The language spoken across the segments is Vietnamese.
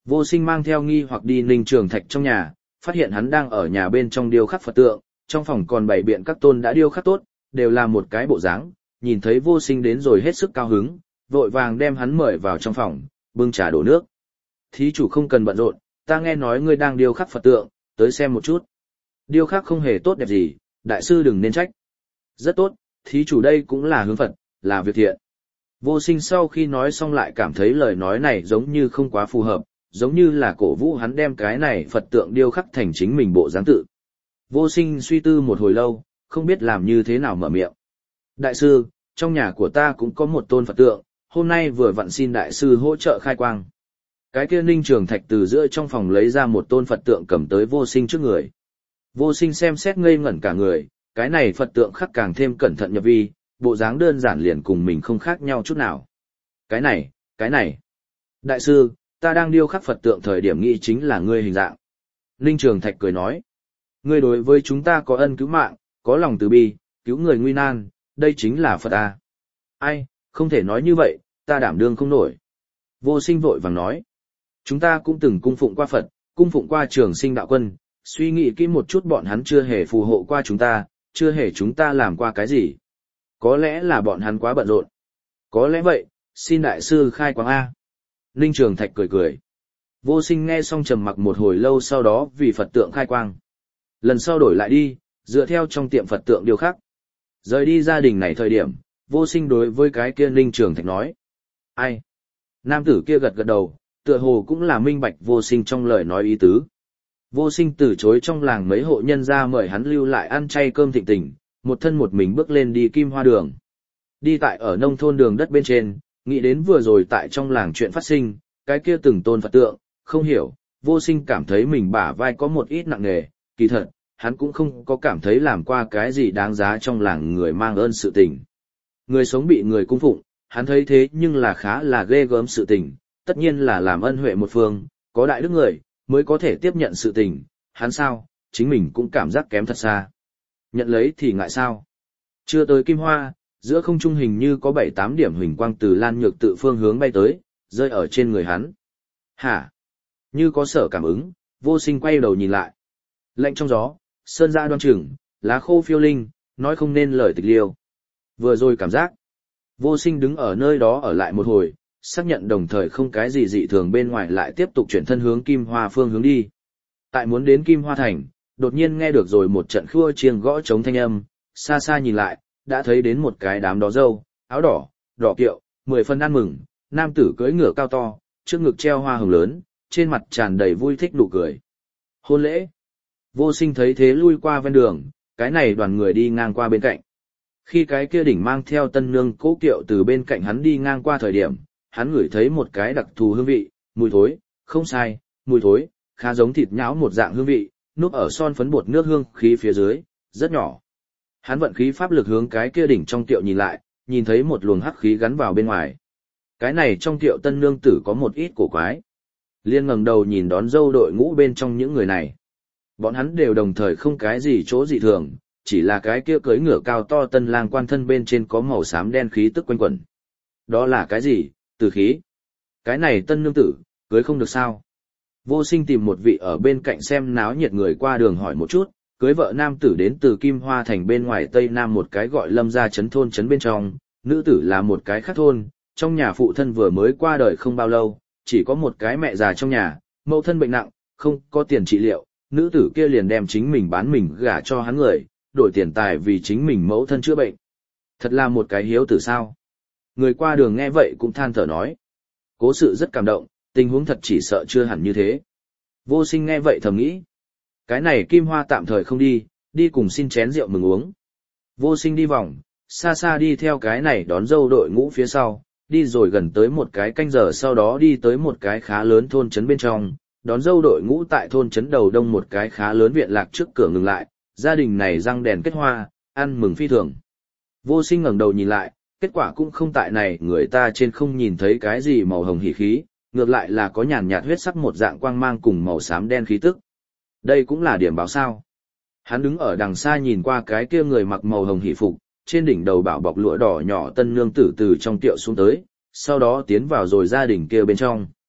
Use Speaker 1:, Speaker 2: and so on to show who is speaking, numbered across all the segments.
Speaker 1: Vô Sinh mang theo nghi hoặc đi Ninh Trường Thạch trong nhà, phát hiện hắn đang ở nhà bên trong điêu khắc Phật tượng, trong phòng còn bày biện các tôn đã điêu khắc tốt, đều là một cái bộ dáng. Nhìn thấy Vô Sinh đến rồi hết sức cao hứng, vội vàng đem hắn mời vào trong phòng, bưng trà đổ nước. Thí chủ không cần bận rộn, ta nghe nói ngươi đang điêu khắc Phật tượng, tới xem một chút. Điêu khắc không hề tốt đẹp gì, đại sư đừng nên trách. Rất tốt, thí chủ đây cũng là hướng Phật, là việc thiện. Vô Sinh sau khi nói xong lại cảm thấy lời nói này giống như không quá phù hợp, giống như là cổ vũ hắn đem cái này Phật tượng điêu khắc thành chính mình bộ dáng tự. Vô Sinh suy tư một hồi lâu, không biết làm như thế nào mở miệng. Đại sư, trong nhà của ta cũng có một tôn Phật tượng, hôm nay vừa vặn xin đại sư hỗ trợ khai quang. Cái kia Ninh Trường Thạch từ giữa trong phòng lấy ra một tôn Phật tượng cầm tới Vô Sinh trước người. Vô Sinh xem xét ngây ngẩn cả người, cái này Phật tượng khắc càng thêm cẩn thận nhập vi, bộ dáng đơn giản liền cùng mình không khác nhau chút nào. Cái này. Đại sư, ta đang điêu khắc Phật tượng thời điểm nghĩ chính là ngươi hình dạng. Ninh Trường Thạch cười nói. Ngươi đối với chúng ta có ân cứu mạng, có lòng từ bi, cứu người nguy nan, đây chính là Phật à. Ai, không thể nói như vậy, ta đảm đương không nổi. Vô Sinh vội vàng nói. Chúng ta cũng từng cung phụng qua Phật, cung phụng qua Trường Sinh đạo quân, suy nghĩ kỹ một chút bọn hắn chưa hề phù hộ qua chúng ta, chưa hề chúng ta làm qua cái gì. Có lẽ là bọn hắn quá bận rộn. Có lẽ vậy, xin đại sư khai quang A. Ninh Trường Thạch cười cười. Vô Sinh nghe xong trầm mặc một hồi lâu sau đó vì Phật tượng khai quang. Lần sau đổi lại đi, dựa theo trong tiệm Phật tượng điêu khắc. Rời đi gia đình này thời điểm, Vô Sinh đối với cái kia Ninh Trường Thạch nói. Ai? Nam tử kia gật gật đầu, tựa hồ cũng là minh bạch Vô Sinh trong lời nói ý tứ. Vô Sinh từ chối trong làng mấy hộ nhân ra mời hắn lưu lại ăn chay cơm thịnh tình, một thân một mình bước lên đi Kim Hoa Đường. Đi tại ở nông thôn đường đất bên trên, nghĩ đến vừa rồi tại trong làng chuyện phát sinh, cái kia từng tôn Phật tượng, không hiểu, Vô Sinh cảm thấy mình bả vai có một ít nặng nề, kỳ thật, hắn cũng không có cảm thấy làm qua cái gì đáng giá trong làng người mang ơn sự tình. Người sống bị người cung phụng, hắn thấy thế nhưng là khá là ghê gớm sự tình, tất nhiên là làm ân huệ một phương, có đại đức người, mới có thể tiếp nhận sự tình, hắn sao, chính mình cũng cảm giác kém thật xa. Nhận lấy thì ngại sao? Chưa tới Kim Hoa, giữa không trung hình như có 7-8 điểm huỳnh quang từ Lan Nhược tự phương hướng bay tới, rơi ở trên người hắn. Hả? Như có sở cảm ứng, Vô Sinh quay đầu nhìn lại. Lạnh trong gió, sơn ra đoan chừng, lá khô phiêu linh, nói không nên lời tịch liêu. Vừa rồi cảm giác, Vô Sinh đứng ở nơi đó ở lại một hồi, xác nhận đồng thời không cái gì dị thường bên ngoài lại tiếp tục chuyển thân hướng Kim Hoa phương hướng đi. Tại muốn đến Kim Hoa thành, đột nhiên nghe được rồi một trận khua chiêng gõ trống thanh âm, xa xa nhìn lại, đã thấy đến một cái đám đó dâu, áo đỏ, đỏ kiệu, 10 phân ăn mừng, nam tử cưỡi ngựa cao to, trước ngực treo hoa hồng lớn, trên mặt tràn đầy vui thích nụ cười. Hôn lễ. Vô Sinh thấy thế lui qua ven đường, cái này đoàn người đi ngang qua bên cạnh. Khi cái kia đỉnh mang theo tân nương cố kiệu từ bên cạnh hắn đi ngang qua thời điểm, hắn ngửi thấy một cái đặc thù hương vị, mùi thối, không sai, mùi thối, khá giống thịt nhão một dạng hương vị, núp ở son phấn bột nước hương khí phía dưới, rất nhỏ. Hắn vận khí pháp lực hướng cái kia đỉnh trong tiệu nhìn lại, nhìn thấy một luồng hắc khí gắn vào bên ngoài. Cái này trong tiệu tân nương tử có một ít cổ quái. Liên ngẩng đầu nhìn đón dâu đội ngũ bên trong những người này. Bọn hắn đều đồng thời không cái gì chỗ dị thường, chỉ là cái kia cưỡi ngựa cao to tân lang quan thân bên trên có màu xám đen khí tức quanh quẩn. Đó là cái gì? Từ khí. Cái này tân nương tử, cưới không được sao? Vô Sinh tìm một vị ở bên cạnh xem náo nhiệt người qua đường hỏi một chút, cưới vợ nam tử đến từ Kim Hoa thành bên ngoài tây nam một cái gọi Lâm gia trấn thôn trấn bên trong, nữ tử là một cái khác thôn, trong nhà phụ thân vừa mới qua đời không bao lâu, chỉ có một cái mẹ già trong nhà, mẫu thân bệnh nặng, không có tiền trị liệu, nữ tử kia liền đem chính mình bán mình gả cho hắn người, đổi tiền tài vì chính mình mẫu thân chữa bệnh. Thật là một cái hiếu tử sao? Người qua đường nghe vậy cũng than thở nói. Cố sự rất cảm động, tình huống thật chỉ sợ chưa hẳn như thế. Vô Sinh nghe vậy thầm nghĩ. Cái này Kim Hoa tạm thời không đi, đi cùng xin chén rượu mừng uống. Vô Sinh đi vòng, xa xa đi theo cái này đón dâu đội ngũ phía sau, đi rồi gần tới một cái canh giờ sau đó đi tới một cái khá lớn thôn trấn bên trong, đón dâu đội ngũ tại thôn trấn đầu đông một cái khá lớn viện lạc trước cửa ngừng lại, gia đình này răng đèn kết hoa, ăn mừng phi thường. Vô Sinh ngẩng đầu nhìn lại, kết quả cũng không tại này người ta trên không nhìn thấy cái gì màu hồng hỉ khí, ngược lại là có nhàn nhạt huyết sắc một dạng quang mang cùng màu xám đen khí tức. Đây cũng là điểm báo sao. Hắn đứng ở đằng xa nhìn qua cái kia người mặc màu hồng hỉ phục, trên đỉnh đầu bảo bọc lụa đỏ nhỏ tân nương tử từ trong tiệu xuống tới, sau đó tiến vào rồi gia đình kia bên trong.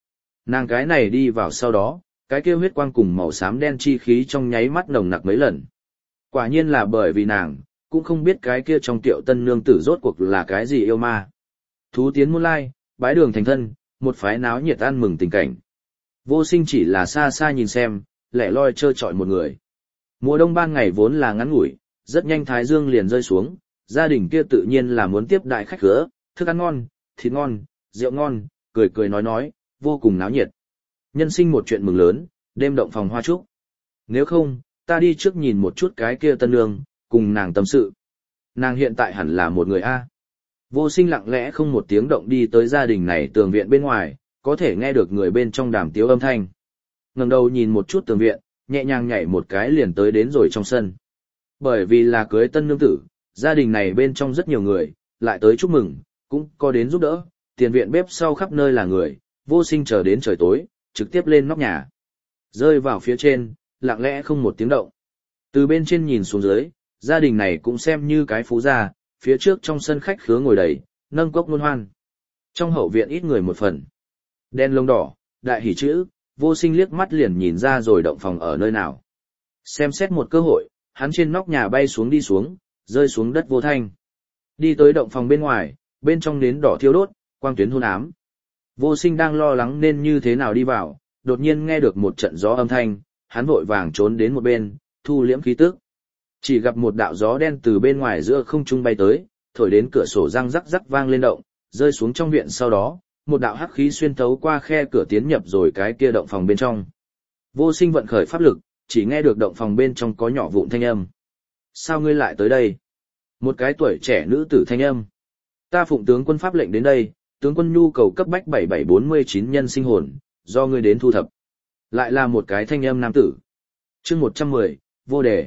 Speaker 1: Nàng cái này đi vào sau đó, cái kia huyết quang cùng màu xám đen chi khí trong nháy mắt nồng nặc mấy lần. Quả nhiên là bởi vì nàng, cũng không biết cái kia trong tiệu tân nương tử rốt cuộc là cái gì yêu ma. Thú tiến môn lai, bái đường thành thân, một phái náo nhiệt ăn mừng tình cảnh. Vô Sinh chỉ là xa xa nhìn xem, lẻ loi trơ trọi một người. Mùa đông ban ngày vốn là ngắn ngủi, rất nhanh thái dương liền rơi xuống, gia đình kia tự nhiên là muốn tiếp đại khách khứa, thức ăn ngon, thịt ngon, rượu ngon, cười cười nói, vô cùng náo nhiệt. Nhân sinh một chuyện mừng lớn, đêm động phòng hoa trúc. Nếu không, ta đi trước nhìn một chút cái kia tân nương, cùng nàng tâm sự. Nàng hiện tại hẳn là một người A. Vô Sinh lặng lẽ không một tiếng động đi tới gia đình này tường viện bên ngoài, có thể nghe được người bên trong đàm tiếu âm thanh. Ngẩng đầu nhìn một chút tường viện, nhẹ nhàng nhảy một cái liền tới đến rồi trong sân. Bởi vì là cưới tân nương tử, gia đình này bên trong rất nhiều người, lại tới chúc mừng, cũng có đến giúp đỡ, tiền viện bếp sau khắp nơi là người, Vô Sinh chờ đến trời tối, trực tiếp lên nóc nhà. Rơi vào phía trên, lặng lẽ không một tiếng động. Từ bên trên nhìn xuống dưới, gia đình này cũng xem như cái phú gia, phía trước trong sân khách khứa ngồi đầy, nâng cốc luôn hoan. Trong hậu viện ít người một phần. Đen lông đỏ, đại hỉ chữ, Vô Sinh liếc mắt liền nhìn ra rồi động phòng ở nơi nào. Xem xét một cơ hội, hắn trên nóc nhà bay xuống đi xuống, rơi xuống đất vô thanh. Đi tới động phòng bên ngoài, bên trong nến đỏ thiêu đốt, quang tuyến hôn ám. Vô Sinh đang lo lắng nên như thế nào đi vào, đột nhiên nghe được một trận gió âm thanh, hắn vội vàng trốn đến một bên, thu liễm khí tức. Chỉ gặp một đạo gió đen từ bên ngoài giữa không trung bay tới, thổi đến cửa sổ răng rắc rắc vang lên động, rơi xuống trong viện sau đó, một đạo hắc khí xuyên thấu qua khe cửa tiến nhập rồi cái kia động phòng bên trong. Vô Sinh vận khởi pháp lực, chỉ nghe được động phòng bên trong có nhỏ vụn thanh âm. Sao ngươi lại tới đây? Một cái tuổi trẻ nữ tử thanh âm. Ta phụng tướng quân pháp lệnh đến đây, tướng quân nhu cầu cấp bách 7749 nhân sinh hồn, do ngươi đến thu thập. Lại là một cái thanh âm nam tử. Chương 110, vô đề.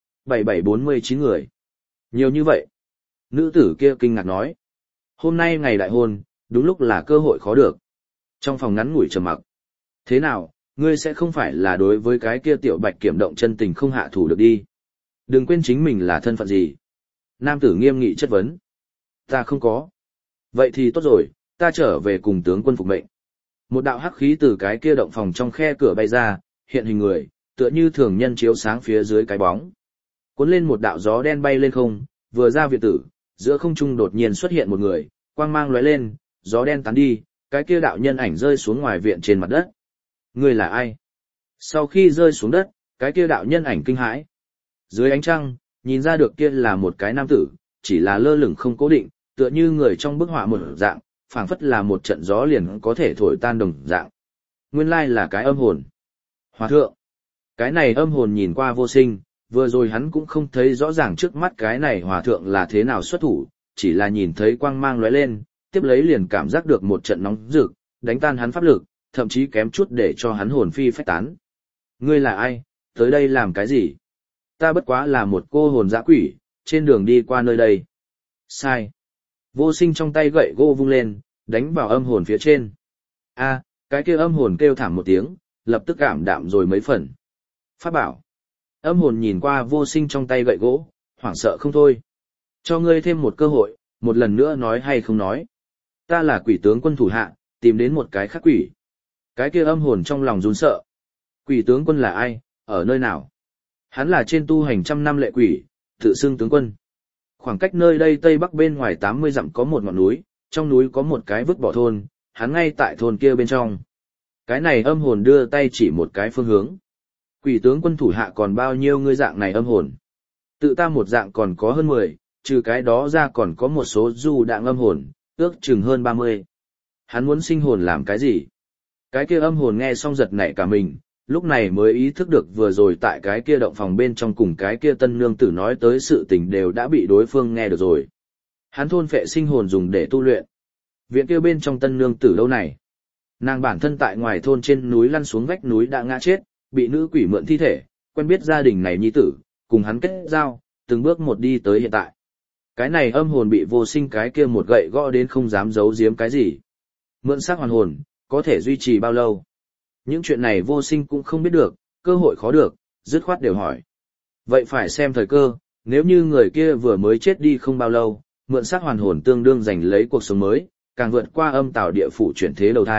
Speaker 1: 7749 người. Nhiều như vậy. Nữ tử kia kinh ngạc nói. Hôm nay ngày đại hôn, đúng lúc là cơ hội khó được. Trong phòng ngắn ngủi trầm mặc. Thế nào, ngươi sẽ không phải là đối với cái kia tiểu bạch kiểm động chân tình không hạ thủ được đi. Đừng quên chính mình là thân phận gì. Nam tử nghiêm nghị chất vấn. Ta không có. Vậy thì tốt rồi, ta trở về cùng tướng quân phục mệnh. Một đạo hắc khí từ cái kia động phòng trong khe cửa bay ra, hiện hình người, tựa như thường nhân chiếu sáng phía dưới cái bóng. Cuốn lên một đạo gió đen bay lên không, vừa ra viện tử, giữa không trung đột nhiên xuất hiện một người, quang mang lóe lên, gió đen tán đi, cái kia đạo nhân ảnh rơi xuống ngoài viện trên mặt đất. Người là ai? Sau khi rơi xuống đất, cái kia đạo nhân ảnh kinh hãi. Dưới ánh trăng, nhìn ra được kia là một cái nam tử, chỉ là lơ lửng không cố định, tựa như người trong bức họa một dạng, phảng phất là một trận gió liền có thể thổi tan đồng dạng. Nguyên lai là cái âm hồn. Hòa thượng. Cái này âm hồn nhìn qua Vô Sinh, vừa rồi hắn cũng không thấy rõ ràng trước mắt cái này hòa thượng là thế nào xuất thủ, chỉ là nhìn thấy quang mang lóe lên, tiếp lấy liền cảm giác được một trận nóng rực, đánh tan hắn pháp lực, thậm chí kém chút để cho hắn hồn phi phách tán. Ngươi là ai, tới đây làm cái gì? Ta bất quá là một cô hồn dã quỷ, trên đường đi qua nơi đây. Sai. Vô Sinh trong tay gậy gỗ vung lên, đánh vào âm hồn phía trên. A, cái kia âm hồn kêu thảm một tiếng, lập tức cảm đạm rồi mấy phần. Pháp bảo. Âm hồn nhìn qua Vô Sinh trong tay gậy gỗ, hoảng sợ không thôi. Cho ngươi thêm một cơ hội, một lần nữa nói hay không nói. Ta là quỷ tướng quân thủ hạ, tìm đến một cái khác quỷ. Cái kia âm hồn trong lòng run sợ. Quỷ tướng quân là ai, ở nơi nào? Hắn là trên tu hành trăm năm lệ quỷ, tự xưng tướng quân. Khoảng cách nơi đây tây bắc bên ngoài 80 dặm có một ngọn núi, trong núi có một cái vứt bỏ thôn, hắn ngay tại thôn kia bên trong. Cái này âm hồn đưa tay chỉ một cái phương hướng. Quỷ tướng quân thủ hạ còn bao nhiêu ngươi dạng này âm hồn? Tự ta một dạng còn có hơn 10, trừ cái đó ra còn có một số du đạng âm hồn, ước chừng hơn 30. Hắn muốn sinh hồn làm cái gì? Cái kia âm hồn nghe xong giật nảy cả mình, lúc này mới ý thức được vừa rồi tại cái kia động phòng bên trong cùng cái kia tân nương tử nói tới sự tình đều đã bị đối phương nghe được rồi. Hắn thôn phệ sinh hồn dùng để tu luyện. Viện kia bên trong tân nương tử đâu này? Nàng bản thân tại ngoài thôn trên núi lăn xuống vách núi đã ngã chết, bị nữ quỷ mượn thi thể, quen biết gia đình này nhi tử, cùng hắn kết giao, từng bước một đi tới hiện tại. Cái này âm hồn bị Vô Sinh cái kia một gậy gõ đến không dám giấu giếm cái gì. Mượn xác hoàn hồn, có thể duy trì bao lâu? Những chuyện này Vô Sinh cũng không biết được, cơ hội khó được, dứt khoát đều hỏi. Vậy phải xem thời cơ, nếu như người kia vừa mới chết đi không bao lâu, mượn xác hoàn hồn tương đương giành lấy cuộc sống mới, càng vượt qua âm tào địa phủ chuyển thế đầu thai,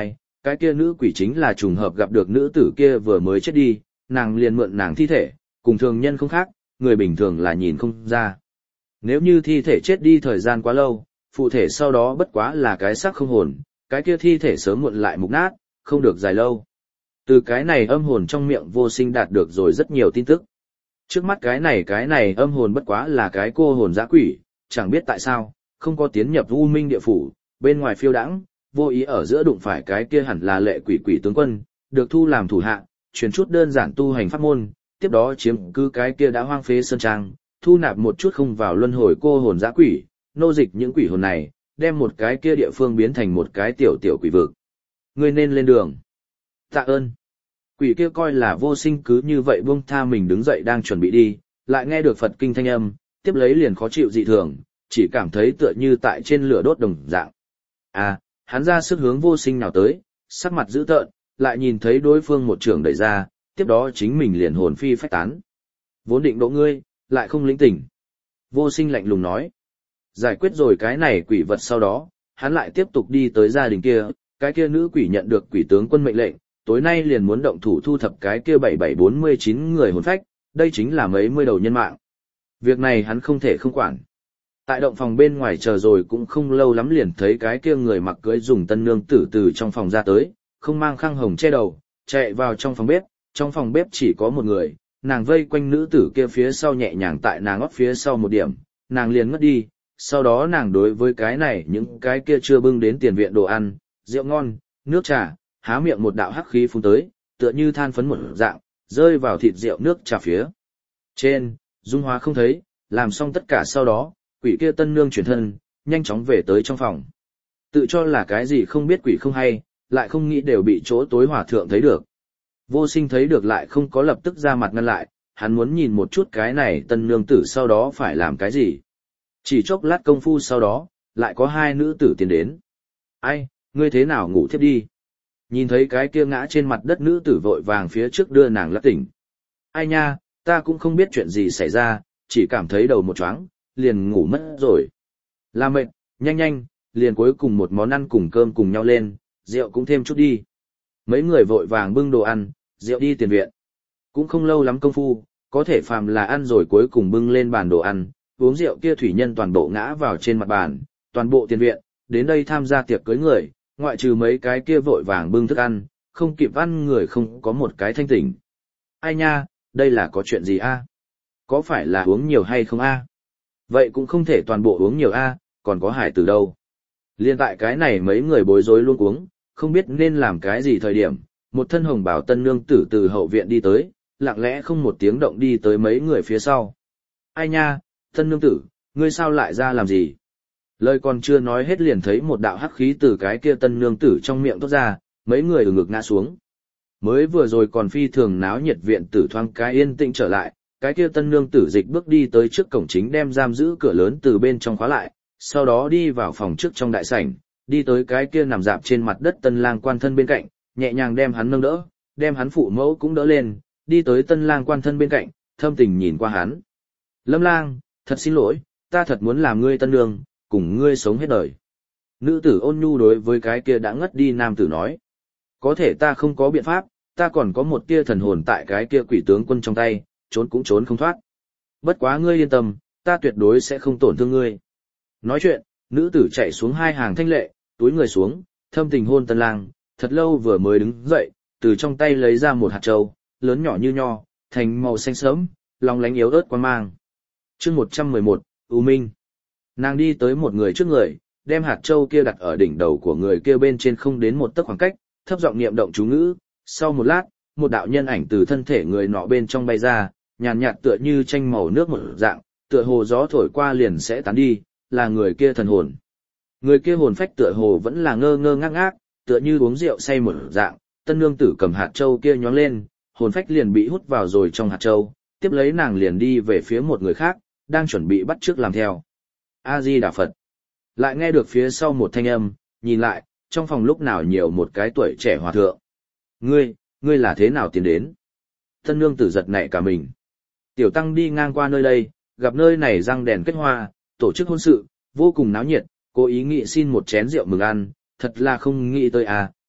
Speaker 1: cái kia nữ quỷ chính là trùng hợp gặp được nữ tử kia vừa mới chết đi, nàng liền mượn nàng thi thể, cùng thường nhân không khác, người bình thường là nhìn không ra. Nếu như thi thể chết đi thời gian quá lâu, phụ thể sau đó bất quá là cái xác không hồn, cái kia thi thể sớm muộn lại mục nát, không được dài lâu. Từ cái này âm hồn trong miệng Vô Sinh đạt được rồi rất nhiều tin tức. Trước mắt cái này âm hồn bất quá là cái cô hồn dã quỷ, chẳng biết tại sao, không có tiến nhập U Minh địa phủ, bên ngoài phiêu đãng, vô ý ở giữa đụng phải cái kia hẳn là Lệ Quỷ Quỷ tướng quân, được thu làm thủ hạ, truyền chút đơn giản tu hành pháp môn, tiếp đó chiếm cứ cái kia đã hoang phế sơn trang, thu nạp một chút không vào luân hồi cô hồn dã quỷ, nô dịch những quỷ hồn này, đem một cái kia địa phương biến thành một cái tiểu tiểu quỷ vực. Ngươi nên lên đường. Tạ ơn. Quỷ kia coi là Vô Sinh cứ như vậy buông tha mình đứng dậy đang chuẩn bị đi, lại nghe được Phật kinh thanh âm, tiếp lấy liền khó chịu dị thường, chỉ cảm thấy tựa như tại trên lửa đốt đồng dạng. À, hắn ra sức hướng Vô Sinh nào tới, sắc mặt dữ tợn, lại nhìn thấy đối phương một trường đẩy ra, tiếp đó chính mình liền hồn phi phách tán. Vốn định độ ngươi, lại không lĩnh tỉnh. Vô Sinh lạnh lùng nói. Giải quyết rồi cái này quỷ vật sau đó, hắn lại tiếp tục đi tới gia đình kia, cái kia nữ quỷ nhận được quỷ tướng quân mệnh lệnh, tối nay liền muốn động thủ thu thập cái kia 7749 người hồn phách, đây chính là mấy mươi đầu nhân mạng. Việc này hắn không thể không quản. Tại động phòng bên ngoài chờ rồi cũng không lâu lắm liền thấy cái kia người mặc cưới dùng tân nương tử từ trong phòng ra tới, không mang khăn hồng che đầu, chạy vào trong phòng bếp chỉ có một người, nàng vây quanh nữ tử kia phía sau nhẹ nhàng tại nàng óc phía sau một điểm, nàng liền ngất đi, sau đó nàng đối với cái này những cái kia chưa bưng đến tiền viện đồ ăn, rượu ngon, nước trà, há miệng một đạo hắc khí phun tới, tựa như than phấn một dạng, rơi vào thịt rượu nước trà phía trên, dung hóa không thấy, làm xong tất cả sau đó, quỷ kia tân nương chuyển thân, nhanh chóng về tới trong phòng. Tự cho là cái gì không biết quỷ không hay, lại không nghĩ đều bị chỗ tối hòa thượng thấy được. Vô Sinh thấy được lại không có lập tức ra mặt ngăn lại, hắn muốn nhìn một chút cái này tân nương tử sau đó phải làm cái gì. Chỉ chốc lát công phu sau đó, lại có hai nữ tử tiến đến. Ai, ngươi thế nào ngủ thiếp đi? Nhìn thấy cái kia ngã trên mặt đất nữ tử vội vàng phía trước đưa nàng lắc tỉnh. Ai nha, ta cũng không biết chuyện gì xảy ra, chỉ cảm thấy đầu một choáng, liền ngủ mất rồi. Là mệt, nhanh nhanh, liền cuối cùng một món ăn cùng cơm cùng nhau lên, rượu cũng thêm chút đi. Mấy người vội vàng bưng đồ ăn, rượu đi tiền viện. Cũng không lâu lắm công phu, có thể phàm là ăn rồi cuối cùng bưng lên bàn đồ ăn, uống rượu kia thủy nhân toàn bộ ngã vào trên mặt bàn, toàn bộ tiền viện, đến đây tham gia tiệc cưới người, ngoại trừ mấy cái kia vội vàng bưng thức ăn, không kịp ăn người không có một cái thanh tỉnh. Ai nha, đây là có chuyện gì a? Có phải là uống nhiều hay không a? Vậy cũng không thể toàn bộ uống nhiều a, còn có hải từ đâu. Liên tại cái này mấy người bối rối luôn uống, không biết nên làm cái gì thời điểm, một thân hồng bào tân nương tử từ hậu viện đi tới, lặng lẽ không một tiếng động đi tới mấy người phía sau. Ai nha, tân nương tử, ngươi sao lại ra làm gì? Lời còn chưa nói hết liền thấy một đạo hắc khí từ cái kia tân nương tử trong miệng toát ra, mấy người ở ngực ngã xuống. Mới vừa rồi còn phi thường náo nhiệt viện tử thoáng cái yên tĩnh trở lại, cái kia tân nương tử dịch bước đi tới trước cổng chính đem giam giữ cửa lớn từ bên trong khóa lại, sau đó đi vào phòng trước trong đại sảnh, đi tới cái kia nằm dạp trên mặt đất tân lang quan thân bên cạnh, nhẹ nhàng đem hắn nâng đỡ, đem hắn phụ mẫu cũng đỡ lên, đi tới tân lang quan thân bên cạnh, thâm tình nhìn qua hắn. Lâm lang, thật xin lỗi, ta thật muốn làm ngươi tân nương, cùng ngươi sống hết đời. Nữ tử ôn nhu đối với cái kia đã ngất đi nam tử nói. Có thể ta không có biện pháp, ta còn có một tia thần hồn tại cái kia quỷ tướng quân trong tay, trốn cũng trốn không thoát. Bất quá ngươi yên tâm, ta tuyệt đối sẽ không tổn thương ngươi. Nói chuyện, nữ tử chạy xuống hai hàng thanh lệ, túi người xuống, thâm tình hôn tân lang, thật lâu vừa mới đứng dậy, từ trong tay lấy ra một hạt châu, lớn nhỏ như nho, thành màu xanh sớm, long lánh yếu ớt quan mang. Chương 111, U Minh. Nàng đi tới một người trước người, đem hạt châu kia đặt ở đỉnh đầu của người kia bên trên không đến một tấc khoảng cách, thấp giọng niệm động chú ngữ. Sau một lát, một đạo nhân ảnh từ thân thể người nọ bên trong bay ra, nhàn nhạt tựa như tranh màu nước một dạng, tựa hồ gió thổi qua liền sẽ tán đi, là người kia thần hồn. Người kia hồn phách tựa hồ vẫn là ngơ ngơ ngác ngác, tựa như uống rượu say một dạng, tân nương tử cầm hạt châu kia nhoáng lên, hồn phách liền bị hút vào rồi trong hạt châu, tiếp lấy nàng liền đi về phía một người khác, đang chuẩn bị bắt chước làm theo. A-di Đà Phật. Lại nghe được phía sau một thanh âm, nhìn lại, trong phòng lúc nào nhiều một cái tuổi trẻ hòa thượng. Ngươi là thế nào tiến đến? Tân nương tử giật nảy cả mình. Tiểu tăng đi ngang qua nơi đây, gặp nơi này răng đèn kết hoa, tổ chức hôn sự, vô cùng náo nhiệt, cố ý nghị xin một chén rượu mừng ăn, thật là không nghĩ tới à,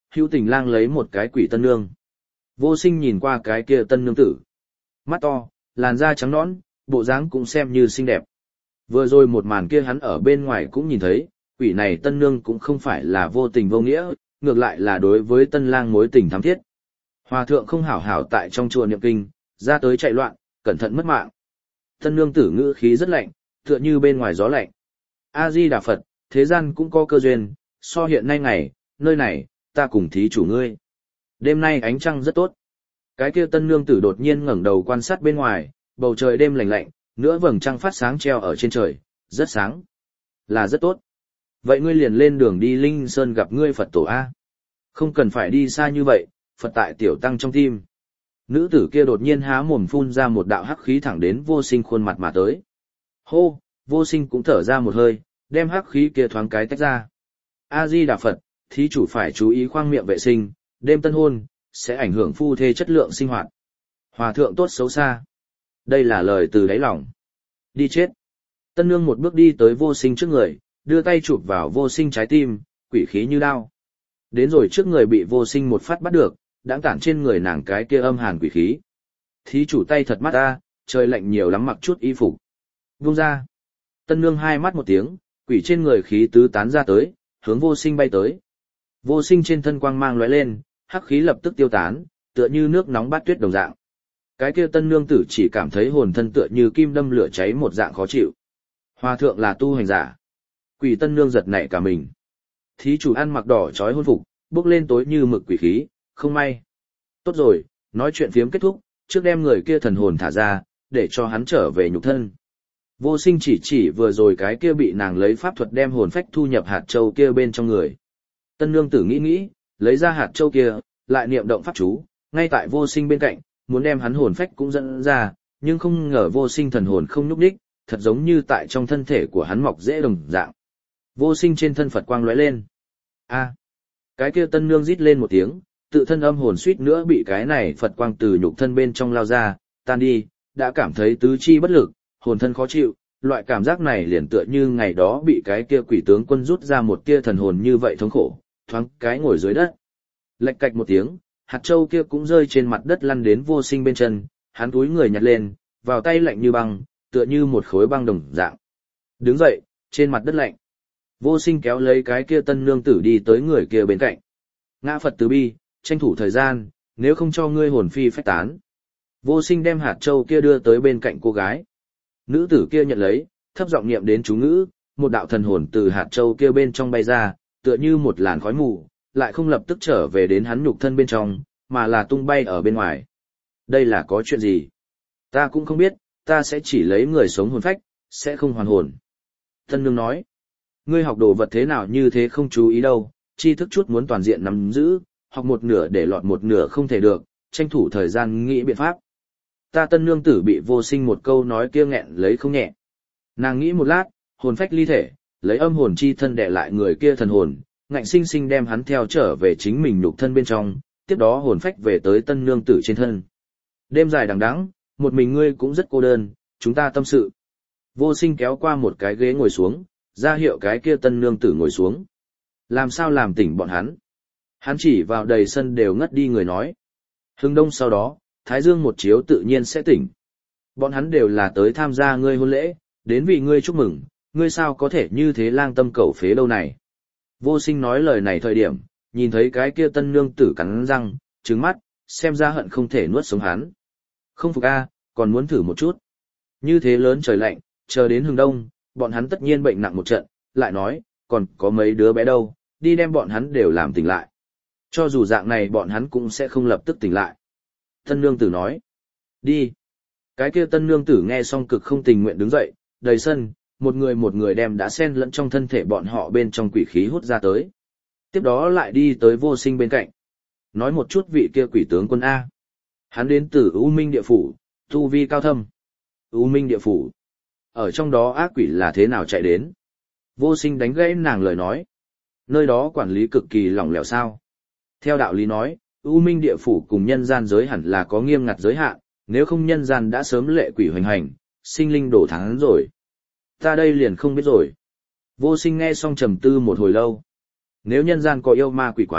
Speaker 1: hữu tình lang lấy một cái quỷ tân nương. Vô Sinh nhìn qua cái kia tân nương tử. Mắt to, làn da trắng nõn, bộ dáng cũng xem như xinh đẹp. Vừa rồi một màn kia hắn ở bên ngoài cũng nhìn thấy, quỷ này tân nương cũng không phải là vô tình vô nghĩa, ngược lại là đối với tân lang mối tình thắm thiết. Hòa thượng không hảo hảo tại trong chùa niệm kinh, ra tới chạy loạn, cẩn thận mất mạng. Tân nương tử ngữ khí rất lạnh, tựa như bên ngoài gió lạnh. A-di-đà Phật, thế gian cũng có cơ duyên, so hiện nay ngày, nơi này, ta cùng thí chủ ngươi. Đêm nay ánh trăng rất tốt. Cái kia tân nương tử đột nhiên ngẩng đầu quan sát bên ngoài, bầu trời đêm lạnh lạnh, nửa vầng trăng phát sáng treo ở trên trời, rất sáng. Là rất tốt. Vậy ngươi liền lên đường đi Linh Sơn gặp ngươi Phật tổ A. Không cần phải đi xa như vậy, Phật tại tiểu tăng trong tim. Nữ tử kia đột nhiên há mồm phun ra một đạo hắc khí thẳng đến Vô Sinh khuôn mặt mà tới. Hô, Vô Sinh cũng thở ra một hơi, đem hắc khí kia thoáng cái tách ra. A-di-đà Phật, thí chủ phải chú ý khoang miệng vệ sinh, đêm tân hôn, sẽ ảnh hưởng phu thê chất lượng sinh hoạt. Hòa thượng tốt xấu xa. Đây là lời từ đáy lòng. Đi chết. Tân nương một bước đi tới Vô Sinh trước người, đưa tay chụp vào Vô Sinh trái tim, quỷ khí như đao. Đến rồi trước người bị Vô Sinh một phát bắt được, đãng tản trên người nàng cái kia âm hàn quỷ khí. Thí chủ tay thật mắt ta, trời lạnh nhiều lắm mặc chút y phục. Vung ra. Tân nương hai mắt một tiếng, quỷ trên người khí tứ tán ra tới, hướng Vô Sinh bay tới. Vô Sinh trên thân quang mang lóe lên, hắc khí lập tức tiêu tán, tựa như nước nóng bát tuyết đồng dạng. Cái kia tân nương tử chỉ cảm thấy hồn thân tựa như kim đâm lửa cháy một dạng khó chịu. Hòa thượng là tu hành giả. Quỷ tân nương giật nảy cả mình. Thí chủ ăn mặc đỏ trói hôn phục, bước lên tối như mực quỷ khí, không may. Tốt rồi, nói chuyện phiếm kết thúc, trước đem người kia thần hồn thả ra, để cho hắn trở về nhục thân. Vô Sinh chỉ vừa rồi cái kia bị nàng lấy pháp thuật đem hồn phách thu nhập hạt châu kia bên trong người. Tân nương tử nghĩ, lấy ra hạt châu kia, lại niệm động pháp chú, ngay tại Vô Sinh bên cạnh, muốn đem hắn hồn phách cũng dẫn ra, nhưng không ngờ Vô Sinh thần hồn không nhúc nhích, thật giống như tại trong thân thể của hắn mọc rễ đồng dạng. Vô Sinh trên thân Phật quang lóe lên. A, cái kia tân nương rít lên một tiếng, tự thân âm hồn suýt nữa bị cái này Phật quang từ nhục thân bên trong lao ra, tan đi, đã cảm thấy tứ chi bất lực, hồn thân khó chịu, loại cảm giác này liền tựa như ngày đó bị cái kia quỷ tướng quân rút ra một tia thần hồn như vậy thống khổ, thoáng cái ngồi dưới đất. Lạch cạch một tiếng, hạt châu kia cũng rơi trên mặt đất lăn đến Vô Sinh bên chân, hắn túi người nhặt lên, vào tay lạnh như băng, tựa như một khối băng đồng dạng. Đứng dậy, trên mặt đất lạnh. Vô Sinh kéo lấy cái kia tân nương tử đi tới người kia bên cạnh. Ngã Phật từ bi, tranh thủ thời gian, nếu không cho ngươi hồn phi phách tán. Vô Sinh đem hạt châu kia đưa tới bên cạnh cô gái. Nữ tử kia nhận lấy, thấp giọng niệm đến chú ngữ, một đạo thần hồn từ hạt châu kia bên trong bay ra, tựa như một làn khói mù, lại không lập tức trở về đến hắn nhục thân bên trong, mà là tung bay ở bên ngoài. Đây là có chuyện gì? Ta cũng không biết, ta sẽ chỉ lấy người sống hồn phách, sẽ không hoàn hồn. Tân nương nói, ngươi học đồ vật thế nào như thế không chú ý đâu, tri thức chút muốn toàn diện nắm giữ, học một nửa để lọt một nửa không thể được, tranh thủ thời gian nghĩ biện pháp. Ta tân nương tử bị Vô Sinh một câu nói kia nghẹn lấy không nhẹ. Nàng nghĩ một lát, hồn phách ly thể, lấy âm hồn chi thân đè lại người kia thần hồn, ngạnh sinh sinh đem hắn theo trở về chính mình nhục thân bên trong, tiếp đó hồn phách về tới tân nương tử trên thân. Đêm dài đằng đẵng, một mình ngươi cũng rất cô đơn, chúng ta tâm sự. Vô Sinh kéo qua một cái ghế ngồi xuống, ra hiệu cái kia tân nương tử ngồi xuống. Làm sao làm tỉnh bọn hắn? Hắn chỉ vào đầy sân đều ngất đi người nói. Hưng đông sau đó, Thái Dương một chiếu tự nhiên sẽ tỉnh. Bọn hắn đều là tới tham gia ngươi hôn lễ, đến vì ngươi chúc mừng, ngươi sao có thể như thế lang tâm cẩu phế đâu này. Vô Sinh nói lời này thời điểm, nhìn thấy cái kia tân nương tử cắn răng, trừng mắt, xem ra hận không thể nuốt sống hắn. Không phục a, còn muốn thử một chút. Như thế lớn trời lạnh, chờ đến hừng đông, bọn hắn tất nhiên bệnh nặng một trận, lại nói, còn có mấy đứa bé đâu, đi đem bọn hắn đều làm tỉnh lại. Cho dù dạng này bọn hắn cũng sẽ không lập tức tỉnh lại. Tân nương tử nói, đi. Cái kia tân nương tử nghe xong cực không tình nguyện đứng dậy, đầy sân, một người đem đã xen lẫn trong thân thể bọn họ bên trong quỷ khí hút ra tới. Tiếp đó lại đi tới Vô Sinh bên cạnh. Nói một chút vị kia quỷ tướng quân A. Hắn đến từ U Minh địa phủ, tu vi cao thâm. U Minh địa phủ. Ở trong đó ác quỷ là thế nào chạy đến? Vô Sinh đánh gãy nàng lời nói. Nơi đó quản lý cực kỳ lỏng lẻo sao. Theo đạo lý nói, U Minh địa phủ cùng nhân gian giới hẳn là có nghiêm ngặt giới hạn, nếu không nhân gian đã sớm lệ quỷ hoành hành, sinh linh đổ thắng rồi. Ta đây liền không biết rồi. Vô Sinh nghe xong trầm tư một hồi lâu. Nếu nhân gian có yêu ma quỷ quái,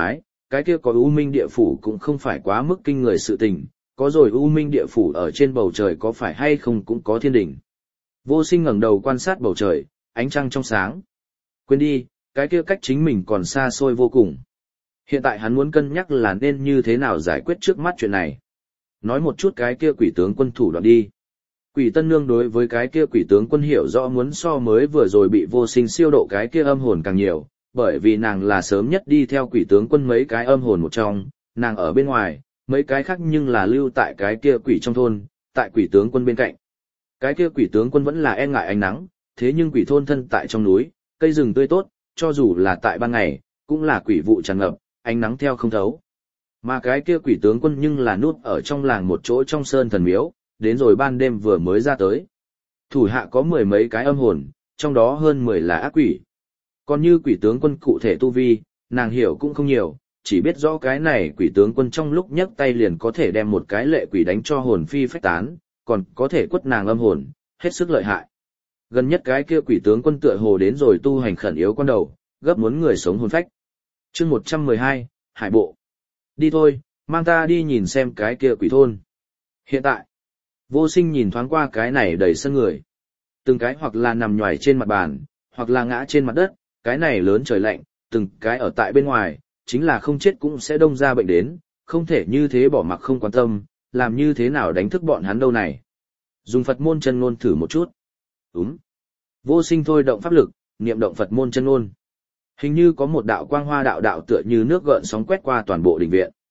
Speaker 1: cái kia có U Minh địa phủ cũng không phải quá mức kinh người sự tình, có rồi U Minh địa phủ ở trên bầu trời có phải hay không cũng có thiên đỉnh. Vô Sinh ngẩng đầu quan sát bầu trời, ánh trăng trong sáng. Quên đi, cái kia cách chính mình còn xa xôi vô cùng. Hiện tại hắn muốn cân nhắc là nên như thế nào giải quyết trước mắt chuyện này. Nói một chút cái kia quỷ tướng quân thủ đoạn đi. Quỷ Tân Nương đối với cái kia quỷ tướng quân hiểu rõ muốn so mới vừa rồi bị Vô Sinh siêu độ cái kia âm hồn càng nhiều, bởi vì nàng là sớm nhất đi theo quỷ tướng quân mấy cái âm hồn một trong, nàng ở bên ngoài, mấy cái khác nhưng là lưu tại cái kia quỷ trong thôn, tại quỷ tướng quân bên cạnh. Cái kia quỷ tướng quân vẫn là e ngại ánh nắng, thế nhưng quỷ thôn thân tại trong núi, cây rừng tươi tốt, cho dù là tại ban ngày, cũng là quỷ vụ tràn ngập, ánh nắng theo không thấu. Mà cái kia quỷ tướng quân nhưng là núp ở trong làng một chỗ trong sơn thần miếu, đến rồi ban đêm vừa mới ra tới. Thủ hạ có 10 mấy cái âm hồn, trong đó hơn 10 là ác quỷ. Còn như quỷ tướng quân cụ thể tu vi, nàng hiểu cũng không nhiều, chỉ biết rõ cái này quỷ tướng quân trong lúc nhấc tay liền có thể đem một cái lệ quỷ đánh cho hồn phi phách tán, còn có thể quất nàng âm hồn, hết sức lợi hại. Gần nhất cái kia quỷ tướng quân tựa hồ đến rồi tu hành khẩn yếu con đầu, gấp muốn người sống hồn phách. Chương 112, Hải Bộ. Đi thôi, mang ta đi nhìn xem cái kia quỷ thôn. Hiện tại, Vô Sinh nhìn thoáng qua cái này đầy sân người. Từng cái hoặc là nằm nhoài trên mặt bàn, hoặc là ngã trên mặt đất, cái này lớn trời lạnh, từng cái ở tại bên ngoài, chính là không chết cũng sẽ đông ra bệnh đến, không thể như thế bỏ mặc không quan tâm, làm như thế nào đánh thức bọn hắn đâu này. Dùng Phật môn chân ngôn thử một chút. Vô Sinh thôi động pháp lực, niệm động Phật môn chân ngôn. Hình như có một đạo quang hoa đạo tựa như nước gợn sóng quét qua toàn bộ đình viện.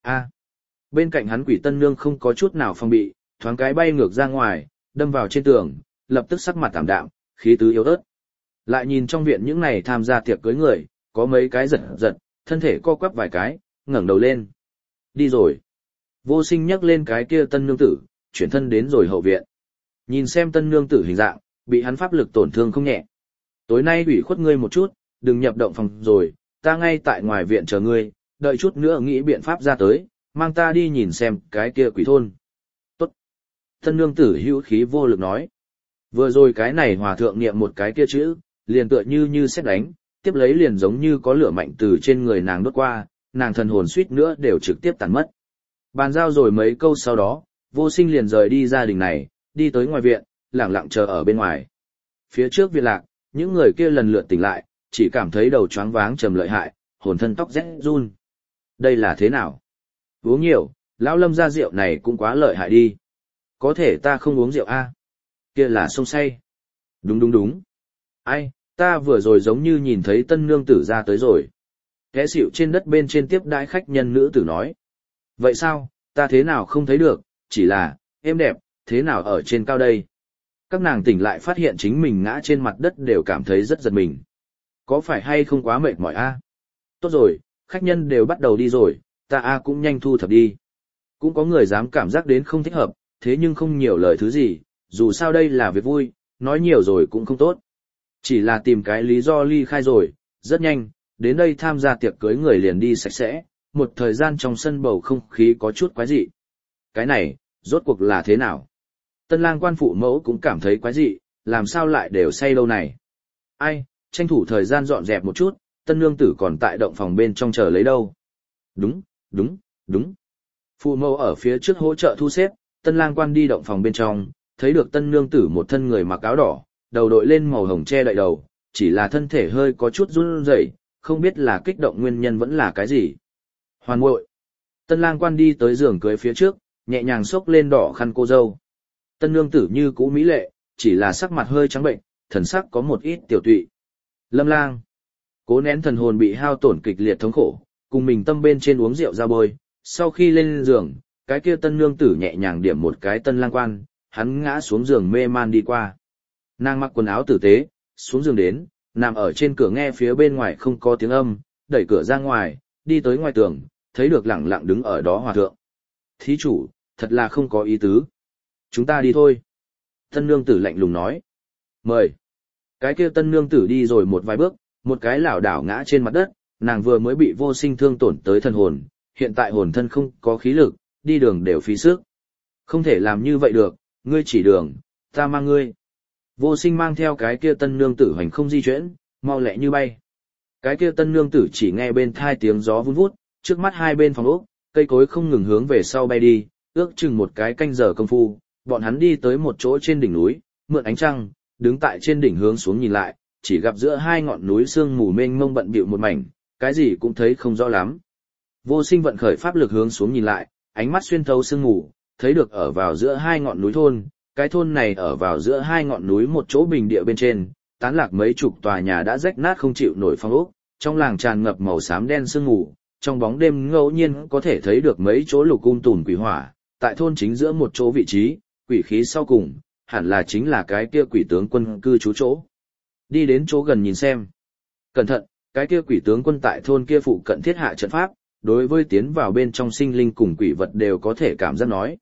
Speaker 1: Bên cạnh hắn quỷ Tân Nương không có chút nào phòng bị, thoáng cái bay ngược ra ngoài, đâm vào trên tường, lập tức sắc mặt tảm đạm, khí tứ yếu ớt. Lại nhìn trong viện những này tham gia tiệc cưới người, có mấy cái giật giật, thân thể co quắp vài cái, ngẩng đầu lên. Đi rồi. Vô Sinh nhấc lên cái kia Tân Nương tử, chuyển thân đến rồi hậu viện. Nhìn xem Tân Nương tử hình dạng, bị hắn pháp lực tổn thương không nhẹ. Tối nay ủy khuất ngươi một chút, đừng nhập động phòng rồi, ta ngay tại ngoài viện chờ ngươi, đợi chút nữa nghĩ biện pháp ra tới, mang ta đi nhìn xem cái kia quỷ thôn. Tốt. Tân Nương tử hữu khí vô lực nói. Vừa rồi cái này hòa thượng niệm một cái kia chữ, liền tựa như sét đánh, tiếp lấy liền giống như có lửa mạnh từ trên người nàng đốt qua, nàng thần hồn suýt nữa đều trực tiếp tàn mất. Bàn giao rồi mấy câu sau đó, Vô Sinh liền rời đi gia đình này, đi tới ngoài viện, lặng lặng chờ ở bên ngoài. Phía trước viện lạc, những người kia lần lượt tỉnh lại, chỉ cảm thấy đầu choáng váng trầm lợi hại, hồn thân tóc rét run. Đây là thế nào? Uống nhiều, lão Lâm ra rượu này cũng quá lợi hại đi. Có thể ta không uống rượu a? Kia là sông say. Đúng. Ai, ta vừa rồi giống như nhìn thấy Tân Nương tử ra tới rồi. Té xỉu trên đất bên trên tiếp đãi khách nhân nữ tử nói. Vậy sao, ta thế nào không thấy được, chỉ là, êm đẹp, thế nào ở trên cao đây? Các nàng tỉnh lại phát hiện chính mình ngã trên mặt đất đều cảm thấy rất giật mình. Có phải hay không quá mệt mỏi a? Tốt rồi, khách nhân đều bắt đầu đi rồi, ta cũng nhanh thu thập đi. Cũng có người dám cảm giác đến không thích hợp, thế nhưng không nhiều lời thứ gì, dù sao đây là việc vui, nói nhiều rồi cũng không tốt. Chỉ là tìm cái lý do ly khai rồi, rất nhanh, đến đây tham gia tiệc cưới người liền đi sạch sẽ, một thời gian trong sân bầu không khí có chút quái dị. Cái này, rốt cuộc là thế nào? Tân lang quan phụ mẫu cũng cảm thấy quái dị, làm sao lại đều say đâu này? Ai, tranh thủ thời gian dọn dẹp một chút, Tân Nương tử còn tại động phòng bên trong chờ lấy đâu. Đúng. Phụ mẫu ở phía trước hỗ trợ thu xếp, Tân lang quan đi động phòng bên trong, thấy được Tân Nương tử một thân người mặc áo đỏ, đầu đội lên màu hồng che đậy đầu, chỉ là thân thể hơi có chút run rẩy, không biết là kích động nguyên nhân vẫn là cái gì. Hoàn muội. Tân lang quan đi tới giường cưới phía trước, nhẹ nhàng xốc lên đỏ khăn cô dâu. Tân Nương tử như cũ mỹ lệ, chỉ là sắc mặt hơi trắng bệnh, thần sắc có một ít tiểu tụy. Lâm lang. Cố nén thần hồn bị hao tổn kịch liệt thống khổ, cùng mình tâm bên trên uống rượu ra bôi, sau khi lên giường, cái kia Tân Nương tử nhẹ nhàng điểm một cái Tân lang quan, hắn ngã xuống giường mê man đi qua. Nàng mặc quần áo tử tế, xuống giường đến, nằm ở trên cửa nghe phía bên ngoài không có tiếng âm, đẩy cửa ra ngoài, đi tới ngoài tường, thấy được lẳng lặng đứng ở đó hòa thượng. Thí chủ, thật là không có ý tứ. Chúng ta đi thôi. Tân Nương tử lạnh lùng nói. Mời. Cái kia Tân Nương tử đi rồi một vài bước, một cái lảo đảo ngã trên mặt đất, nàng vừa mới bị Vô Sinh thương tổn tới thần hồn, hiện tại hồn thân không có khí lực, đi đường đều phí sức. Không thể làm như vậy được, ngươi chỉ đường, ta mang ngươi. Vô Sinh mang theo cái kia Tân Nương tử hoành không di chuyển, mau lẹ như bay. Cái kia Tân Nương tử chỉ nghe bên thai tiếng gió vun vút, trước mắt hai bên phòng ốc, cây cối không ngừng hướng về sau bay đi, ước chừng một cái canh giờ công phu, bọn hắn đi tới một chỗ trên đỉnh núi, mượn ánh trăng, đứng tại trên đỉnh hướng xuống nhìn lại, chỉ gặp giữa hai ngọn núi sương mù mênh mông bận bịu một mảnh, cái gì cũng thấy không rõ lắm. Vô Sinh vận khởi pháp lực hướng xuống nhìn lại, ánh mắt xuyên thấu sương mù, thấy được ở vào giữa hai ngọn núi thôn, cái thôn này ở vào giữa hai ngọn núi một chỗ bình địa bên trên, tán lạc mấy chục tòa nhà đã rách nát không chịu nổi phong ốc, trong làng tràn ngập màu xám đen sương mù, trong bóng đêm ngẫu nhiên có thể thấy được mấy chỗ lục tùn quỷ hỏa, tại thôn chính giữa một chỗ vị trí, quỷ khí sau cùng, hẳn là chính là cái kia quỷ tướng quân cư trú chỗ. Đi đến chỗ gần nhìn xem. Cẩn thận, cái kia quỷ tướng quân tại thôn kia phụ cận thiết hạ trận pháp, đối với tiến vào bên trong sinh linh cùng quỷ vật đều có thể cảm giác nói.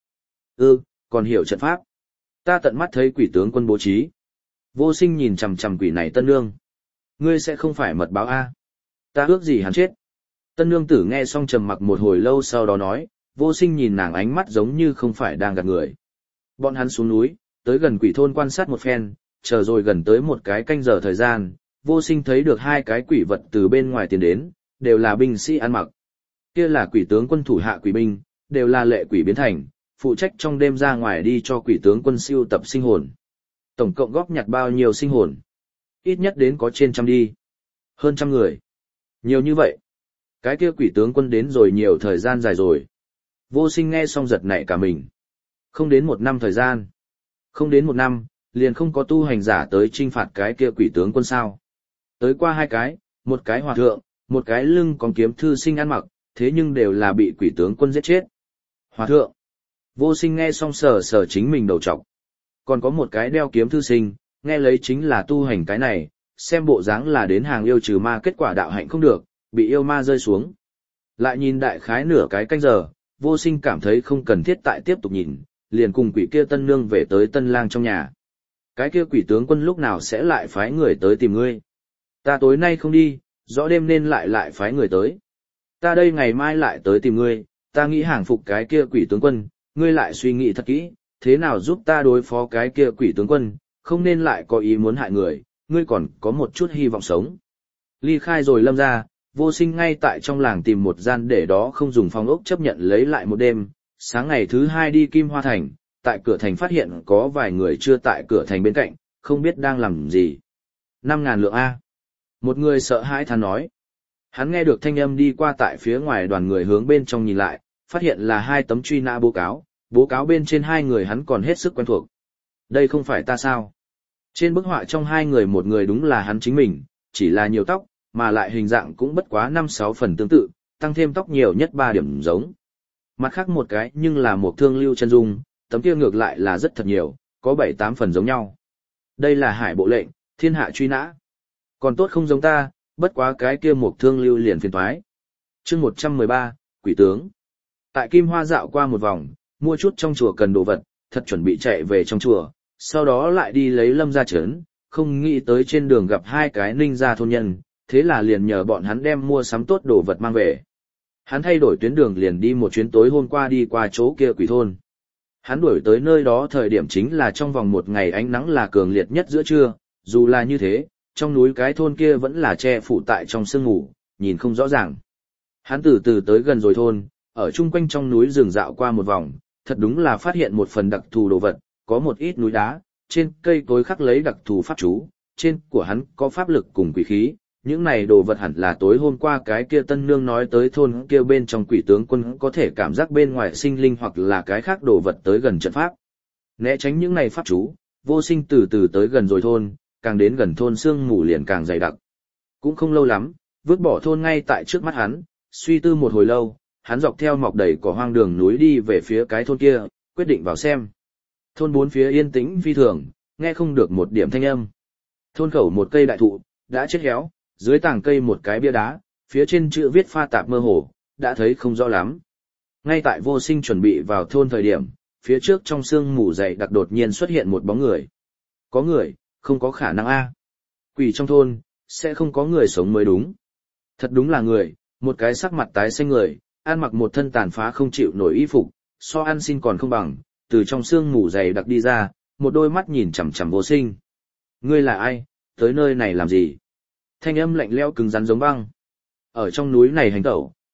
Speaker 1: Còn hiểu trận pháp. Ta tận mắt thấy quỷ tướng quân bố trí. Vô Sinh nhìn chằm chằm quỷ này Tân Nương. Ngươi sẽ không phải mật báo a? Ta ước gì hắn chết. Tân Nương tử nghe xong trầm mặc một hồi lâu sau đó nói, Vô Sinh nhìn nàng ánh mắt giống như không phải đang gạt người. Bọn hắn xuống núi, tới gần quỷ thôn quan sát một phen, chờ rồi gần tới một cái canh giờ thời gian, Vô Sinh thấy được hai cái quỷ vật từ bên ngoài tiến đến, đều là binh sĩ ăn mặc. Kia là quỷ tướng quân thủ hạ quỷ binh, đều là lệ quỷ biến thành, phụ trách trong đêm ra ngoài đi cho quỷ tướng quân siêu tập sinh hồn. Tổng cộng góp nhặt bao nhiêu sinh hồn? Ít nhất đến có trên trăm đi. Hơn trăm người. Nhiều như vậy. Cái kia quỷ tướng quân đến rồi nhiều thời gian dài rồi. Vô Sinh nghe xong giật nảy cả mình. Không đến một năm thời gian. Không đến một năm, liền không có tu hành giả tới trinh phạt cái kia quỷ tướng quân sao. Tới qua hai cái, một cái hòa thượng, một cái lưng còn kiếm thư sinh ăn mặc, thế nhưng đều là bị quỷ tướng quân giết chết. Hòa thượng. Vô Sinh nghe xong sờ sờ chính mình đầu trọc. Còn có một cái đeo kiếm thư sinh, nghe lấy chính là tu hành cái này, xem bộ dáng là đến hàng yêu trừ ma kết quả đạo hạnh không được, bị yêu ma rơi xuống. Lại nhìn đại khái nửa cái canh giờ, Vô Sinh cảm thấy không cần thiết tại tiếp tục nhìn, liền cùng quỷ kia Tân Nương về tới Tân Lang trong nhà. Cái kia quỷ tướng quân lúc nào sẽ lại phái người tới tìm ngươi? Ta tối nay không đi, rõ đêm nên lại phái người tới. Ta đây ngày mai lại tới tìm ngươi, ta nghĩ hàng phục cái kia quỷ tướng quân, ngươi lại suy nghĩ thật kỹ, thế nào giúp ta đối phó cái kia quỷ tướng quân, không nên lại có ý muốn hại người, ngươi còn có một chút hy vọng sống. Ly khai rồi Lâm ra, Vô Sinh ngay tại trong làng tìm một gian để đó không dùng phòng ốc chấp nhận lấy lại một đêm, sáng ngày thứ hai đi Kim Hoa Thành, tại cửa thành phát hiện có vài người chưa tại cửa thành bên cạnh, không biết đang làm gì. 5.000 lượng A. Một người sợ hãi than nói. Hắn nghe được thanh âm đi qua tại phía ngoài đoàn người hướng bên trong nhìn lại, phát hiện là hai tấm truy nã bố cáo bên trên hai người hắn còn hết sức quen thuộc. Đây không phải ta sao? Trên bức họa trong hai người một người đúng là hắn chính mình, chỉ là nhiều tóc, mà lại hình dạng cũng bất quá 5-6 phần tương tự, tăng thêm tóc nhiều nhất 3 điểm giống. Mặt khác một cái nhưng là một thương lưu chân dung, tấm kia ngược lại là rất thật nhiều, có 7-8 phần giống nhau. Đây là hải bộ lệnh, thiên hạ truy nã. Còn tốt không giống ta, bất quá cái kia một thương lưu liền phiền toái. Chương 113, quỷ tướng. Tại Kim Hoa dạo qua một vòng, mua chút trong chùa cần đồ vật, thật chuẩn bị chạy về trong chùa, sau đó lại đi lấy Lâm ra trấn, không nghĩ tới trên đường gặp hai cái Ninh gia thôn nhân, thế là liền nhờ bọn hắn đem mua sắm tốt đồ vật mang về. Hắn thay đổi tuyến đường liền đi một chuyến tối hôm qua đi qua chỗ kia quỷ thôn. Hắn đuổi tới nơi đó thời điểm chính là trong vòng một ngày ánh nắng là cường liệt nhất giữa trưa, dù là như thế, trong núi cái thôn kia vẫn là che phủ tại trong sương ngủ, nhìn không rõ ràng. Hắn từ từ tới gần rồi thôn, ở chung quanh trong núi rừng dạo qua một vòng, thật đúng là phát hiện một phần đặc thù đồ vật, có một ít núi đá, trên cây cối khắc lấy đặc thù pháp chú, trên của hắn có pháp lực cùng quỷ khí, những này đồ vật hẳn là tối hôm qua cái kia Tân Nương nói tới thôn kia bên trong quỷ tướng quân có thể cảm giác bên ngoài sinh linh hoặc là cái khác đồ vật tới gần trận pháp. Né tránh những này pháp chú, Vô Sinh từ từ tới gần rồi thôn, càng đến gần thôn sương mù liền càng dày đặc. Cũng không lâu lắm, vứt bỏ thôn ngay tại trước mắt hắn, suy tư một hồi lâu, hắn dọc theo mọc đầy cỏ hoang đường núi đi về phía cái thôn kia, quyết định vào xem. Thôn bốn phía yên tĩnh phi thường, nghe không được một điểm thanh âm. Thôn khẩu một cây đại thụ, đã chết héo, dưới tảng cây một cái bia đá, phía trên chữ viết pha tạp mơ hồ, đã thấy không rõ lắm. Ngay tại Vô Sinh chuẩn bị vào thôn thời điểm, phía trước trong sương mù dày đặc đột nhiên xuất hiện một bóng người. Có người, không có khả năng a. Quỷ trong thôn, sẽ không có người sống mới đúng. Thật đúng là người, một cái sắc mặt tái xanh người, ăn mặc một thân tàn phá không chịu nổi y phục, so ăn xin còn không bằng, từ trong sương mù dày đặc đi ra, một đôi mắt nhìn chằm chằm Vô Sinh. Ngươi là ai, tới nơi này làm gì? Thanh âm lạnh lẽo cứng rắn giống băng. Ở trong núi này hành tẩu,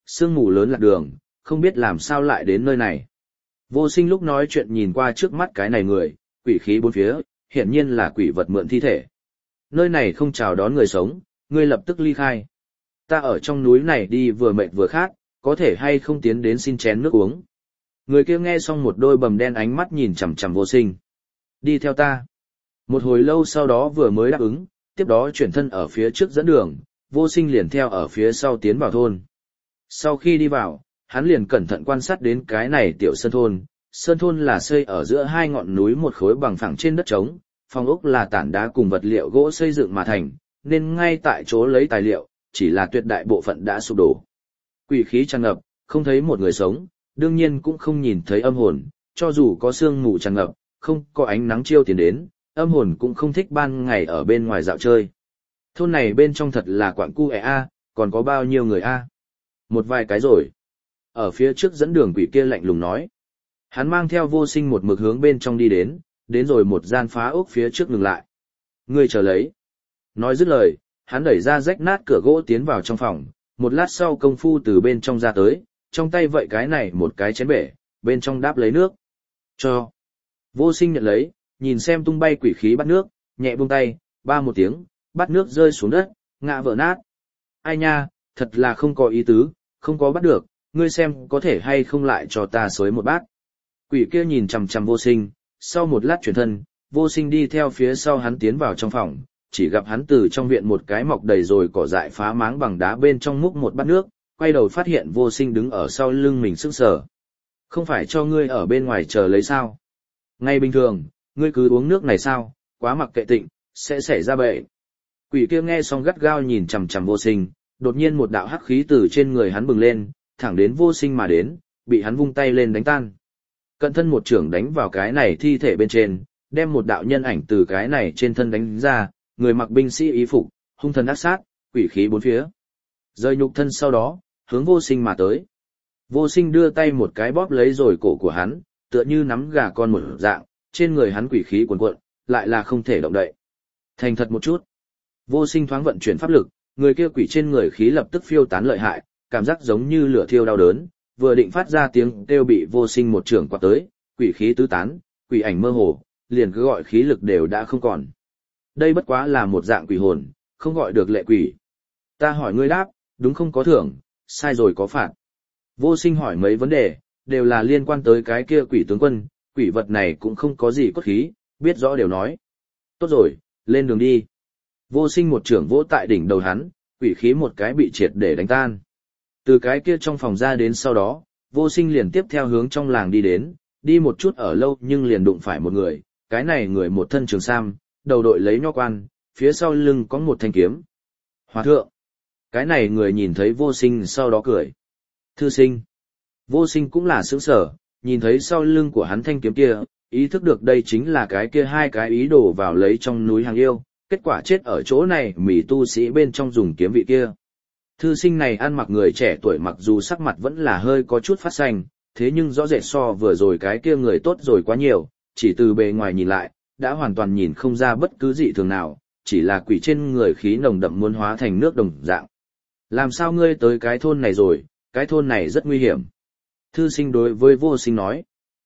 Speaker 1: Sương mù lớn lạc đường, không biết làm sao lại đến nơi này. Vô Sinh lúc nói chuyện nhìn qua trước mắt cái này người, quỷ khí bốn phía, hiển nhiên là quỷ vật mượn thi thể. Nơi này không chào đón người sống, ngươi lập tức ly khai. Ta ở trong núi này đi vừa mệt vừa khát, có thể hay không tiến đến xin chén nước uống. Người kia nghe xong một đôi bầm đen ánh mắt nhìn chằm chằm Vô Sinh. Đi theo ta. Một hồi lâu sau đó vừa mới đáp ứng, tiếp đó chuyển thân ở phía trước dẫn đường, Vô Sinh liền theo ở phía sau tiến vào thôn. Sau khi đi vào, hắn liền cẩn thận quan sát đến cái này tiểu sơn thôn. Sơn thôn là xây ở giữa hai ngọn núi một khối bằng phẳng trên đất trống, phòng ốc là tảng đá cùng vật liệu gỗ xây dựng mà thành, nên ngay tại chỗ lấy tài liệu, chỉ là tuyệt đại bộ phận đã sụp đổ. Quỷ khí tràn ngập, không thấy một người sống, đương nhiên cũng không nhìn thấy âm hồn, cho dù có sương mù tràn ngập, không có ánh nắng chiêu tiến đến, âm hồn cũng không thích ban ngày ở bên ngoài dạo chơi. Thôn này bên trong thật là quặng cu a, còn có bao nhiêu người a? Một vài cái rồi. Ở phía trước dẫn đường quỷ kia lạnh lùng nói. Hắn mang theo Vô Sinh một mực hướng bên trong đi đến rồi một gian phá ốc phía trước ngừng lại. Ngươi chờ lấy. Nói dứt lời, hắn đẩy ra rách nát cửa gỗ tiến vào trong phòng, một lát sau công phu từ bên trong ra tới, trong tay vậy cái này một cái chén bể, bên trong đáp lấy nước. Cho. Vô Sinh nhận lấy, nhìn xem tung bay quỷ khí bắt nước, nhẹ buông tay, ba một tiếng, bắt nước rơi xuống đất, ngã vỡ nát. Ai nha, thật là không có ý tứ, không có bắt được, ngươi xem có thể hay không lại cho ta xới một bát. Quỷ kia nhìn chằm chằm Vô Sinh, sau một lát chuyển thân, Vô Sinh đi theo phía sau hắn tiến vào trong phòng, chỉ gặp hắn từ trong viện một cái mọc đầy rồi cỏ dại phá máng bằng đá bên trong múc một bát nước, quay đầu phát hiện Vô Sinh đứng ở sau lưng mình sững sờ. Không phải cho ngươi ở bên ngoài chờ lấy sao? Ngay bình thường, ngươi cứ uống nước này sao, quá mặc kệ tịnh, sẽ xảy ra bệnh. Quỷ kia nghe xong gắt gao nhìn chằm chằm Vô Sinh, đột nhiên một đạo hắc khí từ trên người hắn bừng lên, thẳng đến Vô Sinh mà đến, bị hắn vung tay lên đánh tan. Cận thân một chưởng đánh vào cái này thi thể bên trên, đem một đạo nhân ảnh từ cái này trên thân đánh ra, người mặc binh sĩ y phục, hung thần ác sát, quỷ khí bốn phía. Rơi nhục thân sau đó, hướng Vô Sinh mà tới. Vô Sinh đưa tay một cái bóp lấy rồi cổ của hắn, tựa như nắm gà con một dạng, trên người hắn quỷ khí cuồn cuộn, lại là không thể động đậy. Thành thật một chút. Vô Sinh thoáng vận chuyển pháp lực, người kia quỷ trên người khí lập tức phiêu tán lợi hại, cảm giác giống như lửa thiêu đau đớn, vừa định phát ra tiếng kêu bị Vô Sinh một chưởng quạt tới, quỷ khí tứ tán, quỷ ảnh mơ hồ, liền cứ gọi khí lực đều đã không còn. Đây bất quá là một dạng quỷ hồn, không gọi được lệ quỷ. Ta hỏi ngươi đáp, đúng không có thưởng, sai rồi có phạt. Vô Sinh hỏi mấy vấn đề, đều là liên quan tới cái kia quỷ tướng quân, quỷ vật này cũng không có gì cốt khí, biết rõ đều nói. Tốt rồi, lên đường đi. Vô Sinh một chưởng vỗ tại đỉnh đầu hắn, quỷ khí một cái bị triệt để đánh tan. Từ cái kia trong phòng ra đến sau đó, Vô Sinh liền tiếp theo hướng trong làng đi đến, đi một chút ở lâu nhưng liền đụng phải một người, cái này người một thân trường sam, đầu đội lấy nho quan, phía sau lưng có một thanh kiếm. Hòa thượng. Cái này người nhìn thấy Vô Sinh sau đó cười. Thư sinh. Vô Sinh cũng là sững sở, nhìn thấy sau lưng của hắn thanh kiếm kia, ý thức được đây chính là cái kia hai cái ý đồ vào lấy trong núi hàng yêu, kết quả chết ở chỗ này mỉ tu sĩ bên trong dùng kiếm vị kia. Thư sinh này ăn mặc người trẻ tuổi mặc dù sắc mặt vẫn là hơi có chút phát xanh, thế nhưng rõ rệt so vừa rồi cái kia người tốt rồi quá nhiều, chỉ từ bề ngoài nhìn lại, đã hoàn toàn nhìn không ra bất cứ dị thường nào, chỉ là quỷ trên người khí nồng đậm muốn hóa thành nước đồng dạng. Làm sao ngươi tới cái thôn này rồi, cái thôn này rất nguy hiểm. Thư sinh đối với Vô Sinh nói.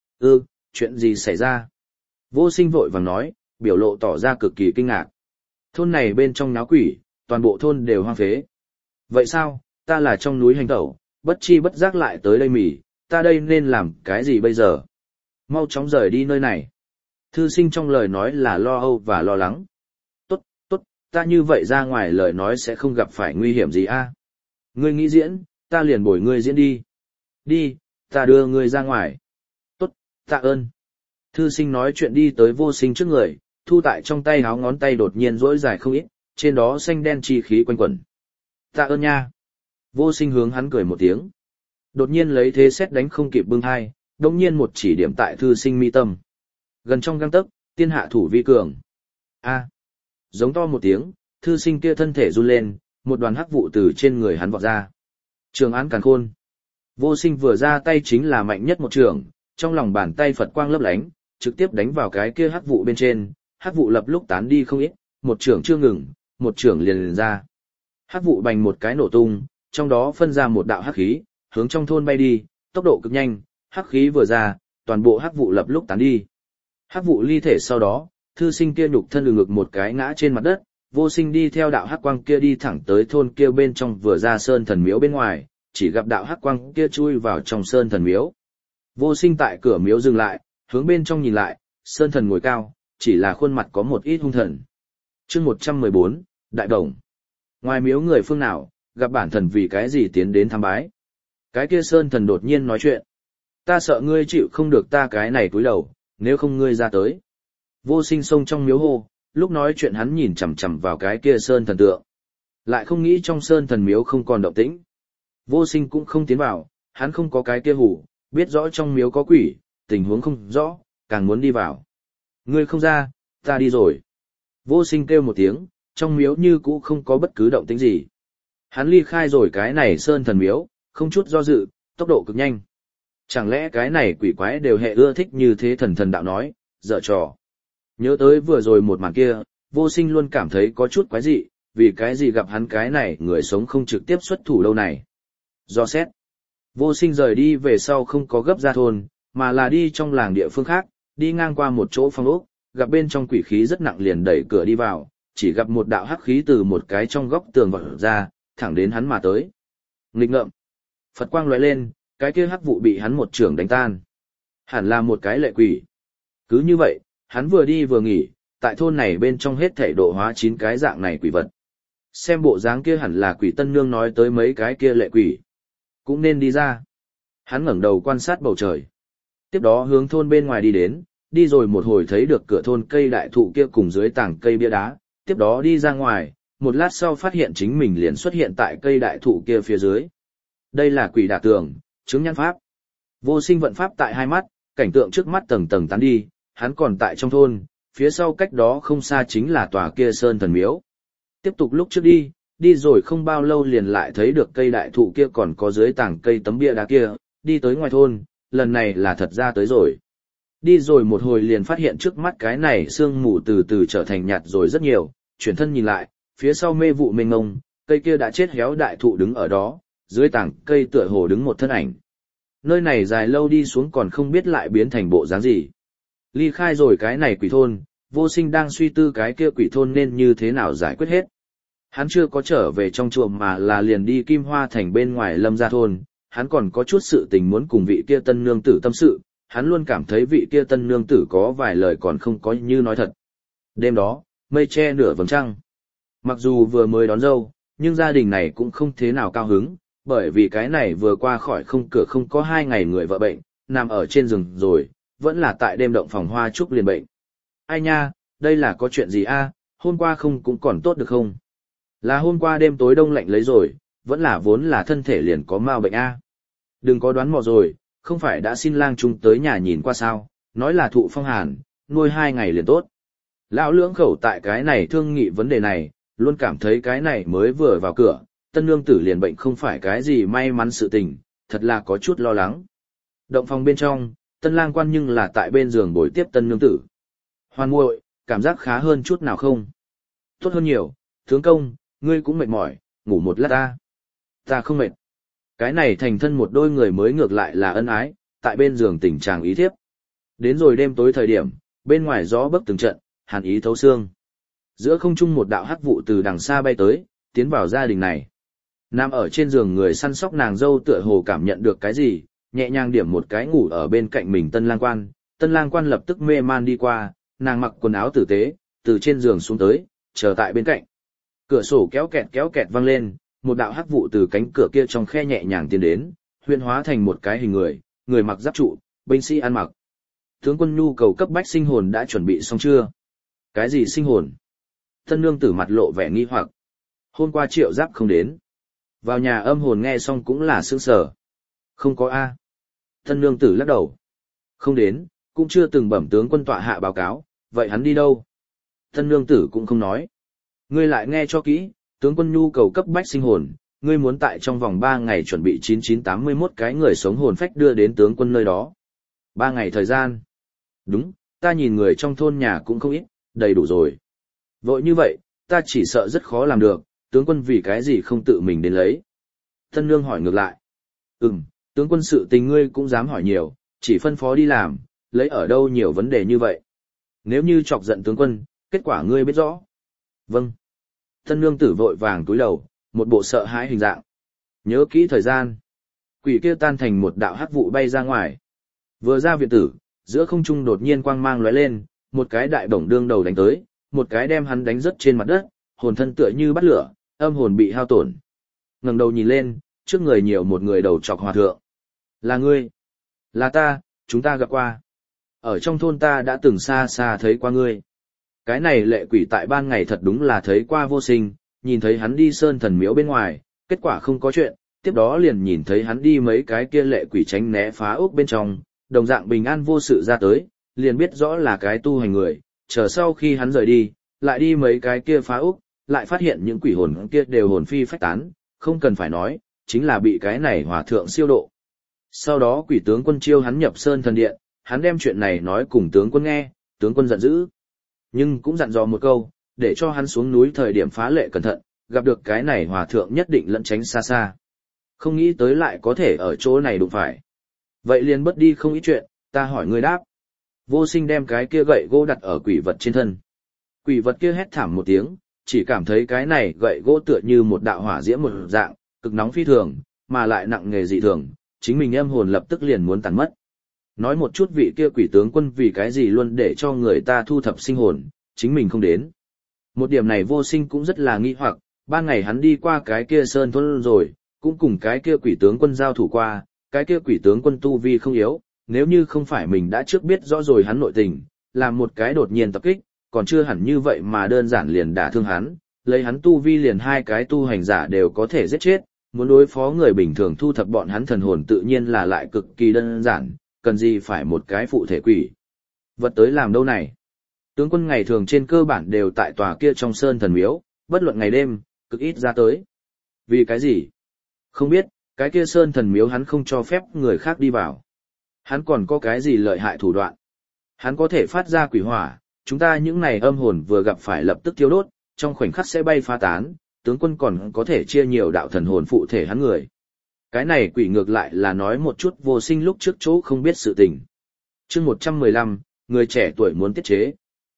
Speaker 1: Chuyện gì xảy ra? Vô Sinh vội vàng nói, biểu lộ tỏ ra cực kỳ kinh ngạc. Thôn này bên trong náo quỷ, toàn bộ thôn đều hoang phế. Vậy sao, ta là trong núi hành tẩu, bất chi bất giác lại tới đây mỉ, ta đây nên làm cái gì bây giờ? Mau chóng rời đi nơi này. Thư sinh trong lời nói là lo âu và lo lắng. Tốt, ta như vậy ra ngoài lời nói sẽ không gặp phải nguy hiểm gì a? Ngươi nghĩ diễn, ta liền bồi ngươi diễn đi. Đi, ta đưa ngươi ra ngoài. Tốt, tạ ơn. Thư sinh nói chuyện đi tới Vô Sinh trước người, thu tại trong tay háo ngón tay đột nhiên rỗi dài không ít, trên đó xanh đen chi khí quanh quẩn. Tạ ơn nha. Vô Sinh hướng hắn cười một tiếng. Đột nhiên lấy thế xét đánh không kịp bưng hai, đột nhiên một chỉ điểm tại thư sinh mi tâm. Gần trong gang tấc, tiên hạ thủ vi cường. A. Giống to một tiếng, thư sinh kia thân thể run lên, một đoàn hắc vụ từ trên người hắn vọt ra. Trường án càn khôn. Vô Sinh vừa ra tay chính là mạnh nhất một trường, trong lòng bàn tay Phật quang lấp lánh, trực tiếp đánh vào cái kia hắc vụ bên trên, hắc vụ lập lúc tán đi không ít, một trường chưa ngừng, một trường liền ra. Hắc vụ bành một cái nổ tung, trong đó phân ra một đạo hắc khí, hướng trong thôn bay đi, tốc độ cực nhanh, hắc khí vừa ra, toàn bộ hắc vụ lập lúc tán đi. Hắc vụ ly thể sau đó, thư sinh kia nhục thân ngực một cái ngã trên mặt đất, Vô Sinh đi theo đạo hắc quang kia đi thẳng tới thôn kia bên trong vừa ra sơn thần miếu bên ngoài, chỉ gặp đạo hắc quang kia chui vào trong sơn thần miếu. Vô Sinh tại cửa miếu dừng lại, hướng bên trong nhìn lại, sơn thần ngồi cao, chỉ là khuôn mặt có một ít hung thần. Chương 114, Đại Đồng. Ngoài miếu người phương nào, gặp bản thần vì cái gì tiến đến thăm bái. Cái kia sơn thần đột nhiên nói chuyện. Ta sợ ngươi chịu không được ta cái này cúi đầu, nếu không ngươi ra tới. Vô Sinh xông trong miếu hô, lúc nói chuyện hắn nhìn chằm chằm vào cái kia sơn thần tượng. Lại không nghĩ trong sơn thần miếu không còn động tĩnh. Vô Sinh cũng không tiến vào, hắn không có cái kia hủ, biết rõ trong miếu có quỷ, tình huống không rõ, càng muốn đi vào. Ngươi không ra, ta đi rồi. Vô Sinh kêu một tiếng, trong miếu như cũ không có bất cứ động tĩnh gì. Hắn ly khai rồi cái này sơn thần miếu, không chút do dự, tốc độ cực nhanh. Chẳng lẽ cái này quỷ quái đều hệ ưa thích như thế thần thần đạo nói, dở trò. Nhớ tới vừa rồi một màn kia, Vô Sinh luôn cảm thấy có chút quái dị, vì cái gì gặp hắn cái này người sống không trực tiếp xuất thủ đâu này. Do xét, Vô Sinh rời đi về sau không có gấp ra thôn, mà là đi trong làng địa phương khác, đi ngang qua một chỗ phong ốc, gặp bên trong quỷ khí rất nặng liền đẩy cửa đi vào, chỉ gặp một đạo hắc khí từ một cái trong góc tường vọt ra, thẳng đến hắn mà tới. Nghịch ngợm, Phật quang lóe lên, cái kia hắc vụ bị hắn một chưởng đánh tan. Hẳn là một cái lệ quỷ. Cứ như vậy, hắn vừa đi vừa nghỉ, tại thôn này bên trong hết thảy độ hóa 9 cái dạng này quỷ vật. Xem bộ dáng kia hẳn là quỷ tân nương nói tới mấy cái kia lệ quỷ. Cũng nên đi ra. Hắn ngẩng đầu quan sát bầu trời. Tiếp đó hướng thôn bên ngoài đi đến, đi rồi một hồi thấy được cửa thôn cây đại thụ kia cùng dưới tảng cây bia đá, tiếp đó đi ra ngoài, một lát sau phát hiện chính mình liền xuất hiện tại cây đại thụ kia phía dưới. Đây là quỷ đả tường, chứng nhãn pháp. Vô Sinh vận pháp tại hai mắt, cảnh tượng trước mắt tầng tầng tán đi, hắn còn tại trong thôn, phía sau cách đó không xa chính là tòa kia sơn thần miếu. Tiếp tục lúc trước đi, đi rồi không bao lâu liền lại thấy được cây đại thụ kia còn có dưới tảng cây tấm bia đá kia, đi tới ngoài thôn, lần này là thật ra tới rồi. Đi rồi một hồi liền phát hiện trước mắt cái này sương mù từ từ trở thành nhạt rồi rất nhiều, chuyển thân nhìn lại, phía sau mê vụ mênh mông, cây kia đã chết héo đại thụ đứng ở đó, dưới tảng cây tựa hồ đứng một thân ảnh. Nơi này dài lâu đi xuống còn không biết lại biến thành bộ dáng gì. Ly khai rồi cái này quỷ thôn, Vô Sinh đang suy tư cái kia quỷ thôn nên như thế nào giải quyết hết. Hắn chưa có trở về trong chùa mà là liền đi Kim Hoa Thành bên ngoài Lâm Gia thôn, hắn còn có chút sự tình muốn cùng vị kia tân nương tử tâm sự, hắn luôn cảm thấy vị kia tân nương tử có vài lời còn không có như nói thật. Đêm đó, mây che nửa vầng trăng. Mặc dù vừa mới đón dâu, nhưng gia đình này cũng không thế nào cao hứng, bởi vì cái này vừa qua khỏi không cửa không có 2 ngày người vợ bệnh, nằm ở trên giường rồi, vẫn là tại đêm động phòng hoa trúc liền bệnh. Ai nha, đây là có chuyện gì a? Hôm qua không cũng còn tốt được không? Là hôm qua đêm tối đông lạnh lấy rồi, vẫn là vốn là thân thể liền có mau bệnh a. Đừng có đoán mò rồi, không phải đã xin lang trung tới nhà nhìn qua sao, nói là thụ phong hàn, nuôi 2 ngày liền tốt. Lão lưỡng khẩu tại cái này thương nghị vấn đề này, luôn cảm thấy cái này mới vừa vào cửa, tân nương tử liền bệnh không phải cái gì may mắn sự tình, thật là có chút lo lắng. Động phòng bên trong, tân lang quan nhưng là tại bên giường bồi tiếp tân nương tử. Hoan muội, cảm giác khá hơn chút nào không? Tốt hơn nhiều, tướng công, ngươi cũng mệt mỏi, ngủ một lát ta. Ta không mệt. Cái này thành thân một đôi người mới ngược lại là ân ái, tại bên giường tình trạng ý thiếp. Đến rồi đêm tối thời điểm, bên ngoài gió bấc từng trận, hàn ý thấu xương. Giữa không trung một đạo hắc vụ từ đằng xa bay tới, tiến vào gia đình này. Nằm ở trên giường người săn sóc nàng dâu tựa hồ cảm nhận được cái gì, nhẹ nhàng điểm một cái ngủ ở bên cạnh mình tân lang quan lập tức mê man đi qua, nàng mặc quần áo tử tế, từ trên giường xuống tới, chờ tại bên cạnh. Cửa sổ kéo kẹt vang lên, một đạo hắc vụ từ cánh cửa kia trong khe nhẹ nhàng tiến đến, huyễn hóa thành một cái hình người mặc giáp trụ, binh sĩ ăn mặc. Tướng quân nhu cầu cấp bách sinh hồn đã chuẩn bị xong chưa? Cái gì sinh hồn? Tân nương tử mặt lộ vẻ nghi hoặc. Hôm qua Triệu Giáp không đến. Vào nhà âm hồn nghe xong cũng là sững sờ. Không có a. Tân nương tử lắc đầu. Không đến, cũng chưa từng bẩm tướng quân tọa hạ báo cáo, vậy hắn đi đâu? Tân nương tử cũng không nói. Ngươi lại nghe cho kỹ, tướng quân nhu cầu cấp bách sinh hồn, ngươi muốn tại trong vòng 3 ngày chuẩn bị 9981 cái người sống hồn phách đưa đến tướng quân nơi đó. 3 ngày thời gian. Đúng, ta nhìn người trong thôn nhà cũng không ít, đầy đủ rồi. Vội như vậy, ta chỉ sợ rất khó làm được, tướng quân vì cái gì không tự mình đến lấy. Tân nương hỏi ngược lại. Tướng quân sự tình ngươi cũng dám hỏi nhiều, chỉ phân phó đi làm, lấy ở đâu nhiều vấn đề như vậy. Nếu như chọc giận tướng quân, kết quả ngươi biết rõ. Vâng. Tân nương tử vội vàng cúi đầu, một bộ sợ hãi hình dạng. Nhớ kỹ thời gian. Quỷ kia tan thành một đạo hắc vụ bay ra ngoài. Vừa ra viện tử, giữa không trung đột nhiên quang mang lóe lên, một cái đại bổng đương đầu đánh tới, một cái đem hắn đánh rớt trên mặt đất, hồn thân tựa như bắt lửa, âm hồn bị hao tổn. Ngẩng đầu nhìn lên, trước người nhiều một người đầu trọc hòa thượng. Là ngươi. Là ta, chúng ta gặp qua. Ở trong thôn ta đã từng xa xa thấy qua ngươi. Cái này lệ quỷ tại ban ngày thật đúng là thấy qua Vô Sinh, nhìn thấy hắn đi sơn thần miếu bên ngoài, kết quả không có chuyện, tiếp đó liền nhìn thấy hắn đi mấy cái kia lệ quỷ tránh né phá ốc bên trong, đồng dạng bình an vô sự ra tới, liền biết rõ là cái tu hành người, chờ sau khi hắn rời đi, lại đi mấy cái kia phá ốc, lại phát hiện những quỷ hồn kia đều hồn phi phách tán, không cần phải nói, chính là bị cái này hòa thượng siêu độ. Sau đó quỷ tướng quân chiêu hắn nhập sơn thần điện, hắn đem chuyện này nói cùng tướng quân nghe, tướng quân giận dữ. Nhưng cũng dặn dò một câu, để cho hắn xuống núi thời điểm phá lệ cẩn thận, gặp được cái này hòa thượng nhất định lẩn tránh xa xa. Không nghĩ tới lại có thể ở chỗ này đụng phải. Vậy liền bất đi không ít chuyện, ta hỏi ngươi đáp. Vô Sinh đem cái kia gậy gỗ đặt ở quỷ vật trên thân. Quỷ vật kia hét thảm một tiếng, chỉ cảm thấy cái này gậy gỗ tựa như một đạo hỏa diễm một dạng, cực nóng phi thường, mà lại nặng nghề dị thường, chính mình âm hồn lập tức liền muốn tàn mất. Nói một chút vị kia quỷ tướng quân vì cái gì luôn để cho người ta thu thập sinh hồn, chính mình không đến. Một điểm này Vô Sinh cũng rất là nghi hoặc, ban ngày hắn đi qua cái kia sơn thôn rồi, cũng cùng cái kia quỷ tướng quân giao thủ qua, cái kia quỷ tướng quân tu vi không yếu, nếu như không phải mình đã trước biết rõ rồi hắn nội tình, làm một cái đột nhiên tập kích, còn chưa hẳn như vậy mà đơn giản liền đả thương hắn, lấy hắn tu vi liền hai cái tu hành giả đều có thể giết chết, muốn đối phó người bình thường thu thập bọn hắn thần hồn tự nhiên là lại cực kỳ đơn giản, cần gì phải một cái phụ thể quỷ. Vật tới làm đâu này? Tướng quân ngày thường trên cơ bản đều tại tòa kia trong sơn thần miếu, bất luận ngày đêm, cực ít ra tới. Vì cái gì? Không biết, cái kia sơn thần miếu hắn không cho phép người khác đi vào. Hắn còn có cái gì lợi hại thủ đoạn? Hắn có thể phát ra quỷ hỏa, chúng ta những này âm hồn vừa gặp phải lập tức thiêu đốt, trong khoảnh khắc sẽ bay phá tán, tướng quân còn có thể chia nhiều đạo thần hồn phụ thể hắn người. Cái này quỷ ngược lại là nói một chút Vô Sinh lúc trước chỗ không biết sự tình. Chương 115, người trẻ tuổi muốn tiết chế.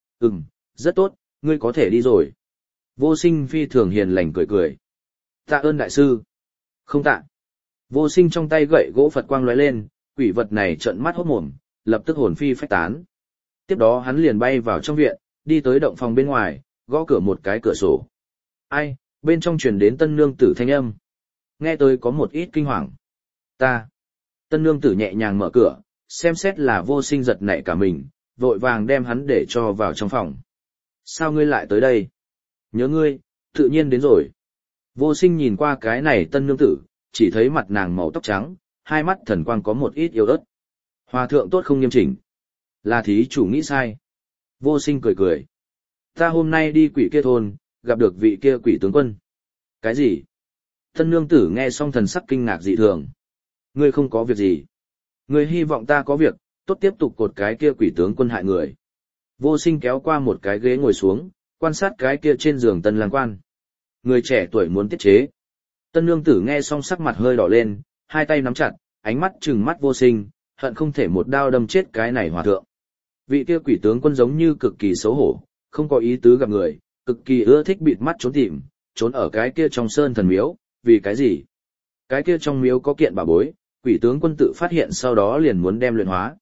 Speaker 1: Rất tốt, ngươi có thể đi rồi. Vô Sinh phi thường hiền lành cười cười. Tạ ơn đại sư. Không tạ. Vô Sinh trong tay gậy gỗ Phật quang lóe lên, quỷ vật này trợn mắt hốt mồm, lập tức hồn phi phách tán. Tiếp đó hắn liền bay vào trong viện, đi tới động phòng bên ngoài, gõ cửa một cái cửa sổ. Ai, bên trong truyền đến tân nương tử thanh âm. Nghe tôi có một ít kinh hoàng. Ta. Tân nương tử nhẹ nhàng mở cửa, xem xét là Vô Sinh giật nảy cả mình, vội vàng đem hắn để cho vào trong phòng. Sao ngươi lại tới đây? Nhớ ngươi, tự nhiên đến rồi. Vô Sinh nhìn qua cái này tân nương tử, chỉ thấy mặt nàng màu tóc trắng, hai mắt thần quang có một ít yếu ớt. Hòa thượng tốt không nghiêm chỉnh. Là thí chủ nghĩ sai. Vô Sinh cười cười. Ta hôm nay đi quỷ kia thôn, gặp được vị kia quỷ tướng quân. Cái gì? Tân nương tử nghe xong thần sắc kinh ngạc dị thường. Ngươi không có việc gì. Ngươi hy vọng ta có việc, tốt tiếp tục cột cái kia quỷ tướng quân hại người. Vô Sinh kéo qua một cái ghế ngồi xuống, quan sát cái kia trên giường tân lang quan. Người trẻ tuổi muốn tiết chế. Tân nương tử nghe xong sắc mặt hơi đỏ lên, hai tay nắm chặt, ánh mắt trừng mắt Vô Sinh, hận không thể một đao đâm chết cái này hòa thượng. Vị kia quỷ tướng quân giống như cực kỳ xấu hổ, không có ý tứ gặp người, cực kỳ ưa thích bịt mắt trốn tìm, trốn ở cái kia trong sơn thần miếu, vì cái gì? Cái kia trong miếu có kiện bảo bối, quỷ tướng quân tự phát hiện sau đó liền muốn đem luyện hóa.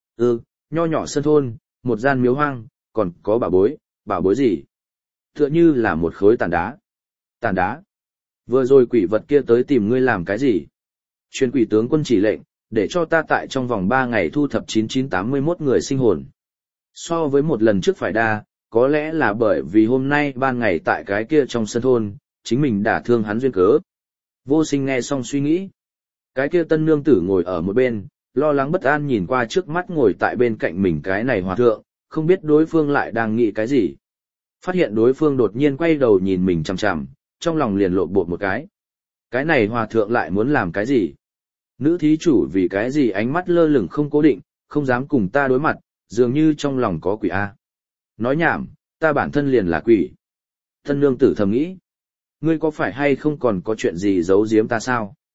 Speaker 1: Nho nhỏ sơn thôn, một gian miếu hoang, còn có bảo bối gì? Tựa như là một khối tảng đá. Tảng đá? Vừa rồi quỷ vật kia tới tìm ngươi làm cái gì? Truyền quỷ tướng quân chỉ lệnh, để cho ta tại trong vòng 3 ngày thu thập 9981 người sinh hồn. So với một lần trước phải đa, có lẽ là bởi vì hôm nay ban ngày tại cái kia trong sân thôn, chính mình đả thương hắn duyên cớ. Vô Sinh nghe xong suy nghĩ. Cái kia tân nương tử ngồi ở một bên, lo lắng bất an nhìn qua trước mắt ngồi tại bên cạnh mình cái này hòa thượng, không biết đối phương lại đang nghĩ cái gì. Phát hiện đối phương đột nhiên quay đầu nhìn mình chằm chằm, trong lòng liền lộn bột một cái. Cái này hòa thượng lại muốn làm cái gì? Nữ thí chủ vì cái gì ánh mắt lơ lửng không cố định, không dám cùng ta đối mặt, dường như trong lòng có quỷ A. Nói nhảm, ta bản thân liền là quỷ. Tân nương tử thầm nghĩ. Ngươi có phải hay không còn có chuyện gì giấu giếm ta sao?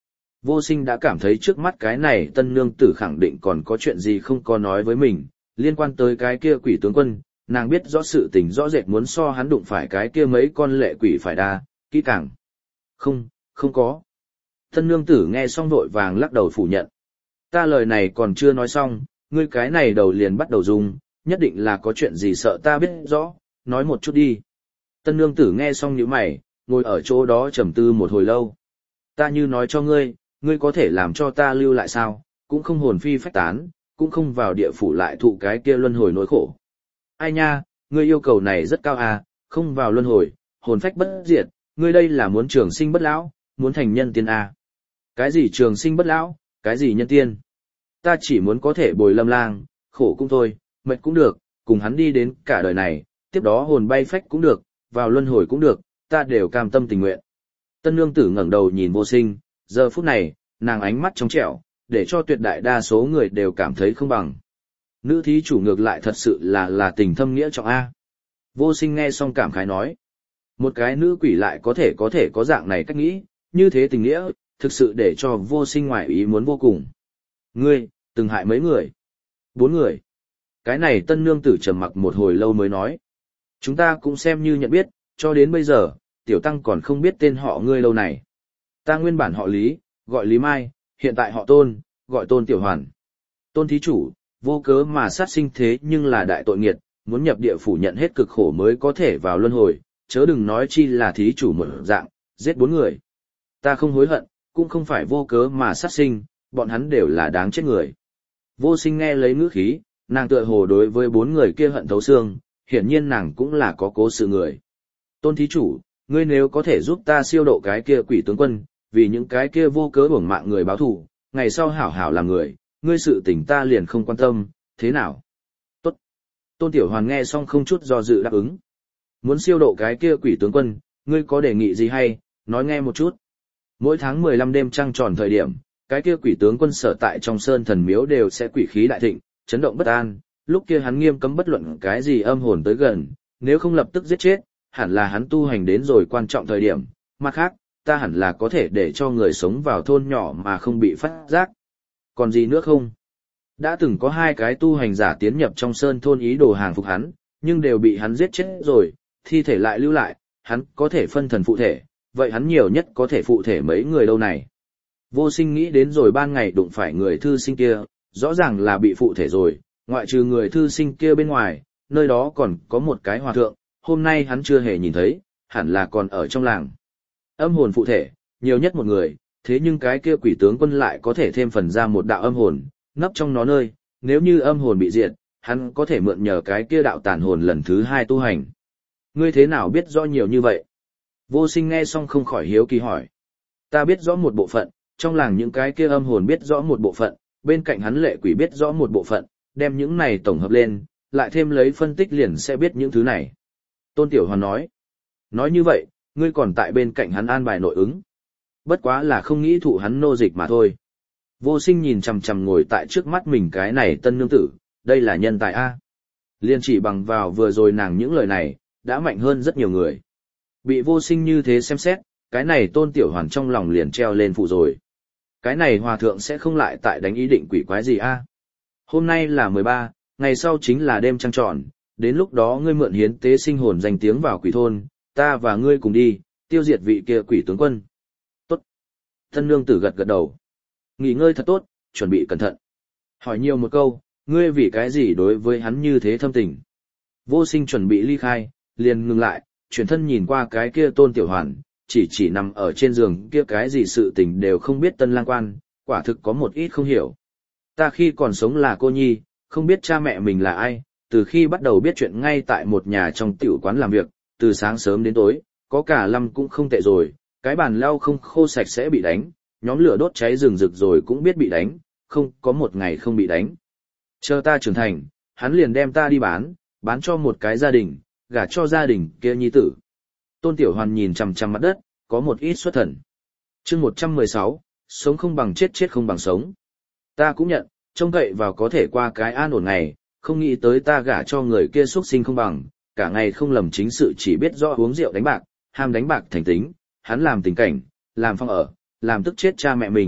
Speaker 1: Vô Sinh đã cảm thấy trước mắt cái này tân nương tử khẳng định còn có chuyện gì không có nói với mình, liên quan tới cái kia quỷ tướng quân, nàng biết rõ sự tình rõ rệt muốn so hắn đụng phải cái kia mấy con lệ quỷ phải đa, kỹ càng. Không, không có. Tân nương tử nghe xong vội vàng lắc đầu phủ nhận. Ta lời này còn chưa nói xong, ngươi cái này đầu liền bắt đầu dùng, nhất định là có chuyện gì sợ ta biết rõ, nói một chút đi. Tân nương tử nghe xong nhíu mày, ngồi ở chỗ đó trầm tư một hồi lâu. Ta như nói cho ngươi, ngươi có thể làm cho ta lưu lại sao, cũng không hồn phi phách tán, cũng không vào địa phủ lại thụ cái kia luân hồi nỗi khổ. Ai nha, ngươi yêu cầu này rất cao à, không vào luân hồi, hồn phách bất diệt, ngươi đây là muốn trường sinh bất lão, muốn thành nhân tiên à. Cái gì trường sinh bất lão, cái gì nhân tiên? Ta chỉ muốn có thể bồi Lâm Lang, khổ cũng thôi, mệt cũng được, cùng hắn đi đến cả đời này, tiếp đó hồn bay phách cũng được, vào luân hồi cũng được, ta đều cam tâm tình nguyện. Tân nương tử ngẩng đầu nhìn Vô Sinh, giờ phút này, nàng ánh mắt trong trẻo, để cho tuyệt đại đa số người đều cảm thấy không bằng. Nữ thí chủ ngược lại thật sự là tình thâm nghĩa trọng A. Vô Sinh nghe xong cảm khái nói. Một cái nữ quỷ lại có thể có dạng này cách nghĩ, như thế tình nghĩa, thực sự để cho Vô Sinh ngoại ý muốn vô cùng. Ngươi, từng hại mấy người? 4 người. Cái này tân nương tử trầm mặc một hồi lâu mới nói. Chúng ta cũng xem như nhận biết, cho đến bây giờ, tiểu tăng còn không biết tên họ ngươi lâu này. Ta nguyên bản họ Lý, gọi Lý Mai, hiện tại họ Tôn, gọi Tôn Tiểu Hoàn. Tôn thí chủ, vô cớ mà sát sinh thế nhưng là đại tội nghiệt, muốn nhập địa phủ nhận hết cực khổ mới có thể vào luân hồi, chớ đừng nói chi là thí chủ một dạng, giết 4 người. Ta không hối hận, cũng không phải vô cớ mà sát sinh, bọn hắn đều là đáng chết người. Vô Sinh nghe lấy ngữ khí, nàng tựa hồ đối với 4 người kia hận thấu xương, hiển nhiên nàng cũng là có cố sự người. Tôn thí chủ, ngươi nếu có thể giúp ta siêu độ cái kia quỷ tướng quân, vì những cái kia vô cớ uổng mạng người báo thù, ngày sau hảo hảo làm người, ngươi sự tình ta liền không quan tâm, thế nào? Tốt. Tôn Tiểu Hoàn nghe xong không chút do dự đáp ứng. Muốn siêu độ cái kia quỷ tướng quân, ngươi có đề nghị gì hay, nói nghe một chút. Mỗi tháng 15 đêm trăng tròn thời điểm, cái kia quỷ tướng quân sở tại trong sơn thần miếu đều sẽ quỷ khí đại thịnh, chấn động bất an, lúc kia hắn nghiêm cấm bất luận cái gì âm hồn tới gần, nếu không lập tức giết chết, hẳn là hắn tu hành đến rồi quan trọng thời điểm, mặt khác, ta hẳn là có thể để cho người sống vào thôn nhỏ mà không bị phát giác. Còn gì nữa không? Đã từng có 2 cái tu hành giả tiến nhập trong sơn thôn ý đồ hàng phục hắn, nhưng đều bị hắn giết chết rồi, thi thể lại lưu lại, hắn có thể phân thần phụ thể, vậy hắn nhiều nhất có thể phụ thể mấy người đâu này. Vô Sinh nghĩ đến rồi ban ngày đụng phải người thư sinh kia, rõ ràng là bị phụ thể rồi, ngoại trừ người thư sinh kia bên ngoài, nơi đó còn có một cái hòa thượng, hôm nay hắn chưa hề nhìn thấy, hẳn là còn ở trong làng. Âm hồn phụ thể, nhiều nhất một người, thế nhưng cái kia quỷ tướng quân lại có thể thêm phần ra một đạo âm hồn, nấp trong nó nơi, nếu như âm hồn bị diệt, hắn có thể mượn nhờ cái kia đạo tàn hồn lần thứ 2 tu hành. Ngươi thế nào biết rõ nhiều như vậy? Vô Sinh nghe xong không khỏi hiếu kỳ hỏi. Ta biết rõ một bộ phận, trong làng những cái kia âm hồn biết rõ một bộ phận, bên cạnh hắn lệ quỷ biết rõ một bộ phận, đem những này tổng hợp lên, lại thêm lấy phân tích liền sẽ biết những thứ này. Tôn Tiểu Hoàn nói. Nói như vậy, ngươi còn tại bên cạnh hắn an bài nội ứng. Bất quá là không nghĩ thụ hắn nô dịch mà thôi. Vô Sinh nhìn chằm chằm ngồi tại trước mắt mình cái này tân nương tử, đây là nhân tài A. Liên chỉ bằng vào vừa rồi nàng những lời này, đã mạnh hơn rất nhiều người. Bị Vô Sinh như thế xem xét, cái này Tôn Tiểu Hoàn trong lòng liền treo lên phụ rồi. Cái này hòa thượng sẽ không lại tại đánh ý định quỷ quái gì A. Hôm nay là 13, ngày sau chính là đêm trăng tròn, đến lúc đó ngươi mượn hiến tế sinh hồn danh tiếng vào quỷ thôn, ta và ngươi cùng đi, tiêu diệt vị kia quỷ tướng quân. Tốt. Tân nương tử gật gật đầu. Nghỉ ngơi thật tốt, chuẩn bị cẩn thận. Hỏi nhiều một câu, ngươi vì cái gì đối với hắn như thế thâm tình. Vô Sinh chuẩn bị ly khai, liền ngừng lại, chuyển thân nhìn qua cái kia Tôn Tiểu Hoàn, chỉ nằm ở trên giường kia cái gì sự tình đều không biết tân lang quan, quả thực có một ít không hiểu. Ta khi còn sống là cô nhi, không biết cha mẹ mình là ai, từ khi bắt đầu biết chuyện ngay tại một nhà trong tiểu quán làm việc, từ sáng sớm đến tối, có cả lâm cũng không tệ rồi, cái bàn lau không khô sạch sẽ bị đánh, nhóm lửa đốt cháy rừng rực rồi cũng biết bị đánh, không có một ngày không bị đánh. Chờ ta trưởng thành, hắn liền đem ta đi bán cho một cái gia đình, gả cho gia đình kia nhi tử. Tôn Tiểu Hoàn nhìn chằm chằm mặt đất, có một ít xuất thần. Chương 116, sống không bằng chết, chết không bằng sống. Ta cũng nhận, trông cậy vào có thể qua cái an ổn ngày, không nghĩ tới ta gả cho người kia xuất sinh không bằng, cả ngày không lầm chính sự chỉ biết rõ uống rượu đánh bạc, ham đánh bạc thành tính, hắn làm tình cảnh, làm phong ở, làm tức chết cha mẹ mình,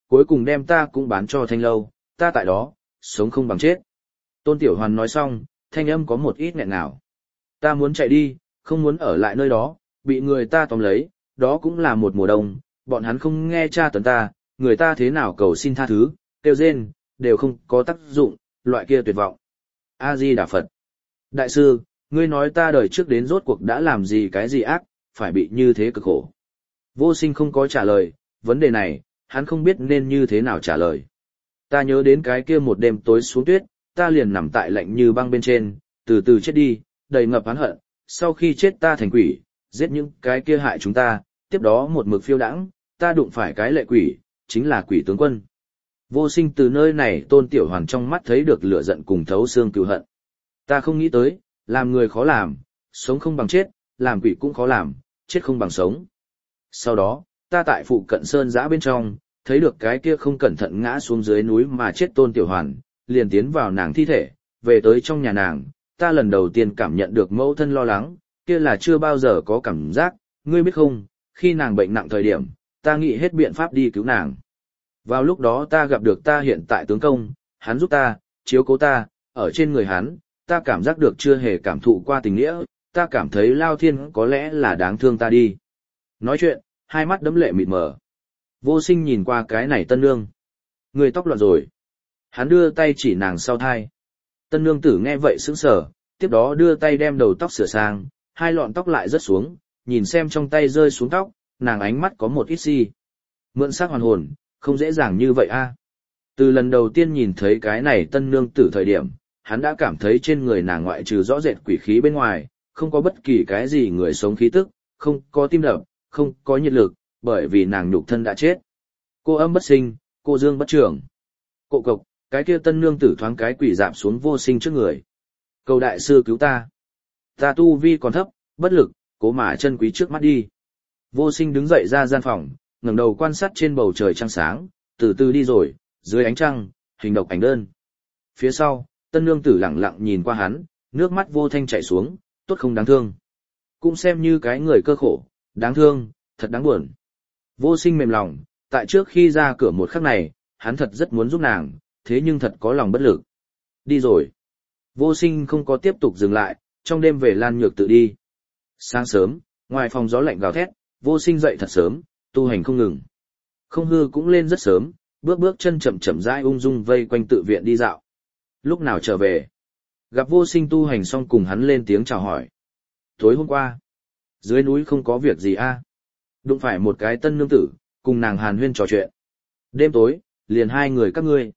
Speaker 1: cuối cùng đem ta cũng bán cho Thanh Lâu, ta tại đó, sống không bằng chết. Tôn Tiểu Hoàn nói xong, thanh âm có một ít nghẹn ngào. Ta muốn chạy đi, không muốn ở lại nơi đó, bị người ta tóm lấy, đó cũng là một mùa đông, bọn hắn không nghe tra tấn ta, người ta thế nào cầu xin tha thứ, kêu rên, đều không có tác dụng, loại kia tuyệt vọng. A-di-đà Phật. Đại sư, ngươi nói ta đời trước đến rốt cuộc đã làm gì cái gì ác, phải bị như thế cực khổ. Vô Sinh không có trả lời, vấn đề này, hắn không biết nên như thế nào trả lời. Ta nhớ đến cái kia một đêm tối xuống tuyết, ta liền nằm tại lạnh như băng bên trên, từ từ chết đi, đầy ngập oán hận, sau khi chết ta thành quỷ, giết những cái kia hại chúng ta, tiếp đó một mực phiêu đãng, ta đụng phải cái lệ quỷ, chính là quỷ tướng quân. Vô Sinh từ nơi này Tôn Tiểu Hoàn trong mắt thấy được lửa giận cùng thấu xương cừu hận. Ta không nghĩ tới, làm người khó làm, sống không bằng chết, làm quỷ cũng khó làm, chết không bằng sống. Sau đó, ta tại phụ cận sơn giã bên trong, thấy được cái kia không cẩn thận ngã xuống dưới núi mà chết Tôn Tiểu Hoàn, liền tiến vào nàng thi thể, về tới trong nhà nàng, ta lần đầu tiên cảm nhận được mẫu thân lo lắng, kia là chưa bao giờ có cảm giác, ngươi biết không, khi nàng bệnh nặng thời điểm, ta nghĩ hết biện pháp đi cứu nàng. Vào lúc đó ta gặp được ta hiện tại tướng công, hắn giúp ta, chiếu cố ta, ở trên người hắn, ta cảm giác được chưa hề cảm thụ qua tình nghĩa, ta cảm thấy Lao Thiên có lẽ là đáng thương ta đi. Nói chuyện, hai mắt đẫm lệ mịt mờ. Vô Sinh nhìn qua cái này tân nương. Người tóc loạn rồi. Hắn đưa tay chỉ nàng sau thai. Tân nương tử nghe vậy sững sờ, tiếp đó đưa tay đem đầu tóc sửa sang, hai lọn tóc lại rớt xuống, nhìn xem trong tay rơi xuống tóc, nàng ánh mắt có một ít si. Mượn xác hoàn hồn, không dễ dàng như vậy a. Từ lần đầu tiên nhìn thấy cái này tân nương tử thời điểm, hắn đã cảm thấy trên người nàng ngoại trừ rõ rệt quỷ khí bên ngoài, không có bất kỳ cái gì người sống khí tức, không có tim đập, không có nhiệt lực, bởi vì nàng nhục thân đã chết. Cô âm bất sinh, cô dương bất trưởng. Cộ cộc, cái kia tân nương tử thoáng cái quỷ dạp xuống Vô Sinh trước người. Cầu đại sư cứu ta. Ta tu vi còn thấp, bất lực, cố mà chân quý trước mắt đi. Vô Sinh đứng dậy ra gian phòng, ngẩng đầu quan sát trên bầu trời trăng sáng, từ từ đi rồi, dưới ánh trăng, hình độc ảnh đơn. Phía sau, tân nương tử lặng lặng nhìn qua hắn, nước mắt vô thanh chảy xuống, tốt không đáng thương. Cũng xem như cái người cơ khổ, đáng thương, thật đáng buồn. Vô Sinh mềm lòng, tại trước khi ra cửa một khắc này, hắn thật rất muốn giúp nàng, thế nhưng thật có lòng bất lực. Đi rồi. Vô Sinh không có tiếp tục dừng lại, trong đêm về Lan Nhược tự đi. Sáng sớm, ngoài phòng gió lạnh gào thét, Vô Sinh dậy thật sớm, tu hành không ngừng. Không Hư cũng lên rất sớm, bước bước chân chậm chậm rãi ung dung vây quanh tự viện đi dạo. Lúc nào trở về? Gặp Vô Sinh tu hành xong cùng hắn lên tiếng chào hỏi. Tối hôm qua, dưới núi không có việc gì a? Đụng phải một cái tân nương tử, cùng nàng hàn huyên trò chuyện. Đêm tối, liền hai người các ngươi.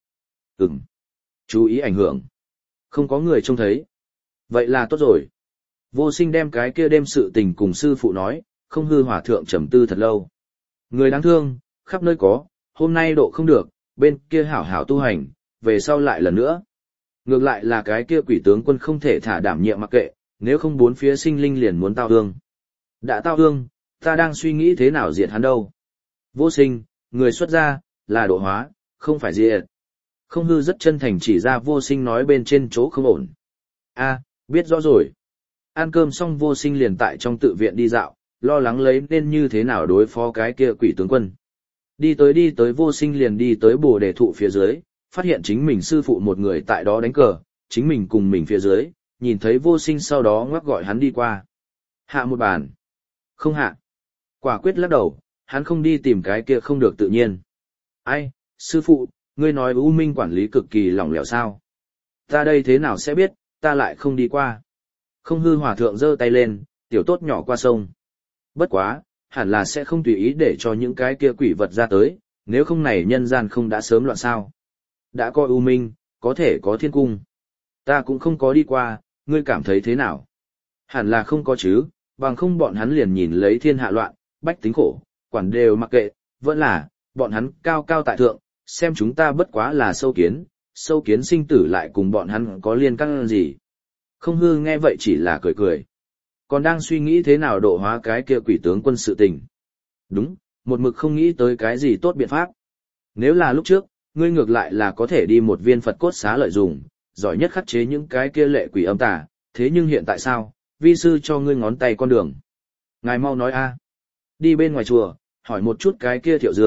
Speaker 1: Chú ý ảnh hưởng. Không có người trông thấy. Vậy là tốt rồi. Vô Sinh đem cái kia đêm sự tình cùng sư phụ nói, Không Hư hòa thượng trầm tư thật lâu. Người đáng thương, khắp nơi có, hôm nay độ không được, bên kia hảo hảo tu hành, về sau lại lần nữa. Ngược lại là cái kia quỷ tướng quân không thể thả đảm nhiệm mặc kệ, nếu không bốn phía sinh linh liền muốn tao hương. Đã tao hương, ta đang suy nghĩ thế nào diệt hắn đâu. Vô Sinh, người xuất gia, là độ hóa, không phải diệt. Không Hư rất chân thành chỉ ra Vô Sinh nói bên trên chỗ không ổn. A, biết rõ rồi. Ăn cơm xong Vô Sinh liền tại trong tự viện đi dạo, lo lắng lấy nên như thế nào đối phó cái kia quỷ tướng quân. Đi tới Vô Sinh liền đi tới Bồ Đề thụ phía dưới, phát hiện chính mình sư phụ một người tại đó đánh cờ, chính mình cùng mình phía dưới, nhìn thấy Vô Sinh sau đó ngoắc gọi hắn đi qua. Hạ một bàn. Không hạ. Quả quyết lắc đầu, hắn không đi tìm cái kia không được tự nhiên. Ai, sư phụ, ngươi nói U Minh quản lý cực kỳ lỏng lẻo sao? Ta đây thế nào sẽ biết, ta lại không đi qua. Không Hư hòa thượng giơ tay lên, tiểu tốt nhỏ qua sông. Bất quá, hẳn là sẽ không tùy ý để cho những cái kia quỷ vật ra tới, nếu không này nhân gian không đã sớm loạn sao. Đã có U Minh, có thể có thiên cung. Ta cũng không có đi qua, ngươi cảm thấy thế nào? Hẳn là không có chứ, bằng không bọn hắn liền nhìn lấy thiên hạ loạn, bách tính khổ, quản đều mặc kệ, vẫn là, bọn hắn cao cao tại thượng, xem chúng ta bất quá là sâu kiến sinh tử lại cùng bọn hắn có liên căng gì. Không Hư nghe vậy chỉ là cười cười. Còn đang suy nghĩ thế nào độ hóa cái kia quỷ tướng quân sự tình. Đúng, một mực không nghĩ tới cái gì tốt biện pháp. Nếu là lúc trước, ngươi ngược lại là có thể đi một viên Phật cốt xá lợi dùng, giỏi nhất khắc chế những cái kia lệ quỷ âm tà, thế nhưng hiện tại sao, vi sư cho ngươi ngón tay con đường. Ngài mau nói a. Đi bên ngoài chùa, hỏi một chút cái kia Thiệu Dương,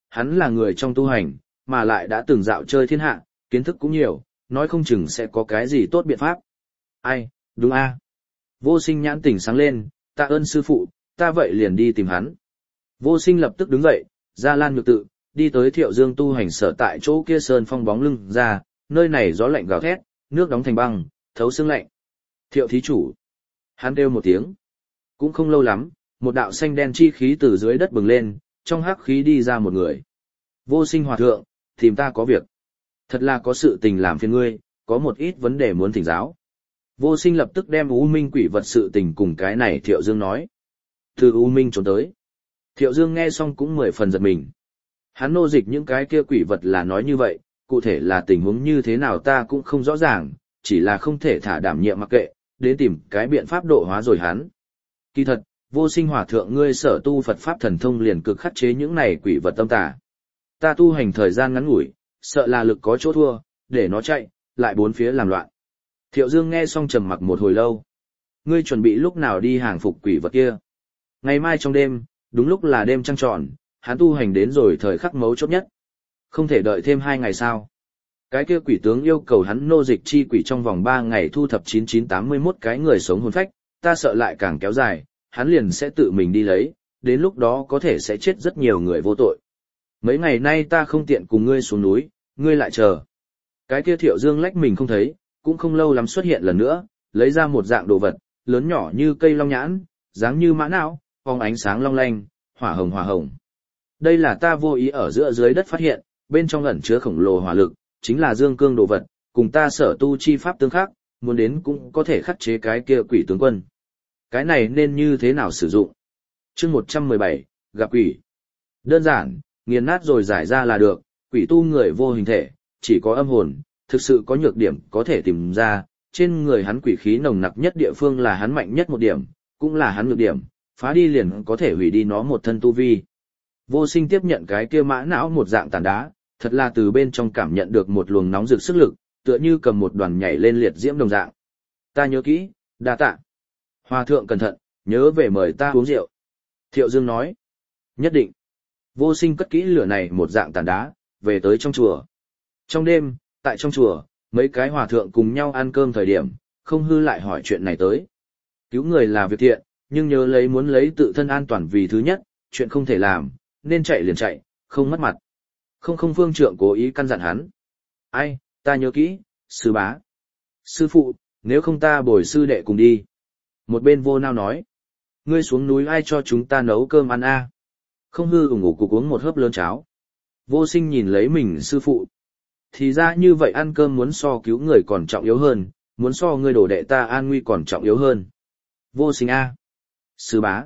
Speaker 1: hắn là người trong tu hành, mà lại đã từng dạo chơi thiên hạ, kiến thức cũng nhiều, nói không chừng sẽ có cái gì tốt biện pháp. Ai, đúng a. Vô Sinh nhãn tỉnh sáng lên, tạ ơn sư phụ, ta vậy liền đi tìm hắn. Vô Sinh lập tức đứng dậy, ra Lan Nhược Tự, đi tới Thiệu Dương tu hành sở tại chỗ kia sơn phong bóng lưng ra, nơi này gió lạnh gào thét, nước đóng thành băng, thấu xương lạnh. Thiệu thí chủ. Hắn kêu một tiếng. Cũng không lâu lắm, một đạo xanh đen chi khí từ dưới đất bừng lên, trong hắc khí đi ra một người. Vô Sinh hòa thượng, tìm ta có việc. Thật là có sự tình làm phiền ngươi, có một ít vấn đề muốn thỉnh giáo. Vô Sinh lập tức đem U Minh quỷ vật sự tình cùng cái này Thiệu Dương nói. Từ U Minh trốn tới. Thiệu Dương nghe xong cũng 10 phần giật mình. Hắn nô dịch những cái kia quỷ vật là nói như vậy, cụ thể là tình huống như thế nào ta cũng không rõ ràng, chỉ là không thể thả đảm nhiệm mặc kệ, đến tìm cái biện pháp độ hóa rồi hắn. Kỳ thật, Vô Sinh hòa thượng ngươi sở tu Phật pháp thần thông liền cực khắc chế những này quỷ vật tâm tà. Ta tu hành thời gian ngắn ngủi, sợ là lực có chỗ thua, để nó chạy, lại bốn phía làm loạn. Thiệu Dương nghe xong trầm mặc một hồi lâu. Ngươi chuẩn bị lúc nào đi hàng phục quỷ vật kia? Ngày mai trong đêm, đúng lúc là đêm trăng tròn, hắn tu hành đến rồi thời khắc mấu chốt nhất. Không thể đợi thêm 2 ngày sao? Cái kia quỷ tướng yêu cầu hắn nô dịch chi quỷ trong vòng 3 ngày thu thập 9981 cái người sống hồn phách, ta sợ lại càng kéo dài, hắn liền sẽ tự mình đi lấy, đến lúc đó có thể sẽ chết rất nhiều người vô tội. Mấy ngày nay ta không tiện cùng ngươi xuống núi, ngươi lại chờ. Cái kia Thiệu Dương lách mình không thấy, cũng không lâu lắm xuất hiện lần nữa, lấy ra một dạng đồ vật, lớn nhỏ như cây long nhãn, dáng như mã não, phóng ánh sáng long lanh, hỏa hồng. Đây là ta vô ý ở giữa dưới đất phát hiện, bên trong ẩn chứa khổng lồ hỏa lực, chính là dương cương đồ vật, cùng ta sở tu chi pháp tương khắc, muốn đến cũng có thể khắc chế cái kia quỷ tướng quân. Cái này nên như thế nào sử dụng? Chương 117, gặp quỷ. Đơn giản, nghiền nát rồi giải ra là được, quỷ tu người vô hình thể, chỉ có âm hồn, thực sự có nhược điểm có thể tìm ra, trên người hắn quỷ khí nồng nặc nhất địa phương là hắn mạnh nhất một điểm, cũng là hắn nhược điểm, phá đi liền có thể hủy đi nó một thân tu vi. Vô Sinh tiếp nhận cái kia mã não một dạng tàn đá, thật là từ bên trong cảm nhận được một luồng nóng rực sức lực, tựa như cầm một đoàn nhảy lên liệt diễm đồng dạng. Ta nhớ kỹ, đa tạ. Hòa thượng cẩn thận, nhớ về mời ta uống rượu. Thiệu Dương nói. Nhất định. Vô Sinh cất kỹ lửa này một dạng tàn đá, về tới trong chùa. Trong đêm, tại trong chùa, mấy cái hòa thượng cùng nhau ăn cơm thời điểm, không hư lại hỏi chuyện này tới. Cứu người là việc thiện, nhưng nhớ muốn lấy tự thân an toàn vì thứ nhất, chuyện không thể làm, nên chạy liền chạy, không mất mặt. Không phương trượng cố ý căn dặn hắn. Ai, ta nhớ kỹ, sư bá. Sư phụ, nếu không ta bồi sư đệ cùng đi. Một bên Vô Nao nói. Ngươi xuống núi ai cho chúng ta nấu cơm ăn a? Không hư ủng ngủ cục uống một hớp lớn cháo. Vô Sinh nhìn lấy mình sư phụ. Thì ra như vậy ăn cơm muốn so cứu người còn trọng yếu hơn, muốn so ngươi đổ đệ ta an nguy còn trọng yếu hơn. Vô Sinh a. Sư bá.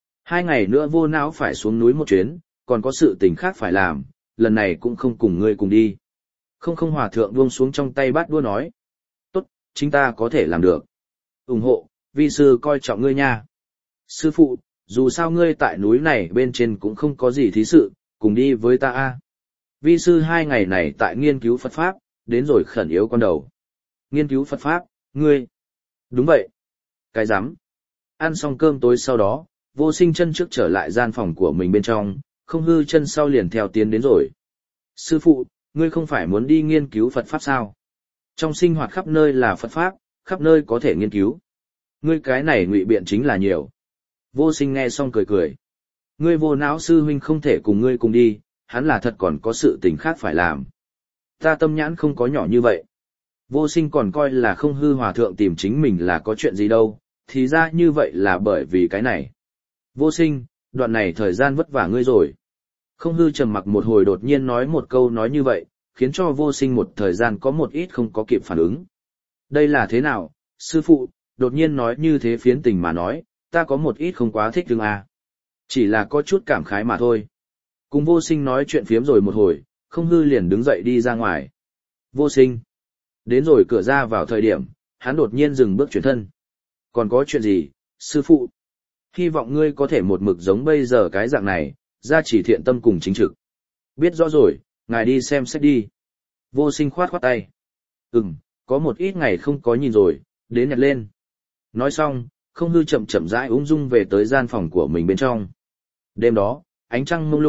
Speaker 1: 2 ngày nữa Vô Não phải xuống núi một chuyến, còn có sự tình khác phải làm, lần này cũng không cùng ngươi cùng đi. Không hòa thượng buông xuống trong tay bát đũa nói. Tốt, chính ta có thể làm được. Ủng hộ, vi sư coi trọng ngươi nha. Sư phụ, dù sao ngươi tại núi này bên trên cũng không có gì thí sự, cùng đi với ta a. Vi sư 2 ngày này tại nghiên cứu Phật Pháp, đến rồi khẩn yếu con đầu. Nghiên cứu Phật Pháp, ngươi. Đúng vậy. Cái rắm. Ăn xong cơm tối sau đó, Vô Sinh chân trước trở lại gian phòng của mình bên trong, không hư chân sau liền theo tiến đến rồi. Sư phụ, ngươi không phải muốn đi nghiên cứu Phật Pháp sao? Trong sinh hoạt khắp nơi là Phật Pháp, khắp nơi có thể nghiên cứu. Ngươi cái này ngụy biện chính là nhiều. Vô Sinh nghe xong cười cười. Ngươi Vô Não sư huynh không thể cùng ngươi cùng đi, hắn là thật còn có sự tình khác phải làm. Ta tâm nhãn không có nhỏ như vậy. Vô Sinh còn coi là không hư hòa thượng tìm chính mình là có chuyện gì đâu, thì ra như vậy là bởi vì cái này. Vô Sinh, đoạn này thời gian vất vả ngươi rồi. Không hư trầm mặc một hồi đột nhiên nói một câu nói như vậy, khiến cho Vô Sinh một thời gian có một ít không có kịp phản ứng. Đây là thế nào, sư phụ, đột nhiên nói như thế phiến tình mà nói, ta có một ít không quá thích đương à. Chỉ là có chút cảm khái mà thôi. Cùng Vô Sinh nói chuyện phiếm rồi một hồi, không hư liền đứng dậy đi ra ngoài. Vô Sinh. Đến rồi cửa ra vào thời điểm, hắn đột nhiên dừng bước chuyển thân. Còn có chuyện gì, sư phụ? Hy vọng ngươi có thể một mực giống bây giờ cái dạng này, ra chỉ thiện tâm cùng chính trực. Biết rõ rồi, ngài đi xem sách đi. Vô Sinh khoát khoát tay. Có một ít ngày không có nhìn rồi, đến nhặt lên. Nói xong, không hư chậm rãi ung dung về tới gian phòng của mình bên trong. Đêm đó, ánh trăng mông lung,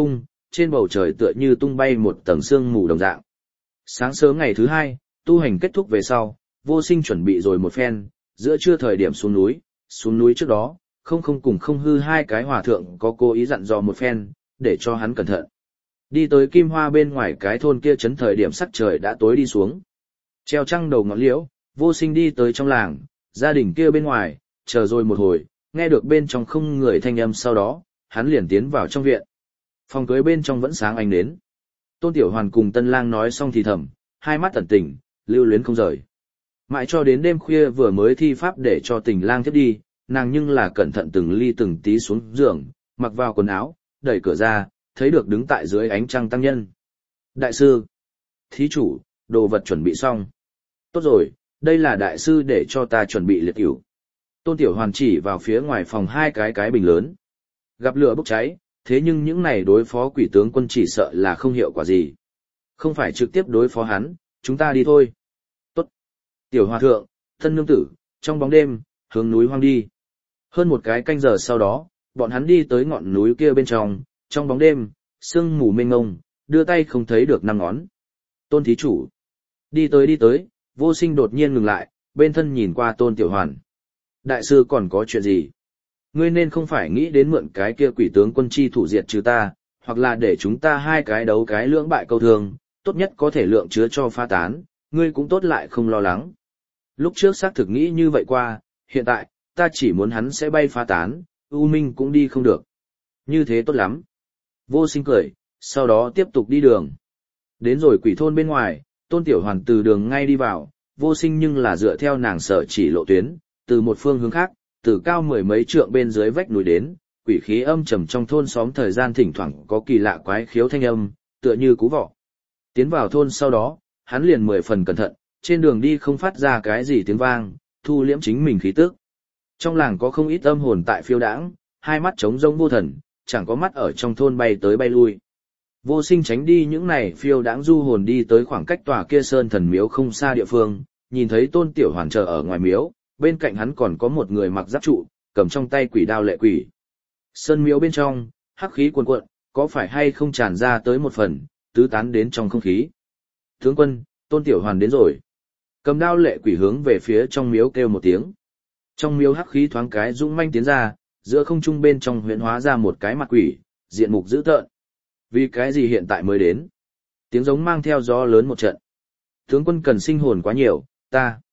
Speaker 1: trên bầu trời tựa như tung bay một tầng sương mù đồng dạng. Sáng sớm ngày thứ hai, tu hành kết thúc về sau, Vô Sinh chuẩn bị rồi một phen, giữa trưa thời điểm xuống núi trước đó, không cùng không hư hai cái hòa thượng có cố ý dặn dò một phen, để cho hắn cẩn thận. Đi tới Kim Hoa bên ngoài cái thôn kia chấn thời điểm sắc trời đã tối đi xuống. Treo trăng đầu ngọn liễu, Vô Sinh đi tới trong làng, gia đình kia bên ngoài, chờ rồi một hồi, nghe được bên trong không người thanh âm sau đó, hắn liền tiến vào trong viện. Phòng cưới bên trong vẫn sáng ánh nến. Tôn Tiểu Hoàn cùng Tân Lang nói xong thì thầm, hai mắt tẩn tỉnh, lưu luyến không rời. Mãi cho đến đêm khuya vừa mới thi pháp để cho Tình Lang tiếp đi, nàng nhưng là cẩn thận từng ly từng tí xuống giường, mặc vào quần áo, đẩy cửa ra, thấy được đứng tại dưới ánh trăng tăng nhân. Đại sư, thí chủ, đồ vật chuẩn bị xong. Tốt rồi, đây là đại sư để cho ta chuẩn bị liệt cửu. Tôn Tiểu Hoàn chỉ vào phía ngoài phòng hai cái bình lớn. Gặp lửa bốc cháy, thế nhưng những này đối phó quỷ tướng quân chỉ sợ là không hiệu quả gì. Không phải trực tiếp đối phó hắn, chúng ta đi thôi. Tốt. Tiểu Hòa thượng, thân nương tử, trong bóng đêm, hướng núi hoang đi. Hơn một cái canh giờ sau đó, bọn hắn đi tới ngọn núi kia bên trong bóng đêm, sương mù mênh mông, đưa tay không thấy được năm ngón. Tôn thí chủ. Đi tới, Vô Sinh đột nhiên ngừng lại, bên thân nhìn qua Tôn Tiểu Hoàn. Đại sư còn có chuyện gì? Ngươi nên không phải nghĩ đến mượn cái kia quỷ tướng quân chi thủ diệt trừ ta, hoặc là để chúng ta hai cái đấu cái lưỡng bại câu thương, tốt nhất có thể lượng chứa cho pha tán, ngươi cũng tốt lại không lo lắng. Lúc trước xác thực nghĩ như vậy qua, hiện tại, ta chỉ muốn hắn sẽ bay pha tán, U Minh cũng đi không được. Như thế tốt lắm. Vô Sinh cười, sau đó tiếp tục đi đường. Đến rồi quỷ thôn bên ngoài, Tôn Tiểu Hoàn từ đường ngay đi vào, Vô Sinh nhưng là dựa theo nàng sở chỉ lộ tuyến, từ một phương hướng khác, từ cao mười mấy trượng bên dưới vách núi đến, quỷ khí âm trầm trong thôn xóm thời gian thỉnh thoảng có kỳ lạ quái khiếu thanh âm, tựa như cú vọ. Tiến vào thôn sau đó, hắn liền 10 phần cẩn thận, trên đường đi không phát ra cái gì tiếng vang, thu liễm chính mình khí tức. Trong làng có không ít âm hồn tại phiêu đãng, hai mắt trống rỗng vô thần, chẳng có mắt ở trong thôn bay tới bay lui. Vô Sinh tránh đi những này phiêu đãng du hồn đi tới khoảng cách tòa kia sơn thần miếu không xa địa phương, nhìn thấy Tôn Tiểu Hoàn chờ ở ngoài miếu, bên cạnh hắn còn có một người mặc giáp trụ, cầm trong tay quỷ đao lệ quỷ. Sơn miếu bên trong, hắc khí cuồn cuộn, có phải hay không tràn ra tới một phần, tứ tán đến trong không khí. Tướng quân, Tôn Tiểu Hoàn đến rồi. Cầm đao lệ quỷ hướng về phía trong miếu kêu một tiếng. Trong miếu hắc khí thoáng cái dũng manh tiến ra, giữa không trung bên trong huyễn hóa ra một cái mặt quỷ, diện mục dữ tợn. Vì cái gì hiện tại mới đến? Tiếng giống mang theo gió lớn một trận. Tướng quân cần sinh hồn quá nhiều, ta.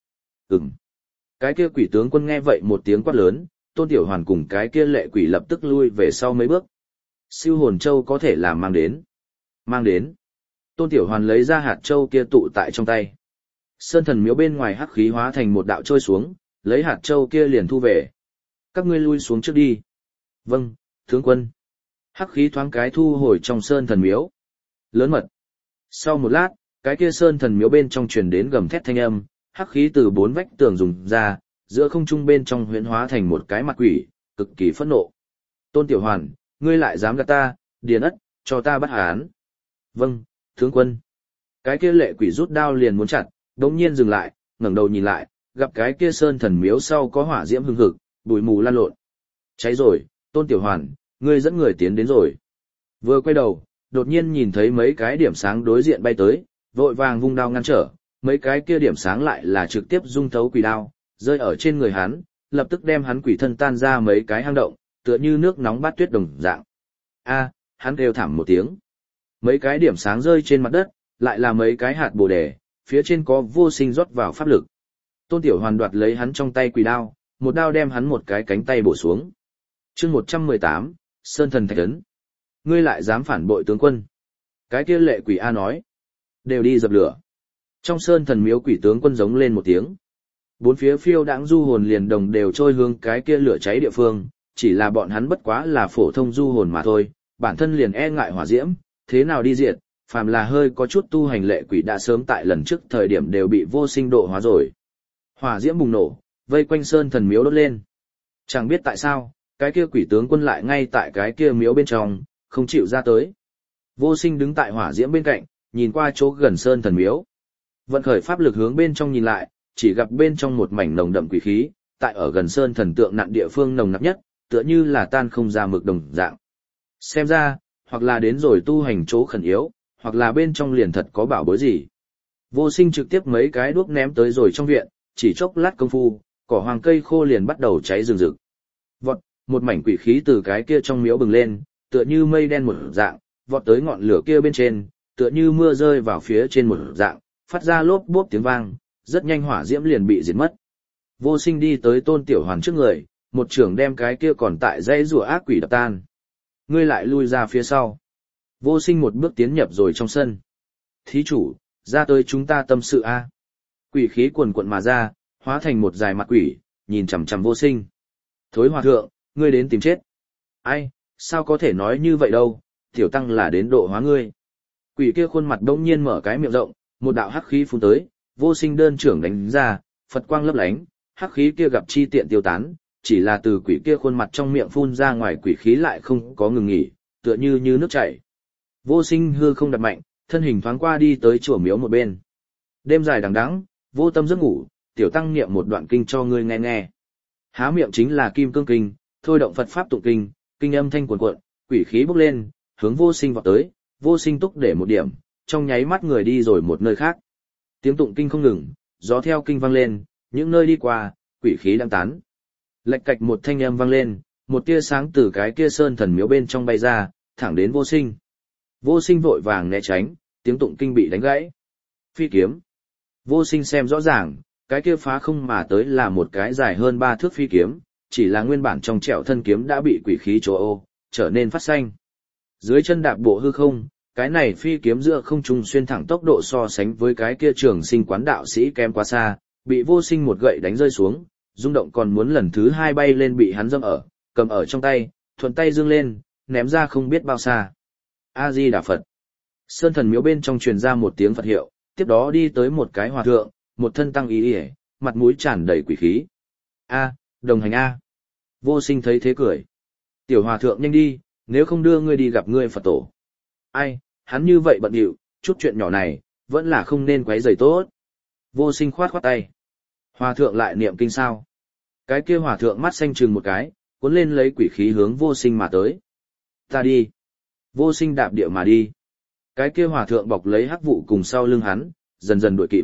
Speaker 1: Cái kia quỷ tướng quân nghe vậy một tiếng quát lớn, Tôn Tiểu Hoàn cùng cái kia lệ quỷ lập tức lui về sau mấy bước. Siêu hồn châu có thể làm mang đến. Mang đến. Tôn Tiểu Hoàn lấy ra hạt châu kia tụ tại trong tay. Sơn thần miếu bên ngoài hắc khí hóa thành một đạo trôi xuống, lấy hạt châu kia liền thu về. Các ngươi lui xuống trước đi. Vâng, tướng quân. Hắc khí thoáng cái thu hồi trong sơn thần miếu. Lớn mật. Sau một lát, cái kia sơn thần miếu bên trong truyền đến gầm thét thanh âm, hắc khí từ bốn vách tường dùng ra, giữa không trung bên trong huyễn hóa thành một cái mặt quỷ, cực kỳ phẫn nộ. Tôn Tiểu Hoàn, ngươi lại dám gạt ta, điền ất, cho ta bắt hắn. Vâng, tướng quân. Cái kia lệ quỷ rút đao liền muốn chặt, đống nhiên dừng lại, ngẩng đầu nhìn lại, gặp cái kia sơn thần miếu sau có hỏa diễm hừng hực, bụi mù lan lộn. Cháy rồi, Tôn Tiểu Hoàn, ngươi dẫn người tiến đến rồi. Vừa quay đầu, đột nhiên nhìn thấy mấy cái điểm sáng đối diện bay tới, vội vàng vung đao ngăn trở, mấy cái kia điểm sáng lại là trực tiếp dung thấu quỷ đao, rơi ở trên người hắn, lập tức đem hắn quỷ thân tan ra mấy cái hang động, tựa như nước nóng bát tuyết đồng dạng. A, hắn kêu thảm một tiếng. Mấy cái điểm sáng rơi trên mặt đất, lại là mấy cái hạt bồ đề, phía trên có Vô Sinh rót vào pháp lực. Tôn Tiểu Hoàn đoạt lấy hắn trong tay quỷ đao, một đao đem hắn một cái cánh tay bổ xuống. Chương 118, Sơn thần thạch ấn. Ngươi lại dám phản bội tướng quân? Cái kia lệ quỷ A nói. Đều đi dập lửa. Trong sơn thần miếu quỷ tướng quân giống lên một tiếng. Bốn phía phiêu đãng du hồn liền đồng đều trôi hướng cái kia lửa cháy địa phương, chỉ là bọn hắn bất quá là phổ thông du hồn mà thôi, bản thân liền e ngại hỏa diễm, thế nào đi diệt, phàm là hơi có chút tu hành lệ quỷ đã sớm tại lần trước thời điểm đều bị Vô Sinh độ hóa rồi. Hỏa diễm bùng nổ, vây quanh sơn thần miếu đốt lên. Chẳng biết tại sao, cái kia quỷ tướng quân lại ngay tại cái kia miếu bên trong, không chịu ra tới. Vô Sinh đứng tại hỏa diễm bên cạnh, nhìn qua chỗ gần sơn thần miếu. Vận khởi pháp lực hướng bên trong nhìn lại, chỉ gặp bên trong một mảnh nồng đậm quỷ khí, tại ở gần sơn thần tượng nặn địa phương nồng nặc nhất, tựa như là tan không ra mực đồng dạng. Xem ra, hoặc là đến rồi tu hành chỗ khẩn yếu, hoặc là bên trong liền thật có bảo bối gì. Vô Sinh trực tiếp mấy cái đuốc ném tới rồi trong viện, chỉ chốc lát công phu, cỏ hoàng cây khô liền bắt đầu cháy rừng rực. Vọt, một mảnh quỷ khí từ cái kia trong miếu bừng lên, tựa như mây đen một dạng, vọt tới ngọn lửa kia bên trên, tựa như mưa rơi vào phía trên một dạng, phát ra lốp bốp tiếng vang, rất nhanh hỏa diễm liền bị diệt mất. Vô Sinh đi tới Tôn Tiểu Hoàn trước người, một trưởng đem cái kia còn tại dãy rùa ác quỷ đập tan. Ngươi lại lui ra phía sau. Vô Sinh một bước tiến nhập rồi trong sân. Thí chủ, ra tới chúng ta tâm sự a. Quỷ khí cuồn cuộn mà ra, hóa thành một dài mặt quỷ, nhìn chằm chằm Vô Sinh. Thối hòa thượng, ngươi đến tìm chết. Ai, sao có thể nói như vậy đâu, tiểu tăng là đến độ hóa ngươi. Quỷ kia khuôn mặt đông nhiên mở cái miệng rộng, một đạo hắc khí phun tới, Vô Sinh đơn trưởng đánh ra, Phật quang lấp lánh, hắc khí kia gặp chi tiện tiêu tán, chỉ là từ quỷ kia khuôn mặt trong miệng phun ra ngoài quỷ khí lại không có ngừng nghỉ, tựa như nước chảy. Vô Sinh hư không đặt mạnh, thân hình thoáng qua đi tới chùa miếu một bên. Đêm dài đằng đẵng, vô tâm giấc ngủ, tiểu tăng niệm một đoạn kinh cho ngươi nghe nghe. Há miệng chính là Kim Cương Kinh, thôi động Phật pháp tụng kinh, kinh âm thanh cuồn cuộn, quỷ khí bốc lên, hướng Vô Sinh vọt tới, Vô Sinh túc để một điểm, trong nháy mắt người đi rồi một nơi khác. Tiếng tụng kinh không ngừng, gió theo kinh vang lên, những nơi đi qua, quỷ khí đang tán. Lạch cạch một thanh âm vang lên, một tia sáng từ cái kia sơn thần miếu bên trong bay ra, thẳng đến Vô Sinh. Vô Sinh vội vàng né tránh, tiếng tụng kinh bị đánh gãy. Phi kiếm. Vô Sinh xem rõ ràng, cái kia phá không mà tới là một cái dài hơn 3 thước phi kiếm, chỉ là nguyên bản trong trẻo thân kiếm đã bị quỷ khí trô ô, trở nên phát xanh. Dưới chân đạp bộ hư không, cái này phi kiếm giữa không trung xuyên thẳng tốc độ so sánh với cái kia Trường Sinh quán đạo sĩ kém quá xa, bị Vô Sinh một gậy đánh rơi xuống, rung động còn muốn lần thứ 2 bay lên bị hắn dâm ở, cầm ở trong tay, thuận tay dương lên, ném ra không biết bao xa. A Di Đà Phật. Sơn thần miếu bên trong truyền ra một tiếng Phật hiệu, tiếp đó đi tới một cái hòa thượng, một thân tăng ý ỉa, mặt mũi tràn đầy quỷ khí. A, đồng hành A. Vô Sinh thấy thế cười. Tiểu hòa thượng nhanh đi, nếu không đưa ngươi đi gặp ngươi Phật tổ. Ai, hắn như vậy bận rộn, chút chuyện nhỏ này, vẫn là không nên quấy rầy tốt. Vô Sinh khoát khoát tay. Hòa thượng lại niệm kinh sao? Cái kia hòa thượng mắt xanh chừng một cái, cuốn lên lấy quỷ khí hướng Vô Sinh mà tới. Ta đi. Vô Sinh đạp địa mà đi. Cái kia hòa thượng bọc lấy hắc vụ cùng sau lưng hắn, dần dần đuổi kịp.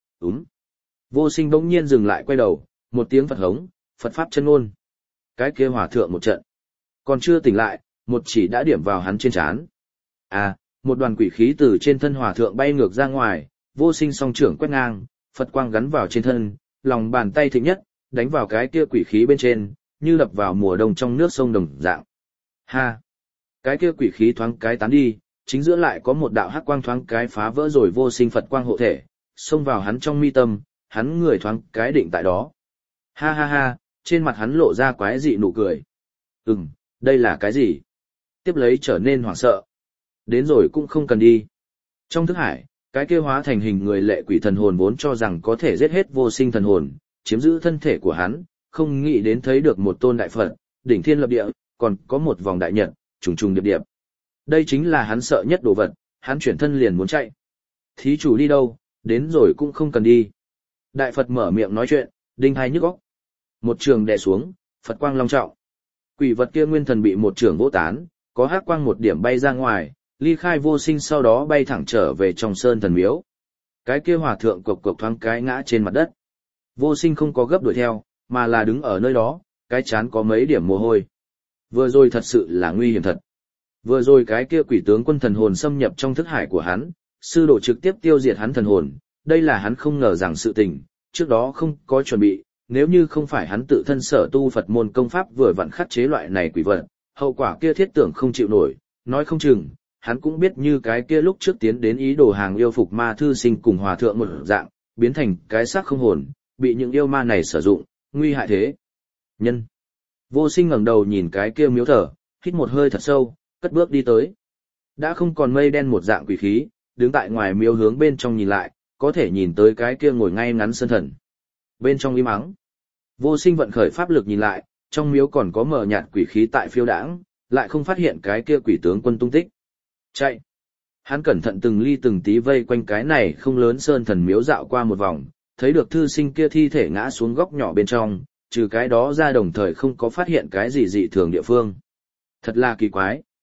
Speaker 1: Vô Sinh bỗng nhiên dừng lại quay đầu, một tiếng Phật hống, Phật pháp chân ngôn. Cái kia hòa thượng một trận. Còn chưa tỉnh lại, một chỉ đã điểm vào hắn trên trán. À, một đoàn quỷ khí từ trên thân hòa thượng bay ngược ra ngoài, Vô Sinh song trưởng quét ngang, Phật quang gắn vào trên thân, lòng bàn tay thịnh nhất, đánh vào cái kia quỷ khí bên trên, như đập vào mùa đông trong nước sông đồng dạng. Ha! Cái kia quỷ khí thoáng cái tán đi, chính giữa lại có một đạo hắc quang thoáng cái phá vỡ rồi Vô Sinh Phật quang hộ thể, xông vào hắn trong mi tâm, hắn người thoáng cái định tại đó. Ha ha ha, trên mặt hắn lộ ra quái dị nụ cười. Đây là cái gì? Tiếp lấy trở nên hoảng sợ. Đến rồi cũng không cần đi. Trong thức hải, cái kia hóa thành hình người lệ quỷ thần hồn vốn cho rằng có thể giết hết Vô Sinh thần hồn, chiếm giữ thân thể của hắn, không nghĩ đến thấy được một tôn đại Phật, đỉnh thiên lập địa, còn có một vòng đại nhật, trùng trùng điệp điệp. Đây chính là hắn sợ nhất đồ vật, hắn chuyển thân liền muốn chạy. Thí chủ đi đâu, đến rồi cũng không cần đi. Đại Phật mở miệng nói chuyện, đinh hai nhức óc. Một trường đè xuống, Phật quang long trọng. Quỷ vật kia nguyên thần bị một trường vỗ tán, có hắc quang một điểm bay ra ngoài, ly khai Vô Sinh sau đó bay thẳng trở về trong sơn thần miếu. Cái kia hòa thượng cộc cộc thoáng cái ngã trên mặt đất. Vô Sinh không có gấp đuổi theo, mà là đứng ở nơi đó, cái chán có mấy điểm mồ hôi. Vừa rồi thật sự là nguy hiểm thật. Vừa rồi cái kia quỷ tướng quân thần hồn xâm nhập trong thức hải của hắn, sư đồ trực tiếp tiêu diệt hắn thần hồn, đây là hắn không ngờ rằng sự tình, trước đó không có chuẩn bị, nếu như không phải hắn tự thân sở tu Phật môn công pháp vừa vặn khắc chế loại này quỷ vật, hậu quả kia thiết tưởng không chịu nổi, nói không chừng, hắn cũng biết như cái kia lúc trước tiến đến ý đồ hàng yêu phục ma thư sinh cùng hòa thượng một dạng, biến thành cái xác không hồn, bị những yêu ma này sử dụng, nguy hại thế. Nhân. Vô Sinh ngẩng đầu nhìn cái kia miếu thờ, hít một hơi thật sâu, cất bước đi tới. Đã không còn mây đen một dạng quỷ khí, đứng tại ngoài miếu hướng bên trong nhìn lại, có thể nhìn tới cái kia ngồi ngay ngắn sơn thần. Bên trong im ắng. Vô Sinh vận khởi pháp lực nhìn lại, trong miếu còn có mờ nhạt quỷ khí tại phiêu đãng, lại không phát hiện cái kia quỷ tướng quân tung tích. Chạy. Hắn cẩn thận từng ly từng tí vây quanh cái này không lớn sơn thần miếu dạo qua một vòng, thấy được thư sinh kia thi thể ngã xuống góc nhỏ bên trong, trừ cái đó ra đồng thời không có phát hiện cái gì dị thường địa phương. Thật là kỳ quái.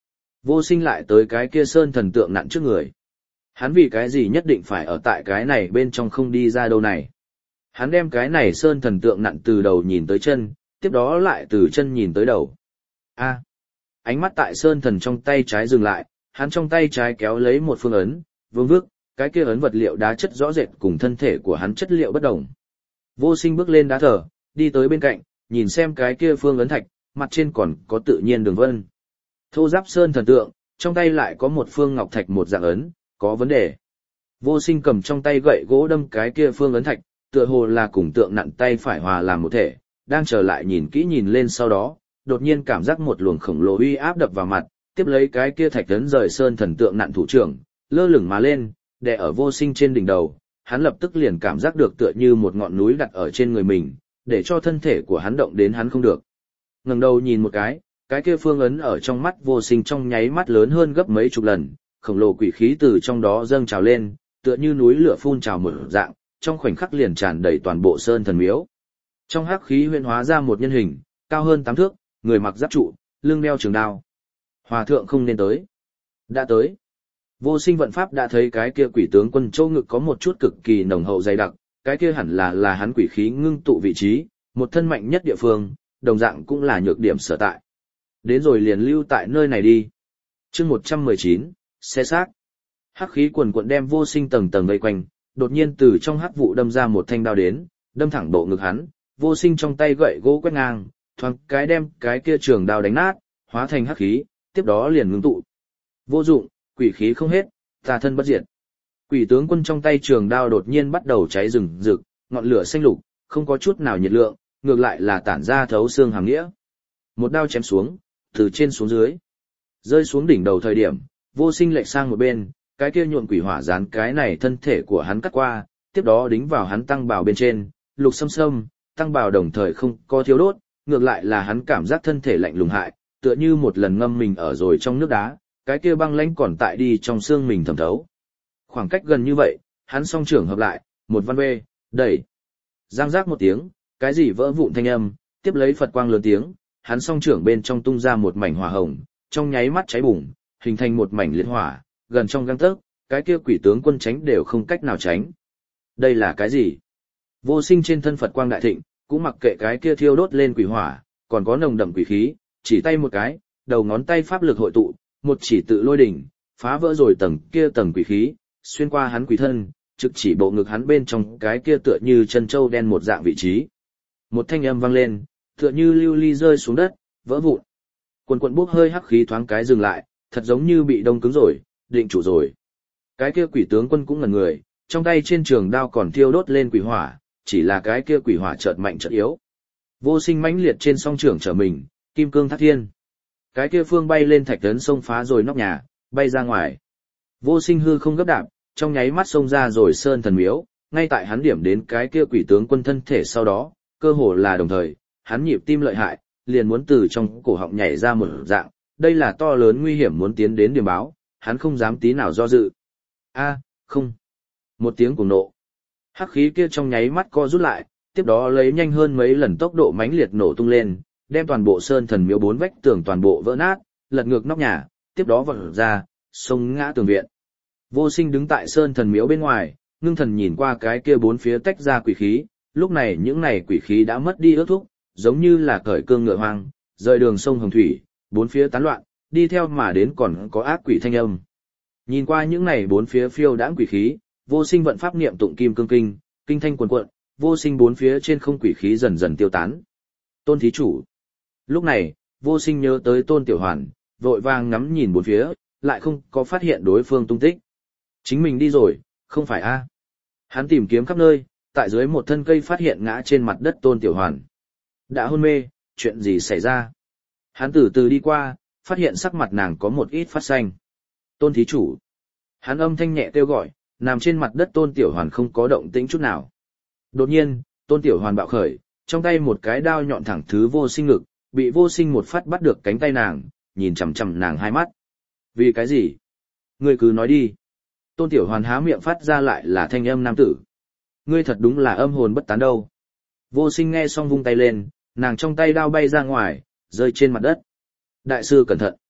Speaker 1: Vô Sinh lại tới cái kia sơn thần tượng nặn trước người. Hắn vì cái gì nhất định phải ở tại cái này bên trong không đi ra đâu này. Hắn đem cái này sơn thần tượng nặn từ đầu nhìn tới chân, tiếp đó lại từ chân nhìn tới đầu. A. Ánh mắt tại sơn thần trong tay trái dừng lại, hắn trong tay trái kéo lấy một phương ấn, vương vước, cái kia ấn vật liệu đá chất rõ rệt cùng thân thể của hắn chất liệu bất đồng. Vô Sinh bước lên đá thờ, đi tới bên cạnh, nhìn xem cái kia phương ấn thạch, mặt trên còn có tự nhiên đường vân. Thô giáp sơn thần tượng, trong tay lại có một phương ngọc thạch một dạng ấn, có vấn đề. Vô Sinh cầm trong tay gậy gỗ đâm cái kia phương ấn thạch, tựa hồ là cùng tượng nặn tay phải hòa làm một thể, đang trở lại nhìn kỹ nhìn lên sau đó, đột nhiên cảm giác một luồng khổng lồ uy áp đập vào mặt, tiếp lấy cái kia thạch ấn rời sơn thần tượng nặn thủ trưởng, lơ lửng mà lên, đè ở Vô Sinh trên đỉnh đầu, hắn lập tức liền cảm giác được tựa như một ngọn núi đặt ở trên người mình, để cho thân thể của hắn động đến hắn không được. Ngẩng đầu nhìn một cái kia phương ấn ở trong mắt Vô Sinh trong nháy mắt lớn hơn gấp mấy chục lần, khổng lồ quỷ khí từ trong đó dâng trào lên, tựa như núi lửa phun trào một dạng, trong khoảnh khắc liền tràn đầy toàn bộ sơn thần miếu. Trong hắc khí huyễn hóa ra một nhân hình, cao hơn 8 thước, người mặc giáp trụ, lưng đeo trường đao. Hòa thượng không nên tới. Đã tới. Vô Sinh vận pháp đã thấy cái kia quỷ tướng quân châu ngực có một chút cực kỳ nồng hậu dày đặc, cái kia hẳn là hắn quỷ khí ngưng tụ vị trí, một thân mạnh nhất địa phương, đồng dạng cũng là nhược điểm sở tại. Đến rồi liền lưu tại nơi này đi. Chương 119, xe xác. Hắc khí quần quần đem Vô Sinh tầng tầng vây quanh, đột nhiên từ trong hắc vụ đâm ra một thanh đao đến, đâm thẳng bộ ngực hắn, Vô Sinh trong tay gậy gỗ quét ngang, thoáng cái đem cái kia trường đao đánh nát, hóa thành hắc khí, tiếp đó liền ngưng tụ. Vô dụng, quỷ khí không hết, tà thân bất diệt. Quỷ tướng quân trong tay trường đao đột nhiên bắt đầu cháy rừng rực, ngọn lửa xanh lục, không có chút nào nhiệt lượng, ngược lại là tản ra thấu xương hàm nghĩa. Một đao chém xuống, từ trên xuống dưới, rơi xuống đỉnh đầu thời điểm, Vô Sinh lệch sang một bên, cái kia nhuộm quỷ hỏa dán cái này thân thể của hắn cắt qua, tiếp đó đính vào hắn tăng bào bên trên, lục xâm xâm, tăng bào đồng thời không có thiếu đốt, ngược lại là hắn cảm giác thân thể lạnh lùng hại, tựa như một lần ngâm mình ở rồi trong nước đá, cái kia băng lãnh còn tại đi trong xương mình thẩm thấu. Khoảng cách gần như vậy, hắn song trưởng hợp lại, một văn bê, đẩy. Giang giác một tiếng, cái gì vỡ vụn thanh âm, tiếp lấy Phật quang lớn tiếng, hắn song trưởng bên trong tung ra một mảnh hỏa hồng, trong nháy mắt cháy bùng, hình thành một mảnh liệt hỏa, gần trong gang tấc, cái kia quỷ tướng quân tránh đều không cách nào tránh. Đây là cái gì? Vô Sinh trên thân Phật quang đại thịnh, cũng mặc kệ cái kia thiêu đốt lên quỷ hỏa, còn có nồng đậm quỷ khí, chỉ tay một cái, đầu ngón tay pháp lực hội tụ, một chỉ tự lôi đỉnh, phá vỡ rồi tầng kia tầng quỷ khí, xuyên qua hắn quỷ thân, trực chỉ bộ ngực hắn bên trong cái kia tựa như chân châu đen một dạng vị trí. Một thanh âm vang lên, tựa như lưu ly rơi xuống đất, vỡ vụn. Quần quần bốc hơi hắc khí thoáng cái dừng lại, thật giống như bị đông cứng rồi, định chủ rồi. Cái kia quỷ tướng quân cũng ngẩn người, trong tay trên trường đao còn thiêu đốt lên quỷ hỏa, chỉ là cái kia quỷ hỏa chợt mạnh chợt yếu. Vô Sinh mãnh liệt trên song trưởng trở mình, kim cương thác thiên. Cái kia phương bay lên thạch tấn xông phá rồi nóc nhà, bay ra ngoài. Vô Sinh hư không gấp đạp, trong nháy mắt xông ra rồi sơn thần miếu, ngay tại hắn điểm đến cái kia quỷ tướng quân thân thể sau đó, cơ hồ là đồng thời, hắn nhịp tim lợi hại, liền muốn từ trong cổ họng nhảy ra một dạng, đây là to lớn nguy hiểm muốn tiến đến điểm báo, hắn không dám tí nào do dự. A, không. Một tiếng cuồng nộ. Hắc khí kia trong nháy mắt co rút lại, tiếp đó lấy nhanh hơn mấy lần tốc độ mãnh liệt nổ tung lên, đem toàn bộ sơn thần miếu 4 vách tường toàn bộ vỡ nát, lật ngược nóc nhà, tiếp đó vọt ra, xông ngã tường viện. Vô Sinh đứng tại sơn thần miếu bên ngoài, ngưng thần nhìn qua cái kia 4 phía tách ra quỷ khí, lúc này những này quỷ khí đã mất đi ước thúc, giống như là cởi cương ngựa hoang, rời đường sông hồng thủy, 4 phía tán loạn, đi theo mà đến còn có ác quỷ thanh âm. Nhìn qua những này 4 phía phiêu đãng quỷ khí, Vô Sinh vận pháp niệm tụng kim cương kinh, kinh thanh cuồn cuộn, Vô Sinh 4 phía trên không quỷ khí dần dần tiêu tán. Tôn thí chủ. Lúc này, Vô Sinh nhớ tới Tôn Tiểu Hoàn, vội vàng ngắm nhìn 4 phía, lại không có phát hiện đối phương tung tích. Chính mình đi rồi, không phải a? Hắn tìm kiếm khắp nơi, tại dưới một thân cây phát hiện ngã trên mặt đất Tôn Tiểu Hoàn. Đã hôn mê, chuyện gì xảy ra? Hắn từ từ đi qua, phát hiện sắc mặt nàng có một ít phát xanh. Tôn thí chủ. Hắn âm thanh nhẹ kêu gọi, nằm trên mặt đất Tôn Tiểu Hoàn không có động tĩnh chút nào. Đột nhiên, Tôn Tiểu Hoàn bạo khởi, trong tay một cái đao nhọn thẳng thứ Vô Sinh ngực, bị Vô Sinh một phát bắt được cánh tay nàng, nhìn chằm chằm nàng hai mắt. Vì cái gì? Ngươi cứ nói đi. Tôn Tiểu Hoàn há miệng phát ra lại là thanh âm nam tử. Ngươi thật đúng là âm hồn bất tán đâu. Vô Sinh nghe xong vung tay lên, nàng trong tay đao bay ra ngoài, rơi trên mặt đất. Đại sư cẩn thận.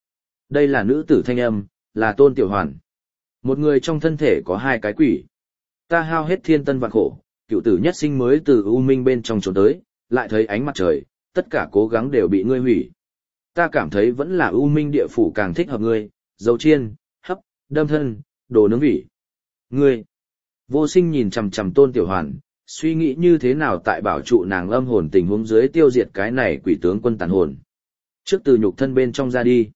Speaker 1: Đây là nữ tử thanh âm, là Tôn Tiểu Hoàn. Một người trong thân thể có hai cái quỷ. Ta hao hết thiên tân vạn khổ, cựu tử nhất sinh mới từ u minh bên trong trốn tới, lại thấy ánh mặt trời, tất cả cố gắng đều bị ngươi hủy. Ta cảm thấy vẫn là u minh địa phủ càng thích hợp ngươi, dầu chiên, hấp, đâm thân, đồ nướng vỉ. Ngươi, Vô Sinh nhìn chằm chằm Tôn Tiểu Hoàn, suy nghĩ như thế nào tại bảo trụ nàng âm hồn tình huống dưới tiêu diệt cái này quỷ tướng quân tàn hồn. Trước từ nhục thân bên trong ra đi.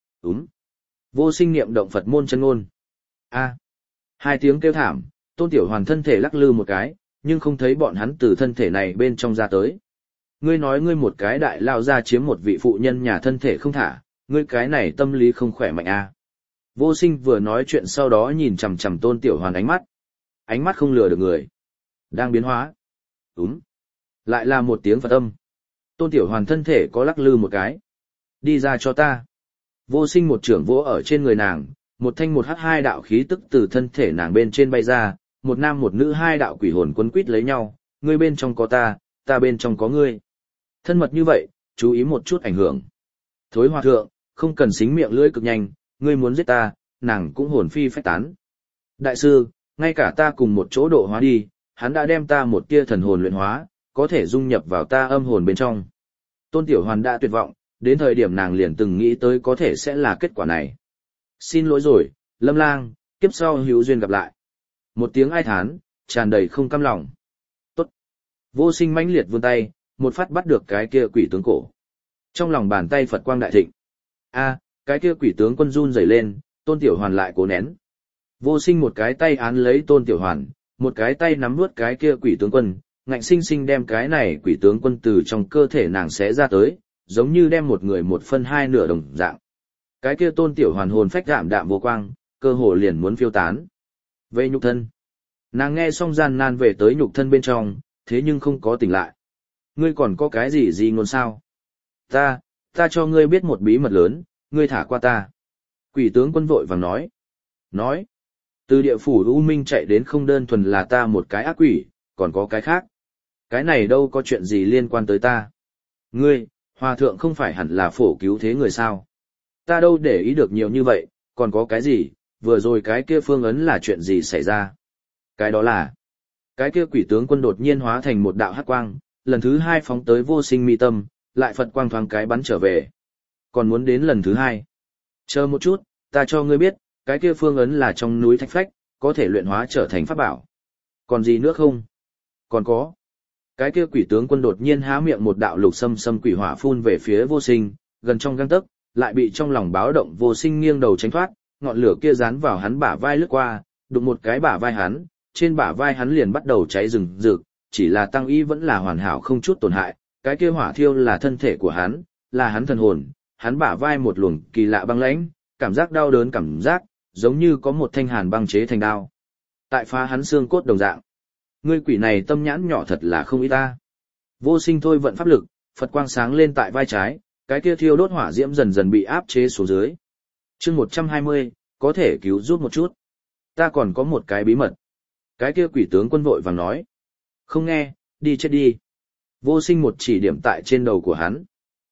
Speaker 1: Vô Sinh niệm động Phật môn chân ngôn. A. Hai tiếng kêu thảm, Tôn Tiểu Hoàn thân thể lắc lư một cái, nhưng không thấy bọn hắn từ thân thể này bên trong ra tới. Ngươi nói ngươi một cái đại lao ra chiếm một vị phụ nhân nhà thân thể không thả, ngươi cái này tâm lý không khỏe mạnh a. Vô Sinh vừa nói chuyện sau đó nhìn chằm chằm Tôn Tiểu Hoàn ánh mắt không lừa được người. Đang biến hóa. Lại là một tiếng Phật âm. Tôn Tiểu Hoàn thân thể có lắc lư một cái. Đi ra cho ta. Vô Sinh một trưởng vỗ ở trên người nàng, một thanh một hắc hai đạo khí tức từ thân thể nàng bên trên bay ra, một nam một nữ hai đạo quỷ hồn quấn quýt lấy nhau, ngươi bên trong có ta, ta bên trong có ngươi. Thân mật như vậy, chú ý một chút ảnh hưởng. Thối hòa thượng, không cần xính miệng lưỡi cực nhanh, ngươi muốn giết ta, nàng cũng hồn phi phách tán. Đại sư, ngay cả ta cùng một chỗ độ hóa đi, hắn đã đem ta một tia thần hồn luyện hóa, có thể dung nhập vào ta âm hồn bên trong. Tôn Tiểu Hoàn đã tuyệt vọng, đến thời điểm nàng liền từng nghĩ tới có thể sẽ là kết quả này. Xin lỗi rồi, Lâm Lang, kiếp sau hữu duyên gặp lại. Một tiếng ai thán, tràn đầy không cam lòng. Tốt. Vô Sinh mãnh liệt vươn tay, một phát bắt được cái kia quỷ tướng cổ. Trong lòng bàn tay Phật quang đại thịnh. A, cái kia quỷ tướng quân run rẩy lên, Tôn Tiểu Hoàn lại cố nén. Vô Sinh một cái tay án lấy Tôn Tiểu Hoàn, một cái tay nắm nuốt cái kia quỷ tướng quân, ngạnh sinh sinh đem cái này quỷ tướng quân từ trong cơ thể nàng xé ra tới, giống như đem một người một phân hai nửa đồng dạng. Cái kia Tôn Tiểu Hoàn hồn phách đạm đạm vô quang, cơ hồ liền muốn phiêu tán. Về nhục thân. Nàng nghe xong gian nan về tới nhục thân bên trong, thế nhưng không có tỉnh lại. Ngươi còn có cái gì ngôn sao? Ta cho ngươi biết một bí mật lớn, ngươi thả qua ta. Quỷ tướng quân vội vàng nói. Từ địa phủ U Minh chạy đến không đơn thuần là ta một cái ác quỷ, còn có cái khác. Cái này đâu có chuyện gì liên quan tới ta. Ngươi, hòa thượng không phải hẳn là phổ cứu thế người sao? Ta đâu để ý được nhiều như vậy, còn có cái gì, vừa rồi cái kia phương ấn là chuyện gì xảy ra? Cái đó là, cái kia quỷ tướng quân đột nhiên hóa thành một đạo hắc quang, lần thứ hai phóng tới Vô Sinh mi tâm, lại Phật quang thoáng cái bắn trở về. Còn muốn đến lần thứ hai. Chờ một chút, ta cho ngươi biết, cái kia phương ấn là trong núi thạch phách, có thể luyện hóa trở thành pháp bảo. Còn gì nữa không? Còn có. Cái kia quỷ tướng quân đột nhiên há miệng một đạo lục xâm xâm quỷ hỏa phun về phía Vô Sinh, gần trong gang tấc, lại bị trong lòng báo động Vô Sinh nghiêng đầu tránh thoát, ngọn lửa kia dán vào hắn bả vai lướt qua, đụng một cái bả vai hắn, trên bả vai hắn liền bắt đầu cháy rừng rực, chỉ là tăng y vẫn là hoàn hảo không chút tổn hại, cái kia hỏa thiêu là thân thể của hắn, là hắn thần hồn, hắn bả vai một luồng kỳ lạ băng lãnh, cảm giác đau đớn cảm giác, giống như có một thanh hàn băng chế thành đao. Tại phá hắn xương cốt đồng dạng. Ngươi quỷ này tâm nhãn nhỏ thật là không ý ta. Vô Sinh thôi vận pháp lực, Phật quang sáng lên tại vai trái, cái kia thiêu đốt hỏa diễm dần dần bị áp chế xuống dưới. Chương 120, có thể cứu giúp một chút. Ta còn có một cái bí mật. Cái kia quỷ tướng quân vội vàng nói. Không nghe, đi chết đi. Vô Sinh một chỉ điểm tại trên đầu của hắn.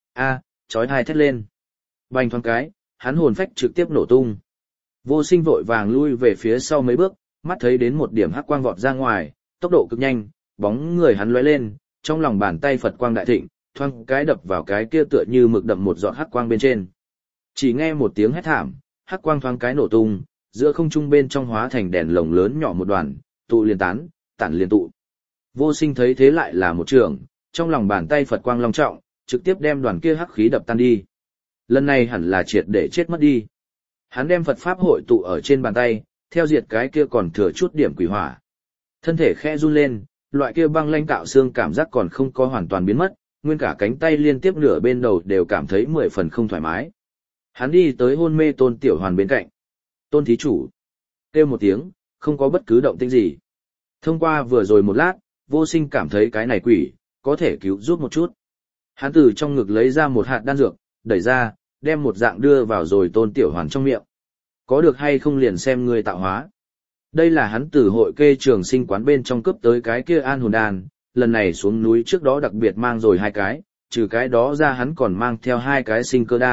Speaker 1: Chói tai thét lên. Bành thoáng cái, hắn hồn phách trực tiếp nổ tung. Vô Sinh vội vàng lui về phía sau mấy bước, mắt thấy đến một điểm hắc quang vọt ra ngoài, tốc độ cực nhanh, bóng người hắn lóe lên, trong lòng bàn tay Phật quang đại thịnh, thoang cái đập vào cái kia tựa như mực đậm một giọt hắc quang bên trên. Chỉ nghe một tiếng hét thảm, hắc quang thoáng cái nổ tung, giữa không trung bên trong hóa thành đèn lồng lớn nhỏ một đoàn, tụ liền tán, tản liền tụ. Vô Sinh thấy thế lại là một trường, trong lòng bàn tay Phật quang long trọng, trực tiếp đem đoàn kia hắc khí đập tan đi. Lần này hẳn là triệt để chết mất đi. Hắn đem Phật pháp hội tụ ở trên bàn tay, theo diệt cái kia còn thừa chút điểm quỷ hỏa. Thân thể khẽ run lên, loại kia băng lãnh cạo xương cảm giác còn không có hoàn toàn biến mất, nguyên cả cánh tay liên tiếp nửa bên đầu đều cảm thấy 10 phần không thoải mái. Hắn đi tới hôn mê Tôn Tiểu Hoàn bên cạnh. Tôn thí chủ. Kêu một tiếng, không có bất cứ động tĩnh gì. Thông qua vừa rồi một lát, Vô Sinh cảm thấy cái này quỷ, có thể cứu giúp một chút. Hắn từ trong ngực lấy ra một hạt đan dược, đẩy ra, đem một dạng đưa vào rồi Tôn Tiểu Hoàn trong miệng. Có được hay không liền xem người tạo hóa. Đây là hắn từ hội kê trường sinh quán bên trong cướp tới cái kia an hồn đan, lần này xuống núi trước đó đặc biệt mang rồi 2 cái, trừ cái đó ra hắn còn mang theo 2 cái sinh cơ đan,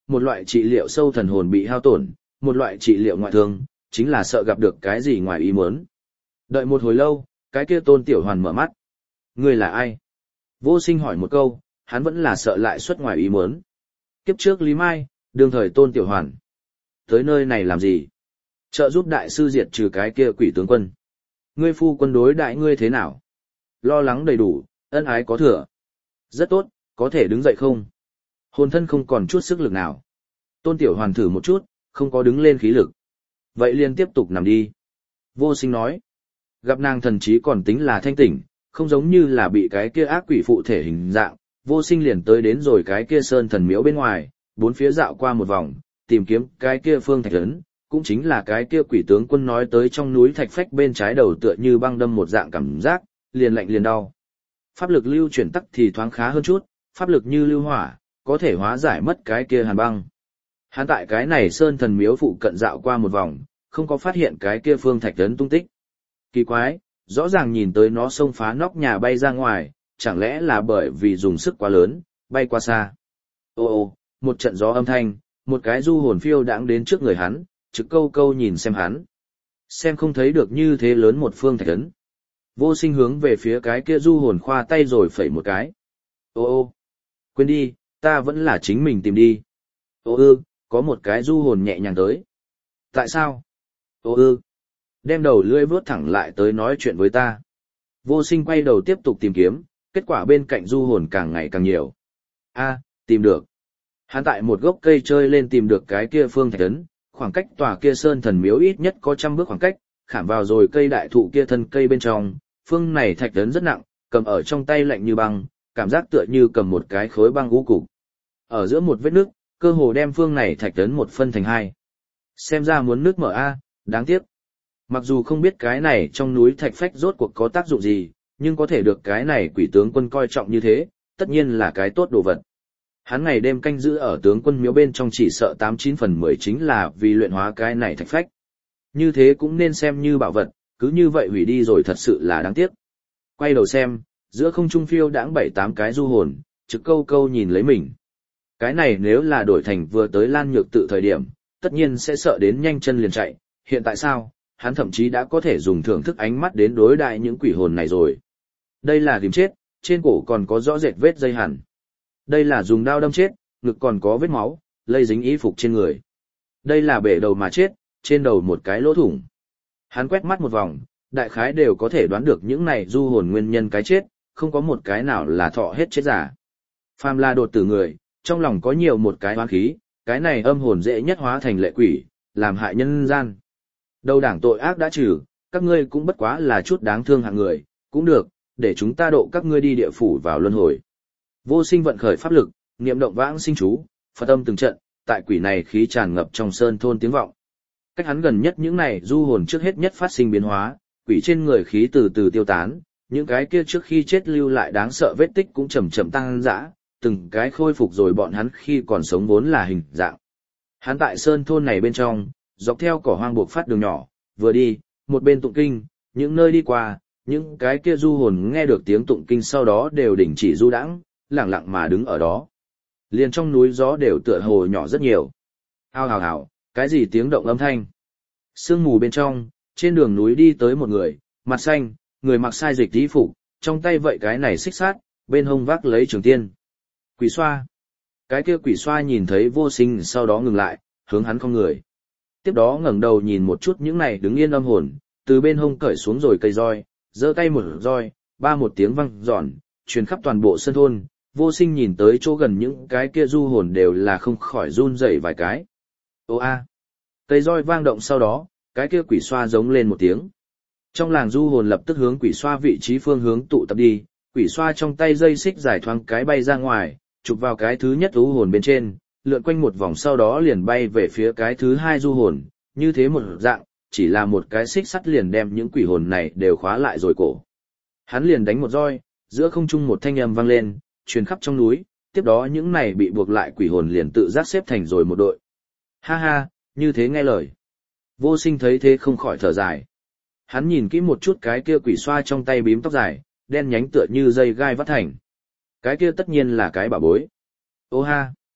Speaker 1: một loại trị liệu sâu thần hồn bị hao tổn, một loại trị liệu ngoại thương, chính là sợ gặp được cái gì ngoài ý muốn. Đợi một hồi lâu, cái kia Tôn Tiểu Hoàn mở mắt. Ngươi là ai? Vô Sinh hỏi một câu, hắn vẫn là sợ lại xuất ngoài ý muốn. Kiếp trước Lý Mai, đương thời Tôn Tiểu Hoàn. Tới nơi này làm gì? Trợ giúp đại sư diệt trừ cái kia quỷ tướng quân. Ngươi phu quân đối đại ngươi thế nào? Lo lắng đầy đủ, ân ái có thừa. Rất tốt, có thể đứng dậy không? Hồn thân không còn chút sức lực nào. Tôn Tiểu Hoàn thử một chút, không có đứng lên khí lực. Vậy liền tiếp tục nằm đi. Vô Sinh nói. Gặp nàng thần trí còn tính là thanh tỉnh, không giống như là bị cái kia ác quỷ phụ thể hình dạng. Vô Sinh liền tới đến rồi cái kia sơn thần miếu bên ngoài, bốn phía dạo qua một vòng, tìm kiếm cái kia phương thạch ấn, cũng chính là cái kia quỷ tướng quân nói tới trong núi thạch phách bên trái đầu tựa như băng đâm một dạng cảm giác, liền lạnh liền đau. Pháp lực lưu chuyển tắc thì thoáng khá hơn chút, pháp lực như lưu hỏa, có thể hóa giải mất cái kia hàn băng. Hắn tại cái này sơn thần miếu phụ cận dạo qua một vòng, không có phát hiện cái kia phương thạch ấn tung tích. Kỳ quái, rõ ràng nhìn tới nó xông phá nóc nhà bay ra ngoài, chẳng lẽ là bởi vì dùng sức quá lớn, bay qua xa. Ô ô, một trận gió âm thanh, một cái du hồn phiêu đãng đến trước người hắn, trực câu câu nhìn xem hắn. Xem không thấy được như thế lớn một phương thạch ấn. Vô Sinh hướng về phía cái kia du hồn khoa tay rồi phẩy một cái. Ô ô, quên đi, ta vẫn là chính mình tìm đi. Ô ư, có một cái du hồn nhẹ nhàng tới. Tại sao? Ô ư, đem đầu lưỡi vướt thẳng lại tới nói chuyện với ta. Vô Sinh quay đầu tiếp tục tìm kiếm, kết quả bên cạnh du hồn càng ngày càng nhiều. A, tìm được. Hắn tại một gốc cây chơi lên tìm được cái kia phương thạch ấn, khoảng cách tòa kia sơn thần miếu ít nhất có 100 bước khoảng cách, khảm vào rồi cây đại thụ kia thân cây bên trong, phương này thạch ấn rất nặng, cầm ở trong tay lạnh như băng, cảm giác tựa như cầm một cái khối băng ngũ cục. Ở giữa một vết nước, cơ hồ đem phương này thạch ấn một phân thành hai. Xem ra muốn nước mở a, đáng tiếc. Mặc dù không biết cái này trong núi thạch phách rốt cuộc có tác dụng gì, nhưng có thể được cái này quỷ tướng quân coi trọng như thế, tất nhiên là cái tốt đồ vật. Hắn ngày đêm canh giữ ở tướng quân miếu bên trong chỉ sợ 89 phần 10 chính là vì luyện hóa cái này thạch phách. Như thế cũng nên xem như bảo vật, cứ như vậy hủy đi rồi thật sự là đáng tiếc. Quay đầu xem, giữa không trung phiêu đãng 7-8 cái du hồn, trực câu câu nhìn lấy mình. Cái này nếu là đổi thành vừa tới Lan Nhược tự thời điểm, tất nhiên sẽ sợ đến nhanh chân liền chạy, hiện tại sao, hắn thậm chí đã có thể dùng thưởng thức ánh mắt đến đối đại những quỷ hồn này rồi. Đây là tìm chết, trên cổ còn có rõ rệt vết dây hẳn. Đây là dùng đao đâm chết, ngực còn có vết máu, lây dính y phục trên người. Đây là bể đầu mà chết, trên đầu một cái lỗ thủng. Hắn quét mắt một vòng, đại khái đều có thể đoán được những này du hồn nguyên nhân cái chết, không có một cái nào là thọ hết chết giả. Phàm là đột tử người, trong lòng có nhiều một cái oán khí, cái này âm hồn dễ nhất hóa thành lệ quỷ, làm hại nhân gian. Đầu đảng tội ác đã trừ, các ngươi cũng bất quá là chút đáng thương hạng người, cũng được, để chúng ta độ các ngươi đi địa phủ vào luân hồi. Vô Sinh vận khởi pháp lực, niệm động vãng sinh chú, Phật âm từng trận, tại quỷ này khí tràn ngập trong sơn thôn tiếng vọng. Cách hắn gần nhất những này du hồn trước hết nhất phát sinh biến hóa, quỷ trên người khí từ từ tiêu tán, những cái kia trước khi chết lưu lại đáng sợ vết tích cũng chậm chậm tăng dã, từng cái khôi phục rồi bọn hắn khi còn sống vốn là hình dạng. Hắn tại sơn thôn này bên trong, dọc theo cỏ hoang buộc phát đường nhỏ, vừa đi, một bên tụng kinh, những nơi đi qua, những cái kia du hồn nghe được tiếng tụng kinh sau đó đều đình chỉ du đãng, lặng lặng mà đứng ở đó. Liền trong núi gió đều tựa hồ nhỏ rất nhiều. Ao hào hào, cái gì tiếng động âm thanh. Sương mù bên trong, trên đường núi đi tới một người, mặt xanh, người mặc sai dịch tí phục, trong tay vậy cái này xích sát, bên hông vác lấy trường tiên. Quỷ xoa. Cái kia quỷ xoa nhìn thấy Vô Sinh sau đó ngừng lại, hướng hắn không người. Tiếp đó ngẩng đầu nhìn một chút những này đứng yên âm hồn, từ bên hông cởi xuống rồi cây roi, giơ tay một roi, ba một tiếng vang giòn, truyền khắp toàn bộ sân thôn. Vô Sinh nhìn tới chỗ gần những cái kia du hồn đều là không khỏi run rẩy vài cái. Ô a. Cây roi vang động sau đó, cái kia quỷ xoa giống lên một tiếng. Trong làng du hồn lập tức hướng quỷ xoa vị trí phương hướng tụ tập đi, quỷ xoa trong tay dây xích giải thoáng cái bay ra ngoài, chụp vào cái thứ nhất du hồn bên trên, lượn quanh một vòng sau đó liền bay về phía cái thứ hai du hồn, như thế một dạng, chỉ là một cái xích sắt liền đem những quỷ hồn này đều khóa lại rồi cổ. Hắn liền đánh một roi, giữa không trung một thanh âm vang lên, truyền khắp trong núi, tiếp đó những này bị buộc lại quỷ hồn liền tự giác xếp thành rồi một đội. Ha ha, như thế nghe lời. Vô Sinh thấy thế không khỏi thở dài. Hắn nhìn kỹ một chút cái kia quỷ xoa trong tay bím tóc dài, đen nhánh tựa như dây gai vắt thành. Cái kia tất nhiên là cái bảo bối. Ô ha.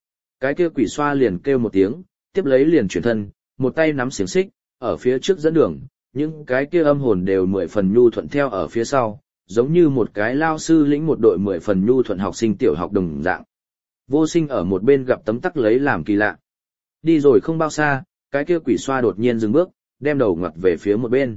Speaker 1: cái kia quỷ xoa liền kêu một tiếng, tiếp lấy liền chuyển thân, một tay nắm xiềng xích, ở phía trước dẫn đường, những cái kia âm hồn đều 10 phần nhu thuận theo ở phía sau, giống như một cái lao sư lĩnh một đội 10 phần nhu thuận học sinh tiểu học đồng dạng. Vô Sinh ở một bên gặp tấm tắc lấy làm kỳ lạ. Đi rồi không bao xa, cái kia quỷ xoa đột nhiên dừng bước, đem đầu ngoặt về phía một bên.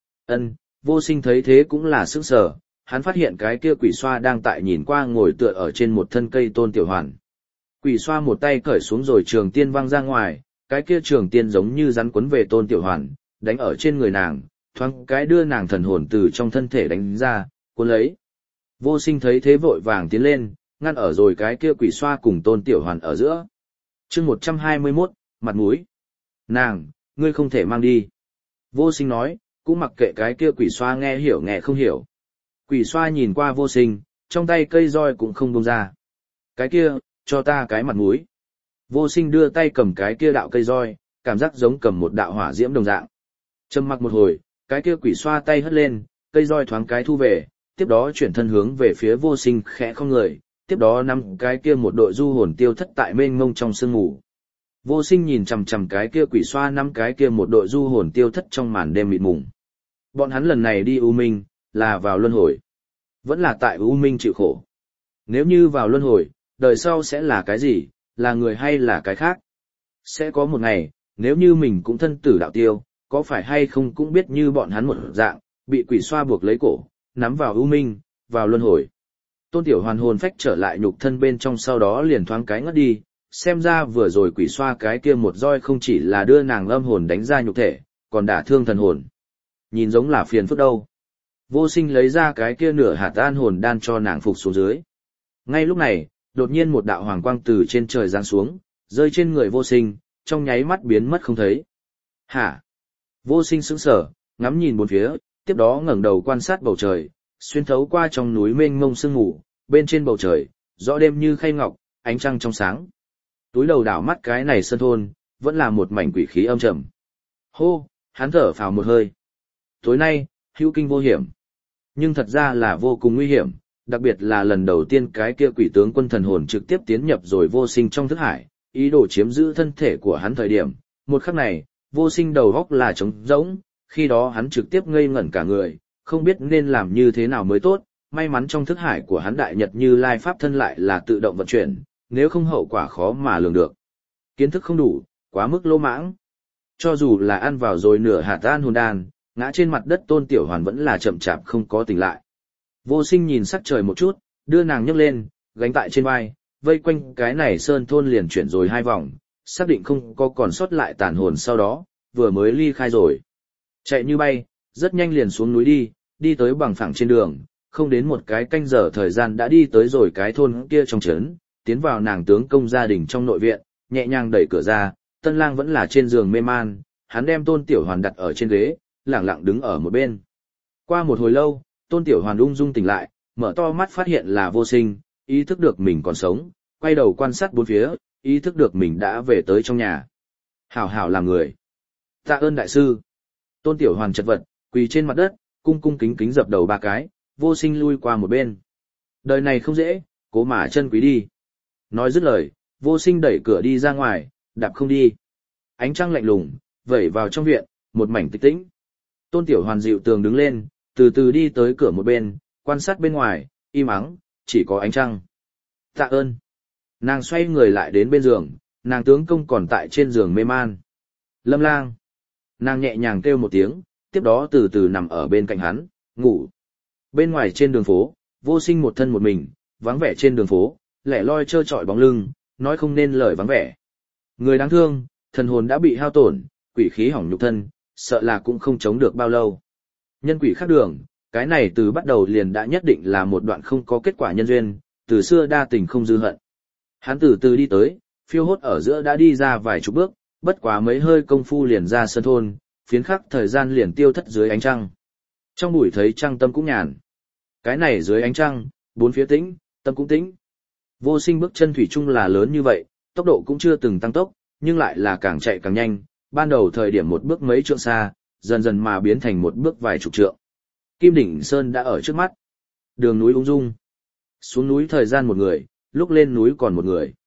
Speaker 1: Vô Sinh thấy thế cũng là sững sờ, hắn phát hiện cái kia quỷ xoa đang tại nhìn qua ngồi tựa ở trên một thân cây Tôn Tiểu Hoàn. Quỷ xoa một tay cởi xuống rồi trường tiên văng ra ngoài, cái kia trường tiên giống như rắn quấn về Tôn Tiểu Hoàn, đánh ở trên người nàng, thoáng cái đưa nàng thần hồn từ trong thân thể đánh ra, cuốn lấy. Vô Sinh thấy thế vội vàng tiến lên, ngăn ở rồi cái kia quỷ xoa cùng Tôn Tiểu Hoàn ở giữa. Chương 121, mặt mũi. Nàng, ngươi không thể mang đi. Vô Sinh nói, cũng mặc kệ cái kia quỷ xoa nghe hiểu nghe không hiểu. Quỷ xoa nhìn qua Vô Sinh, trong tay cây roi cũng không buông ra. Cái kia, cho ta cái mặt mũi. Vô Sinh đưa tay cầm cái kia đạo cây roi, cảm giác giống cầm một đạo hỏa diễm đồng dạng. Trầm mặc một hồi, cái kia quỷ xoa tay hất lên, cây roi thoáng cái thu về, tiếp đó chuyển thân hướng về phía Vô Sinh khẽ không người, tiếp đó nắm cái kia một đội du hồn tiêu thất tại mênh mông trong sương ngủ. Vô Sinh nhìn chằm chằm cái kia quỷ xoa nắm cái kia một đội du hồn tiêu thất trong màn đêm mịt mùng. Bọn hắn lần này đi U Minh, là vào luân hồi. Vẫn là tại U Minh chịu khổ. Nếu như vào luân hồi, đời sau sẽ là cái gì, là người hay là cái khác? Sẽ có một ngày, nếu như mình cũng thân tử đạo tiêu, có phải hay không cũng biết như bọn hắn một dạng, bị quỷ xoa buộc lấy cổ, nắm vào U Minh, vào luân hồi. Tôn Tiểu Hoàn hồn phách trở lại nhục thân bên trong sau đó liền thoáng cái ngất đi, xem ra vừa rồi quỷ xoa cái kia một roi không chỉ là đưa nàng âm hồn đánh ra nhục thể, còn đả thương thần hồn. Nhìn giống là phiền phức đâu. Vô Sinh lấy ra cái kia nửa hạt an hồn đan cho nàng phục xuống dưới. Ngay lúc này, đột nhiên một đạo hoàng quang từ trên trời giáng xuống, rơi trên người Vô Sinh, trong nháy mắt biến mất không thấy. Hả? Vô Sinh sững sờ, ngắm nhìn bốn phía, tiếp đó ngẩng đầu quan sát bầu trời, xuyên thấu qua trong núi mênh mông sương mù, bên trên bầu trời, rõ đêm như khay ngọc, ánh trăng trong sáng. Túi đầu đảo mắt cái này sơn thôn, vẫn là một mảnh quỷ khí âm trầm. Hô, hắn thở phào một hơi. Tối nay, hữu kinh vô hiểm. Nhưng thật ra là vô cùng nguy hiểm, đặc biệt là lần đầu tiên cái kia quỷ tướng quân thần hồn trực tiếp tiến nhập rồi Vô Sinh trong thức hải, ý đồ chiếm giữ thân thể của hắn thời điểm. Một khắc này, Vô Sinh đầu óc là trống rỗng, khi đó hắn trực tiếp ngây ngẩn cả người, không biết nên làm như thế nào mới tốt. May mắn trong thức hải của hắn đại nhật Như Lai pháp thân lại là tự động vận chuyển, nếu không hậu quả khó mà lường được. Kiến thức không đủ, quá mức lỗ mãng. Cho dù là ăn vào rồi nửa hạt an hồn đan, ngã trên mặt đất Tôn Tiểu Hoàn vẫn là chậm chạp không có tỉnh lại. Vô Sinh nhìn sắc trời một chút, đưa nàng nhấc lên, gánh tại trên vai, vây quanh cái này sơn thôn liền chuyển rồi 2 vòng, xác định không có còn sót lại tàn hồn sau đó, vừa mới ly khai rồi. Chạy như bay, rất nhanh liền xuống núi đi tới bằng phẳng trên đường, không đến một cái canh giờ thời gian đã đi tới rồi cái thôn kia trong trấn, tiến vào nàng tướng công gia đình trong nội viện, nhẹ nhàng đẩy cửa ra, Tân Lang vẫn là trên giường mê man, hắn đem Tôn Tiểu Hoàn đặt ở trên ghế, lẳng lặng đứng ở một bên. Qua một hồi lâu, Tôn Tiểu Hoàn ung dung tỉnh lại, mở to mắt phát hiện là Vô Sinh, ý thức được mình còn sống, quay đầu quan sát bốn phía, ý thức được mình đã về tới trong nhà. Hảo hảo làm người. Tạ ơn đại sư. Tôn Tiểu Hoàn chật vật, quỳ trên mặt đất, cung cung kính kính dập đầu 3 cái, Vô Sinh lui qua một bên. Đời này không dễ, cố mà chân quý đi. Nói dứt lời, Vô Sinh đẩy cửa đi ra ngoài, đạp không đi. Ánh trăng lạnh lùng, vẩy vào trong viện, một mảnh tịch tĩnh. Tôn Tiểu Hoàn dịu tường đứng lên, từ từ đi tới cửa một bên, quan sát bên ngoài, im ắng, chỉ có ánh trăng. Tạ ơn. Nàng xoay người lại đến bên giường, nàng tướng công còn tại trên giường mê man. Lâm Lang. Nàng nhẹ nhàng kêu một tiếng, tiếp đó từ từ nằm ở bên cạnh hắn, ngủ. Bên ngoài trên đường phố, Vô Sinh một thân một mình, vắng vẻ trên đường phố, lẻ loi trơ trọi bóng lưng, nói không nên lời vắng vẻ. Người đáng thương, thần hồn đã bị hao tổn, quỷ khí hỏng nhục thân, sợ là cũng không chống được bao lâu. Nhân quỷ khác đường, cái này từ bắt đầu liền đã nhất định là một đoạn không có kết quả nhân duyên, từ xưa đa tình không dư hận. Hắn từ từ đi tới, phiêu hốt ở giữa đã đi ra vài chục bước, bất quá mấy hơi công phu liền ra sân thôn, phiến khắc thời gian liền tiêu thất dưới ánh trăng. Trong buổi thấy trăng tâm cũng nhàn. Cái này dưới ánh trăng, bốn phía tĩnh, tâm cũng tĩnh. Vô Sinh bước chân thủy chung là lớn như vậy, tốc độ cũng chưa từng tăng tốc, nhưng lại là càng chạy càng nhanh, ban đầu thời điểm một bước mấy trượng xa, dần dần mà biến thành một bước vài chục trượng. Kim đỉnh sơn đã ở trước mắt. Đường núi ung dung. Xuống núi thời gian một người, lúc lên núi còn một người.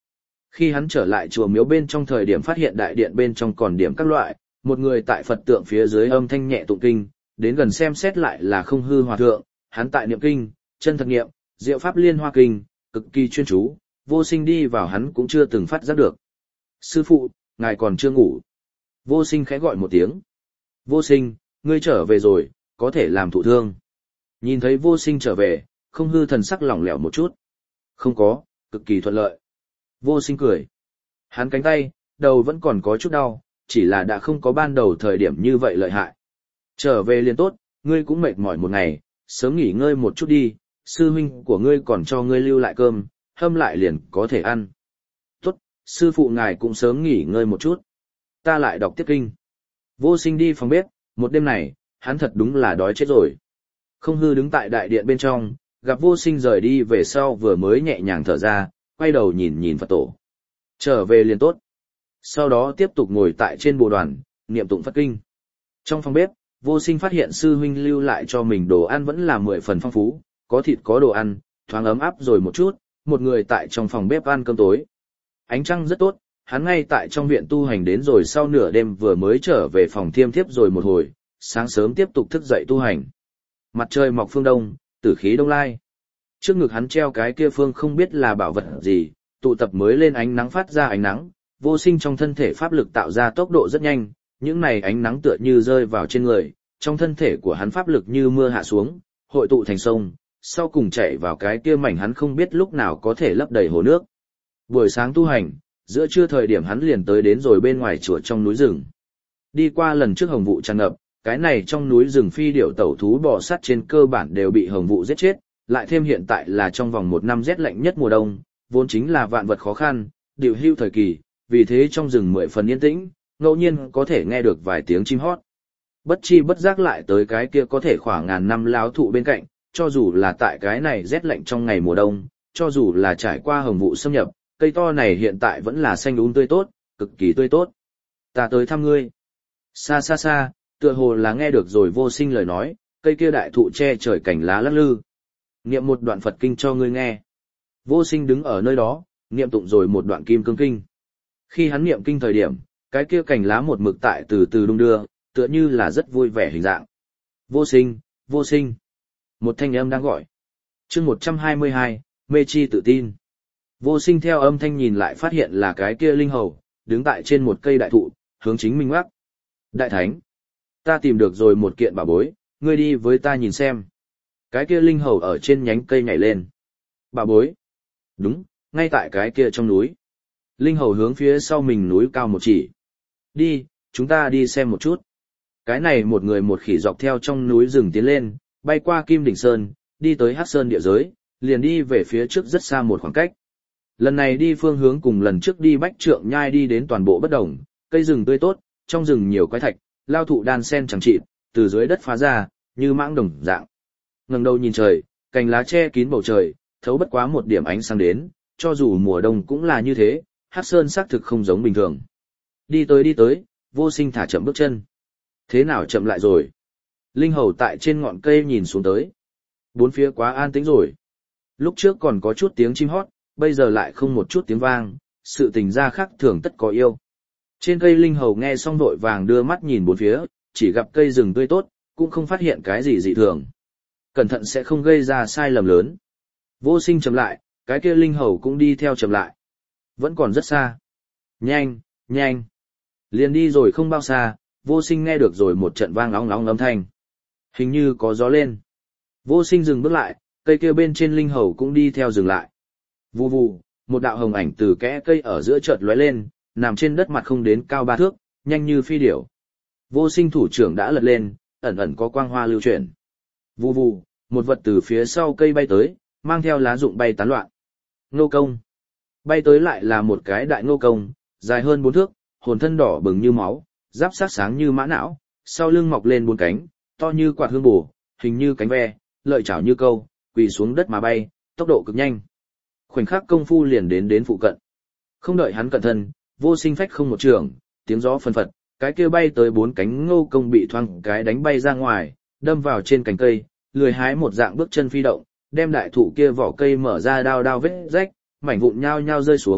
Speaker 1: Khi hắn trở lại chùa miếu bên trong thời điểm phát hiện đại điện bên trong còn điểm các loại, một người tại Phật tượng phía dưới âm thanh nhẹ tụng kinh, đến gần xem xét lại là Không Hư Hòa Thượng, hắn tại niệm kinh, chân thật niệm, diệu pháp liên hoa kinh, cực kỳ chuyên chú, Vô Sinh đi vào hắn cũng chưa từng phát giác được. Sư phụ, ngài còn chưa ngủ. Vô Sinh khẽ gọi một tiếng. Vô Sinh, ngươi trở về rồi, có thể làm thụ thương. Nhìn thấy Vô Sinh trở về, Không Hư thần sắc lỏng lẻo một chút. Không có, cực kỳ thuận lợi. Vô Sinh cười. Hắn cánh tay, đầu vẫn còn có chút đau, chỉ là đã không có ban đầu thời điểm như vậy lợi hại. Trở về liền tốt, ngươi cũng mệt mỏi một ngày, sớm nghỉ ngơi một chút đi, sư huynh của ngươi còn cho ngươi lưu lại cơm, hâm lại liền có thể ăn. Tốt, sư phụ ngài cũng sớm nghỉ ngơi một chút. Ta lại đọc tiếp kinh. Vô Sinh đi phòng bếp, một đêm này, hắn thật đúng là đói chết rồi. Không Hư đứng tại đại điện bên trong, gặp Vô Sinh rời đi về sau vừa mới nhẹ nhàng thở ra, quay đầu nhìn nhìn Phật tổ. Trở về liền tốt. Sau đó tiếp tục ngồi tại trên bồ đoàn, niệm tụng Phật kinh. Trong phòng bếp, Vô Sinh phát hiện sư huynh lưu lại cho mình đồ ăn vẫn là 10 phần phong phú, có thịt có đồ ăn, thoáng ấm áp rồi một chút, một người tại trong phòng bếp ăn cơm tối. Ánh trăng rất tốt, hắn ngay tại trong viện tu hành đến rồi sau nửa đêm vừa mới trở về phòng thiêm thiếp rồi một hồi, sáng sớm tiếp tục thức dậy tu hành. Mặt trời mọc phương đông, tử khí đông lai. Trước ngực hắn treo cái kia phương không biết là bảo vật gì, tụ tập mới lên ánh nắng phát ra ánh nắng, Vô Sinh trong thân thể pháp lực tạo ra tốc độ rất nhanh, những này ánh nắng tựa như rơi vào trên người, trong thân thể của hắn pháp lực như mưa hạ xuống, hội tụ thành sông, sau cùng chảy vào cái kia mảnh hắn không biết lúc nào có thể lấp đầy hồ nước. Buổi sáng tu hành, giữa trưa thời điểm hắn liền tới đến rồi bên ngoài chùa trong núi rừng. Đi qua lần trước hồng vụ tràn ngập, cái này trong núi rừng phi điểu tẩu thú bò sắt trên cơ bản đều bị hồng vụ giết chết, lại thêm hiện tại là trong vòng một năm rét lạnh nhất mùa đông, vốn chính là vạn vật khó khăn, điều hưu thời kỳ, vì thế trong rừng 10 phần yên tĩnh, ngẫu nhiên có thể nghe được vài tiếng chim hót. Bất chi bất giác lại tới cái kia có thể khoảng ngàn năm láo thụ bên cạnh, cho dù là tại cái này rét lạnh trong ngày mùa đông, cho dù là trải qua hồng vụ xâm nhập, cây to này hiện tại vẫn là xanh tươi tốt, cực kỳ tươi tốt. Ta tới thăm ngươi. Xa xa xa, tựa hồ là nghe được rồi Vô Sinh lời nói, cây kia đại thụ che trời cành lá lắc lư. Niệm một đoạn Phật kinh cho ngươi nghe. Vô Sinh đứng ở nơi đó, niệm tụng rồi một đoạn Kim Cương kinh. Khi hắn niệm kinh thời điểm, cái kia cành lá một mực tại từ từ đung đưa, tựa như là rất vui vẻ hình dạng. Vô Sinh, Vô Sinh. Một thanh âm đang gọi. Chương 122, mê chi tự tin. Vô Sinh theo âm thanh nhìn lại phát hiện là cái kia linh hầu, đứng tại trên một cây đại thụ, hướng chính mình ngoắc. Đại thánh, ta tìm được rồi một kiện bảo bối, ngươi đi với ta nhìn xem. Cái kia linh hầu ở trên nhánh cây nhảy lên. Bảo bối? Đúng, ngay tại cái kia trong núi. Linh hầu hướng phía sau mình núi cao một chỉ. Đi, chúng ta đi xem một chút. Cái này một người một khỉ dọc theo trong núi rừng tiến lên, bay qua Kim Đỉnh Sơn, đi tới Hắc Sơn địa giới, liền đi về phía trước rất xa một khoảng cách. Lần này đi phương hướng cùng lần trước đi Bách Trượng Nhai đi đến toàn bộ bất đồng, cây rừng tươi tốt, trong rừng nhiều quái thạch, lao thụ đan sen chẳng chịt, từ dưới đất phá ra, như mãng đồng dạng. Ngẩng đầu nhìn trời, cành lá che kín bầu trời, thấu bất quá một điểm ánh sáng đến, cho dù mùa đông cũng là như thế, Hắc Sơn xác thực không giống bình thường. Đi tới, Vô Sinh thả chậm bước chân. Thế nào chậm lại rồi? Linh hầu tại trên ngọn cây nhìn xuống tới. Bốn phía quá an tĩnh rồi. Lúc trước còn có chút tiếng chim hót, bây giờ lại không một chút tiếng vang, sự tình ra khác thường tất có yêu. Trên cây linh hầu nghe xong vội vàng đưa mắt nhìn bốn phía, chỉ gặp cây rừng tươi tốt, cũng không phát hiện cái gì dị thường. Cẩn thận sẽ không gây ra sai lầm lớn. Vô Sinh chậm lại, cái kia linh hầu cũng đi theo chậm lại. Vẫn còn rất xa. Nhanh, nhanh. Liền đi rồi không bao xa, Vô Sinh nghe được rồi một trận vang óng óng âm thanh. Hình như có gió lên. Vô Sinh dừng bước lại, cây kia bên trên linh hầu cũng đi theo dừng lại. Vù vù, một đạo hồng ảnh từ kẽ cây ở giữa chợt lóe lên, nằm trên đất mặt không đến cao 3 thước, nhanh như phi điểu. Vô Sinh thủ trưởng đã lật lên, ẩn ẩn có quang hoa lưu chuyển. Vù vù, một vật từ phía sau cây bay tới, mang theo lá rụng bay tán loạn. Ngô công. Bay tới lại là một cái đại ngô công, dài hơn 4 thước, hồn thân đỏ bừng như máu, giáp sát sáng như mã não, sau lưng mọc lên 4 cánh, to như quạt hương bổ, hình như cánh ve, lợi chảo như câu, quỳ xuống đất mà bay, tốc độ cực nhanh. Khoảnh khắc công phu liền đến phụ cận. Không đợi hắn cận thân, Vô Sinh phách không một trường, tiếng gió phân phật, cái kia bay tới 4 cánh ngô công bị thoang cái đánh bay ra ngoài, đâm vào trên cành cây, lười hái một dạng bước chân phi động, đem đại thụ kia vỏ cây mở ra đao vết rách, mảnh vụn nhao nhao rơi xuống,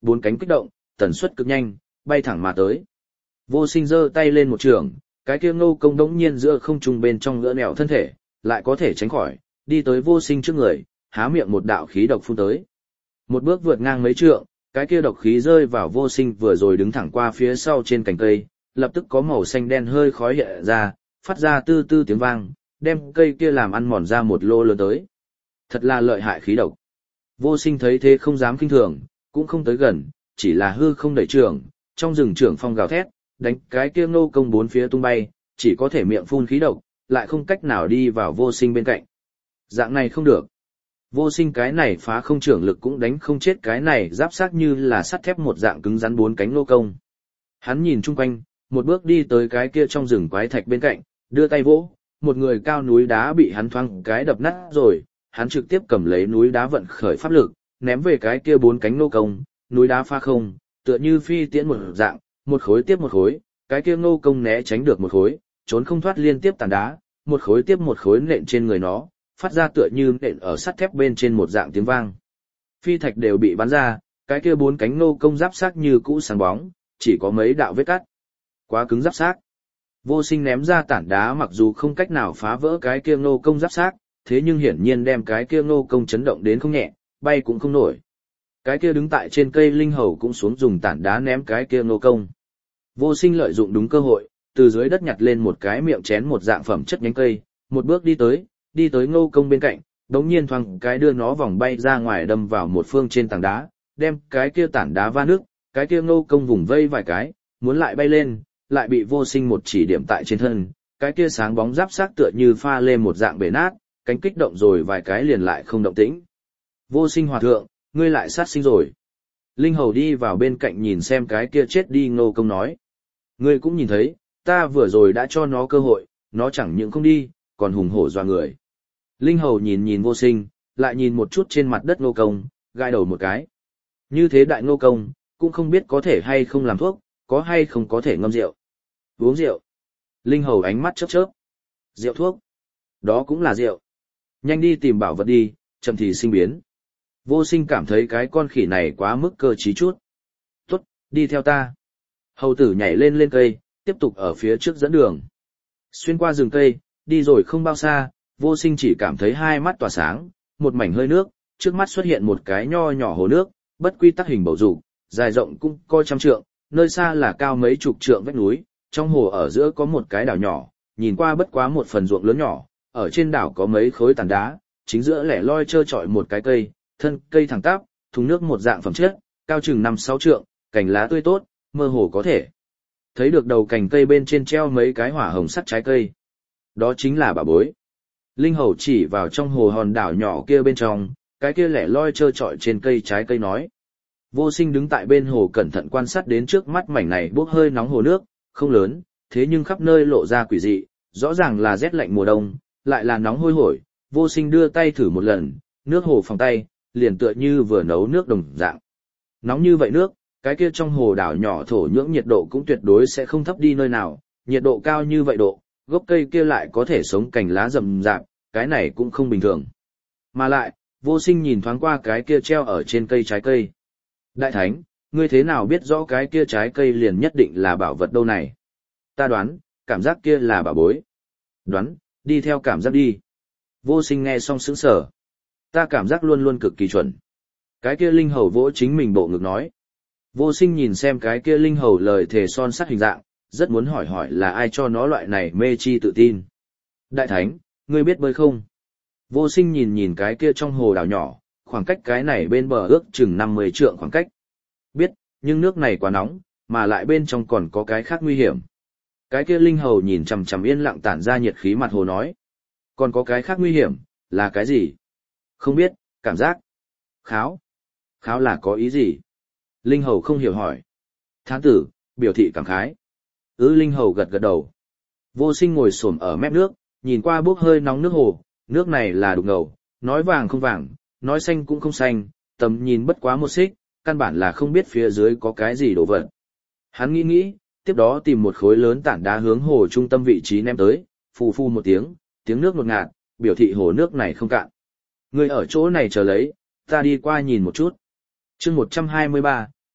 Speaker 1: bốn cánh kích động, tần suất cực nhanh, bay thẳng mà tới. Vô Sinh giơ tay lên một trường, cái kia Ngô Công đống nhiên giữa không trung bên trong ngỡ nẹo thân thể, lại có thể tránh khỏi, đi tới Vô Sinh trước người, há miệng một đạo khí độc phun tới. Một bước vượt ngang mấy trượng, cái kia độc khí rơi vào Vô Sinh vừa rồi đứng thẳng qua phía sau trên cành cây, lập tức có màu xanh đen hơi khói hiện ra, phát ra tư tư tiếng vang, đem cây kia làm ăn mòn ra một lô lớn tới. Thật là lợi hại khí độc. Vô Sinh thấy thế không dám kinh thường, cũng không tới gần, chỉ là hư không đẩy trường, trong rừng trưởng phong gào thét, đánh cái kia Ngô Công bốn phía tung bay, chỉ có thể miệng phun khí độc, lại không cách nào đi vào Vô Sinh bên cạnh. Dạng này không được. Vô Sinh cái này phá không trưởng lực cũng đánh không chết cái này giáp xác như là sắt thép một dạng cứng rắn bốn cánh Ngô Công. Hắn nhìn chung quanh, một bước đi tới cái kia trong rừng quái thạch bên cạnh, đưa tay vỗ, một người cao núi đá bị hắn thoáng cái đập nát rồi, hắn trực tiếp cầm lấy núi đá vận khởi pháp lực, ném về cái kia bốn cánh Ngô Công, núi đá pha không, tựa như phi tiễn một dạng, một khối tiếp một khối, cái kia Ngô Công né tránh được một khối, trốn không thoát liên tiếp tàn đá, một khối tiếp một khối nện trên người nó, phát ra tựa như nện ở sắt thép bên trên một dạng tiếng vang. Phi thạch đều bị bắn ra, cái kia bốn cánh Ngô Công giáp xác như cũ sáng bóng, chỉ có mấy đạo vết cắt. Quá cứng giáp xác. Vô Sinh ném ra tảng đá mặc dù không cách nào phá vỡ cái kia Ngô Công giáp xác, thế nhưng hiển nhiên đem cái kia Ngô Công chấn động đến không nhẹ, bay cũng không nổi. Cái kia đứng tại trên cây linh hầu cũng xuống dùng tảng đá ném cái kia Ngô Công. Vô Sinh lợi dụng đúng cơ hội, từ dưới đất nhặt lên một cái miệng chén một dạng phẩm chất nhánh cây, một bước đi tới Ngô Công bên cạnh, đống nhiên thoáng cái đưa nó vòng bay ra ngoài đâm vào một phương trên tảng đá, đem cái kia tảng đá va nước, cái kia Ngô Công vùng vây vài cái, muốn lại bay lên, lại bị Vô Sinh một chỉ điểm tại trên thân, cái kia sáng bóng giáp xác tựa như pha lê một dạng bể nát, cánh kích động rồi vài cái liền lại không động tĩnh. Vô Sinh hòa thượng, ngươi lại sát sinh rồi. Linh hầu đi vào bên cạnh nhìn xem cái kia chết đi Ngô Công nói. Ngươi cũng nhìn thấy, ta vừa rồi đã cho nó cơ hội, nó chẳng những không đi, còn hùng hổ doa người. Linh hầu nhìn nhìn Vô Sinh, lại nhìn một chút trên mặt đất Ngô Công, gãi đầu một cái. Như thế đại Ngô Công, cũng không biết có thể hay không làm thuốc, có hay không có thể ngâm rượu. Uống rượu. Linh hầu ánh mắt chớp chớp. Rượu thuốc. Đó cũng là rượu. Nhanh đi tìm bảo vật đi, chậm thì sinh biến. Vô Sinh cảm thấy cái con khỉ này quá mức cơ trí chút. Tốt, đi theo ta. Hầu tử nhảy lên cây, tiếp tục ở phía trước dẫn đường. Xuyên qua rừng cây, đi rồi không bao xa, Vô Sinh chỉ cảm thấy hai mắt tỏa sáng, một mảnh hơi nước, trước mắt xuất hiện một cái nho nhỏ hồ nước, bất quy tắc hình bầu dục, dài rộng cũng coi trăm trượng, nơi xa là cao mấy chục trượng vách núi, trong hồ ở giữa có một cái đảo nhỏ, nhìn qua bất quá một phần ruộng lớn nhỏ, ở trên đảo có mấy khối tảng đá, chính giữa lẻ loi trơ trọi một cái cây, thân cây thẳng tắp, thùng nước một dạng phẩm chất, cao chừng 5-6 trượng, cành lá tươi tốt, mơ hồ có thể thấy được đầu cành cây bên trên treo mấy cái hỏa hồng sắc trái cây. Đó chính là bảo bối. Linh hầu chỉ vào trong hồ hòn đảo nhỏ kia bên trong, cái kia lẻ loi trơ trọi trên cây trái cây nói. Vô Sinh đứng tại bên hồ cẩn thận quan sát đến trước mắt mảnh này bốc hơi nóng hồ nước, không lớn, thế nhưng khắp nơi lộ ra quỷ dị, rõ ràng là rét lạnh mùa đông, lại là nóng hôi hổi. Vô Sinh đưa tay thử một lần, nước hồ phòng tay, liền tựa như vừa nấu nước đồng dạng. Nóng như vậy nước, cái kia trong hồ đảo nhỏ thổ nhưỡng nhiệt độ cũng tuyệt đối sẽ không thấp đi nơi nào, nhiệt độ cao như vậy độ, gốc cây kia lại có thể sống cành lá rậm rạp, cái này cũng không bình thường. Mà lại, Vô Sinh nhìn thoáng qua cái kia treo ở trên cây trái cây. Đại Thánh, ngươi thế nào biết rõ cái kia trái cây liền nhất định là bảo vật đâu này? Ta đoán, cảm giác kia là bảo bối. Đoán, đi theo cảm giác đi. Vô Sinh nghe xong sững sờ. Ta cảm giác luôn luôn cực kỳ chuẩn. Cái kia linh hầu vỗ chính mình bộ ngực nói. Vô Sinh nhìn xem cái kia linh hầu lời thề son sắt hình dạng, rất muốn hỏi là ai cho nó loại này mê chi tự tin. Đại Thánh, ngươi biết bơi không? Vô Sinh nhìn nhìn cái kia trong hồ đảo nhỏ, khoảng cách cái này bên bờ ước chừng 50 trượng khoảng cách. Biết, nhưng nước này quá nóng, mà lại bên trong còn có cái khác nguy hiểm. Cái kia linh hầu nhìn chằm chằm yên lặng tản ra nhiệt khí mặt hồ nói. Còn có cái khác nguy hiểm, là cái gì? Không biết, cảm giác. Kháo. Kháo là có ý gì? Linh hầu không hiểu hỏi. Thán tử, biểu thị cảm khái. Linh hầu gật gật đầu. Vô Sinh ngồi xổm ở mép nước, nhìn qua bốc hơi nóng nước hồ, nước này là đục ngầu, nói vàng không vàng, nói xanh cũng không xanh, tầm nhìn bất quá một xích, căn bản là không biết phía dưới có cái gì đổ vật. Hắn nghĩ, tiếp đó tìm một khối lớn tảng đá hướng hồ trung tâm vị trí ném tới, phù phù một tiếng, tiếng nước ngột ngạt, biểu thị hồ nước này không cạn. Người ở chỗ này chờ lấy, ta đi qua nhìn một chút. Chương 123,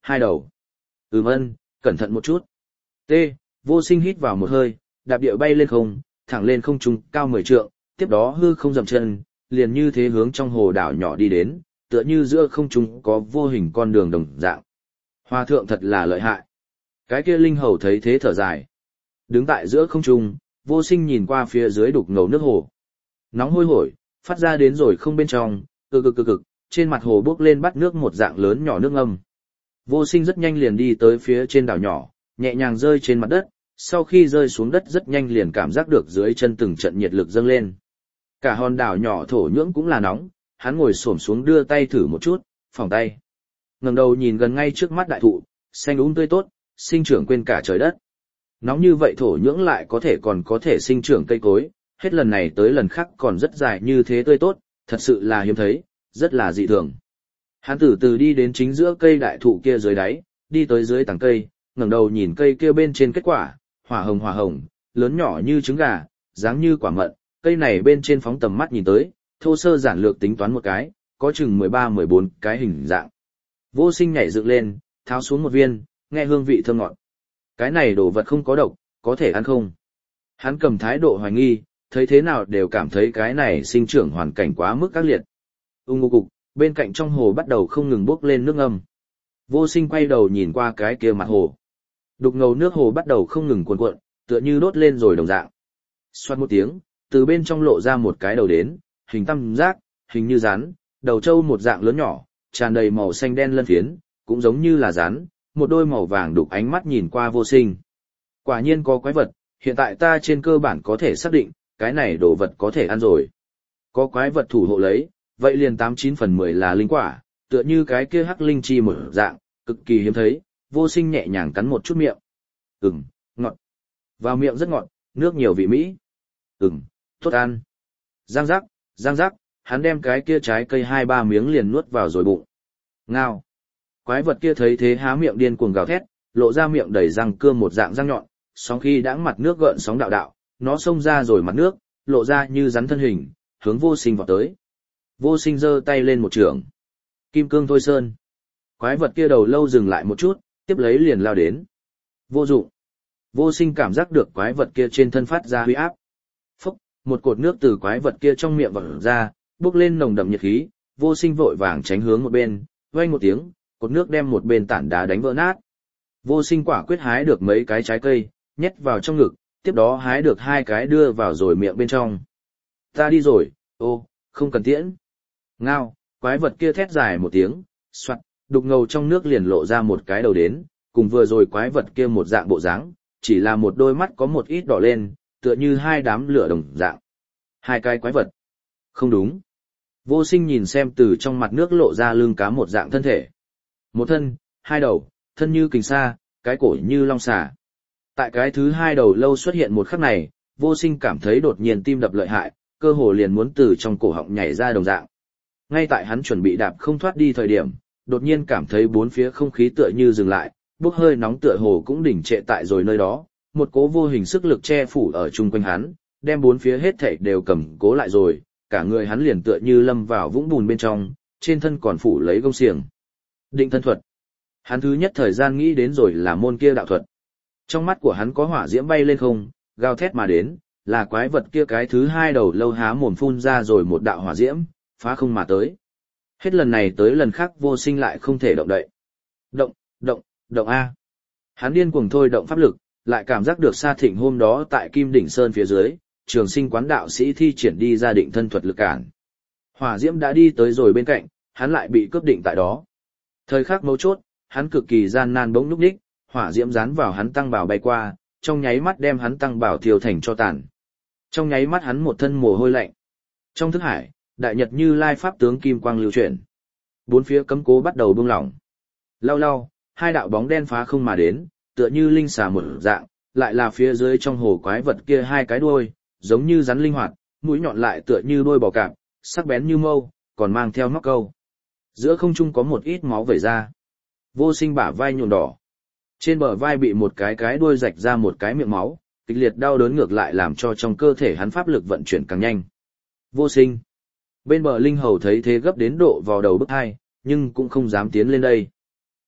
Speaker 1: hai đầu. Ân, cẩn thận một chút. T, Vô Sinh hít vào một hơi, đạp địa bay lên không, thẳng lên không trung cao 10 trượng, tiếp đó hư không dậm chân, liền như thế hướng trong hồ đảo nhỏ đi đến, tựa như giữa không trung có vô hình con đường đồng dạng. Hòa thượng thật là lợi hại. Cái kia linh hầu thấy thế thở dài. Đứng tại giữa không trung, Vô Sinh nhìn qua phía dưới đục ngầu nước hồ. Nóng hôi hổi, phát ra đến rồi không bên trong, cực, trên mặt hồ bốc lên bắt nước một dạng lớn nhỏ nước ngâm. Vô Sinh rất nhanh liền đi tới phía trên đảo nhỏ, nhẹ nhàng rơi trên mặt đất, sau khi rơi xuống đất rất nhanh liền cảm giác được dưới chân từng trận nhiệt lực dâng lên. Cả hòn đảo nhỏ thổ nhưỡng cũng là nóng, hắn ngồi xổm xuống đưa tay thử một chút, phỏng tay. Ngẩng đầu nhìn gần ngay trước mắt đại thụ, xanh tươi tốt, sinh trưởng quên cả trời đất. Nóng như vậy thổ nhưỡng lại còn có thể sinh trưởng cây cối, hết lần này tới lần khác còn rất dài như thế tươi tốt, thật sự là hiếm thấy, rất là dị thường. Hắn từ từ đi đến chính giữa cây đại thụ kia dưới đáy, đi tới dưới tầng cây, ngẩng đầu nhìn cây kia bên trên kết quả, hỏa hồng, lớn nhỏ như trứng gà, dáng như quả mận, cây này bên trên phóng tầm mắt nhìn tới, thô sơ giản lược tính toán một cái, có chừng 13-14 cái hình dạng. Vô Sinh nhảy dựng lên, tháo xuống một viên, nghe hương vị thơm ngọt. Cái này đồ vật không có độc, có thể ăn không? Hắn cầm thái độ hoài nghi, thấy thế nào đều cảm thấy cái này sinh trưởng hoàn cảnh quá mức ác liệt. Ngô cục, bên cạnh trong hồ bắt đầu không ngừng bốc lên nước ngâm. Vô Sinh quay đầu nhìn qua cái kia mặt hồ. Đục ngầu nước hồ bắt đầu không ngừng cuồn cuộn, tựa như đốt lên rồi đồng dạng. Xoát một tiếng, từ bên trong lộ ra một cái đầu đến, hình tam giác, hình như rắn, đầu trâu một dạng lớn nhỏ, tràn đầy màu xanh đen lân phiến, cũng giống như là rắn, một đôi màu vàng đục ánh mắt nhìn qua Vô Sinh. Quả nhiên có quái vật, hiện tại ta trên cơ bản có thể xác định, cái này đồ vật có thể ăn rồi. Có quái vật thủ hộ lấy, vậy liền 89 phần 10 là linh quả, tựa như cái kia hắc linh chi một dạng, cực kỳ hiếm thấy. Vô Sinh nhẹ nhàng cắn một chút miệng. Ngọt. Vào miệng rất ngọt, nước nhiều vị mỹ. Tốt ăn. Giang rắc, hắn đem cái kia trái cây 2-3 miếng liền nuốt vào rồi bụng. Ngao. Quái vật kia thấy thế há miệng điên cuồng gào thét, lộ ra miệng đầy răng cưa một dạng răng nhọn, sóng khi đãng mặt nước gợn sóng đạo, nó xông ra rồi mặt nước, lộ ra như rắn thân hình, hướng Vô Sinh vọt tới. Vô Sinh giơ tay lên một trường. Kim cương thôi sơn. Quái vật kia đầu lâu dừng lại một chút, tiếp lấy liền lao đến. Vô dụng. Vô Sinh cảm giác được quái vật kia trên thân phát ra huy áp. Phốc, một cột nước từ quái vật kia trong miệng vọt ra, bốc lên nồng đậm nhiệt khí. Vô Sinh vội vàng tránh hướng một bên, vang một tiếng, cột nước đem một bên tảng đá đánh vỡ nát. Vô Sinh quả quyết hái được mấy cái trái cây, nhét vào trong ngực, tiếp đó hái được 2 cái đưa vào rồi miệng bên trong. Ta đi rồi, không cần tiễn. Ngao, quái vật kia thét dài một tiếng, xoặt, đục ngầu trong nước liền lộ ra một cái đầu đến, cùng vừa rồi quái vật kia một dạng bộ dáng, chỉ là một đôi mắt có một ít đỏ lên, tựa như 2 đám lửa đồng dạng. 2 cái quái vật. Không đúng. Vô Sinh nhìn xem từ trong mặt nước lộ ra lưng cá một dạng thân thể. Một thân, 2 đầu, thân như kình sa, cái cổ như long xà. Tại cái thứ 2 đầu lâu xuất hiện một khắc này, Vô Sinh cảm thấy đột nhiên tim đập lợi hại, cơ hồ liền muốn từ trong cổ họng nhảy ra đồng dạng. Ngay tại hắn chuẩn bị đạp không thoát đi thời điểm, đột nhiên cảm thấy bốn phía không khí tựa như dừng lại, bốc hơi nóng tựa hồ cũng đỉnh trệ tại rồi nơi đó, một cố vô hình sức lực che phủ ở chung quanh hắn, đem bốn phía hết thảy đều cầm cố lại rồi, cả người hắn liền tựa như lâm vào vũng bùn bên trong, trên thân còn phủ lấy gông xiềng. Định thân thuật. Hắn thứ nhất thời gian nghĩ đến rồi là môn kia đạo thuật. Trong mắt của hắn có hỏa diễm bay lên không, gào thét mà đến, là quái vật kia cái thứ 2 đầu lâu há mồm phun ra rồi một đạo hỏa diễm, phá không mà tới. Hết lần này tới lần khác Vô Sinh lại không thể động đậy. Động A. Hắn điên cuồng thôi động pháp lực, lại cảm giác được Sa Thịnh hôm đó tại Kim Đỉnh Sơn phía dưới, Trường Sinh quán đạo sĩ thi triển đi ra định thân thuật lực cản. Hỏa diễm đã đi tới rồi bên cạnh, hắn lại bị cướp định tại đó. Thời khắc mấu chốt, hắn cực kỳ gian nan bỗng núp đích, hỏa diễm dán vào hắn tăng bảo bay qua, trong nháy mắt đem hắn tăng bảo thiêu thành cho tàn. Trong nháy mắt hắn một thân mồ hôi lạnh. Trong thức hải, đại nhật Như Lai pháp tướng kim quang lưu chuyển. Bốn phía cấm cố bắt đầu buông lỏng. Lau, 2 đạo bóng đen phá không mà đến, tựa như linh xà một dạng, lại là phía dưới trong hồ quái vật kia 2 cái đuôi, giống như rắn linh hoạt, mũi nhọn lại tựa như đuôi bò cạp, sắc bén như mâu, còn mang theo móc câu. Giữa không trung có một ít máu vẩy ra. Vô Sinh bả vai nhuộm đỏ. Trên bờ vai bị một cái đuôi rạch ra một cái miệng máu, kịch liệt đau đớn ngược lại làm cho trong cơ thể hắn pháp lực vận chuyển càng nhanh. Vô Sinh. Bên bờ linh hầu thấy thế gấp đến độ vào đầu bức hai, nhưng cũng không dám tiến lên đây.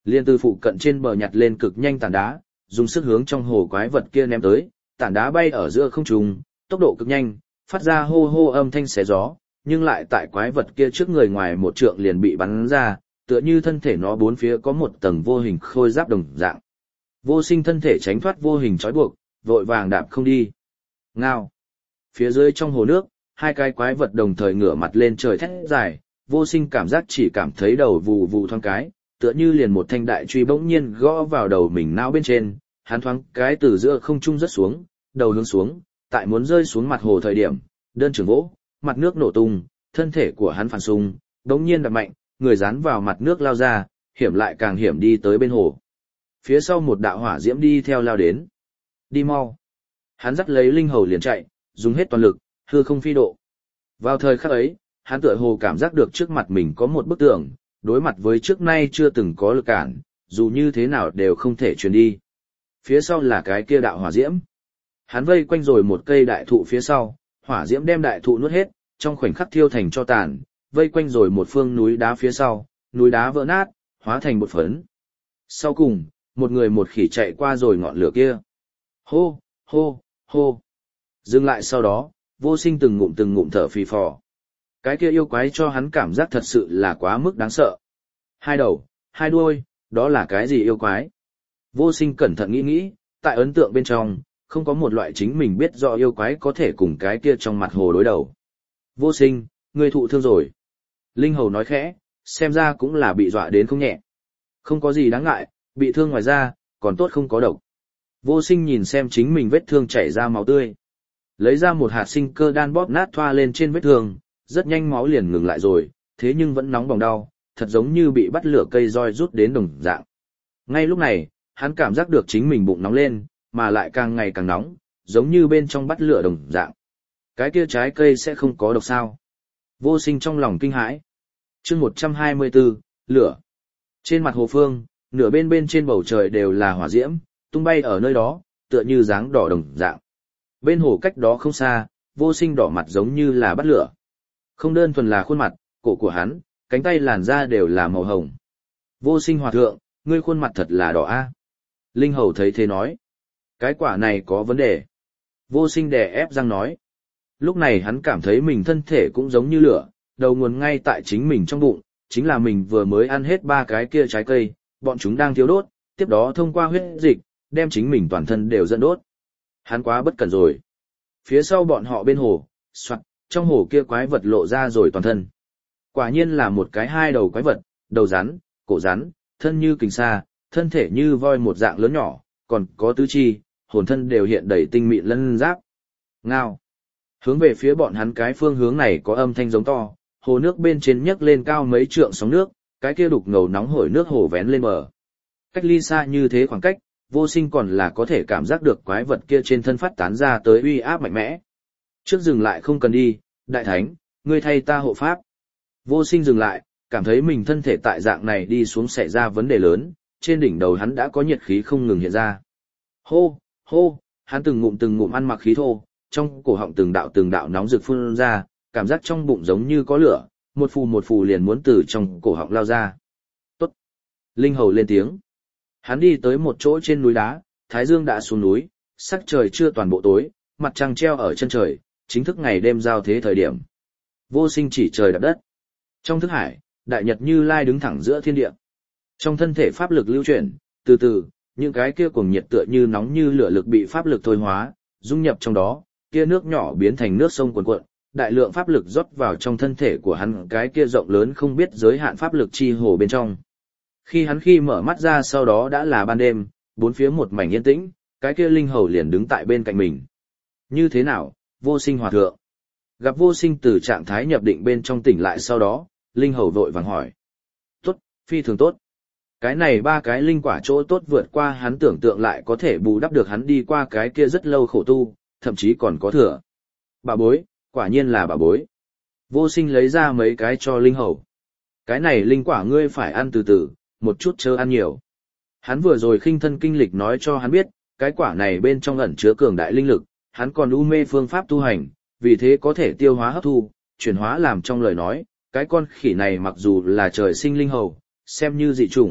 Speaker 1: Liên từ phụ cận trên bờ nhặt lên cực nhanh tảng đá, dùng sức hướng trong hồ quái vật kia ném tới, tảng đá bay ở giữa không trung, tốc độ cực nhanh, phát ra hô hô âm thanh xé gió, nhưng lại tại quái vật kia trước người ngoài một trượng liền bị bắn ra, tựa như thân thể nó bốn phía có một tầng vô hình khôi giáp đồng dạng. Vô Sinh thân thể tránh thoát vô hình trói buộc, vội vàng đạp không đi. Ngao. Phía dưới trong hồ nước, hai cái quái vật đồng thời ngửa mặt lên trời thét dài, Vô Sinh cảm giác chỉ cảm thấy đầu vù vù thoáng cái, tựa như liền một thanh đại truy bỗng nhiên gõ vào đầu mình não bên trên, hắn thoáng cái từ giữa không trung rớt xuống, đầu hướng xuống, tại muốn rơi xuống mặt hồ thời điểm, đơn trường vỗ, mặt nước nổ tung, thân thể của hắn phản xung, bỗng nhiên đập mạnh, người dán vào mặt nước lao ra, hiểm lại càng hiểm đi tới bên hồ. Phía sau một đạo hỏa diễm đi theo lao đến. Đi mau. Hắn dắt lấy linh hầu liền chạy, dùng hết toàn lực, hư không phi độ. Vào thời khắc ấy, hắn tựa hồ cảm giác được trước mặt mình có một bức tường, đối mặt với trước nay chưa từng có lực cản, dù như thế nào đều không thể truyền đi. Phía sau là cái kia đạo hỏa diễm. Hắn vây quanh rồi một cây đại thụ phía sau, hỏa diễm đem đại thụ nuốt hết, trong khoảnh khắc thiêu thành tro tàn, vây quanh rồi một phương núi đá phía sau, núi đá vỡ nát, hóa thành bột phấn. Sau cùng, một người một khỉ chạy qua rồi ngọn lửa kia. Hô, hô, hô. Dừng lại sau đó, Vô Sinh từng ngụm thở phì phò. Cái kia yêu quái cho hắn cảm giác thật sự là quá mức đáng sợ. Hai đầu, hai đuôi, đó là cái gì yêu quái? Vô Sinh cẩn thận nghĩ, tại ấn tượng bên trong, không có một loại chính mình biết rõ yêu quái có thể cùng cái kia trong mặt hồ đối đầu. Vô Sinh, ngươi thụ thương rồi. Linh hầu nói khẽ, xem ra cũng là bị dọa đến không nhẹ. Không có gì đáng ngại, bị thương ngoài da, còn tốt không có độc. Vô Sinh nhìn xem chính mình vết thương chảy ra máu tươi. Lấy ra một hạt sinh cơ đan bóp nát thoa lên trên vết thương, rất nhanh máu liền ngừng lại rồi, thế nhưng vẫn nóng bỏng đau, thật giống như bị bắt lửa cây roi rút đến đồng dạng. Ngay lúc này, hắn cảm giác được chính mình bụng nóng lên, mà lại càng ngày càng nóng, giống như bên trong bắt lửa đồng dạng. Cái kia trái cây sẽ không có độc sao? Vô Sinh trong lòng kinh hãi. Chương 124, lửa. Trên mặt hồ phương, nửa bên trên bầu trời đều là hỏa diễm, tung bay ở nơi đó, tựa như dáng đỏ đồng dạng. Bên hồ cách đó không xa, Vô Sinh đỏ mặt giống như là bắt lửa. Không đơn thuần là khuôn mặt, cổ của hắn, cánh tay làn da đều là màu hồng. Vô Sinh hòa thượng, ngươi khuôn mặt thật là đỏ a. Linh hầu thấy thế nói. Cái quả này có vấn đề. Vô Sinh đè ép răng nói. Lúc này hắn cảm thấy mình thân thể cũng giống như lửa, đầu nguồn ngay tại chính mình trong bụng, chính là mình vừa mới ăn hết 3 cái kia trái cây, bọn chúng đang thiếu đốt, tiếp đó thông qua huyết dịch, đem chính mình toàn thân đều dẫn đốt. Hắn quá bất cẩn rồi. Phía sau bọn họ bên hồ, soạt, trong hồ kia quái vật lộ ra rồi toàn thân. Quả nhiên là một cái hai đầu quái vật, đầu rắn, cổ rắn, thân như kình sa, thân thể như voi một dạng lớn nhỏ, còn có tứ chi, hồn thân đều hiện đầy tinh mịn lân giáp. Ngao. Hướng về phía bọn hắn cái phương hướng này có âm thanh giống to, hồ nước bên trên nhấc lên cao mấy trượng sóng nước, cái kia đục ngầu nóng hổi nước hồ vén lên bờ. Cách ly xa như thế khoảng cách, Vô Sinh còn là có thể cảm giác được quái vật kia trên thân phát tán ra tới uy áp mạnh mẽ. Trước dừng lại không cần đi, đại thánh, ngươi thay ta hộ pháp. Vô Sinh dừng lại, cảm thấy mình thân thể tại dạng này đi xuống xảy ra vấn đề lớn, trên đỉnh đầu hắn đã có nhiệt khí không ngừng hiện ra. Hô, hô, hắn từng ngụm ăn mặc khí thô, trong cổ họng từng đạo nóng rực phun ra, cảm giác trong bụng giống như có lửa, một phù liền muốn từ trong cổ họng lao ra. Tốt. Linh hầu lên tiếng. Hắn đi tới một chỗ trên núi đá, thái dương đã xuống núi, sắc trời chưa toàn bộ tối, mặt trăng treo ở chân trời, chính thức ngày đêm giao thế thời điểm. Vô Sinh chỉ trời đạp đất. Trong thức hải, đại nhật Như Lai đứng thẳng giữa thiên địa. Trong thân thể pháp lực lưu chuyển, từ từ, những cái kia cuồng nhiệt tựa như nóng như lửa lực bị pháp lực thôi hóa, dung nhập trong đó, kia nước nhỏ biến thành nước sông cuồn cuộn, đại lượng pháp lực rót vào trong thân thể của hắn, cái kia rộng lớn không biết giới hạn pháp lực chi hồ bên trong. Khi hắn mở mắt ra sau đó đã là ban đêm, bốn phía một mảnh yên tĩnh, cái kia linh hầu liền đứng tại bên cạnh mình. Như thế nào, Vô Sinh hòa thượng? Gặp Vô Sinh từ trạng thái nhập định bên trong tỉnh lại sau đó, linh hầu vội vàng hỏi. Tốt, phi thường tốt. Cái này 3 cái linh quả chỗ tốt vượt qua hắn tưởng tượng lại có thể bù đắp được hắn đi qua cái kia rất lâu khổ tu, thậm chí còn có thừa. Bà bối, quả nhiên là bà bối. Vô Sinh lấy ra mấy cái cho linh hầu. Cái này linh quả ngươi phải ăn từ từ, một chút chớ ăn nhiều. Hắn vừa rồi khinh thân kinh lịch nói cho hắn biết, cái quả này bên trong ẩn chứa cường đại linh lực, hắn còn u mê phương pháp tu hành, vì thế có thể tiêu hóa hấp thu, chuyển hóa làm trong lời nói, cái con khỉ này mặc dù là trời sinh linh hầu, xem như dị chủng,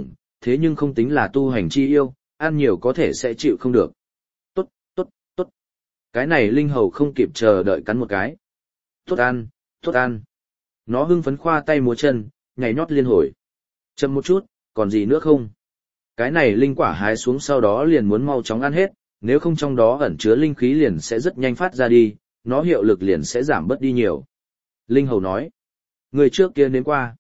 Speaker 1: thế nhưng không tính là tu hành chi yêu, ăn nhiều có thể sẽ chịu không được. Tốt, tốt, tốt. Cái này linh hầu không kịp chờ đợi cắn một cái. Tốt ăn, tốt ăn. Nó hưng phấn khoa tay múa chân, nhảy nhót liên hồi. Chậm một chút, còn gì nữa không? Cái này linh quả hái xuống sau đó liền muốn mau chóng ăn hết, nếu không trong đó ẩn chứa linh khí liền sẽ rất nhanh phát ra đi, nó hiệu lực liền sẽ giảm bớt đi nhiều. Linh hầu nói, người trước kia nếm qua.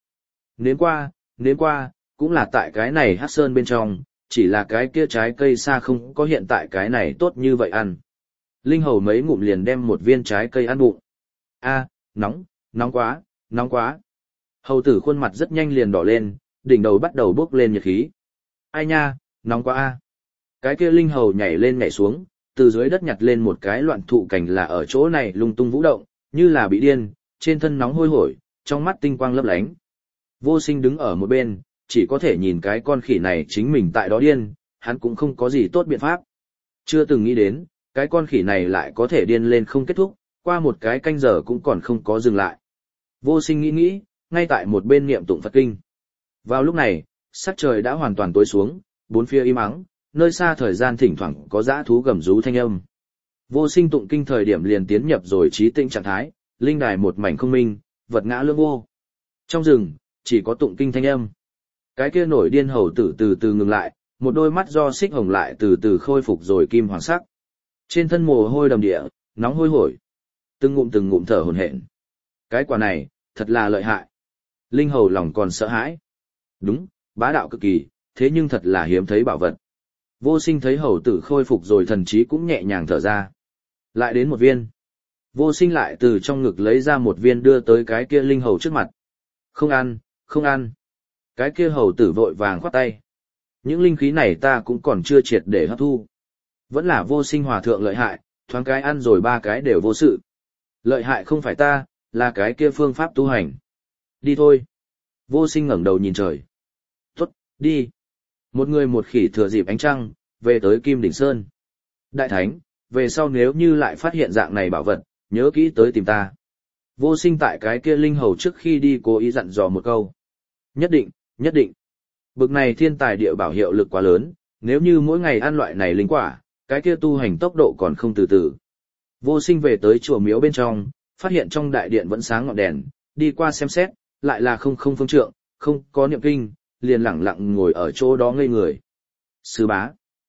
Speaker 1: Nếm qua, cũng là tại cái này hắc sơn bên trong, chỉ là cái kia trái cây xa không có hiện tại cái này tốt như vậy ăn. Linh hầu mấy ngụm liền đem một viên trái cây ăn bụng. A, nóng, nóng quá, nóng quá. Hầu tử khuôn mặt rất nhanh liền đỏ lên, đỉnh đầu bắt đầu bốc lên nhiệt khí. Ai nha, nóng quá a. Cái kia linh hầu nhảy lên nhảy xuống, từ dưới đất nhặt lên một cái loạn thụ cành là ở chỗ này lung tung vũ động, như là bị điên, trên thân nóng hôi hổi, trong mắt tinh quang lấp lánh. Vô Sinh đứng ở một bên, chỉ có thể nhìn cái con khỉ này chính mình tại đó điên, hắn cũng không có gì tốt biện pháp. Chưa từng nghĩ đến, cái con khỉ này lại có thể điên lên không kết thúc, qua một cái canh giờ cũng còn không có dừng lại. Vô Sinh nghĩ, ngay tại một bên niệm tụng Phật kinh. Vào lúc này, sắc trời đã hoàn toàn tối xuống, bốn phía im ắng, nơi xa thời gian thỉnh thoảng có dã thú gầm rú thanh âm. Vô Sinh tụng kinh thời điểm liền tiến nhập rồi trí tĩnh trạng thái, linh đài một mảnh không minh, vật ngã lương vô. Trong rừng, chỉ có tụng kinh thanh âm. Cái kia nổi điên hầu tử từ từ ngừng lại, một đôi mắt do xích hồng lại từ từ khôi phục rồi kim hoàng sắc. Trên thân mồ hôi đầm địa, nóng hôi hổi. Từng ngụm thở hổn hển. Cái quả này, thật là lợi hại. Linh hầu lòng còn sợ hãi. Đúng, bá đạo cực kỳ, thế nhưng thật là hiếm thấy bảo vật. Vô Sinh thấy hầu tử khôi phục rồi thần trí cũng nhẹ nhàng thở ra. Lại đến một viên. Vô Sinh lại từ trong ngực lấy ra một viên đưa tới cái kia linh hầu trước mặt. Không ăn, không ăn. Cái kia hầu tử vội vàng khoát tay. Những linh khí này ta cũng còn chưa triệt để hấp thu. Vẫn là Vô Sinh hòa thượng lợi hại, thoáng cái ăn rồi ba cái đều vô sự. Lợi hại không phải ta, là cái kia phương pháp tu hành. Đi thôi. Vô Sinh ngẩng đầu nhìn trời. Tốt, đi. Một người một khỉ thừa dịp ánh trăng, về tới Kim Đỉnh Sơn. Đại Thánh, về sau nếu như lại phát hiện dạng này bảo vật, nhớ kỹ tới tìm ta. Vô Sinh tại cái kia linh hầu trước khi đi cố ý dặn dò một câu. Nhất định, nhất định. Bực này thiên tài địa bảo hiệu lực quá lớn, nếu như mỗi ngày ăn loại này linh quả, cái kia tu hành tốc độ còn không từ từ. Vô Sinh về tới chùa miếu bên trong, phát hiện trong đại điện vẫn sáng ngọn đèn, đi qua xem xét, lại là không phương trượng, không có niệm kinh, liền lẳng lặng ngồi ở chỗ đó ngây người. Sư bá.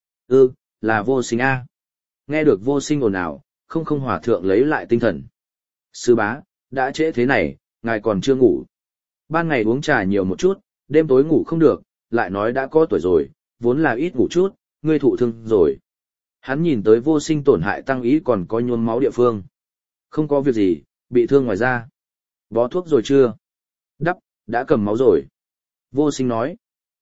Speaker 1: Là Vô Sinh a. Nghe được Vô Sinh ồn ào, không hòa thượng lấy lại tinh thần. Sư bá, đã trễ thế này, ngài còn chưa ngủ. Ban ngày uống trà nhiều một chút, đêm tối ngủ không được, lại nói đã có tuổi rồi, vốn là ít ngủ chút, ngươi thụ thương rồi. Hắn nhìn tới Vô Sinh tổn hại tăng ý còn có nhuốm máu địa phương. Không có việc gì, bị thương ngoài da. Bó thuốc rồi chưa? Đắp, đã cầm máu rồi. Vô Sinh nói.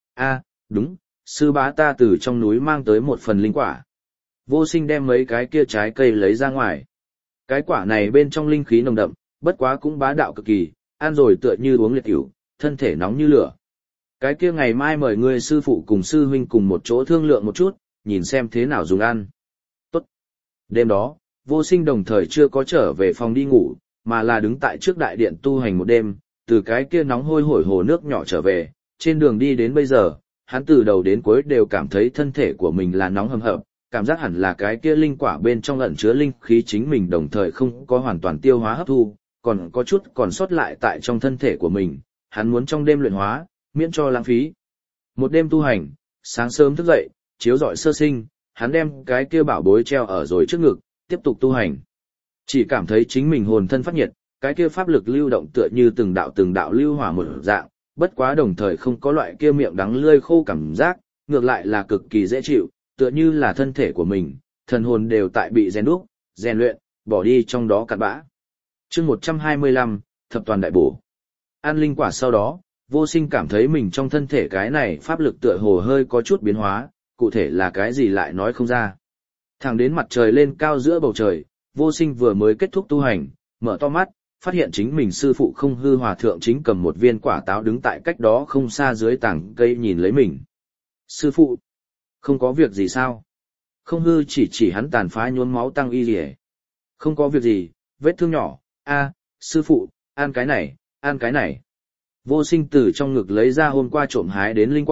Speaker 1: Đúng, sư bá ta từ trong núi mang tới một phần linh quả. Vô Sinh đem mấy cái kia trái cây lấy ra ngoài. Cái quả này bên trong linh khí nồng đậm, bất quá cũng bá đạo cực kỳ, ăn rồi tựa như uống liệt cửu, thân thể nóng như lửa. Cái kia ngày mai mời ngươi sư phụ cùng sư huynh cùng một chỗ thương lượng một chút, nhìn xem thế nào dùng ăn. Tốt. Đêm đó, Vô Sinh đồng thời chưa có trở về phòng đi ngủ, mà là đứng tại trước đại điện tu hành một đêm, từ cái kia nóng hôi hổi hồ nước nhỏ trở về, trên đường đi đến bây giờ, hắn từ đầu đến cuối đều cảm thấy thân thể của mình là nóng hầm hập, cảm giác hẳn là cái kia linh quả bên trong ẩn chứa linh khí chính mình đồng thời không có hoàn toàn tiêu hóa hấp thu, còn có chút còn sót lại tại trong thân thể của mình, hắn muốn trong đêm luyện hóa, miễn cho lãng phí. Một đêm tu hành, sáng sớm thức dậy, chiếu rọi sơ sinh, hắn đem cái kia bảo bối treo ở rồi trước ngực, tiếp tục tu hành. Chỉ cảm thấy chính mình hồn thân phát nhiệt, cái kia pháp lực lưu động tựa như từng đạo lưu hỏa một dạng, bất quá đồng thời không có loại kia miệng đắng lưỡi khô cảm giác, ngược lại là cực kỳ dễ chịu, tựa như là thân thể của mình, thần hồn đều tại bị rèn đúc, rèn luyện, bỏ đi trong đó cặn bã. Chương 125, thập toàn đại bổ. Ăn linh quả sau đó, Vô Sinh cảm thấy mình trong thân thể cái này pháp lực tựa hồ hơi có chút biến hóa, cụ thể là cái gì lại nói không ra. Thẳng đến mặt trời lên cao giữa bầu trời, Vô Sinh vừa mới kết thúc tu hành, mở to mắt, phát hiện chính mình sư phụ Không Hư hòa thượng chính cầm một viên quả táo đứng tại cách đó không xa dưới tảng cây nhìn lấy mình. Sư phụ, không có việc gì sao? Không Hư chỉ hắn tàn phá nhuốm máu tăng y rỉ. Không có việc gì, vết thương nhỏ. Sư phụ, ăn cái này. Vô Sinh từ trong ngực lấy ra hôm qua trộm hái đến linh quả,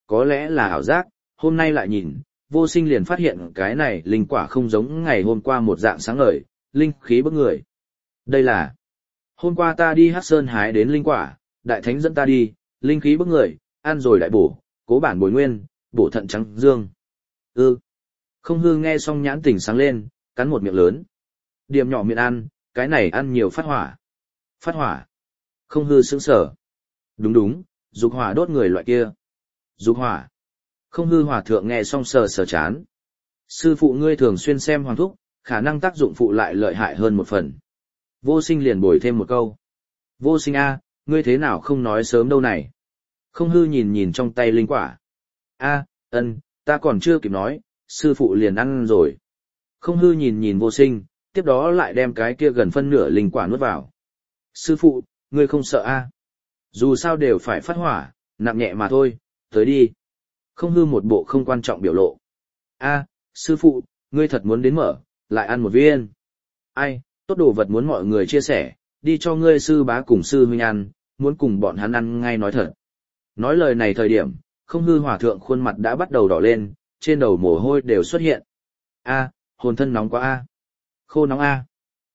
Speaker 1: có lẽ là ảo giác, hôm nay lại nhìn, vô sinh liền phát hiện cái này linh quả không giống ngày hôm qua một dạng sáng ngời, linh khí bức người. Đây là, hôm qua ta đi Hắc Sơn hái đến linh quả, đại thánh dẫn ta đi, linh khí bức người, ăn rồi đại bổ, cố bản bồi nguyên, bổ thận trắng dương. Không hư nghe xong nhãn tỉnh sáng lên, cắn một miệng lớn. Điểm nhỏ miệng ăn, cái này ăn nhiều phát hỏa. Phát hỏa. Không hư sững sở. Đúng đúng, dục hỏa đốt người loại kia. Dục hỏa. Không hư hòa thượng nghe xong sờ sờ chán. Sư phụ ngươi thường xuyên xem hoàng thúc, khả năng tác dụng phụ lại lợi hại hơn một phần. Vô sinh liền bồi thêm một câu. Vô sinh a, ngươi thế nào không nói sớm đâu này. Không hư nhìn nhìn trong tay linh quả. A, ta còn chưa kịp nói, sư phụ liền ăn rồi. Không hư nhìn nhìn vô sinh, tiếp đó lại đem cái kia gần phân nửa linh quả nuốt vào. Sư phụ, ngươi không sợ a? Dù sao đều phải phát hỏa, nặng nhẹ mà thôi, tới đi. Không hư một bộ không quan trọng biểu lộ. A, sư phụ, ngươi thật muốn đến mở, lại ăn một viên. Ai, tốt đồ vật muốn mọi người chia sẻ, đi cho ngươi sư bá cùng sư huynh ăn, muốn cùng bọn hắn ăn ngay nói thật. Nói lời này thời điểm, không hư hòa thượng khuôn mặt đã bắt đầu đỏ lên, trên đầu mồ hôi đều xuất hiện. A, hồn thân nóng quá a. Khô nóng a.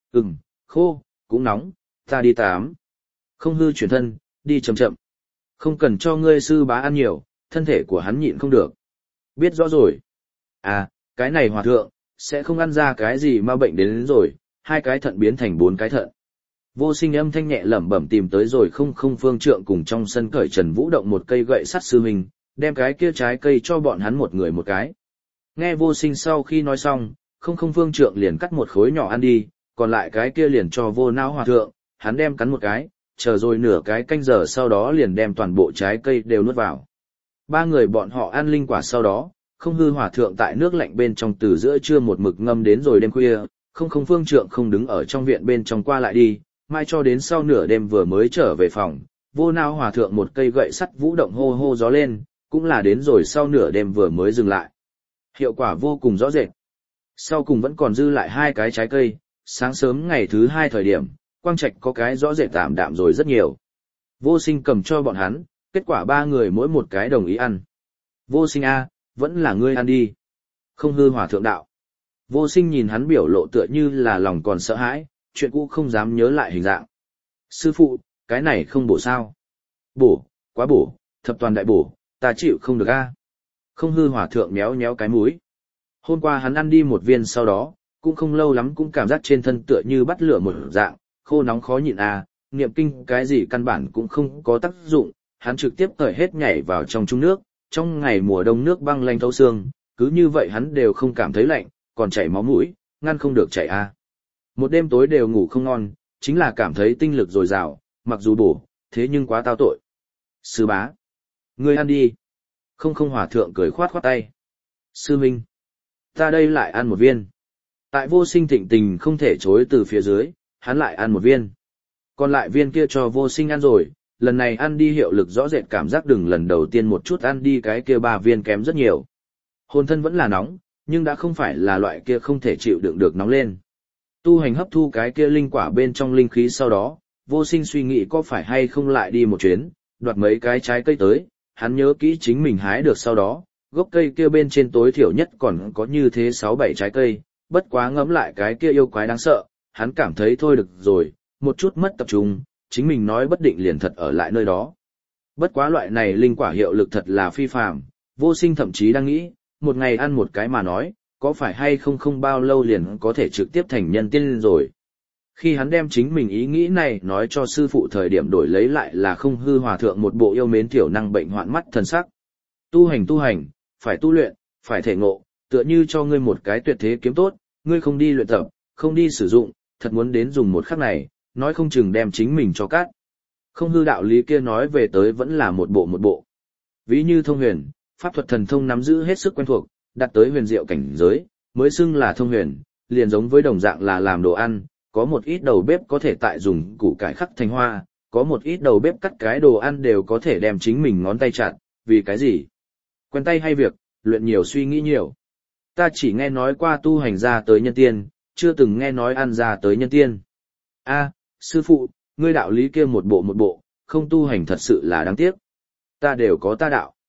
Speaker 1: Khô, cũng nóng, ta đi tắm. Không hư chuyển thân, đi chậm chậm. Không cần cho ngươi sư bá ăn nhiều, thân thể của hắn nhịn không được. Biết rõ rồi. À, cái này hòa thượng, sẽ không ăn ra cái gì mà bệnh đến rồi, 2 cái thận biến thành 4 cái thận. Vô sinh âm thanh nhẹ lẩm bẩm tìm tới rồi không phương trượng cùng trong sân cởi Trần Vũ động một cây gậy sắt sư huynh, đem cái kia trái cây cho bọn hắn một người một cái. Nghe vô sinh sau khi nói xong, không phương trượng liền cắt một khối nhỏ ăn đi, còn lại cái kia liền cho vô não hòa thượng, hắn đem cắn một cái, chờ rồi nửa cái canh giờ sau đó liền đem toàn bộ trái cây đều nuốt vào. 3 người bọn họ ăn linh quả sau đó, không hư hòa thượng tại nước lạnh bên trong từ giữa trưa một mực ngâm đến rồi đêm khuya, không phương trượng không đứng ở trong viện bên trong qua lại đi, mai cho đến sau nửa đêm vừa mới trở về phòng, vô não hòa thượng một cây gậy sắt vũ động hô hô gió lên, cũng là đến rồi sau nửa đêm vừa mới dừng lại. Hiệu quả vô cùng rõ rệt. Sau cùng vẫn còn dư lại 2 cái trái cây, sáng sớm ngày thứ 2 thời điểm, quang trạch có cái rõ rệt tạm đạm rồi rất nhiều. Vô sinh cầm cho bọn hắn, kết quả 3 người mỗi một cái đồng ý ăn. Vô sinh a, vẫn là ngươi ăn đi. Không hư hòa thượng đạo. Vô sinh nhìn hắn biểu lộ tựa như là lòng còn sợ hãi, chuyện cũ không dám nhớ lại hình dạng. Sư phụ, cái này không bổ sao? Bổ, quá bổ, thập toàn đại bổ, ta chịu không được a. Không hư hòa thượng méo méo cái mũi. Hôm qua hắn ăn đi một viên sau đó, cũng không lâu lắm cũng cảm giác trên thân tựa như bắt lửa một dạng, khô nóng khó nhịn a, niệm kinh cái gì căn bản cũng không có tác dụng, hắn trực tiếp cởi hết nhảy vào trong chung nước, trong ngày mùa đông nước băng lạnh thấu xương, cứ như vậy hắn đều không cảm thấy lạnh, còn chảy máu mũi, ngăn không được chảy a. Một đêm tối đều ngủ không ngon, chính là cảm thấy tinh lực dồi dào, mặc dù bổ, thế nhưng quá tao tội. Sư bá, ngươi ăn đi. Không hòa thượng cười khoát khoát tay. Sư minh, ta đây lại ăn một viên. Tại vô sinh thịnh tình không thể chối từ phía dưới, hắn lại ăn một viên. Còn lại viên kia cho vô sinh ăn rồi, lần này ăn đi hiệu lực rõ rệt cảm giác đừng lần đầu tiên một chút ăn đi cái kia 3 viên kém rất nhiều. Hồn thân vẫn là nóng, nhưng đã không phải là loại kia không thể chịu đựng được nóng lên. Tu hành hấp thu cái kia linh quả bên trong linh khí sau đó, vô sinh suy nghĩ có phải hay không lại đi một chuyến, đoạt mấy cái trái cây tới, hắn nhớ kỹ chính mình hái được sau đó, gốc cây kia bên trên tối thiểu nhất còn có như thế 6-7 trái cây, bất quá ngẫm lại cái kia yêu quái đáng sợ, hắn cảm thấy thôi được rồi, một chút mất tập trung, chính mình nói bất định liền thật ở lại nơi đó. Bất quá loại này linh quả hiệu lực thật là phi phàm, vô sinh thậm chí đang nghĩ, một ngày ăn một cái mà nói, có phải hay không bao lâu liền có thể trực tiếp thành nhân tiên rồi. Khi hắn đem chính mình ý nghĩ này nói cho sư phụ thời điểm đổi lấy lại là không hư hòa thượng một bộ yêu mến thiểu năng bệnh hoạn mắt thần sắc. Tu hành, phải tu luyện, phải thể ngộ, tựa như cho ngươi một cái tuyệt thế kiếm tốt, ngươi không đi luyện tập, không đi sử dụng, thật muốn đến dùng một khắc này, nói không chừng đem chính mình cho cát. Không hư đạo lý kia nói về tới vẫn là một bộ. Ví như thông huyền, pháp thuật thần thông nắm giữ hết sức quen thuộc, đạt tới huyền diệu cảnh giới, mới xưng là thông huyền, liền giống với đồng dạng là làm đồ ăn, có một ít đầu bếp có thể tại dùng củ cải khắc thành hoa, có một ít đầu bếp cắt cái đồ ăn đều có thể đem chính mình ngón tay chặt, vì cái gì? Quen tay hay việc, luyện nhiều suy nghĩ nhiều. Ta chỉ nghe nói qua tu hành ra tới nhân tiên, chưa từng nghe nói ăn ra tới nhân tiên. A, sư phụ, ngươi đạo lý kia một bộ, không tu hành thật sự là đáng tiếc. Ta đều có ta đạo.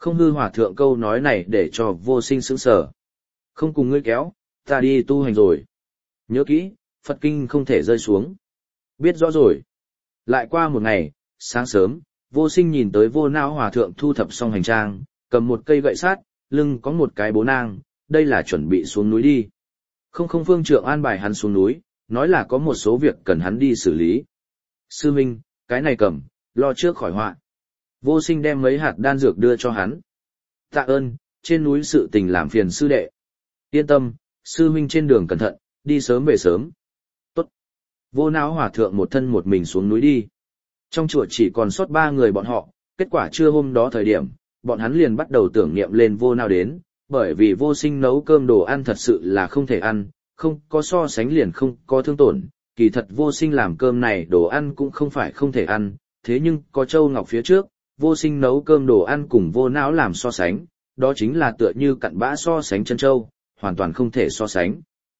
Speaker 1: Không hư hòa thượng câu nói này để cho vô sinh sững sờ. Không cùng ngươi kéo, ta đi tu hành rồi. Nhớ kỹ, Phật kinh không thể rơi xuống. Biết rõ rồi. Lại qua một ngày, sáng sớm, vô sinh nhìn tới vô não hòa thượng thu thập xong hành trang, cầm một cây gậy sát, lưng có một cái bố nang, đây là chuẩn bị xuống núi đi. Không phương trượng an bài hắn xuống núi, nói là có một số việc cần hắn đi xử lý. Sư huynh, cái này cầm, lo trước khỏi họa. Vô sinh đem mấy hạt đan dược đưa cho hắn. Tạ ơn, trên núi sự tình làm phiền sư đệ. Yên tâm, sư huynh trên đường cẩn thận, đi sớm về sớm. Tốt. Vô não hòa thượng một thân một mình xuống núi đi. Trong chùa chỉ còn sót 3 người bọn họ, kết quả trưa hôm đó thời điểm, bọn hắn liền bắt đầu tưởng niệm lên vô não đến, bởi vì vô sinh nấu cơm đồ ăn thật sự là không thể ăn, không có so sánh liền không có thương tổn, kỳ thật vô sinh làm cơm này đồ ăn cũng không phải không thể ăn, thế nhưng có Châu Ngọc phía trước, vô sinh nấu cơm đồ ăn cùng vô não làm so sánh, đó chính là tựa như cặn bã so sánh chân trâu, hoàn toàn không thể so sánh.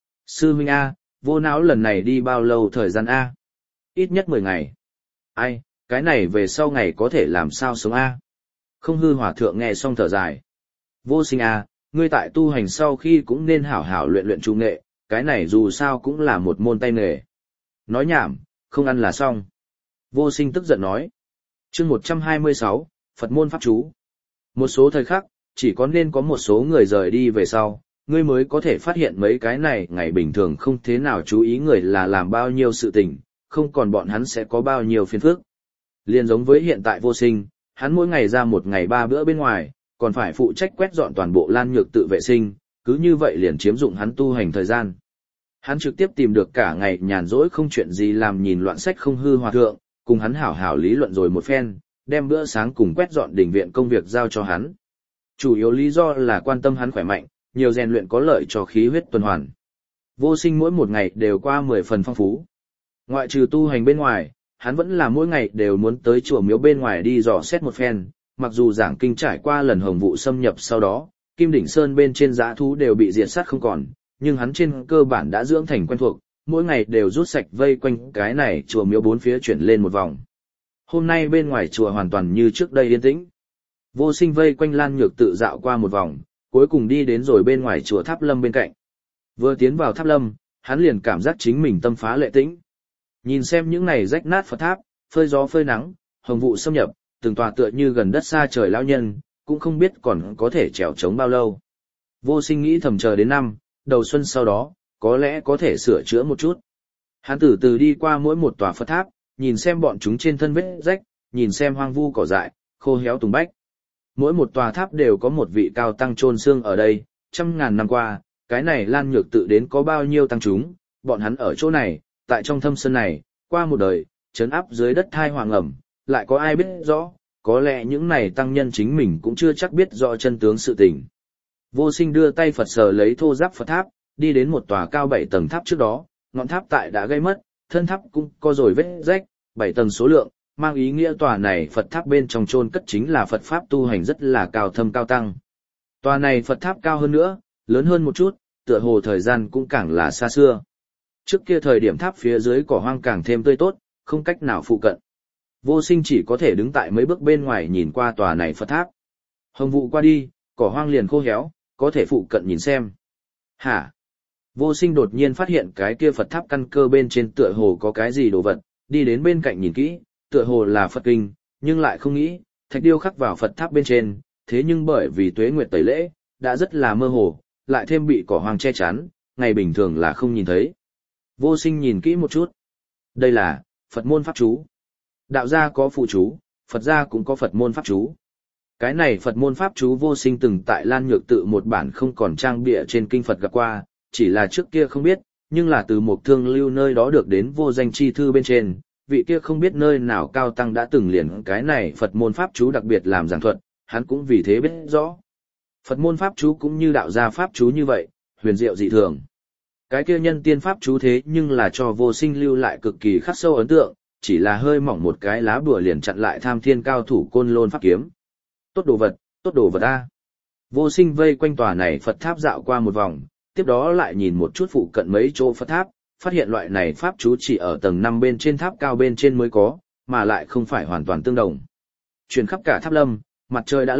Speaker 1: Sư huynh A, vô não lần này đi bao lâu thời gian A? Ít nhất 10 ngày. Ai, cái này về sau ngày có thể làm sao sống A? Không hư hòa thượng nghe xong thở dài. Vô sinh A, ngươi tại tu hành sau khi cũng nên hảo hảo luyện luyện trung nghệ, cái này dù sao cũng là một môn tay nghề. Nói nhảm, không ăn là xong. Vô sinh tức giận nói. Chương 126, Phật môn pháp chú. Một số thời khắc, chỉ có nên có một số người rời đi về sau, ngươi mới có thể phát hiện mấy cái này ngày bình thường không thế nào chú ý người là làm bao nhiêu sự tình, không còn bọn hắn sẽ có bao nhiêu phiền phức. Liên giống với hiện tại vô sinh, hắn mỗi ngày ra một ngày 3 bữa bên ngoài, còn phải phụ trách quét dọn toàn bộ lan nhược tự vệ sinh, cứ như vậy liền chiếm dụng hắn tu hành thời gian. Hắn trực tiếp tìm được cả ngày nhàn rỗi không chuyện gì làm nhìn loạn sách không hư hòa thượng, cùng hắn hảo hảo lý luận rồi một phen, đem bữa sáng cùng quét dọn đình viện công việc giao cho hắn. Chủ yếu lý do là quan tâm hắn khỏe mạnh, nhiều rèn luyện có lợi cho khí huyết tuần hoàn. Vô sinh mỗi một ngày đều qua 10 phần phong phú. Ngoại trừ tu hành bên ngoài, hắn vẫn là mỗi ngày đều muốn tới chùa miếu bên ngoài đi dò xét một phen, mặc dù giảng kinh trải qua lần hồng vụ xâm nhập sau đó, Kim Đỉnh Sơn bên trên dã thú đều bị diệt sát không còn, nhưng hắn trên cơ bản đã dưỡng thành quen thuộc, mỗi ngày đều rút sạch vây quanh cái này chùa miếu 4 phía chuyển lên một vòng. Hôm nay bên ngoài chùa hoàn toàn như trước đây yên tĩnh. Vô sinh vây quanh lan nhược tự dạo qua một vòng, cuối cùng đi đến rồi bên ngoài chùa Tháp Lâm bên cạnh. Vừa tiến vào Tháp Lâm, hắn liền cảm giác chính mình tâm phá lệ tĩnh. Nhìn xem những này rách nát Phật tháp, phơi gió phơi nắng, hồng vụ xâm nhập, từng tòa tựa như gần đất xa trời lão nhân, cũng không biết còn có thể trèo trống bao lâu. Vô sinh nghĩ thầm chờ đến năm, đầu xuân sau đó, có lẽ có thể sửa chữa một chút. Hắn từ từ đi qua mỗi một tòa Phật tháp, nhìn xem bọn chúng trên thân vết rách, nhìn xem hoang vu cỏ dại, khô héo tùng bách. Mỗi một tòa tháp đều có một vị cao tăng chôn xương ở đây, trăm ngàn năm qua, cái này lan nhược tự đến có bao nhiêu tăng chúng, bọn hắn ở chỗ này, tại trong thâm sơn này, qua một đời, trấn áp dưới đất thai hoàng ẩm, lại có ai biết rõ, có lẽ những này tăng nhân chính mình cũng chưa chắc biết rõ chân tướng sự tình. Vô sinh đưa tay Phật sờ lấy thô giáp Phật tháp, đi đến một tòa cao 7 tầng tháp trước đó, ngọn tháp tại đã gây mất, thân tháp cũng có rồi vết rách, 7 tầng số lượng, mang ý nghĩa tòa này Phật tháp bên trong chôn cất chính là Phật pháp tu hành rất là cao thâm cao tăng. Tòa này Phật tháp cao hơn nữa, lớn hơn một chút, tựa hồ thời gian cũng càng là xa xưa. Trước kia thời điểm tháp phía dưới cỏ hoang càng thêm tươi tốt, không cách nào phụ cận. Vô sinh chỉ có thể đứng tại mấy bước bên ngoài nhìn qua tòa này Phật tháp. Hồng vụ qua đi, cỏ hoang liền khô héo, có thể phụ cận nhìn xem. Hả? Vô sinh đột nhiên phát hiện cái kia Phật tháp căn cơ bên trên tựa hồ có cái gì đồ vật, đi đến bên cạnh nhìn kỹ, tựa hồ là Phật kinh, nhưng lại không nghĩ, thạch điêu khắc vào Phật tháp bên trên, thế nhưng bởi vì tuế nguyệt tẩy lễ, đã rất là mơ hồ, lại thêm bị cỏ hoang che chắn, ngày bình thường là không nhìn thấy. Vô sinh nhìn kỹ một chút. Đây là Phật môn pháp chú. Đạo gia có phụ chú, Phật gia cũng có Phật môn pháp chú. Cái này Phật môn pháp chú vô sinh từng tại Lan Nhược tự một bản không còn trang bịa trên kinh Phật gặp qua, chỉ là trước kia không biết, nhưng là từ một thương lưu nơi đó được đến vô danh chi thư bên trên, vị kia không biết nơi nào cao tăng đã từng liền cái này Phật môn pháp chú đặc biệt làm giảng thuật, hắn cũng vì thế biết rõ. Phật môn pháp chú cũng như đạo gia pháp chú như vậy, huyền diệu dị thường. Cái kia nhân tiên pháp chú thế nhưng là cho vô sinh lưu lại cực kỳ khắc sâu ấn tượng, chỉ là hơi mỏng một cái lá bùa liền chặn lại tham thiên cao thủ côn lôn pháp kiếm. Tốt đồ vật a. Vô sinh vây quanh tòa này Phật tháp dạo qua một vòng, tiếp đó lại nhìn một chút phụ cận mấy chỗ Phật tháp, phát hiện loại này pháp chú chỉ ở tầng 5 bên trên tháp cao bên trên mới có, mà lại không phải hoàn toàn tương đồng. Chuyển khắp cả tháp lâm, mặt trời đã lặn,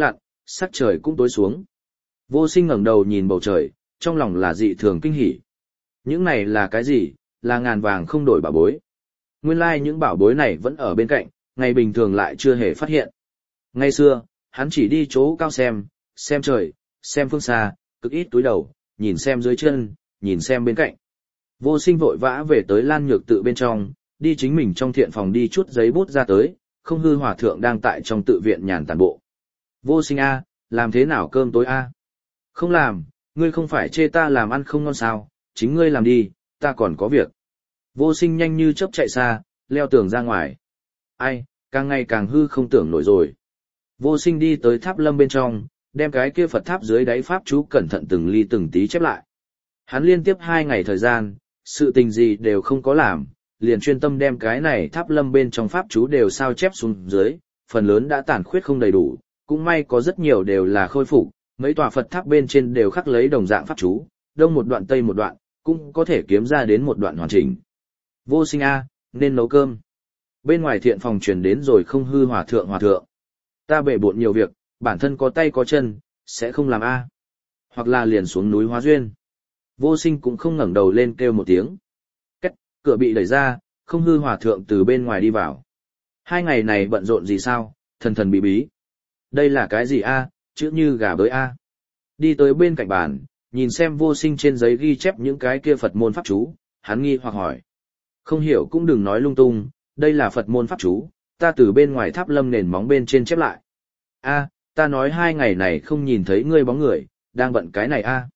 Speaker 1: sắc trời cũng tối xuống. Vô Sinh ngẩng đầu nhìn bầu trời, trong lòng là dị thường kinh hỉ. Những này là cái gì? Là ngàn vàng không đổi bảo bối. Nguyên lai những bảo bối này vẫn ở bên cạnh, ngày bình thường lại chưa hề phát hiện. Ngày xưa, hắn chỉ đi chỗ cao xem trời, xem phương xa, cực ít túi đầu, nhìn xem dưới chân, nhìn xem bên cạnh. Vô Sinh vội vã về tới Lan Nhược tự bên trong, đi chính mình trong thiện phòng đi chút giấy bút ra tới, Không Hư Hòa thượng đang tại trong tự viện nhàn tản bộ. Vô Sinh a, làm thế nào cơm tối a? Không làm, ngươi không phải chê ta làm ăn không ngon sao, chính ngươi làm đi, ta còn có việc. Vô Sinh nhanh như chớp chạy xa, leo tường ra ngoài. Ai, càng ngày càng hư không tưởng nổi rồi. Vô Sinh đi tới tháp lâm bên trong, đem cái kia Phật tháp dưới đáy pháp chú cẩn thận từng ly từng tí chép lại. Hắn liên tiếp 2 ngày thời gian, sự tình gì đều không có làm, liền chuyên tâm đem cái này tháp lâm bên trong pháp chú đều sao chép xuống dưới, phần lớn đã tàn khuyết không đầy đủ, cũng may có rất nhiều đều là khôi phục, mấy tòa Phật tháp bên trên đều khắc lấy đồng dạng pháp chú, đông một đoạn tây một đoạn, cũng có thể kiếm ra đến một đoạn hoàn chỉnh. Vô Sinh a, nên nấu cơm. Bên ngoài thiện phòng truyền đến rồi Không Hư Hòa thượng. Ta bể bộn nhiều việc, bản thân có tay có chân, sẽ không làm a. Hoặc là liền xuống núi hóa duyên. Vô Sinh cũng không ngẩng đầu lên kêu một tiếng. Cách, cửa bị đẩy ra, Không Hư Hòa thượng từ bên ngoài đi vào. 2 ngày này bận rộn gì sao, thần thần bí bí. Đây là cái gì a, chữ như gà bới a. Đi tới bên cạnh bàn, nhìn xem Vô Sinh trên giấy ghi chép những cái kia Phật môn pháp chú, hắn nghi hoặc hỏi. Không hiểu cũng đừng nói lung tung, đây là Phật môn pháp chú, ta từ bên ngoài tháp lâm nền móng bên trên chép lại. A, ta nói 2 ngày này không nhìn thấy ngươi bóng người, đang bận cái này a.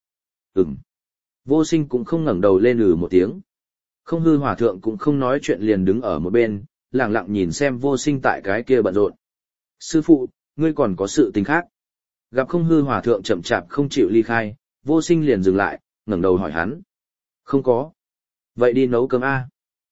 Speaker 1: Vô Sinh cũng không ngẩng đầu lên một tiếng. Không Hư Hòa thượng cũng không nói chuyện liền đứng ở một bên, lặng lặng nhìn xem Vô Sinh tại cái kia bận rộn. Sư phụ, ngươi còn có sự tình khác. Gặp Không Hư Hòa thượng chậm chạp không chịu ly khai, Vô Sinh liền dừng lại, ngẩng đầu hỏi hắn. Không có. Vậy đi nấu cơm a.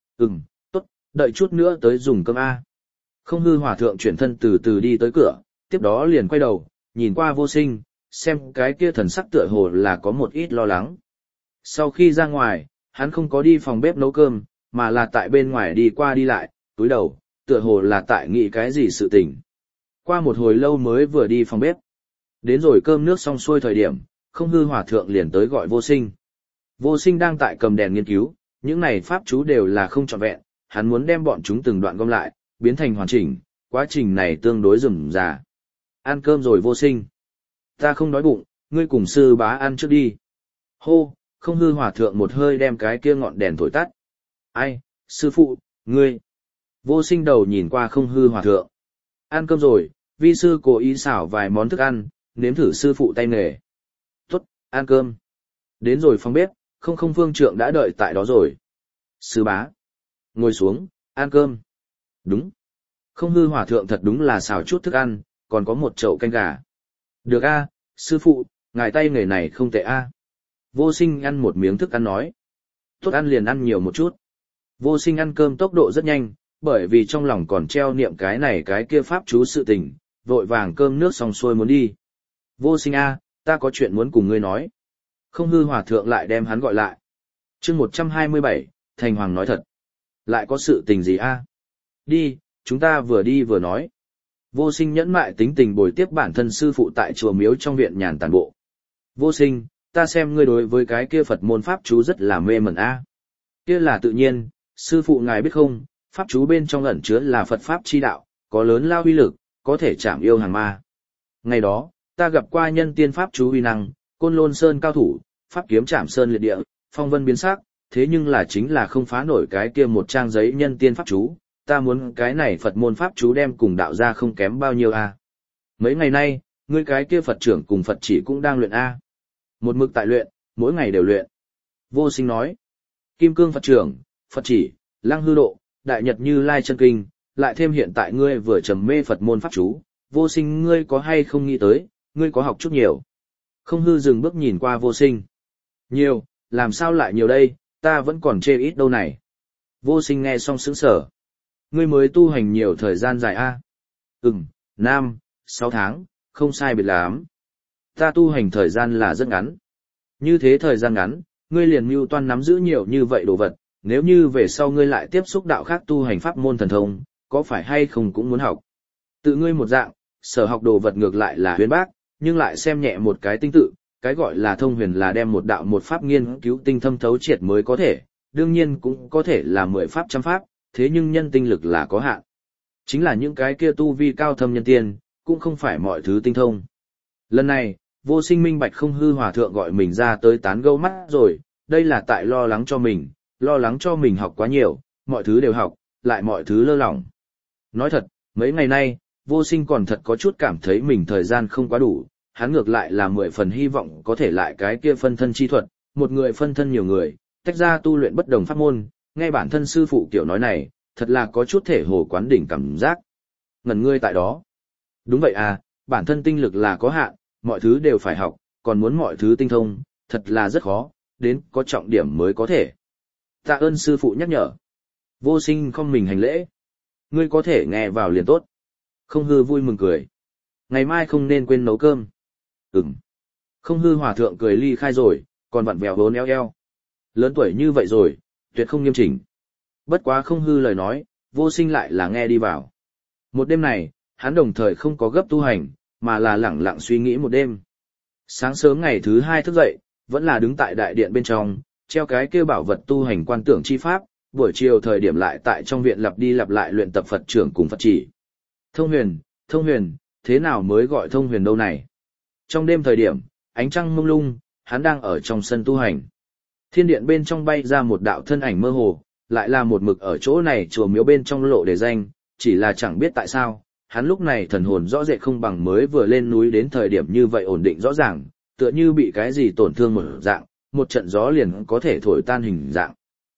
Speaker 1: Tốt, đợi chút nữa tới dùng cơm a. Không Hư Hòa thượng chuyển thân từ từ đi tới cửa, tiếp đó liền quay đầu, nhìn qua Vô Sinh, xem cái kia thần sắc tựa hồ là có một ít lo lắng. Sau khi ra ngoài, hắn không có đi phòng bếp nấu cơm, mà là tại bên ngoài đi qua đi lại, túi đầu, tựa hồ là tại nghĩ cái gì sự tình. Qua một hồi lâu mới vừa đi phòng bếp. Đến rồi cơm nước xong xuôi thời điểm, Không Hư Hòa thượng liền tới gọi Vô Sinh. Vô Sinh đang tại cầm đèn nghiên cứu, những này pháp chú đều là không trọn vẹn, hắn muốn đem bọn chúng từng đoạn gom lại, biến thành hoàn chỉnh, quá trình này tương đối rườm rà. Ăn cơm rồi Vô Sinh. Ta không đói bụng, ngươi cùng sư bá ăn trước đi. Hô, Không Hư Hòa thượng một hơi đem cái kia ngọn đèn thổi tắt. Ai, sư phụ, ngươi. Vô Sinh đầu nhìn qua Không Hư Hòa thượng. Ăn cơm rồi, vi sư cố ý xảo vài món thức ăn, nếm thử sư phụ tay nghề. Tốt, ăn cơm. Đến rồi phòng bếp, không phương trượng đã đợi tại đó rồi. Sư bá. Ngồi xuống, ăn cơm. Đúng. Không Hư Hòa thượng thật đúng là xào chút thức ăn, còn có một chậu canh gà. Được a, sư phụ, ngài tay nghề này không tệ a. Vô Sinh ăn một miếng thức ăn nói. Tốt, ăn liền ăn nhiều một chút. Vô Sinh ăn cơm tốc độ rất nhanh, bởi vì trong lòng còn treo niệm cái này cái kia pháp chú sự tình, vội vàng cơm nước xong xuôi muốn đi. Vô Sinh a, ta có chuyện muốn cùng ngươi nói. Không Hư Hòa thượng lại đem hắn gọi lại. Chương 127, Thành Hoàng nói thật. Lại có sự tình gì a? Đi, chúng ta vừa đi vừa nói. Vô Sinh nhẫn mại tính tình bồi tiếp bản thân sư phụ tại chùa miếu trong viện nhàn tản bộ. Vô Sinh, ta xem ngươi đối với cái kia Phật môn pháp chú rất là mê mẩn a. Kia là tự nhiên, sư phụ ngài biết không, pháp chú bên trong ẩn chứa là Phật pháp chi đạo, có lớn lao uy lực, có thể chạm yêu hàng ma. Ngày đó, ta gặp qua nhân tiên pháp chú uy năng, Côn Lôn Sơn cao thủ, pháp kiếm chạm sơn liệt địa, phong vân biến sắc, thế nhưng là chính là không phá nổi cái kia một trang giấy nhân tiên pháp chú, ta muốn cái này Phật môn pháp chú đem cùng đạo ra không kém bao nhiêu a. Mấy ngày nay, ngươi cái kia Phật trưởng cùng Phật chỉ cũng đang luyện a. Một mực tại luyện, mỗi ngày đều luyện. Vô Sinh nói, Kim Cương Phật trưởng, Phật chỉ, Lăng Hư Độ, Đại Nhật Như Lai chân kinh, lại thêm hiện tại ngươi vừa trầm mê Phật môn pháp chú, Vô Sinh ngươi có hay không nghĩ tới, ngươi có học chút nhiều. Không Hư dừng bước nhìn qua Vô Sinh. Nhiều, làm sao lại nhiều đây, ta vẫn còn chê ít đâu này. Vô Sinh nghe xong sững sờ. Ngươi mới tu hành nhiều thời gian dài a? 6 tháng, không sai biệt lắm. Ta tu hành thời gian là rất ngắn. Như thế thời gian ngắn, ngươi liền mưu toan nắm giữ nhiều như vậy đồ vật, nếu như về sau ngươi lại tiếp xúc đạo khác tu hành pháp môn thần thông, có phải hay không cũng muốn học. Tự ngươi một dạng, sở học đồ vật ngược lại là huyên bác, nhưng lại xem nhẹ một cái tinh tự, cái gọi là thông huyền là đem một đạo một pháp nghiên cứu tinh thâm thấu triệt mới có thể, đương nhiên cũng có thể là 10 pháp trăm pháp, thế nhưng nhân tinh lực là có hạn. Chính là những cái kia tu vi cao thâm nhân tiên, cũng không phải mọi thứ tinh thông. Lần này, Vô Sinh minh bạch không hư hòa thượng gọi mình ra tới tán gẫu mắt rồi, đây là tại lo lắng cho mình học quá nhiều, mọi thứ đều học, lại mọi thứ lơ lỏng. Nói thật, mấy ngày nay, Vô Sinh còn thật có chút cảm thấy mình thời gian không quá đủ, hắn ngược lại là 10 phần hy vọng có thể lại cái kia phân thân chi thuật, một người phân thân nhiều người, tách ra tu luyện bất đồng pháp môn, nghe bản thân sư phụ kiểu nói này, thật là có chút thể hồ quán đỉnh cảm giác. Ngẩn ngươi tại đó. Đúng vậy à, bản thân tinh lực là có hạn, mọi thứ đều phải học, còn muốn mọi thứ tinh thông, thật là rất khó, đến có trọng điểm mới có thể. Tạ ơn sư phụ nhắc nhở. Vô Sinh không mình hành lễ. Ngươi có thể nghe vào liền tốt. Không hư vui mừng cười. Ngày mai không nên quên nấu cơm. Không hư hòa thượng cười ly khai rồi, còn vặn vẹo vốn eo eo. Lớn tuổi như vậy rồi, tuyệt không nghiêm chỉnh. Bất quá không hư lời nói, Vô Sinh lại là nghe đi vào. Một đêm này, hắn đồng thời không có gấp tu hành, mà là lẳng lặng suy nghĩ một đêm. Sáng sớm ngày thứ 2 thức dậy, vẫn là đứng tại đại điện bên trong, treo cái kêu bảo vật tu hành quan tưởng chi pháp, buổi chiều thời điểm lại tại trong viện lặp đi lặp lại luyện tập Phật trưởng cùng Phật chỉ. Thông huyền, thế nào mới gọi thông huyền đâu này? Trong đêm thời điểm, ánh trăng mông lung, hắn đang ở trong sân tu hành. Thiên điện bên trong bay ra một đạo thân ảnh mơ hồ, lại là một mực ở chỗ này chùa miếu bên trong lộ để danh, chỉ là chẳng biết tại sao, hắn lúc này thần hồn rõ rệt không bằng mới vừa lên núi đến thời điểm như vậy ổn định rõ ràng, tựa như bị cái gì tổn thương một dạng, một trận gió liền có thể thổi tan hình dạng.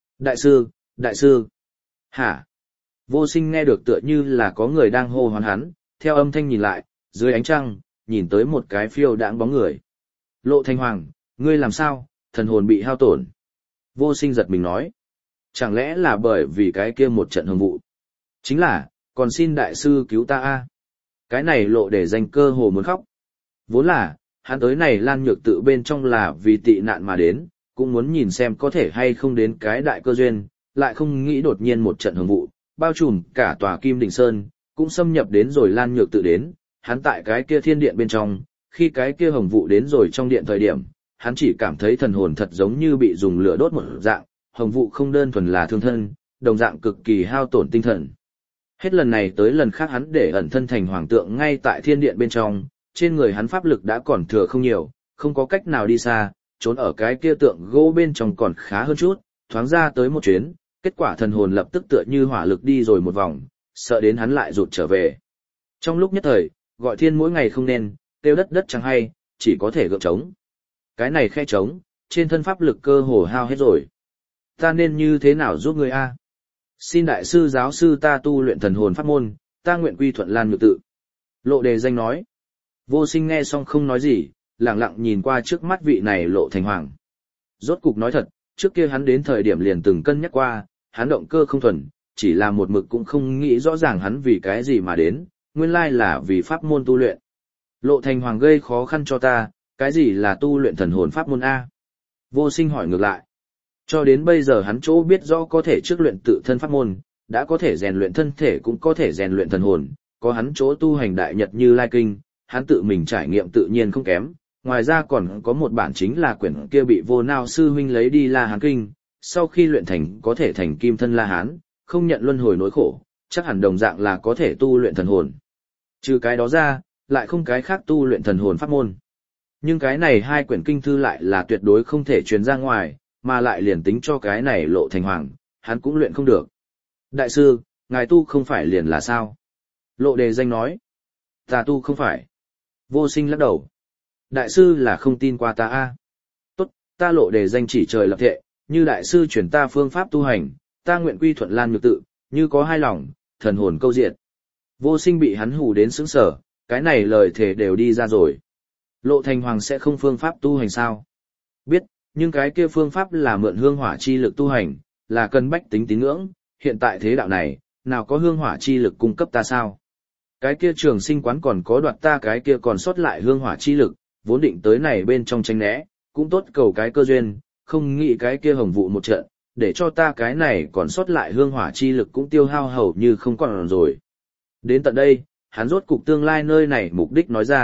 Speaker 1: Đại sư, hả? Vô Sinh nghe được tựa như là có người đang hô hoán hắn, theo âm thanh nhìn lại, dưới ánh trăng, nhìn tới một cái phiêu đãng bóng người. Lộ Thanh Hoàng, ngươi làm sao, thần hồn bị hao tổn. Vô Sinh giật mình nói. Chẳng lẽ là bởi vì cái kia một trận hồng vụ? Chính là, còn xin đại sư cứu ta a. Cái này Lộ để danh cơ hồ muốn khóc. Vốn là, hắn tới này Lan Nhược tự bên trong là vì tị nạn mà đến, cũng muốn nhìn xem có thể hay không đến cái đại cơ duyên, lại không nghĩ đột nhiên một trận hồng vụ, bao trùm cả tòa Kim Đỉnh Sơn, cũng xâm nhập đến rồi Lan Nhược tự đến, hắn tại cái kia thiên điện bên trong, khi cái kia hồng vụ đến rồi trong điện thời điểm, hắn chỉ cảm thấy thần hồn thật giống như bị dùng lửa đốt một dạng, hồng vụ không đơn thuần là thương thân, đồng dạng cực kỳ hao tổn tinh thần. Hết lần này tới lần khác hắn để ẩn thân thành hoàng tượng ngay tại thiên điện bên trong, trên người hắn pháp lực đã còn thừa không nhiều, không có cách nào đi xa, trốn ở cái kia tượng gỗ bên trong còn khá hơn chút, thoáng ra tới một chuyến, kết quả thần hồn lập tức tựa như hỏa lực đi rồi một vòng, sợ đến hắn lại rụt trở về. Trong lúc nhất thời, gọi thiên mỗi ngày không nên, tiêu đất chẳng hay, chỉ có thể gượng trống. Cái này khe trống, trên thân pháp lực cơ hồ hao hết rồi. Ta nên như thế nào giúp ngươi a? Xin đại sư giáo sư ta tu luyện thần hồn pháp môn, ta nguyện quy thuận Lan Nhược tự. Lộ đề danh nói. Vô Sinh nghe xong không nói gì, lặng lặng nhìn qua trước mắt vị này Lộ Thành Hoàng. Rốt cục nói thật, trước kia hắn đến thời điểm liền từng cân nhắc qua, hắn động cơ không thuần, chỉ là một mực cũng không nghĩ rõ ràng hắn vì cái gì mà đến, nguyên lai là vì pháp môn tu luyện. Lộ Thành Hoàng gây khó khăn cho ta, cái gì là tu luyện thần hồn pháp môn A? Vô Sinh hỏi ngược lại. Cho đến bây giờ hắn chỗ biết rõ có thể trước luyện tự thân pháp môn, đã có thể rèn luyện thân thể cũng có thể rèn luyện thần hồn, có hắn chỗ tu hành đại nhật Như Lai Kinh, hắn tự mình trải nghiệm tự nhiên không kém. Ngoài ra còn có một bản chính là quyển kia bị Vô Nao sư huynh lấy đi La Hán Kinh, sau khi luyện thành có thể thành kim thân La Hán, không nhận luân hồi nỗi khổ, chắc hẳn đồng dạng là có thể tu luyện thần hồn. Trừ cái đó ra, lại không cái khác tu luyện thần hồn pháp môn. Nhưng cái này hai quyển kinh thư lại là tuyệt đối không thể truyền ra ngoài, mà lại liền tính cho cái này Lộ Thành Hoàng, hắn cũng luyện không được. Đại sư, ngài tu không phải liền là sao? Lộ đề danh nói. Ta tu không phải. Vô Sinh lắc đầu. Đại sư là không tin qua ta a. Tốt, ta Lộ đề danh chỉ trời lập thệ, như đại sư chuyển ta phương pháp tu hành, ta nguyện quy thuận Lan Nhược tự, như có hai lòng, thần hồn câu diệt. Vô Sinh bị hắn hù đến sững sờ, cái này lời thề đều đi ra rồi. Lộ Thành Hoàng sẽ không phương pháp tu hành sao? Biết, nhưng cái kia phương pháp là mượn hương hỏa chi lực tu hành, là cần bách tính tín ngưỡng, hiện tại thế đạo này, nào có hương hỏa chi lực cung cấp ta sao? Cái kia Trường Sinh quán còn có đoạt ta cái kia còn sót lại hương hỏa chi lực, vốn định tới này bên trong tranh né, cũng tốt cầu cái cơ duyên, không nghĩ cái kia hồng vụ một trận, để cho ta cái này còn sót lại hương hỏa chi lực cũng tiêu hao hầu như không còn rồi. Đến tận đây, hắn rốt cục tương lai nơi này mục đích nói ra,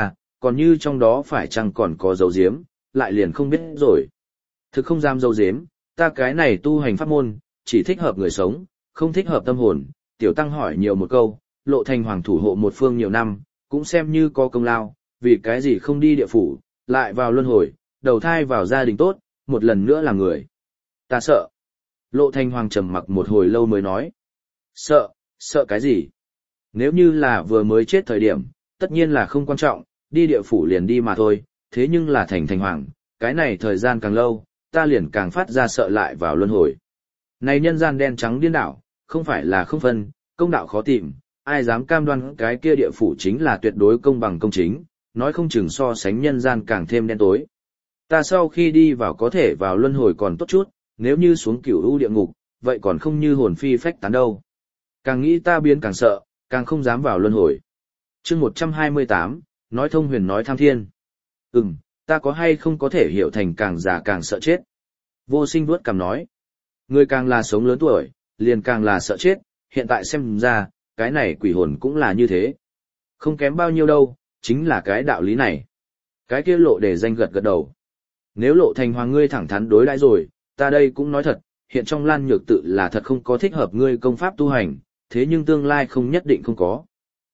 Speaker 1: còn như trong đó phải chăng còn có dấu giếm, lại liền không biết rồi. Thực không dám dấu giếm, ta cái này tu hành pháp môn, chỉ thích hợp người sống, không thích hợp tâm hồn. Tiểu tăng hỏi nhiều một câu, Lộ Thành Hoàng thủ hộ một phương nhiều năm, cũng xem như có công lao, vì cái gì không đi địa phủ, lại vào luân hồi, đầu thai vào gia đình tốt, một lần nữa là người. Ta sợ. Lộ Thành Hoàng trầm mặc một hồi lâu mới nói. Sợ, sợ cái gì? Nếu như là vừa mới chết thời điểm, tất nhiên là không quan trọng, đi địa phủ liền đi mà thôi, thế nhưng là Thành Hoàng, cái này thời gian càng lâu, ta liền càng phát ra sợ lại vào luân hồi. Này nhân gian đen trắng điên đảo, không phải là không phân, công đạo khó tìm, ai dám cam đoan cái kia địa phủ chính là tuyệt đối công bằng công chính, nói không chừng so sánh nhân gian càng thêm đen tối. Ta sau khi đi vào có thể vào luân hồi còn tốt chút, nếu như xuống cửu u địa ngục, vậy còn không như hồn phi phách tán đâu. Càng nghĩ ta biến càng sợ, càng không dám vào luân hồi. Chương 128, nói thông huyền nói tham thiên. Ta có hay không có thể hiểu thành càng già càng sợ chết. Vô Sinh vuốt cằm nói. Người càng là sống lớn tuổi, liền càng là sợ chết, hiện tại xem ra, cái này quỷ hồn cũng là như thế. Không kém bao nhiêu đâu, chính là cái đạo lý này. Cái kia Lộ Đề Danh gật gật đầu. Nếu Lộ Thành Hoàng ngươi thẳng thắn đối đãi rồi, ta đây cũng nói thật, hiện trong Lan Nhược tự là thật không có thích hợp ngươi công pháp tu hành, thế nhưng tương lai không nhất định không có.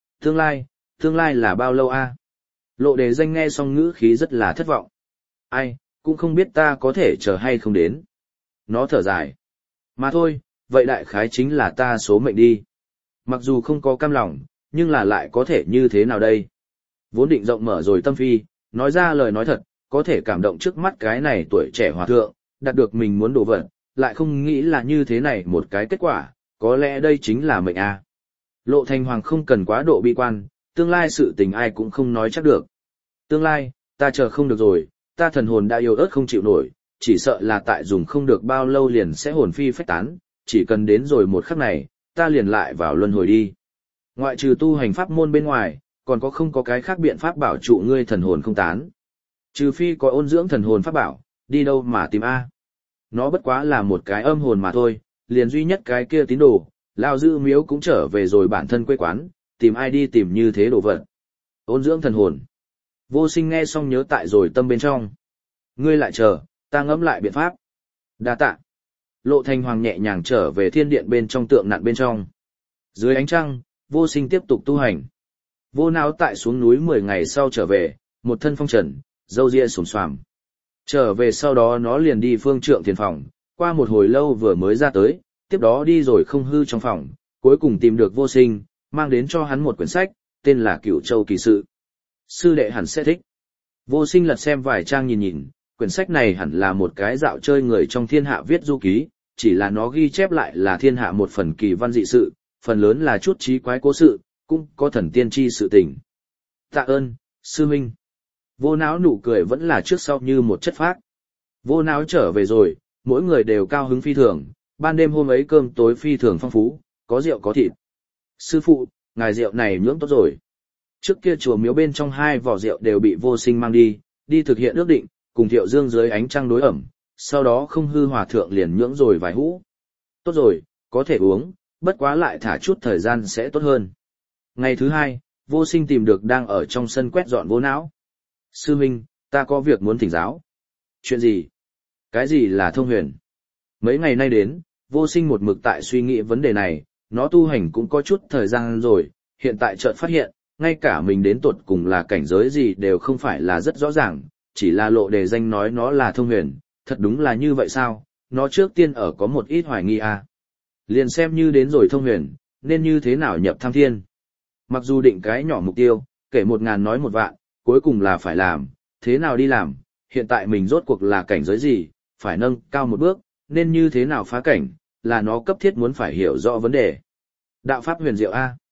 Speaker 1: Tương lai là bao lâu a? Lộ Đề Danh nghe xong ngữ khí rất là thất vọng. Ai, cũng không biết ta có thể chờ hay không đến. Nó thở dài. Mà thôi, vậy đại khái chính là ta số mệnh đi. Mặc dù không có cam lòng, nhưng là lại có thể như thế nào đây? Vốn định rộng mở rồi tâm phi, nói ra lời nói thật, có thể cảm động trước mắt cái này tuổi trẻ hòa thượng, đạt được mình muốn đổ vật, lại không nghĩ là như thế này một cái kết quả, có lẽ đây chính là mệnh a. Lộ Thành Hoàng không cần quá độ bi quan, tương lai sự tình ai cũng không nói chắc được. Tương lai, ta chờ không được rồi, ta thần hồn đã yếu ớt không chịu nổi, chỉ sợ là tại dùng không được bao lâu liền sẽ hồn phi phách tán, chỉ cần đến rồi một khắc này, ta liền lại vào luân hồi đi. Ngoại trừ tu hành pháp môn bên ngoài, còn có không có cái khác biện pháp bảo trụ ngươi thần hồn không tán. Trừ phi có ôn dưỡng thần hồn pháp bảo, đi đâu mà tìm a? Nó bất quá là một cái âm hồn mà thôi, liền duy nhất cái kia tín đồ, Lao Dư Miếu cũng trở về rồi bản thân quê quán, tìm ai đi tìm như thế đồ vật. Ôn dưỡng thần hồn. Vô Sinh nghe xong nhớ tại rồi tâm bên trong. Ngươi lại chờ, ta ngẫm lại biện pháp. Đa tạ. Lộ Thành Hoàng nhẹ nhàng trở về thiên điện bên trong tượng nặn bên trong. Dưới ánh trăng, Vô Sinh tiếp tục tu hành. Vô Não tại xuống núi 10 ngày sau trở về, một thân phong trần, râu ria xồm xoàm. Trở về sau đó nó liền đi phương trượng thiền phòng, qua một hồi lâu vừa mới ra tới, tiếp đó đi rồi không hư trong phòng, cuối cùng tìm được Vô Sinh, mang đến cho hắn một quyển sách, tên là Cửu Châu Kỳ Sự. Sư đệ hẳn sẽ thích. Vô Sinh lật xem vài trang nhìn nhìn, quyển sách này hẳn là một cái dạo chơi người trong thiên hạ viết du ký, chỉ là nó ghi chép lại là thiên hạ một phần kỳ văn dị sự, phần lớn là chút trí quái cố sự, cũng có thần tiên tri sự tình. Tạ ơn, sư huynh. Vô Não nụ cười vẫn là trước sau như một chất phác. Vô Não trở về rồi, mỗi người đều cao hứng phi thường, ban đêm hôm ấy cơm tối phi thường phong phú, có rượu có thịt. Sư phụ, ngài rượu này nhưỡng tốt rồi. Trước kia chùa miếu bên trong 2 vỏ rượu đều bị Vô Sinh mang đi thực hiện ước định, cùng Thiệu Dương dưới ánh trăng đối ẩm, sau đó không hư hòa thượng liền nhưỡng rồi vài hũ. Tốt rồi, có thể uống, bất quá lại thả chút thời gian sẽ tốt hơn. Ngày thứ 2, Vô Sinh tìm được đang ở trong sân quét dọn Vô Não. Sư huynh, ta có việc muốn thỉnh giáo. Chuyện gì? Cái gì là thông huyền? Mấy ngày nay đến, Vô Sinh một mực tại suy nghĩ vấn đề này, nó tu hành cũng có chút thời gian rồi, hiện tại chợt phát hiện, ngay cả mình đến tột cùng là cảnh giới gì đều không phải là rất rõ ràng, chỉ là Lộ Đề Danh nói nó là thông huyền, thật đúng là như vậy sao? Nó trước tiên ở có một ít hoài nghi à. Liền xem như đến rồi thông huyền, nên như thế nào nhập tham thiên. Mặc dù định cái nhỏ mục tiêu, kể 1000 nói 1 vạn, cuối cùng là phải làm, thế nào đi làm, hiện tại mình rốt cuộc là cảnh giới gì, phải nâng cao một bước, nên như thế nào phá cảnh, là nó cấp thiết muốn phải hiểu rõ vấn đề. Đạo pháp huyền diệu a.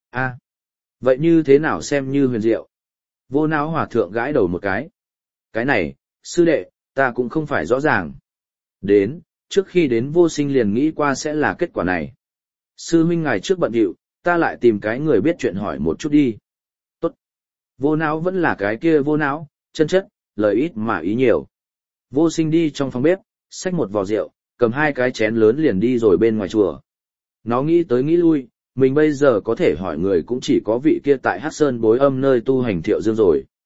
Speaker 1: Vậy như thế nào xem như huyền diệu? Vô Não hòa thượng gãi đầu một cái. Cái này, sư đệ, ta cũng không phải rõ ràng. Đến, trước khi đến Vô Sinh liền nghĩ qua sẽ là kết quả này. Sư huynh ngài trước bận rộn, ta lại tìm cái người biết chuyện hỏi một chút đi. Tốt. Vô Não vẫn là cái kia Vô Não, chân chất, lời ít mà ý nhiều. Vô Sinh đi trong phòng bếp, xách một vò rượu, cầm 2 cái chén lớn liền đi rồi bên ngoài chùa. Nó nghĩ tới nghĩ lui, mình bây giờ có thể hỏi người cũng chỉ có vị kia tại Hắc Sơn Bối Âm nơi tu hành Thiệu Dương rồi.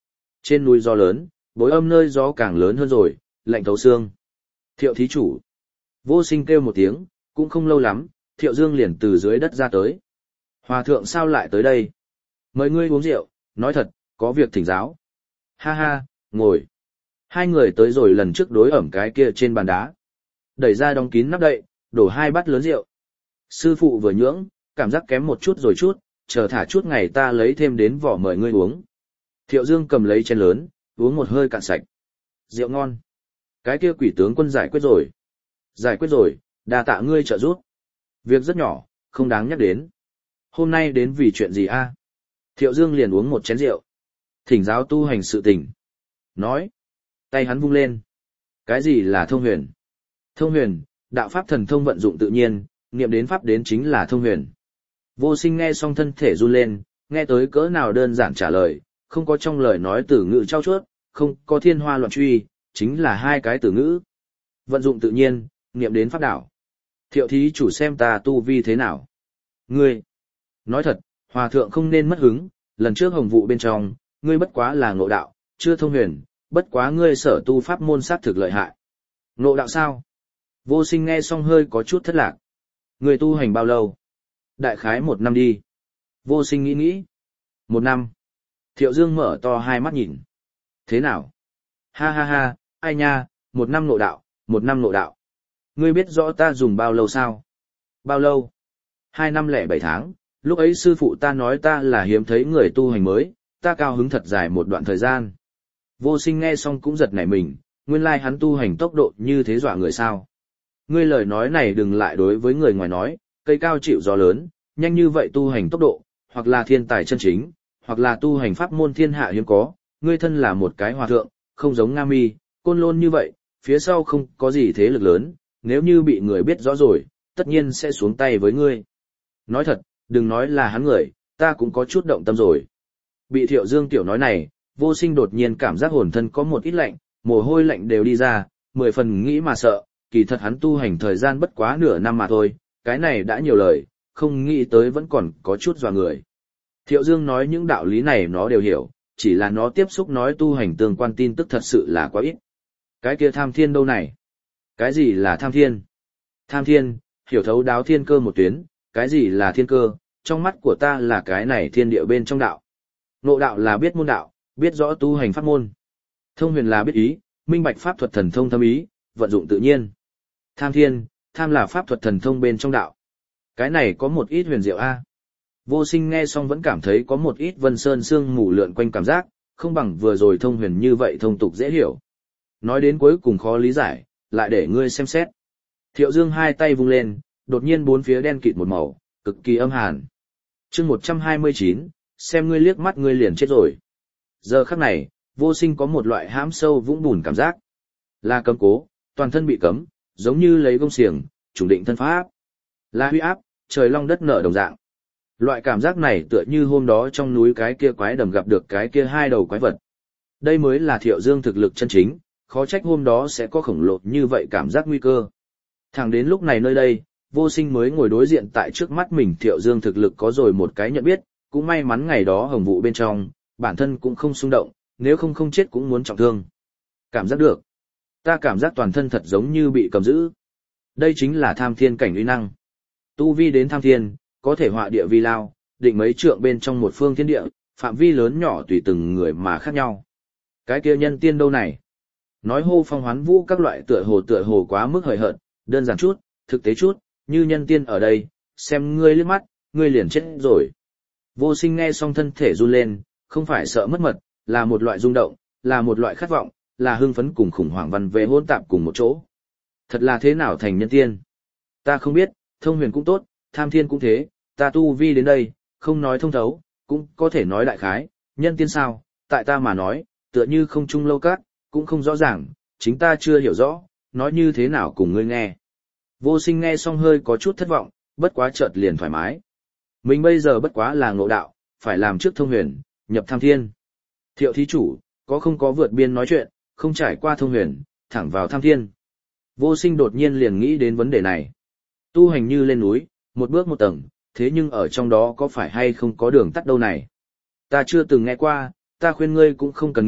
Speaker 1: trên núi gió lớn, bối âm nơi gió càng lớn hơn rồi, lạnh thấu xương. Thiệu thí chủ. Vô Sinh kêu một tiếng, cũng không lâu lắm, Thiệu Dương liền từ dưới đất ra tới. Hòa thượng sao lại tới đây? Mời ngươi uống rượu, nói thật, có việc thỉnh giáo. Ha ha, ngồi. Hai người tới rồi lần trước đối ẩm cái kia trên bàn đá. Đẩy ra đóng kín nắp đậy, đổ 2 bát lớn rượu. Sư phụ vừa nhưỡng, cảm giác kém một chút rồi chút, chờ thả chút ngày ta lấy thêm đến vỏ mời ngươi uống. Thiệu Dương cầm lấy chén lớn, uống một hơi cạn sạch. Rượu ngon. Cái kia quỷ tướng quân giải quyết rồi. Giải quyết rồi, đa tạ ngươi trợ giúp. Việc rất nhỏ, không đáng nhắc đến. Hôm nay đến vì chuyện gì a? Thiệu Dương liền uống một chén rượu. Thỉnh giáo tu hành sự tình. Nói. Tay hắn vung lên. Cái gì là thông huyền? Thông huyền, đạo pháp thần thông vận dụng tự nhiên, niệm đến pháp đến chính là thông huyền. Vô Sinh nghe xong thân thể run lên, nghe tới cỡ nào đơn giản trả lời, không có trong lời nói từ ngữ trao chuốt, không có thiên hoa loạn truy, chính là 2 cái từ ngữ. Vận dụng tự nhiên, niệm đến pháp đảo. Thiệu thí chủ xem ta tu vi thế nào? Ngươi, nói thật, hòa thượng không nên mất hứng, lần trước hồng vụ bên trong, ngươi bất quá là ngộ đạo, chưa thông huyền, bất quá ngươi sở tu pháp môn sát thực lợi hại. Ngộ đạo sao? Vô Sinh nghe xong hơi có chút thất lạc. Ngươi tu hành bao lâu? Đại khái 1 năm đi. Vô Sinh nghĩ nghĩ. 1 năm. Thiệu Dương mở to 2 mắt nhìn. Thế nào? Ha ha ha, ai nha, 1 năm ngộ đạo, 1 năm ngộ đạo. Ngươi biết rõ ta dùng bao lâu sao? Bao lâu? 2 năm lẻ 7 tháng, lúc ấy sư phụ ta nói ta là hiếm thấy người tu hành mới, ta cao hứng thật dài một đoạn thời gian. Vô Sinh nghe xong cũng giật nảy mình, nguyên lai hắn tu hành tốc độ như thế dọa người sao. Ngươi lời nói này đừng lại đối với người ngoài nói, cây cao chịu gió lớn, nhanh như vậy tu hành tốc độ, hoặc là thiên tài chân chính, hoặc là tu hành pháp môn thiên hạ hiếm có, ngươi thân là một cái hòa thượng, không giống Nga Mi, Côn Lôn như vậy, phía sau không có gì thế lực lớn, nếu như bị người biết rõ rồi, tất nhiên sẽ xuống tay với ngươi. Nói thật, đừng nói là hắn người, ta cũng có chút động tâm rồi. Bị Thiệu Dương tiểu nói này, Vô Sinh đột nhiên cảm giác hồn thân có một ít lạnh, mồ hôi lạnh đều đi ra, 10 phần nghĩ mà sợ, kỳ thật hắn tu hành thời gian bất quá nửa năm mà thôi, cái này đã nhiều lời, không nghĩ tới vẫn còn có chút dọa người. Thiệu Dương nói những đạo lý này nó đều hiểu, chỉ là nó tiếp xúc nói tu hành tương quan tin tức thật sự là quá ít. Cái kia tham thiên đâu này? Cái gì là tham thiên? Tham thiên, hiểu thấu đáo thiên cơ một tuyến, cái gì là thiên cơ? Trong mắt của ta là cái này thiên địa bên trong đạo. Ngộ đạo là biết môn đạo, biết rõ tu hành pháp môn. Thông huyền là biết ý, minh bạch pháp thuật thần thông thâm ý, vận dụng tự nhiên. Tham thiên, tham là pháp thuật thần thông bên trong đạo. Cái này có một ít huyền diệu a. Vô Sinh nghe xong vẫn cảm thấy có một ít vân sơn sương mù lượn quanh cảm giác, không bằng vừa rồi thông huyền như vậy thông tục dễ hiểu. Nói đến cuối cùng khó lý giải, lại để ngươi xem xét. Thiệu Dương 2 tay vung lên, đột nhiên 4 phía đen kịt một màu, cực kỳ âm hàn. Chương 129, xem ngươi liếc mắt ngươi liền chết rồi. Giờ khắc này, Vô Sinh có một loại hãm sâu vũng bùn cảm giác. Là cấm cố, toàn thân bị cấm, giống như lấy gông xiềng, trùng định thân pháp. Là huy áp, trời long đất nở đồng dạng. Loại cảm giác này tựa như hôm đó trong núi cái kia quái đầm gặp được cái kia 2 đầu quái vật. Đây mới là Thiệu Dương thực lực chân chính, khó trách hôm đó sẽ có khổng lồ như vậy cảm giác nguy cơ. Thẳng đến lúc này nơi đây, Vô Sinh mới ngồi đối diện tại trước mắt mình Thiệu Dương thực lực có rồi một cái nhận biết, cũng may mắn ngày đó hồng vụ bên trong, bản thân cũng không xung động, nếu không không chết cũng muốn trọng thương. Cảm giác được. Ta cảm giác toàn thân thật giống như bị cầm giữ. Đây chính là tham thiên cảnh uy năng. Tu vi đến tham thiên, có thể họa địa vi lao, định mấy trượng bên trong một phương thiên địa, phạm vi lớn nhỏ tùy từng người mà khác nhau. Cái kia nhân tiên đâu này? Nói hô phong hoán vũ các loại tựa hồ quá mức hời hợt, đơn giản chút, thực tế chút, như nhân tiên ở đây, xem ngươi liếc mắt, ngươi liền chết rồi. Vô Sinh nghe xong thân thể run lên, không phải sợ mất mật, là một loại rung động, là một loại khát vọng, là hưng phấn cùng khủng hoảng văn về hỗn tạp cùng một chỗ. Thật là thế nào thành nhân tiên? Ta không biết, thông huyền cũng tốt, tham thiên cũng thế, ta tu vi đến đây, không nói thông thấu, cũng có thể nói đại khái, nhân tiên sao, tại ta mà nói, tựa như không trung lâu cát, cũng không rõ ràng, chính ta chưa hiểu rõ, nói như thế nào cùng ngươi nghe. Vô Sinh nghe xong hơi có chút thất vọng, bất quá chợt liền thoải mái. Mình bây giờ bất quá là ngộ đạo, phải làm trước thông huyền, nhập tham thiên. Thiệu thí chủ, có không có vượt biên nói chuyện, không trải qua thông huyền, thẳng vào tham thiên. Vô Sinh đột nhiên liền nghĩ đến vấn đề này. Tu hành như lên núi, một bước một tầng, thế nhưng ở trong đó có phải hay không có đường tắt đâu này. Ta chưa từng nghe qua, ta khuyên ngươi cũng không cần nghĩ,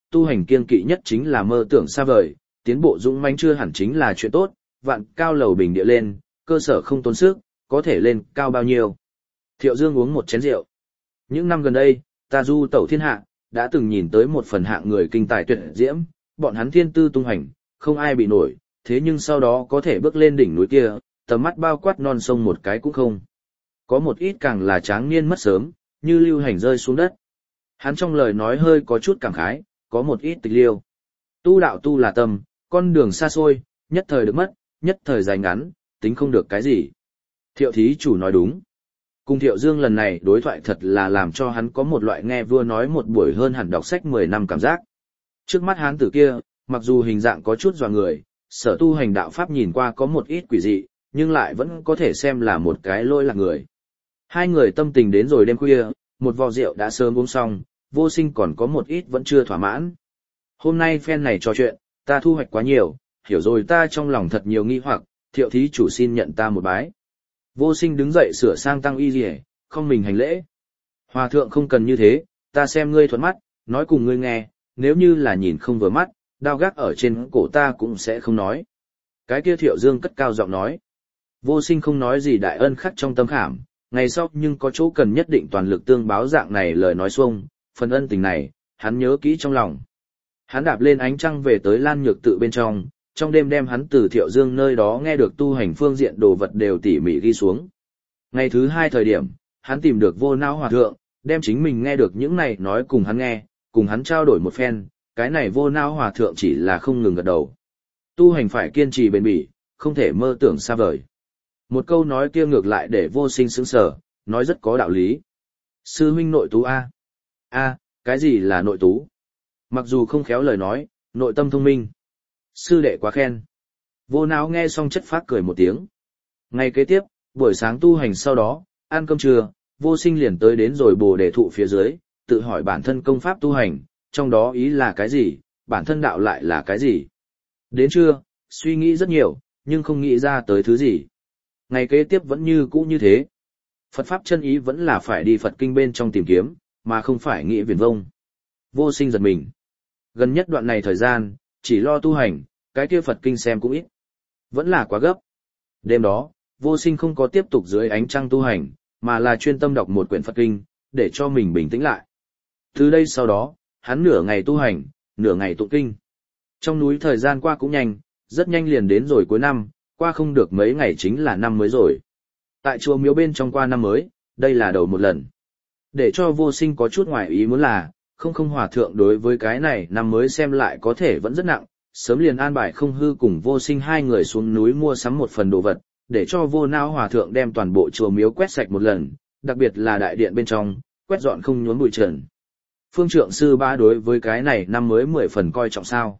Speaker 1: tu hành kiêng kỵ nhất chính là mơ tưởng xa vời, tiến bộ dũng mãnh chưa hẳn chính là chuyện tốt, vạn cao lầu bình địa lên, cơ sở không tốn sức, có thể lên cao bao nhiêu. Thiệu Dương uống một chén rượu. Những năm gần đây, ta du tẩu thiên hạ, đã từng nhìn tới một phần hạng người kinh tài tuyệt diễm, bọn hắn thiên tư tung hành, không ai bị nổi, thế nhưng sau đó có thể bước lên đỉnh núi kia, tầm mắt bao quát non sông một cái cũng không. Có một ít càng là tráng niên mất sớm, như lưu hành rơi xuống đất. Hắn trong lời nói hơi có chút cảm khái, có một ít tịch liêu. Tu đạo tu là tâm, con đường xa xôi, nhất thời được mất, nhất thời dài ngắn, tính không được cái gì. Thiệu thí chủ nói đúng. Cùng Thiệu Dương lần này đối thoại thật là làm cho hắn có một loại nghe vua nói một buổi hơn hẳn đọc sách 10 năm cảm giác. Trước mắt hắn tử kia, mặc dù hình dạng có chút dọa người, sở tu hành đạo pháp nhìn qua có một ít quỷ dị, nhưng lại vẫn có thể xem là một cái lôi lạc người. Hai người tâm tình đến rồi đêm khuya, một vò rượu đã sớm uống xong, Vô Sinh còn có một ít vẫn chưa thỏa mãn. Hôm nay phen này trò chuyện, ta thu hoạch quá nhiều, hiểu rồi ta trong lòng thật nhiều nghi hoặc, Thiệu thí chủ xin nhận ta một bái. Vô Sinh đứng dậy sửa sang tăng y liễu, không mình hành lễ. Hòa thượng không cần như thế, ta xem ngươi thuận mắt, nói cùng ngươi nghe, nếu như là nhìn không vừa mắt, đao gác ở trên cổ ta cũng sẽ không nói. Cái kia Thiệu Dương cất cao giọng nói. Vô Sinh không nói gì đại ân khắc trong tâm khảm, ngày sau nhưng có chỗ cần nhất định toàn lực tương báo dạng này lời nói xuông, phần ân tình này, hắn nhớ kỹ trong lòng. Hắn đạp lên ánh trăng về tới Lan Nhược tự bên trong đêm đem hắn từ Thiệu Dương nơi đó nghe được tu hành phương diện đồ vật đều tỉ mỉ ghi xuống. Ngày thứ 2 thời điểm, hắn tìm được Vô Não Hòa Thượng, đem chính mình nghe được những này nói cùng hắn nghe, cùng hắn trao đổi một phen, cái này Vô Não Hòa Thượng chỉ là không ngừng gật đầu. Tu hành phải kiên trì bền bỉ, không thể mơ tưởng xa vời. Một câu nói kia ngược lại để Vô Sinh sững sờ, nói rất có đạo lý. Sư huynh nội tú A. A, cái gì là nội tú? Mặc dù không khéo lời nói, nội tâm thông minh. Sư đệ quá khen. Vô Não nghe xong chất phác cười một tiếng. Ngày kế tiếp, buổi sáng tu hành sau đó, ăn cơm trưa, Vô Sinh liền tới đến rồi Bồ Đề thụ phía dưới, tự hỏi bản thân công pháp tu hành, trong đó ý là cái gì, bản thân đạo lại là cái gì. Đến trưa, suy nghĩ rất nhiều, nhưng không nghĩ ra tới thứ gì. Ngày kế tiếp vẫn như cũ như thế. Phật Pháp chân ý vẫn là phải đi Phật kinh bên trong tìm kiếm, mà không phải nghĩ viển vông. Vô Sinh giật mình. Gần nhất đoạn này thời gian, chỉ lo tu hành, cái kia Phật kinh xem cũng ít. Vẫn là quá gấp. Đêm đó, Vô Sinh không có tiếp tục dưới ánh trăng tu hành, mà là chuyên tâm đọc một quyển Phật kinh, để cho mình bình tĩnh lại. Từ đây sau đó, hắn nửa ngày tu hành, nửa ngày tụng kinh. Trong núi thời gian qua cũng nhanh, rất nhanh liền đến rồi cuối năm, qua không được mấy ngày chính là năm mới rồi. Tại chùa miếu bên trong qua năm mới, đây là đầu một lần. Để cho Vô Sinh có chút ngoài ý muốn là, không hòa thượng đối với cái này năm mới xem lại có thể vẫn rất nặng, sớm liền an bài Không Hư cùng Vô Sinh hai người xuống núi mua sắm một phần đồ vật, để cho Vô Não Hòa thượng đem toàn bộ chùa miếu quét sạch một lần, đặc biệt là đại điện bên trong, quét dọn không nhốn bụi trần. Phương Trượng sư ba đối với cái này năm mới 10 phần coi trọng sao.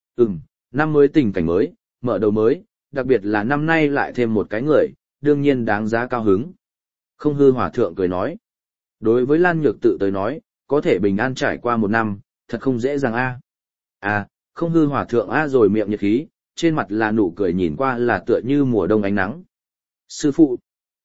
Speaker 1: Năm mới tình cảnh mới, mở đầu mới, đặc biệt là năm nay lại thêm một cái người, đương nhiên đáng giá cao hứng. Không Hư Hòa thượng cười nói. Đối với Lan Nhược tự tới nói, có thể bình an trải qua một năm, thật không dễ dàng a. Không Hư Hòa thượng rồi miệng nhiệt khí, trên mặt là nụ cười nhìn qua là tựa như mùa đông ánh nắng. Sư phụ.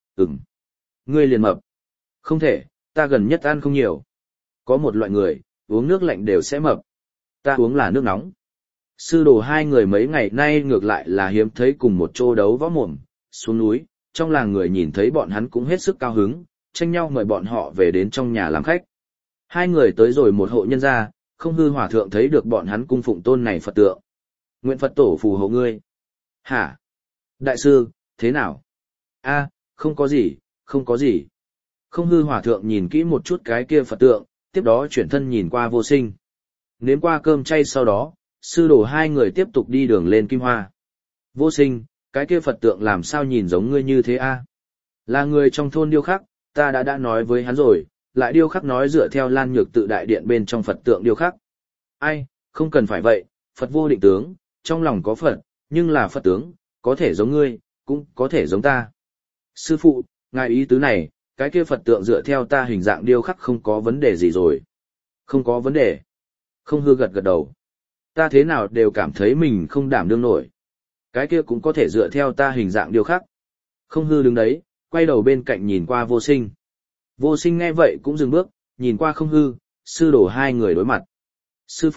Speaker 1: Ngươi liền mập. Không thể, ta gần nhất ăn không nhiều. Có một loại người, uống nước lạnh đều sẽ mập. Ta uống là nước nóng. Sư đồ hai người mấy ngày nay ngược lại là hiếm thấy cùng một chỗ đấu võ mồm, xuống núi, trong làng người nhìn thấy bọn hắn cũng hết sức cao hứng, tranh nhau mời bọn họ về đến trong nhà làm khách. Hai người tới rồi một hộ nhân gia, Không Hư Hòa thượng thấy được bọn hắn cung phụng tôn này Phật tượng. Nguyện Phật tổ phù hộ ngươi. Hả? Đại sư, thế nào? Không có gì, không có gì. Không Hư Hòa thượng nhìn kỹ một chút cái kia Phật tượng, tiếp đó chuyển thân nhìn qua Vô Sinh. Nếm qua cơm chay sau đó, sư đồ hai người tiếp tục đi đường lên Kim Hoa. Vô Sinh, cái kia Phật tượng làm sao nhìn giống ngươi như thế Là người trong thôn điêu khắc, ta đã nói với hắn rồi, lại điêu khắc nói dựa theo Lan Nhược tự đại điện bên trong Phật tượng điêu khắc. Không cần phải vậy, Phật vô định tướng, trong lòng có Phật, nhưng là Phật tướng, có thể giống ngươi, cũng có thể giống ta. Sư phụ, ngài ý tứ này, cái kia Phật tượng dựa theo ta hình dạng điêu khắc không có vấn đề gì rồi. Không có vấn đề. Không Hư gật gật đầu. Ta thế nào đều cảm thấy mình không đảm đương nổi. Cái kia cũng có thể dựa theo ta hình dạng điêu khắc. Không Hư đứng đấy, quay đầu bên cạnh nhìn qua Vô Sinh. Vô Sinh nghe vậy cũng dừng bước, nhìn qua Không Hư, sư đồ hai người đối mặt. Sư phụ,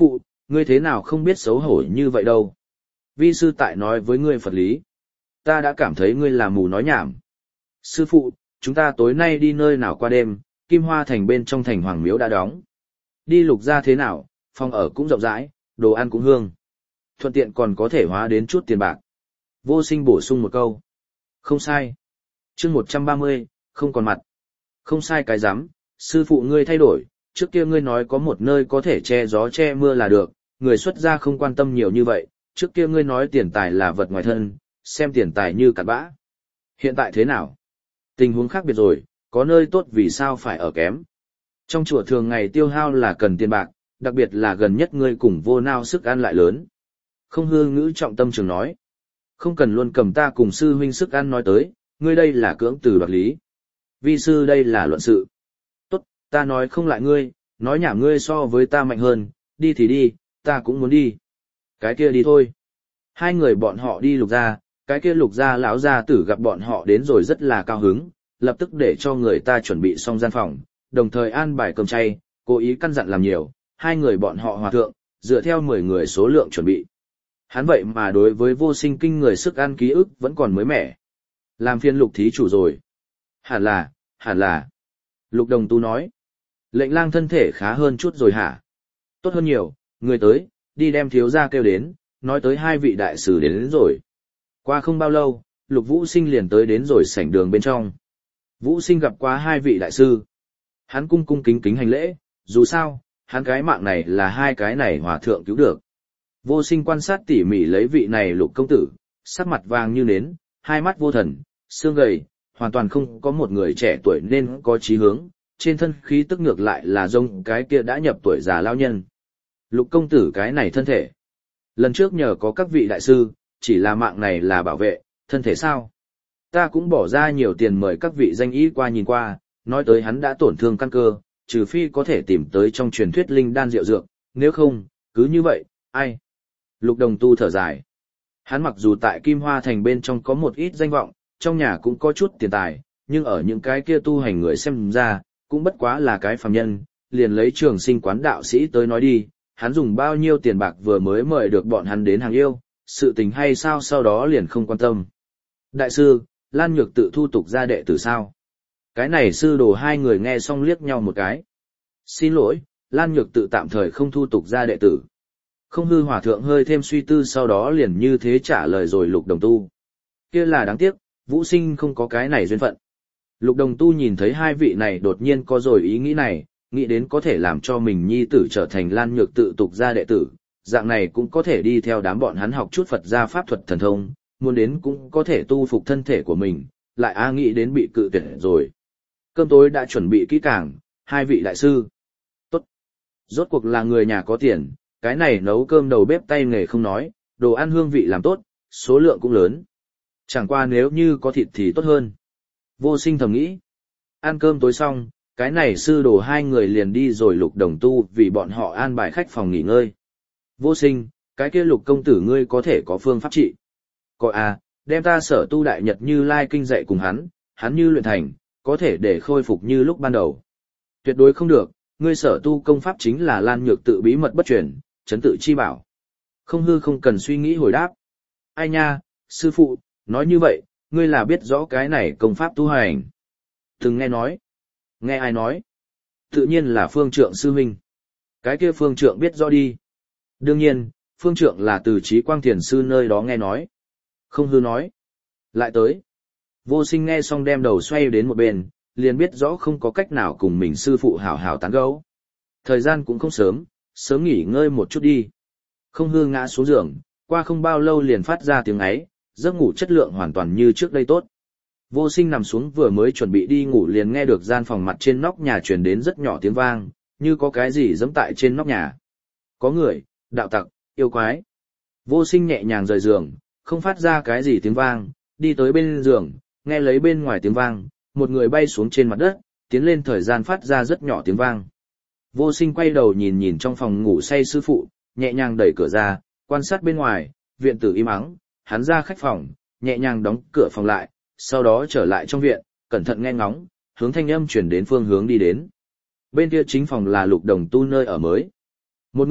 Speaker 1: Ngươi thế nào không biết xấu hổ như vậy đâu. Vi sư tại nói với ngươi Phật lý. Ta đã cảm thấy ngươi là mù nói nhảm. Sư phụ, chúng ta tối nay đi nơi nào qua đêm, Kim Hoa Thành bên trong thành Hoàng Miếu đã đóng. Đi Lục gia thế nào, phòng ở cũng rộng rãi, đồ ăn cũng hương. Thuận tiện còn có thể hóa đến chút tiền bạc. Vô Sinh bổ sung một câu. Không sai. Chương 130, không còn mặt. Không sai cái rắm, sư phụ ngươi thay đổi, trước kia ngươi nói có một nơi có thể che gió che mưa là được, người xuất gia không quan tâm nhiều như vậy, trước kia ngươi nói tiền tài là vật ngoài thân, xem tiền tài như cặn bã. Hiện tại thế nào? Tình huống khác biệt rồi, có nơi tốt vì sao phải ở kém. Trong chùa thường ngày tiêu hao là cần tiền bạc, đặc biệt là gần nhất ngươi cùng vô nao sức ăn lại lớn. Không hư ngữ trọng tâm trường nói. Không cần luôn cầm ta cùng sư huynh sức ăn nói tới, ngươi đây là cưỡng từ đoạt lý. Vi sư đây là luận sự. Tốt, ta nói không lại ngươi, nói nhảm ngươi so với ta mạnh hơn, đi thì đi, ta cũng muốn đi. Cái kia đi thôi. Hai người bọn họ đi Lục gia, cái kia Lục gia lão gia tử gặp bọn họ đến rồi rất là cao hứng, lập tức để cho người ta chuẩn bị xong gian phòng, đồng thời an bài cơm chay, cố ý căn dặn làm nhiều, hai người bọn họ hòa thượng, dựa theo 10 người số lượng chuẩn bị. Hắn vậy mà đối với Vô Sinh kinh người sức ăn ký ức vẫn còn mới mẻ. Làm phiên Lục thí chủ rồi. Hẳn là. Lục Đồng Tu nói. Lệnh lang thân thể khá hơn chút rồi hả? Tốt hơn nhiều, người tới, đi đem thiếu gia kêu đến, nói tới hai vị đại sử đến rồi. Qua không bao lâu, Lục Vũ Sinh liền tới đến rồi sảnh đường bên trong. Vũ Sinh gặp qua hai vị đại sư. Hắn cung cung kính kính hành lễ, dù sao, hắn cái mạng này là hai cái này hòa thượng cứu được. Vô Sinh quan sát tỉ mỉ lấy vị này Lục công tử, sắc mặt vàng như nến, hai mắt vô thần, xương gầy, hoàn toàn không có một người trẻ tuổi nên có chí hướng, trên thân khí tức ngược lại là giống cái kia đã nhập tuổi già lao nhân. Lục công tử cái này thân thể. Lần trước nhờ có các vị đại sư, chỉ là mạng này là bảo vệ, thân thể sao? Ta cũng bỏ ra nhiều tiền mời các vị danh y qua nhìn qua, nói tới hắn đã tổn thương căn cơ, trừ phi có thể tìm tới trong truyền thuyết linh đan rượu dược, nếu không, cứ như vậy, ai? Lục Đồng Tu thở dài. Hắn mặc dù tại Kim Hoa Thành bên trong có một ít danh vọng, trong nhà cũng có chút tiền tài, nhưng ở những cái kia tu hành người xem ra, cũng bất quá là cái phàm nhân, liền lấy Trường Sinh quán đạo sĩ tới nói đi, hắn dùng bao nhiêu tiền bạc vừa mới mời được bọn hắn đến hàng yêu, sự tình hay sao sau đó liền không quan tâm. Đại sư, Lan Nhược tự thu tục ra đệ tử sao? Cái này sư đồ hai người nghe xong liếc nhau một cái. Xin lỗi, Lan Nhược tự tạm thời không thu tục ra đệ tử. Không hư hòa thượng hơi thêm suy tư sau đó liền như thế trả lời rồi Lục Đồng Tu. Kia là đáng tiếc, Vũ Sinh không có cái này duyên phận. Lục Đồng Tu nhìn thấy hai vị này đột nhiên có rồi ý nghĩ này, nghĩ đến có thể làm cho mình nhi tử trở thành Lan Nhược tự tục gia đệ tử, dạng này cũng có thể đi theo đám bọn hắn học chút Phật gia pháp thuật thần thông, muốn đến cũng có thể tu phục thân thể của mình, lại nghĩ đến bị cự tuyệt rồi. Cơm tối đã chuẩn bị kỹ càng, hai vị đại sư. Tốt. Rốt cuộc là người nhà có tiền, cái này nấu cơm đầu bếp tay nghề không nói, đồ ăn hương vị làm tốt, số lượng cũng lớn. Chẳng qua nếu như có thịt thì tốt hơn. Vô Sinh thầm nghĩ. Ăn cơm tối xong, cái này sư đồ hai người liền đi rồi Lục Đồng Tu vì bọn họ an bài khách phòng nghỉ ngơi. Vô Sinh, cái kia Lục công tử ngươi có thể có phương pháp trị. Có đem ta Sở Tu Đại Nhật Như Lai kinh dạy cùng hắn như luyện thành, có thể để khôi phục như lúc ban đầu. Tuyệt đối không được, ngươi Sở Tu công pháp chính là Lan Nhược tự bí mật bất truyền, trấn tự chi bảo. Không hư không cần suy nghĩ hồi đáp. Ai nha, sư phụ, nói như vậy, ngươi là biết rõ cái này công pháp tu hành. Từng nghe nói. Nghe ai nói? Tự nhiên là Phương Trượng sư huynh. Cái kia Phương Trượng biết rõ đi. Đương nhiên, Phương Trượng là từ Chí Quang Thiền sư nơi đó nghe nói. Không hư nói. Lại tới. Vô Sinh nghe xong đem đầu xoay đến một bên, liền biết rõ không có cách nào cùng mình sư phụ hảo hảo tán gẫu. Thời gian cũng không sớm, sớm nghỉ ngơi một chút đi. Không hư ngã xuống giường, qua không bao lâu liền phát ra tiếng ấy, giấc ngủ chất lượng hoàn toàn như trước đây tốt. Vô Sinh nằm xuống vừa mới chuẩn bị đi ngủ liền nghe được gian phòng mặt trên nóc nhà truyền đến rất nhỏ tiếng vang, như có cái gì giẫm tại trên nóc nhà. Có người, đạo tặc, yêu quái. Vô Sinh nhẹ nhàng rời giường, không phát ra cái gì tiếng vang, đi tới bên giường, nghe lấy bên ngoài tiếng vang, một người bay xuống trên mặt đất, tiến lên thời gian phát ra rất nhỏ tiếng vang. Vô Sinh quay đầu nhìn nhìn trong phòng ngủ say sư phụ, nhẹ nhàng đẩy cửa ra, quan sát bên ngoài, viện tử im ắng, hắn ra khách phòng, nhẹ nhàng đóng cửa phòng lại, sau đó trở lại trong viện, cẩn thận nghe ngóng, hướng thanh âm chuyển đến phương hướng đi đến. Bên kia chính phòng là Lục Đồng Tu nơi ở mới. Một người,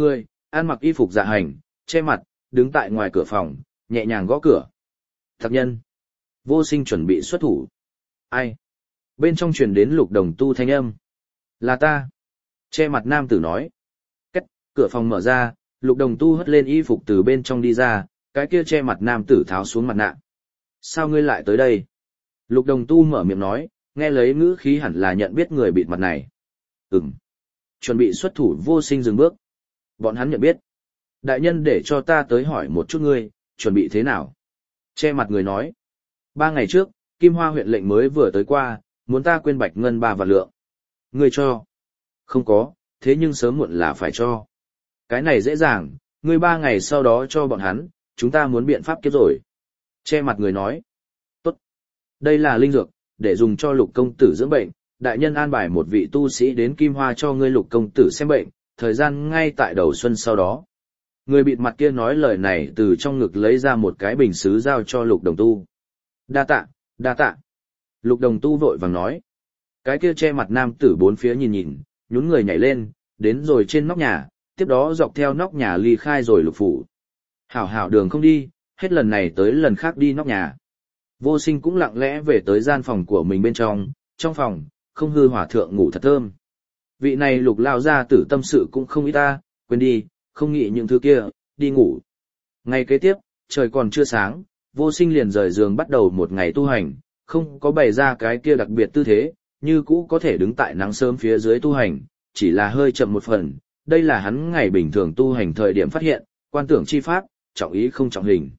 Speaker 1: ăn mặc y phục dạ hành, che mặt, đứng tại ngoài cửa phòng, nhẹ nhàng gõ cửa. Thạc nhân. Vô Sinh chuẩn bị xuất thủ. Ai? Bên trong truyền đến Lục Đồng Tu thanh âm. Là ta. Che mặt nam tử nói. Cách, cửa phòng mở ra, Lục Đồng Tu hất lên y phục từ bên trong đi ra, cái kia che mặt nam tử tháo xuống mặt nạ. Sao ngươi lại tới đây? Lục Đồng Tu mở miệng nói, nghe lấy ngữ khí hẳn là nhận biết người bịt mặt này. Chuẩn bị xuất thủ. Vô Sinh dừng bước. Bọn hắn nhận biết. Đại nhân để cho ta tới hỏi một chút ngươi, chuẩn bị thế nào? Che mặt người nói. 3 ngày trước, Kim Hoa huyện lệnh mới vừa tới qua, muốn ta quên bạch ngân 3 vạn lượng. Ngươi cho? Không có, thế nhưng sớm muộn là phải cho. Cái này dễ dàng, ngươi 3 ngày sau đó cho bọn hắn, chúng ta muốn biện pháp kiếp rồi. Che mặt người nói. Tốt. Đây là linh dược, để dùng cho Lục công tử dưỡng bệnh, đại nhân an bài một vị tu sĩ đến Kim Hoa cho ngươi Lục công tử xem bệnh, thời gian ngay tại đầu xuân sau đó. Người bịt mặt kia nói lời này từ trong ngực lấy ra một cái bình sứ giao cho Lục Đồng Tu. Đa tạ, đa tạ. Lục Đồng Tu vội vàng nói. Cái kia che mặt nam tử bốn phía nhìn nhìn, nhún người nhảy lên, đến rồi trên nóc nhà, tiếp đó dọc theo nóc nhà ly khai rồi Lục phủ. Hảo hảo đường không đi, hết lần này tới lần khác đi nóc nhà. Vô Sinh cũng lặng lẽ về tới gian phòng của mình bên trong phòng, Không Hư hòa thượng ngủ thật thơm. Vị này Lục lao ra tử tâm sự cũng không ít ta, quên đi, không nghĩ những thứ kia, đi ngủ. Ngày kế tiếp, trời còn chưa sáng, Vô Sinh liền rời giường bắt đầu một ngày tu hành, không có bày ra cái kia đặc biệt tư thế, như cũ có thể đứng tại nắng sớm phía dưới tu hành, chỉ là hơi chậm một phần, đây là hắn ngày bình thường tu hành thời điểm phát hiện, quan tưởng chi pháp, trọng ý không trọng hình.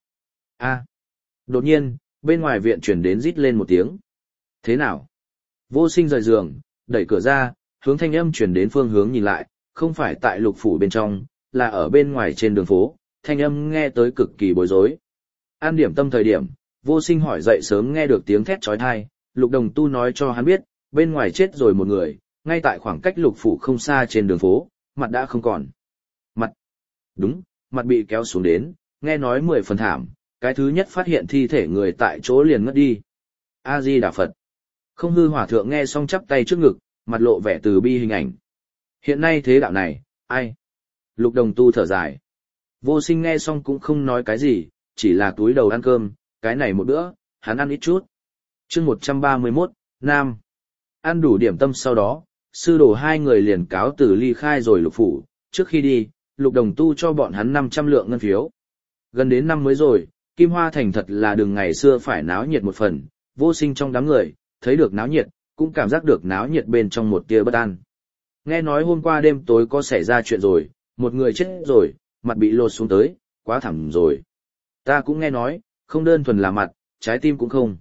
Speaker 1: Đột nhiên, bên ngoài viện truyền đến rít lên một tiếng. Thế nào? Vô Sinh rời giường, đẩy cửa ra, hướng thanh âm truyền đến phương hướng nhìn lại, không phải tại Lục phủ bên trong, là ở bên ngoài trên đường phố, thanh âm nghe tới cực kỳ bối rối. An điểm tâm thời điểm, Vô Sinh hỏi dậy sớm nghe được tiếng thét chói tai, Lục Đồng Tu nói cho hắn biết, bên ngoài chết rồi một người, ngay tại khoảng cách Lục phủ không xa trên đường phố, mặt đã không còn. Mặt? Đúng, mặt bị kéo xuống đến, nghe nói 10 phần thảm, cái thứ nhất phát hiện thi thể người tại chỗ liền ngất đi. A Di Đà Phật. Không Hư hòa thượng nghe xong chắp tay trước ngực, mặt lộ vẻ từ bi hình ảnh. Hiện nay thế đạo này, ai? Lục Đồng Tu thở dài. Vô Sinh nghe xong cũng không nói cái gì, chỉ là túi đầu ăn cơm, cái này một bữa, hắn ăn ít chút. Chương 131, Nam. Ăn đủ điểm tâm sau đó, sư đồ hai người liền cáo từ ly khai rồi Lục phủ, trước khi đi, Lục Đồng Tu cho bọn hắn 500 lượng ngân phiếu. Gần đến năm mới rồi, Kim Hoa thành thật là đường ngày xưa phải náo nhiệt một phần, Vô Sinh trong đám người, thấy được náo nhiệt, cũng cảm giác được náo nhiệt bên trong một tia bất an. Nghe nói hôm qua đêm tối có xảy ra chuyện rồi, một người chết rồi, mặt bị lột xuống tới, quá thảm rồi. Ta cũng nghe nói, không đơn thuần là mặt, trái tim cũng không.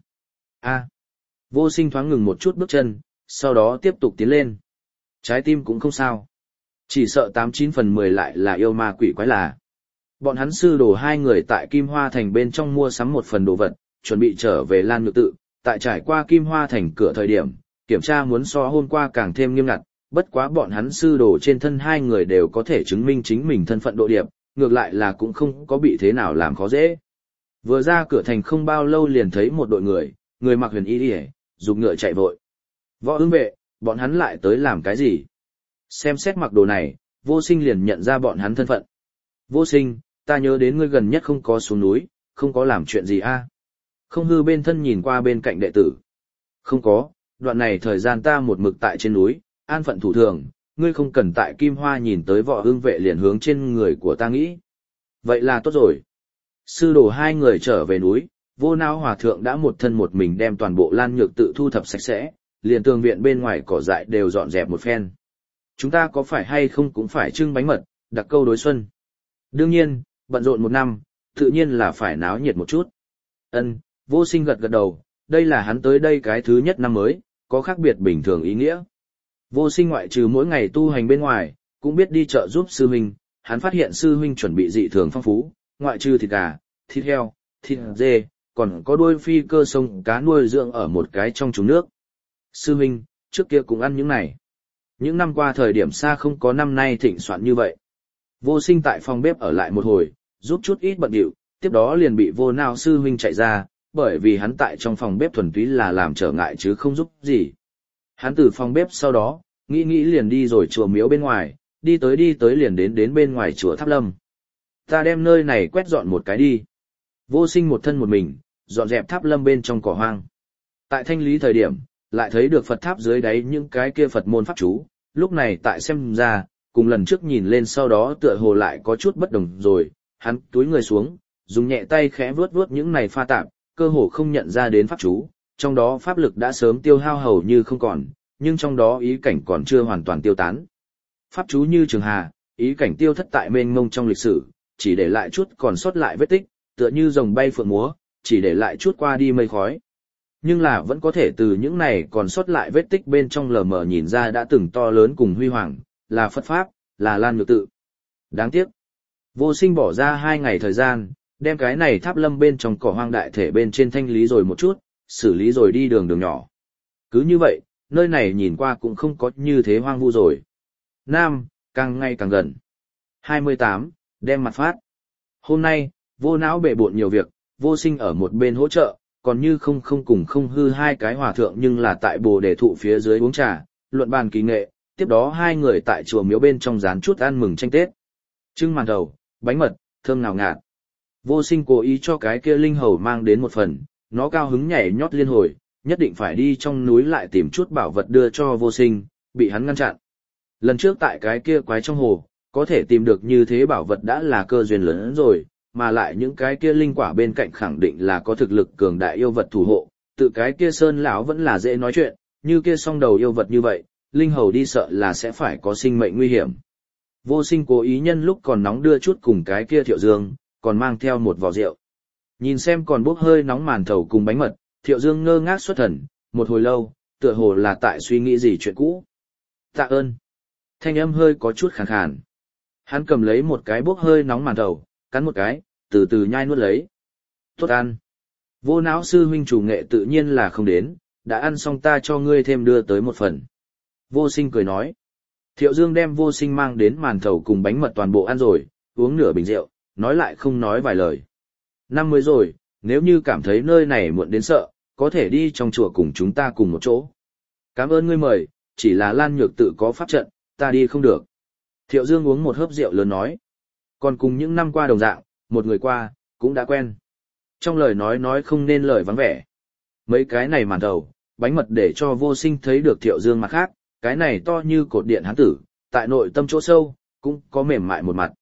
Speaker 1: Vô Sinh thoáng ngừng một chút bước chân, sau đó tiếp tục tiến lên. Trái tim cũng không sao. Chỉ sợ 89 phần 10 lại là yêu ma quỷ quái là. Bọn hắn sư đồ hai người tại Kim Hoa thành bên trong mua sắm một phần đồ vật, chuẩn bị trở về Lan Nhược tự, tại trải qua Kim Hoa thành cửa thời điểm, kiểm tra muốn so hôm qua càng thêm nghiêm ngặt, bất quá bọn hắn sư đồ trên thân hai người đều có thể chứng minh chính mình thân phận độ điệp, ngược lại là cũng không có bị thế nào làm khó dễ. Vừa ra cửa thành không bao lâu liền thấy một đội người mặc huyền y y, dùng ngựa chạy vội. Võ Ưng vệ, bọn hắn lại tới làm cái gì? Xem xét mặc đồ này, Vô Sinh liền nhận ra bọn hắn thân phận. Vô Sinh, ta nhớ đến ngươi gần nhất không có xuống núi, không có làm chuyện gì a? Không Hư bên thân nhìn qua bên cạnh đệ tử. Không có, đoạn này thời gian ta một mực tại trên núi, an phận thủ thường, ngươi không cần tại Kim Hoa nhìn tới Võ Ưng vệ liền hướng trên người của ta nghĩ. Vậy là tốt rồi. Sư đồ hai người trở về núi, Vô Não hòa thượng đã một thân một mình đem toàn bộ Lan Nhược tự thu thập sạch sẽ, liền tường viện bên ngoài cỏ dại đều dọn dẹp một phen. Chúng ta có phải hay không cũng phải trưng bánh mật, đặc câu đối xuân. Đương nhiên, bận rộn một năm, tự nhiên là phải náo nhiệt một chút. Vô Sinh gật gật đầu, đây là hắn tới đây cái thứ nhất năm mới, có khác biệt bình thường ý nghĩa. Vô Sinh ngoại trừ mỗi ngày tu hành bên ngoài, cũng biết đi chợ giúp sư huynh, hắn phát hiện sư huynh chuẩn bị dị thường phong phú, ngoại trừ thịt gà, thịt heo, thịt dê, còn có đuôi phi cơ sông cá nuôi dưỡng ở một cái trong trùng nước. Sư huynh, trước kia cũng ăn những này. Những năm qua thời điểm xa không có năm nay thịnh soạn như vậy. Vô Sinh tại phòng bếp ở lại một hồi, giúp chút ít bận điệu, tiếp đó liền bị Vô Não sư huynh chạy ra, bởi vì hắn tại trong phòng bếp thuần túy là làm trở ngại chứ không giúp gì. Hắn từ phòng bếp sau đó, nghĩ liền đi rồi chùa miếu bên ngoài, đi tới liền đến bên ngoài chùa Tháp Lâm. Ta đem nơi này quét dọn một cái đi. Vô Sinh một thân một mình, dọn dẹp Tháp Lâm bên trong cỏ hoang. Tại thanh lý thời điểm, lại thấy được Phật tháp dưới đáy những cái kia Phật môn pháp chú, lúc này tại xem ra, cùng lần trước nhìn lên sau đó tựa hồ lại có chút bất đồng rồi, hắn túi người xuống, dùng nhẹ tay khẽ vuốt vuốt những này pha tạp, cơ hồ không nhận ra đến pháp chú, trong đó pháp lực đã sớm tiêu hao hầu như không còn, nhưng trong đó ý cảnh còn chưa hoàn toàn tiêu tán. Pháp chú như trường hà, ý cảnh tiêu thất tại mênh mông trong lịch sử, chỉ để lại chút còn sót lại vết tích, tựa như rồng bay phượng múa, chỉ để lại chút qua đi mây khói. Nhưng là vẫn có thể từ những này còn sót lại vết tích bên trong lờ mờ nhìn ra đã từng to lớn cùng huy hoàng, là Phật Pháp, là Lan Nhược Tự. Đáng tiếc, Vô Sinh bỏ ra 2 ngày thời gian, đem cái này Tháp Lâm bên trong cỏ hoang đại thể bên trên thanh lý rồi một chút, xử lý rồi đi đường nhỏ. Cứ như vậy, nơi này nhìn qua cũng không có như thế hoang vu rồi. Nam, càng ngày càng gần. 28, đem mặt phát. Hôm nay, Vô Não bệ bộn nhiều việc, Vô Sinh ở một bên hỗ trợ, còn như không cùng không hư hai cái hòa thượng nhưng là tại Bồ Đề thụ phía dưới uống trà, luận bàn kỳ nghệ, tiếp đó hai người tại chùa miếu bên trong dán chút ăn mừng tranh Tết. Trưng màn thầu, bánh mật, thơm ngào ngạt. Vô Sinh cố ý cho cái kia linh hầu mang đến một phần, nó cao hứng nhảy nhót liên hồi, nhất định phải đi trong núi lại tìm chút bảo vật đưa cho Vô Sinh, bị hắn ngăn chặn. Lần trước tại cái kia quái trong hồ, có thể tìm được như thế bảo vật đã là cơ duyên lớn hơn rồi, mà lại những cái kia linh quả bên cạnh khẳng định là có thực lực cường đại yêu vật thủ hộ, tự cái kia sơn lão vẫn là dễ nói chuyện, như kia song đầu yêu vật như vậy, linh hầu đi sợ là sẽ phải có sinh mệnh nguy hiểm. Vô Sinh cố ý nhân lúc còn nóng đưa chút cùng cái kia Thiệu Dương, còn mang theo một vò rượu. Nhìn xem còn bốc hơi nóng màn thầu cùng bánh mật, Thiệu Dương ngơ ngác xuất thần, một hồi lâu, tựa hồ là tại suy nghĩ gì chuyện cũ. Tạ ơn. Thanh âm hơi có chút khàn khàn. Hắn cầm lấy một cái bốc hơi nóng màn thầu, cắn một cái, từ từ nhai nuốt lấy. Tốt ăn. Vô Não sư huynh chủ nghệ tự nhiên là không đến, đã ăn xong ta cho ngươi thêm đưa tới một phần. Vô Sinh cười nói. Thiệu Dương đem Vô Sinh mang đến màn thầu cùng bánh mật toàn bộ ăn rồi, uống nửa bình rượu, nói lại không nói vài lời. Năm mới rồi, nếu như cảm thấy nơi này muộn đến sợ, có thể đi trong chùa cùng chúng ta cùng một chỗ. Cảm ơn ngươi mời, chỉ là Lan Nhược Tự có pháp trận, ta đi không được. Thiệu Dương uống một hớp rượu lớn nói. Còn cùng những năm qua đồng dạng, một người qua, cũng đã quen. Trong lời nói không nên lời vắng vẻ. Mấy cái này màn thầu, bánh mật để cho Vô Sinh thấy được Thiệu Dương mặt khác, cái này to như cột điện hán tử, tại nội tâm chỗ sâu, cũng có mềm mại một mặt.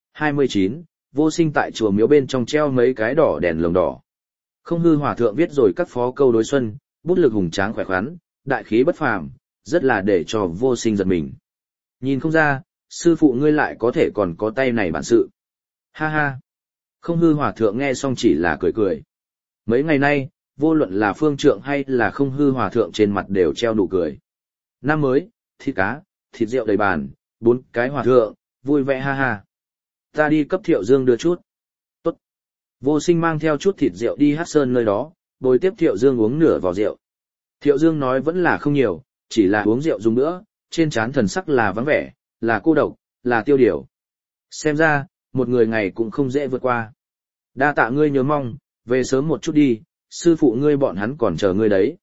Speaker 1: 29, Vô Sinh tại chùa miếu bên trong treo mấy cái đỏ đèn lồng đỏ. Không hư hòa thượng viết rồi các phó câu đối xuân, bút lực hùng tráng khỏe khoắn, đại khí bất phàm, rất là để cho Vô Sinh giật mình. Nhìn không ra, sư phụ ngươi lại có thể còn có tay này bản sự. Ha ha. Không hư hòa thượng nghe xong chỉ là cười cười. Mấy ngày nay, vô luận là phương trượng hay là không hư hòa thượng trên mặt đều treo nụ cười. Năm mới, thịt cá, thịt rượu đầy bàn, 4 cái hòa thượng, vui vẻ ha ha. Ta đi cấp Thiệu Dương đưa chút. Tốt. Vô Sinh mang theo chút thịt rượu đi Hát Sơn nơi đó, bồi tiếp Thiệu Dương uống nửa vò rượu. Thiệu Dương nói vẫn là không nhiều, chỉ là uống rượu dùng nữa, trên trán thần sắc là vắng vẻ, là cô độc, là tiêu điều. Xem ra, một người ngày cũng không dễ vượt qua. Đa tạ ngươi nhớ mong, về sớm một chút đi, sư phụ ngươi bọn hắn còn chờ ngươi đấy.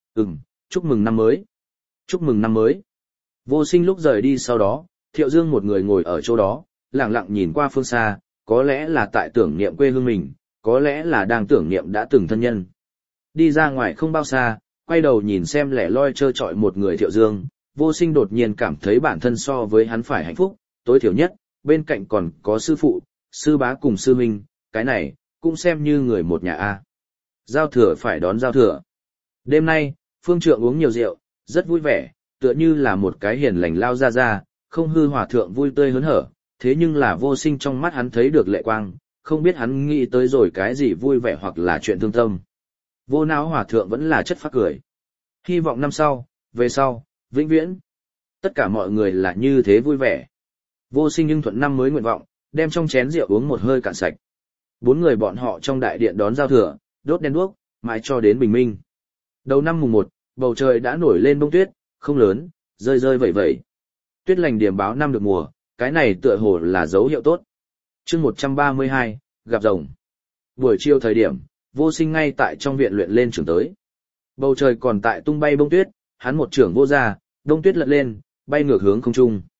Speaker 1: Chúc mừng năm mới. Chúc mừng năm mới. Vô Sinh lúc rời đi sau đó, Thiệu Dương một người ngồi ở chỗ đó, lặng lặng nhìn qua phương xa, có lẽ là tại tưởng niệm quê hương mình, có lẽ là đang tưởng niệm đã từng thân nhân. Đi ra ngoài không bao xa, quay đầu nhìn xem lẻ loi trơ trọi một người Thiệu Dương, Vô Sinh đột nhiên cảm thấy bản thân so với hắn phải hạnh phúc, tối thiểu nhất, bên cạnh còn có sư phụ, sư bá cùng sư huynh, cái này, cũng xem như người một nhà a. Giao thừa phải đón giao thừa. Đêm nay, phương trượng uống nhiều rượu, rất vui vẻ, tựa như là một cái hiền lành lao ra, không hư hòa thượng vui tươi hớn hở, thế nhưng là Vô Sinh trong mắt hắn thấy được lệ quang, không biết hắn nghĩ tới rồi cái gì vui vẻ hoặc là chuyện thương tâm. Vô Não hòa thượng vẫn là chất phát cười. Hy vọng năm sau, về sau, vĩnh viễn. Tất cả mọi người là như thế vui vẻ. Vô Sinh nhưng thuận năm mới nguyện vọng, đem trong chén rượu uống một hơi cạn sạch. 4 người bọn họ trong đại điện đón giao thừa, đốt đèn đuốc, mãi cho đến bình minh. Đầu năm mùng 1, bầu trời đã nổi lên bông tuyết, không lớn, rơi rơi vẩy vẩy. Tuyết lành điểm báo năm được mùa, cái này tựa hồ là dấu hiệu tốt. Chương 132, gặp rồng. Buổi chiều thời điểm, Vô Sinh ngay tại trong viện luyện lên trưởng tới. Bầu trời còn tại tung bay bông tuyết, hắn một trưởng vô ra, đông tuyết lật lên, bay ngược hướng không trung.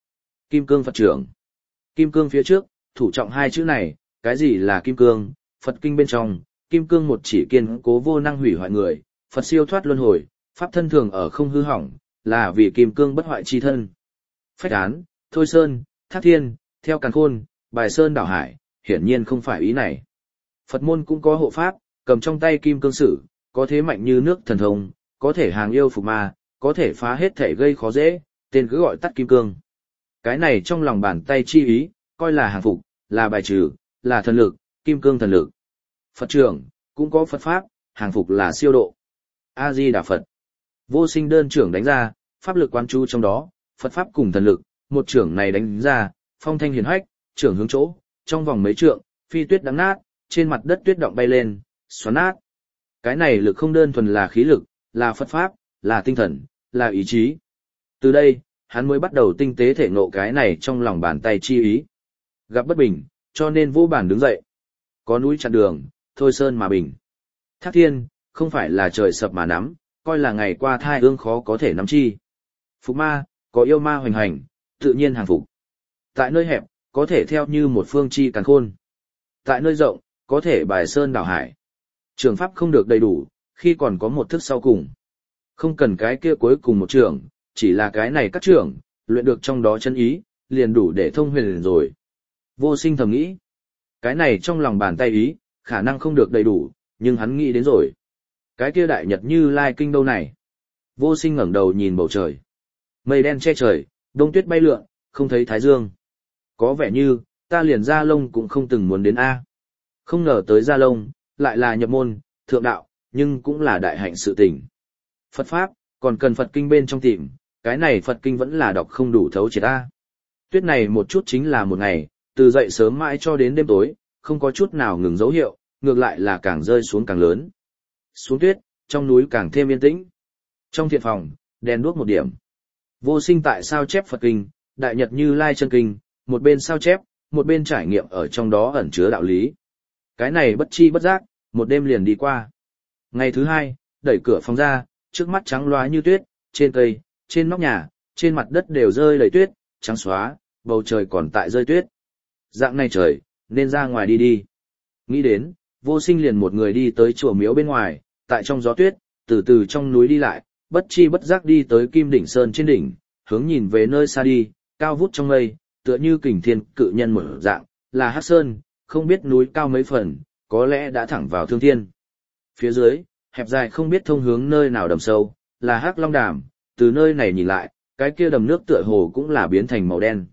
Speaker 1: Kim cương Phật trưởng. Kim cương phía trước, thủ trọng hai chữ này, cái gì là kim cương? Phật kinh bên trong, kim cương một chỉ kiên cố vô năng hủy hoại người, Phật siêu thoát luân hồi, pháp thân thường ở không hư hỏng, là vì kim cương bất hoại chi thân. Phách án, thôi sơn, thác thiên, theo càn khôn, bài sơn đảo hải, hiển nhiên không phải ý này. Phật môn cũng có hộ pháp, cầm trong tay kim cương sử, có thế mạnh như nước thần thông, có thể hàng yêu phục ma, có thể phá hết thể gây khó dễ, tên cứ gọi tắt kim cương. Cái này trong lòng bàn tay chi ý, coi là hàng phục, là bài trừ, là thần lực, kim cương thần lực. Phật trưởng, cũng có Phật pháp, hàng phục là siêu độ. A-di-đà Phật. Vô sinh đơn trưởng đánh ra, pháp lực quán chú trong đó, Phật pháp cùng thần lực, một trưởng này đánh ra, phong thanh hiển hách, trưởng hướng chỗ, trong vòng mấy trượng, phi tuyết đắng nát, trên mặt đất tuyết động bay lên, xoắn nát. Cái này lực không đơn thuần là khí lực, là Phật pháp, là tinh thần, là ý chí. Từ đây, hắn mới bắt đầu tinh tế thể ngộ cái này trong lòng bàn tay chi ý. Gặp bất bình, cho nên vô bản đứng dậy. Có núi chặn đường, thôi sơn mà bình. Thác thiên, không phải là trời sập mà nắm, coi là ngày qua thai ương khó có thể nắm chi. Phục ma, có yêu ma hoành hành, tự nhiên hàng phục. Tại nơi hẹp, có thể theo như một phương chi càn khôn. Tại nơi rộng, có thể bài sơn đảo hải. Trường pháp không được đầy đủ, khi còn có một thức sau cùng. Không cần cái kia cuối cùng một trường, chỉ là cái này các trường, luyện được trong đó chân ý, liền đủ để thông huyền rồi. Vô sinh thầm nghĩ, cái này trong lòng bàn tay ý, khả năng không được đầy đủ, nhưng hắn nghĩ đến rồi. Cái kia đại nhật Như Lai kinh đâu này? Vô sinh ngẩng đầu nhìn bầu trời. Mây đen che trời, đông tuyết bay lượn, không thấy thái dương. Có vẻ như, ta liền Gia Long cũng không từng muốn đến A. Không ngờ tới Gia Long, lại là nhập môn, thượng đạo, nhưng cũng là đại hạnh sự tình. Phật Pháp, còn cần Phật Kinh bên trong tìm, cái này Phật Kinh vẫn là đọc không đủ thấu triệt A. Tuyết này một chút chính là một ngày, từ dậy sớm mãi cho đến đêm tối, không có chút nào ngừng dấu hiệu, ngược lại là càng rơi xuống càng lớn. Xuống tuyết, trong núi càng thêm yên tĩnh. Trong thiện phòng, đèn đuốc một điểm. Vô sinh tại sao chép Phật Kinh, Đại Nhật Như Lai chân kinh, một bên sao chép, một bên trải nghiệm ở trong đó ẩn chứa đạo lý. Cái này bất chi bất giác, một đêm liền đi qua. Ngày thứ hai, đẩy cửa phòng ra, trước mắt trắng loá như tuyết, trên cây, trên nóc nhà, trên mặt đất đều rơi đầy tuyết, trắng xóa, bầu trời còn tại rơi tuyết. Dạng này trời, nên ra ngoài đi đi. Nghĩ đến, vô sinh liền một người đi tới chùa miếu bên ngoài, tại trong gió tuyết, từ từ trong núi đi lại, bất chi bất giác đi tới Kim Đỉnh Sơn trên đỉnh, hướng nhìn về nơi xa đi, cao vút trong mây, tựa như kình thiên cự nhân một dạng, là Hắc Sơn, không biết núi cao mấy phần, có lẽ đã thẳng vào thương thiên. Phía dưới, hẹp dài không biết thông hướng nơi nào đầm sâu, là Hắc Long Đàm, từ nơi này nhìn lại, cái kia đầm nước tựa hồ cũng là biến thành màu đen.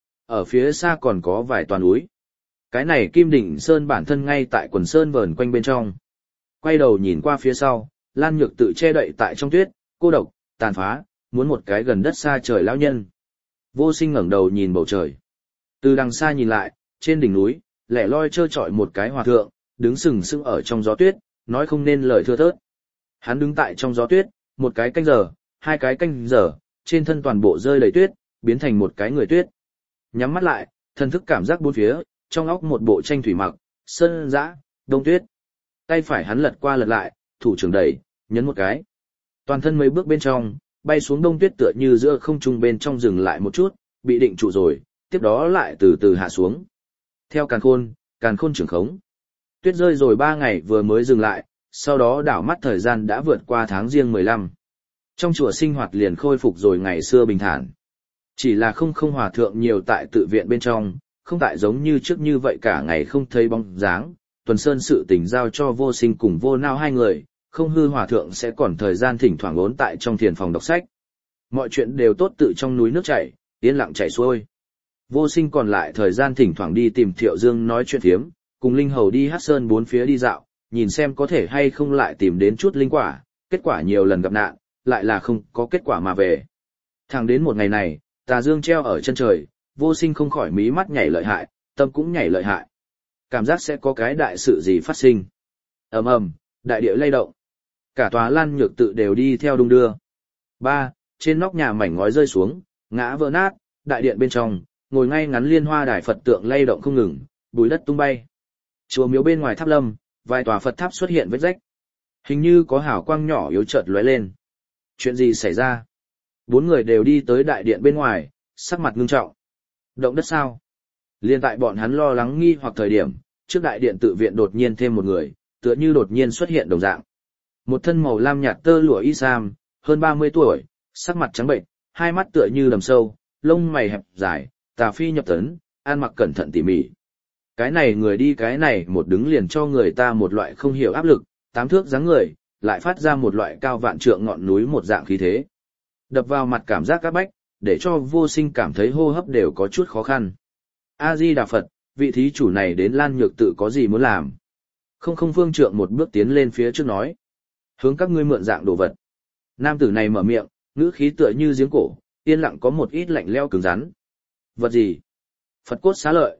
Speaker 1: Ở phía xa còn có vài toàn núi. Cái này Kim Đỉnh Sơn bản thân ngay tại quần sơn vờn quanh bên trong. Quay đầu nhìn qua phía sau, Lan Nhược tự che đậy tại trong tuyết, cô độc, tàn phá, muốn một cái gần đất xa trời lão nhân. Vô sinh ngẩng đầu nhìn bầu trời. Từ đằng xa nhìn lại, trên đỉnh núi, lẻ loi trơ trọi một cái hòa thượng, đứng sừng sững ở trong gió tuyết, nói không nên lời thưa thớt. Hắn đứng tại trong gió tuyết, một cái canh giờ, hai cái canh giờ, trên thân toàn bộ rơi đầy tuyết, biến thành một cái người tuyết. Nhắm mắt lại, thần thức cảm giác bốn phía, trong óc một bộ tranh thủy mặc, sơn dã, đông tuyết. Tay phải hắn lật qua lật lại, thủ trưởng đẩy, nhấn một cái. Toàn thân mấy bước bên trong, bay xuống đông tuyết tựa như giữa không trung bên trong dừng lại một chút, bị định trụ rồi, tiếp đó lại từ từ hạ xuống. Theo càn khôn trưởng khống. Tuyết rơi rồi 3 ngày vừa mới dừng lại, sau đó đảo mắt thời gian đã vượt qua tháng Giêng 15. Trong chùa sinh hoạt liền khôi phục rồi ngày xưa bình thản. Chỉ là không hòa thượng nhiều tại tự viện bên trong, không tại giống như trước như vậy cả ngày không thấy bóng dáng. Tuần Sơn sự tình giao cho Vô Sinh cùng Vô Nao hai người, không hư hòa thượng sẽ còn thời gian thỉnh thoảng ốn tại trong thiền phòng đọc sách. Mọi chuyện đều tốt tự trong núi nước chảy, yên lặng chảy xuôi. Vô Sinh còn lại thời gian thỉnh thoảng đi tìm Thiệu Dương nói chuyện phiếm, cùng Linh Hầu đi Hắc Sơn bốn phía đi dạo, nhìn xem có thể hay không lại tìm đến chút linh quả, kết quả nhiều lần gặp nạn, lại là không có kết quả mà về. Thẳng đến một ngày này, tà dương treo ở chân trời, Vô Sinh không khỏi mí mắt nhảy lợi hại, tâm cũng nhảy lợi hại. Cảm giác sẽ có cái đại sự gì phát sinh. Ầm ầm, đại địa lay động. Cả tòa Lan Nhược tự đều đi theo đung đưa. Trên nóc nhà mảnh ngói rơi xuống, ngã vỡ nát, đại điện bên trong, ngồi ngay ngắn Liên Hoa đài Phật tượng lay động không ngừng, bụi đất tung bay. Chùa miếu bên ngoài tháp lâm, vài tòa Phật tháp xuất hiện vết rách. Hình như có hào quang nhỏ yếu chợt lóe lên. Chuyện gì xảy ra? 4 người đều đi tới đại điện bên ngoài, sắc mặt ngưng trọng. Động đất sao? Liên tại bọn hắn lo lắng nghi hoặc thời điểm, trước đại điện tự viện đột nhiên thêm một người, tựa như đột nhiên xuất hiện đồng dạng. Một thân màu lam nhạt tơ lụa y sam, hơn 30 tuổi, sắc mặt trắng bệnh, hai mắt tựa như đầm sâu, lông mày hẹp dài, tà phi nhập tấn, ăn mặc cẩn thận tỉ mỉ. Cái này người đi cái này một đứng liền cho người ta một loại không hiểu áp lực, 8 thước dáng người, lại phát ra một loại cao vạn trượng ngọn núi một dạng khí thế. Đập vào mặt cảm giác các bách, để cho vô sinh cảm thấy hô hấp đều có chút khó khăn. A-di-đà Phật, vị thí chủ này đến Lan Nhược tự có gì muốn làm? Không phương trượng một bước tiến lên phía trước nói. Hướng các ngươi mượn dạng đồ vật. Nam tử này mở miệng, ngữ khí tựa như giếng cổ, yên lặng có một ít lạnh leo cứng rắn. Vật gì? Phật cốt xá lợi,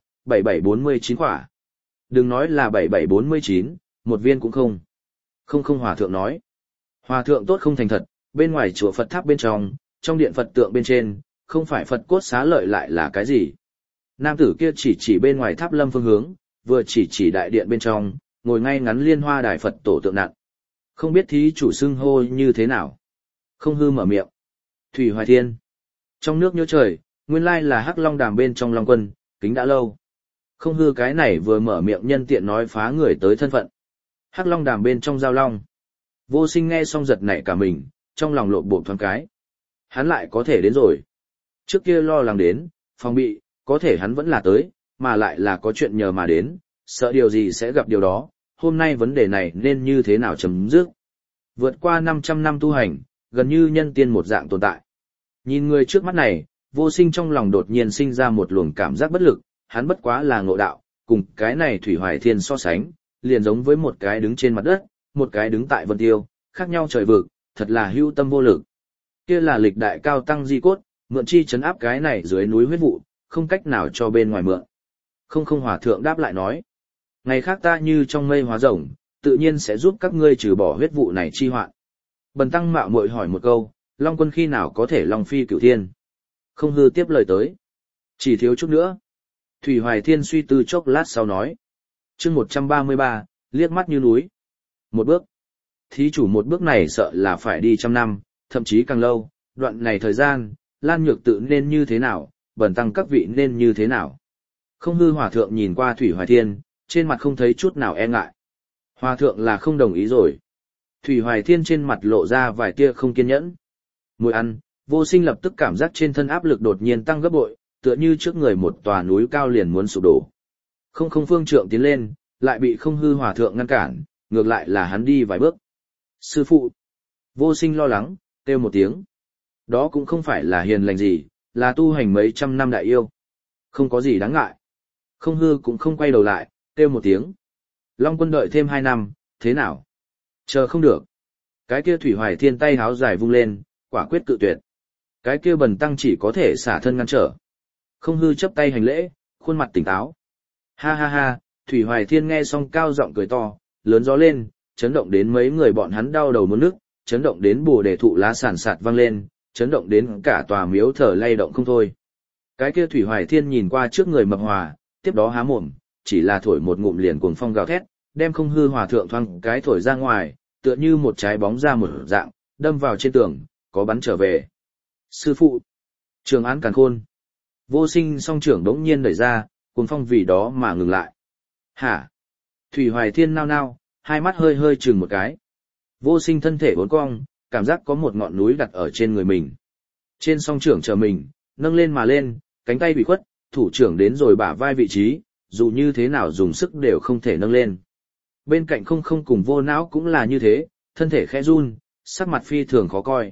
Speaker 1: 7749 quả. Đừng nói là 7749, một viên cũng không. Không hòa thượng nói. Hòa thượng tốt không thành thật, bên ngoài chùa Phật tháp bên trong điện Phật tượng bên trên, không phải Phật cốt xá lợi lại là cái gì? Nam tử kia chỉ bên ngoài tháp lâm phương hướng, vừa chỉ đại điện bên trong, ngồi ngay ngắn liên hoa đài Phật tổ tượng nặng. Không biết thí chủ xưng hô như thế nào? Không hư mở miệng. Thủy Hoài Thiên. Trong nước nhớ trời, nguyên lai là Hắc Long Đàm bên trong Long Quân, kính đã lâu. Không hư cái này vừa mở miệng nhân tiện nói phá người tới thân phận. Hắc Long Đàm bên trong Giao Long. Vô Sinh nghe xong giật nảy cả mình, trong lòng lộn bộn thoáng cái. Hắn lại có thể đến rồi. Trước kia lo lắng đến, phòng bị, có thể hắn vẫn là tới, mà lại là có chuyện nhờ mà đến, sợ điều gì sẽ gặp điều đó, hôm nay vấn đề này nên như thế nào chấm dứt. Vượt qua 500 năm tu hành, gần như nhân tiên một dạng tồn tại. Nhìn người trước mắt này, Vô Sinh trong lòng đột nhiên sinh ra một luồng cảm giác bất lực, hắn bất quá là ngộ đạo, cùng cái này Thủy Hoài Thiên so sánh, liền giống với một cái đứng trên mặt đất, một cái đứng tại vân tiêu, khác nhau trời vực, thật là hưu tâm vô lực. Kia là lịch đại cao tăng di cốt, mượn chi chấn áp cái này dưới núi huyết vụ, không cách nào cho bên ngoài mượn. Không hòa thượng đáp lại nói. Ngày khác ta như trong mây hóa rồng, tự nhiên sẽ giúp các ngươi trừ bỏ huyết vụ này chi hoạn. Bần tăng mạo muội hỏi một câu, Long Quân khi nào có thể Long Phi cửu thiên? Không hư tiếp lời tới. Chỉ thiếu chút nữa. Thủy Hoài Thiên suy tư chốc lát sau nói. Chương 133, liếc mắt như núi. Một bước. Thí chủ một bước này sợ là phải đi 100 năm, thậm chí càng lâu, đoạn này thời gian, Lan Nhược tự nên như thế nào, bần tăng các vị nên như thế nào. Không hư hòa thượng nhìn qua Thủy Hoài Thiên, trên mặt không thấy chút nào e ngại. Hòa thượng là không đồng ý rồi. Thủy Hoài Thiên trên mặt lộ ra vài tia không kiên nhẫn. Mùi ăn, Vô Sinh lập tức cảm giác trên thân áp lực đột nhiên tăng gấp bội, tựa như trước người một tòa núi cao liền muốn sụp đổ. Không phương trượng tiến lên, lại bị không hư hòa thượng ngăn cản, ngược lại là hắn đi vài bước. Sư phụ. Vô Sinh lo lắng, kêu một tiếng. Đó cũng không phải là hiền lành gì, là tu hành mấy trăm năm đại yêu. Không có gì đáng ngại. Không hư cũng không quay đầu lại, kêu một tiếng. Long Quân đợi thêm 2 năm, thế nào? Chờ không được. Cái kia Thủy Hoài Thiên tay háo dài vung lên, quả quyết cự tuyệt. Cái kia bần tăng chỉ có thể xả thân ngăn trở. Không hư chấp tay hành lễ, khuôn mặt tỉnh táo. Ha ha ha, Thủy Hoài Thiên nghe xong cao giọng cười to, lớn gió lên, chấn động đến mấy người bọn hắn đau đầu muốn nức, chấn động đến bồ đề thụ lá sản sạt vang lên, chấn động đến cả tòa miếu thờ lay động không thôi. Cái kia Thủy Hoài Thiên nhìn qua trước người mập hòa, tiếp đó há mồm, chỉ là thổi một ngụm liền cuồng phong gào thét, đem không hư hòa thượng thoang cái thổi ra ngoài, tựa như một trái bóng ra một dạng, đâm vào trên tường, có bắn trở về. Sư phụ! Trường án càn khôn! Vô Sinh song trưởng đống nhiên đẩy ra, cuồng phong vì đó mà ngừng lại. Hả? Thủy Hoài Thiên nao nao, hai mắt hơi hơi chừng một cái. Vô Sinh thân thể uốn cong, cảm giác có một ngọn núi đặt ở trên người mình. Trên song trưởng chờ mình, nâng lên mà lên, cánh tay bị khuất, thủ trưởng đến rồi bả vai vị trí, dù như thế nào dùng sức đều không thể nâng lên. Bên cạnh không cùng Vô Não cũng là như thế, thân thể khẽ run, sắc mặt phi thường khó coi.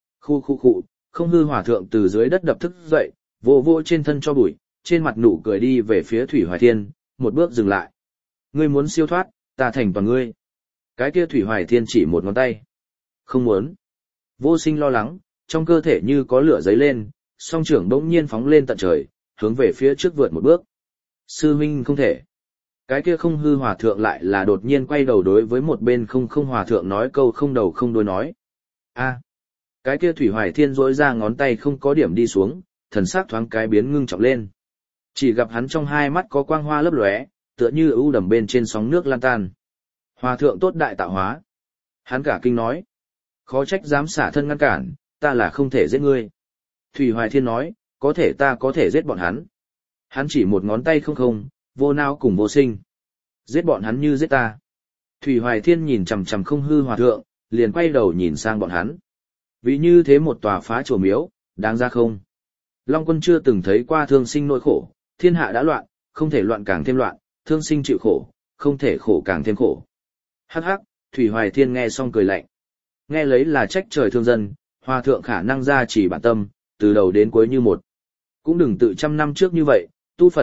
Speaker 1: Khu, không hư hòa thượng từ dưới đất đập thức dậy, vô trên thân cho bụi, trên mặt nụ cười đi về phía Thủy Hoài Thiên, một bước dừng lại. Ngươi muốn siêu thoát, ta thành toàn ngươi. Cái kia Thủy Hoài Thiên chỉ một ngón tay. Không muốn. Vô Sinh lo lắng, trong cơ thể như có lửa dấy lên, song trưởng bỗng nhiên phóng lên tận trời, hướng về phía trước vượt một bước. Sư huynh không thể. Cái kia không hư hòa thượng lại là đột nhiên quay đầu đối với một bên không hòa thượng nói câu không đầu không đuôi nói. A. Cái kia Thủy Hoài Thiên rỗi ra ngón tay không có điểm đi xuống, thần sắc thoáng cái biến ngưng trọng lên. Chỉ gặp hắn trong hai mắt có quang hoa lấp lóe, tựa như ưu đầm bên trên sóng nước lan tan. Hòa thượng tốt đại tạo hóa. Hắn cả kinh nói. Khó trách dám xả thân ngăn cản, ta là không thể giết ngươi. Thủy Hoài Thiên nói, có thể ta có thể giết bọn hắn. Hắn chỉ một ngón tay không không, vô não cùng vô sinh. Giết bọn hắn như giết ta. Thủy Hoài Thiên nhìn chằm chằm không hư hòa thượng, liền quay đầu nhìn sang bọn hắn. Vì như thế một tòa phá chùa miếu, đáng ra không? Long Quân chưa từng thấy qua thương sinh nỗi khổ, thiên hạ đã loạn, không thể loạn càng thêm loạn, thương sinh chịu khổ, không thể khổ càng thêm khổ. Hắc hắc, Thủy Hoài Thiên nghe xong cười lạnh. Nghe lấy là trách trời thương dân, hòa thượng khả năng ra chỉ bản tâm, từ đầu đến cuối như một. Cũng đừng tự trăm năm trước như vậy,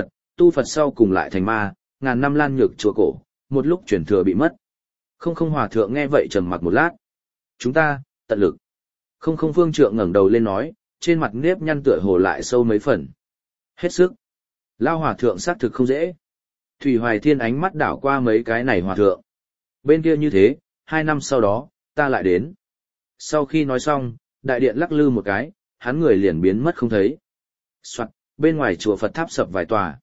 Speaker 1: tu Phật sau cùng lại thành ma, ngàn năm lan nhược chùa cổ, một lúc chuyển thừa bị mất. Không không hòa thượng nghe vậy trầm mặc một lát. Chúng ta, tận lực. Không không phương trượng ngẩng đầu lên nói, trên mặt nếp nhăn tựa hồ lại sâu mấy phần. Hết sức. Lao hòa thượng xác thực không dễ. Thủy Hoài Thiên ánh mắt đảo qua mấy cái này hòa thượng. Bên kia như thế, 2 năm sau đó, ta lại đến. Sau khi nói xong, đại điện lắc lư một cái, hắn người liền biến mất không thấy. Soạt, bên ngoài chùa Phật tháp sập vài tòa.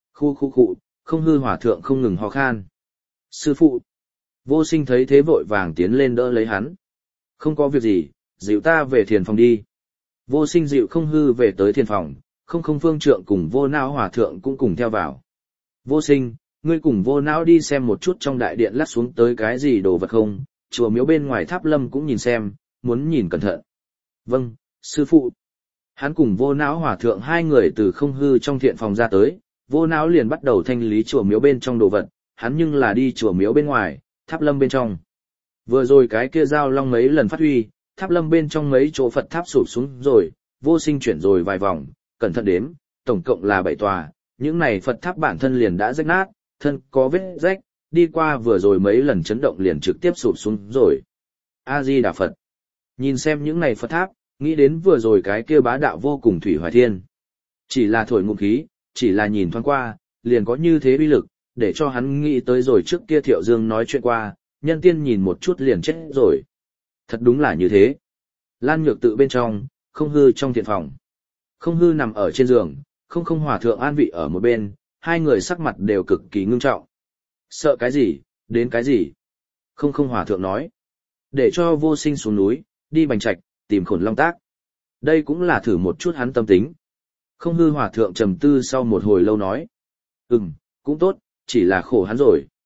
Speaker 1: Khu, không hư hòa thượng không ngừng ho khan. Sư phụ. Vô sinh thấy thế vội vàng tiến lên đỡ lấy hắn. Không có việc gì, dịu ta về thiền phòng đi. Vô sinh dịu không hư về tới thiền phòng, không không phương trượng cùng vô não hòa thượng cũng cùng theo vào. Vô sinh, ngươi cùng vô não đi xem một chút trong đại điện lát xuống tới cái gì đồ vật không, chùa miếu bên ngoài tháp lâm cũng nhìn xem, muốn nhìn cẩn thận. Vâng, sư phụ. Hắn cùng vô não hòa thượng hai người từ không hư trong thiện phòng ra tới, vô não liền bắt đầu thanh lý chùa miếu bên trong đồ vật, hắn nhưng là đi chùa miếu bên ngoài, tháp lâm bên trong. Vừa rồi cái kia giao long mấy lần phát huy, tháp lâm bên trong mấy chỗ Phật tháp sụp xuống rồi, vô sinh chuyển rồi vài vòng, cẩn thận đếm, tổng cộng là 7 tòa, những này Phật tháp bản thân liền đã rách nát, thân có vết rách, đi qua vừa rồi mấy lần chấn động liền trực tiếp sụp xuống rồi. A-di-đà Phật. Nhìn xem những này Phật tháp, nghĩ đến vừa rồi cái kia bá đạo vô cùng Thủy Hoài Thiên. Chỉ là thổi ngụm khí, chỉ là nhìn thoáng qua, liền có như thế uy lực, để cho hắn nghĩ tới rồi trước kia Thiệu Dương nói chuyện qua, nhân tiên nhìn một chút liền chết rồi. Thật đúng là như thế. Lan Nhược tự bên trong, không hư trong thiện phòng. Không hư nằm ở trên giường, không không hòa thượng an vị ở một bên, hai người sắc mặt đều cực kỳ ngưng trọng. Sợ cái gì, đến cái gì? Không không hòa thượng nói. Để cho vô sinh xuống núi, đi Bành Trạch, tìm Khổn Long Tác. Đây cũng là thử một chút hắn tâm tính. Không hư hòa thượng trầm tư sau một hồi lâu nói. Cũng tốt, chỉ là khổ hắn rồi.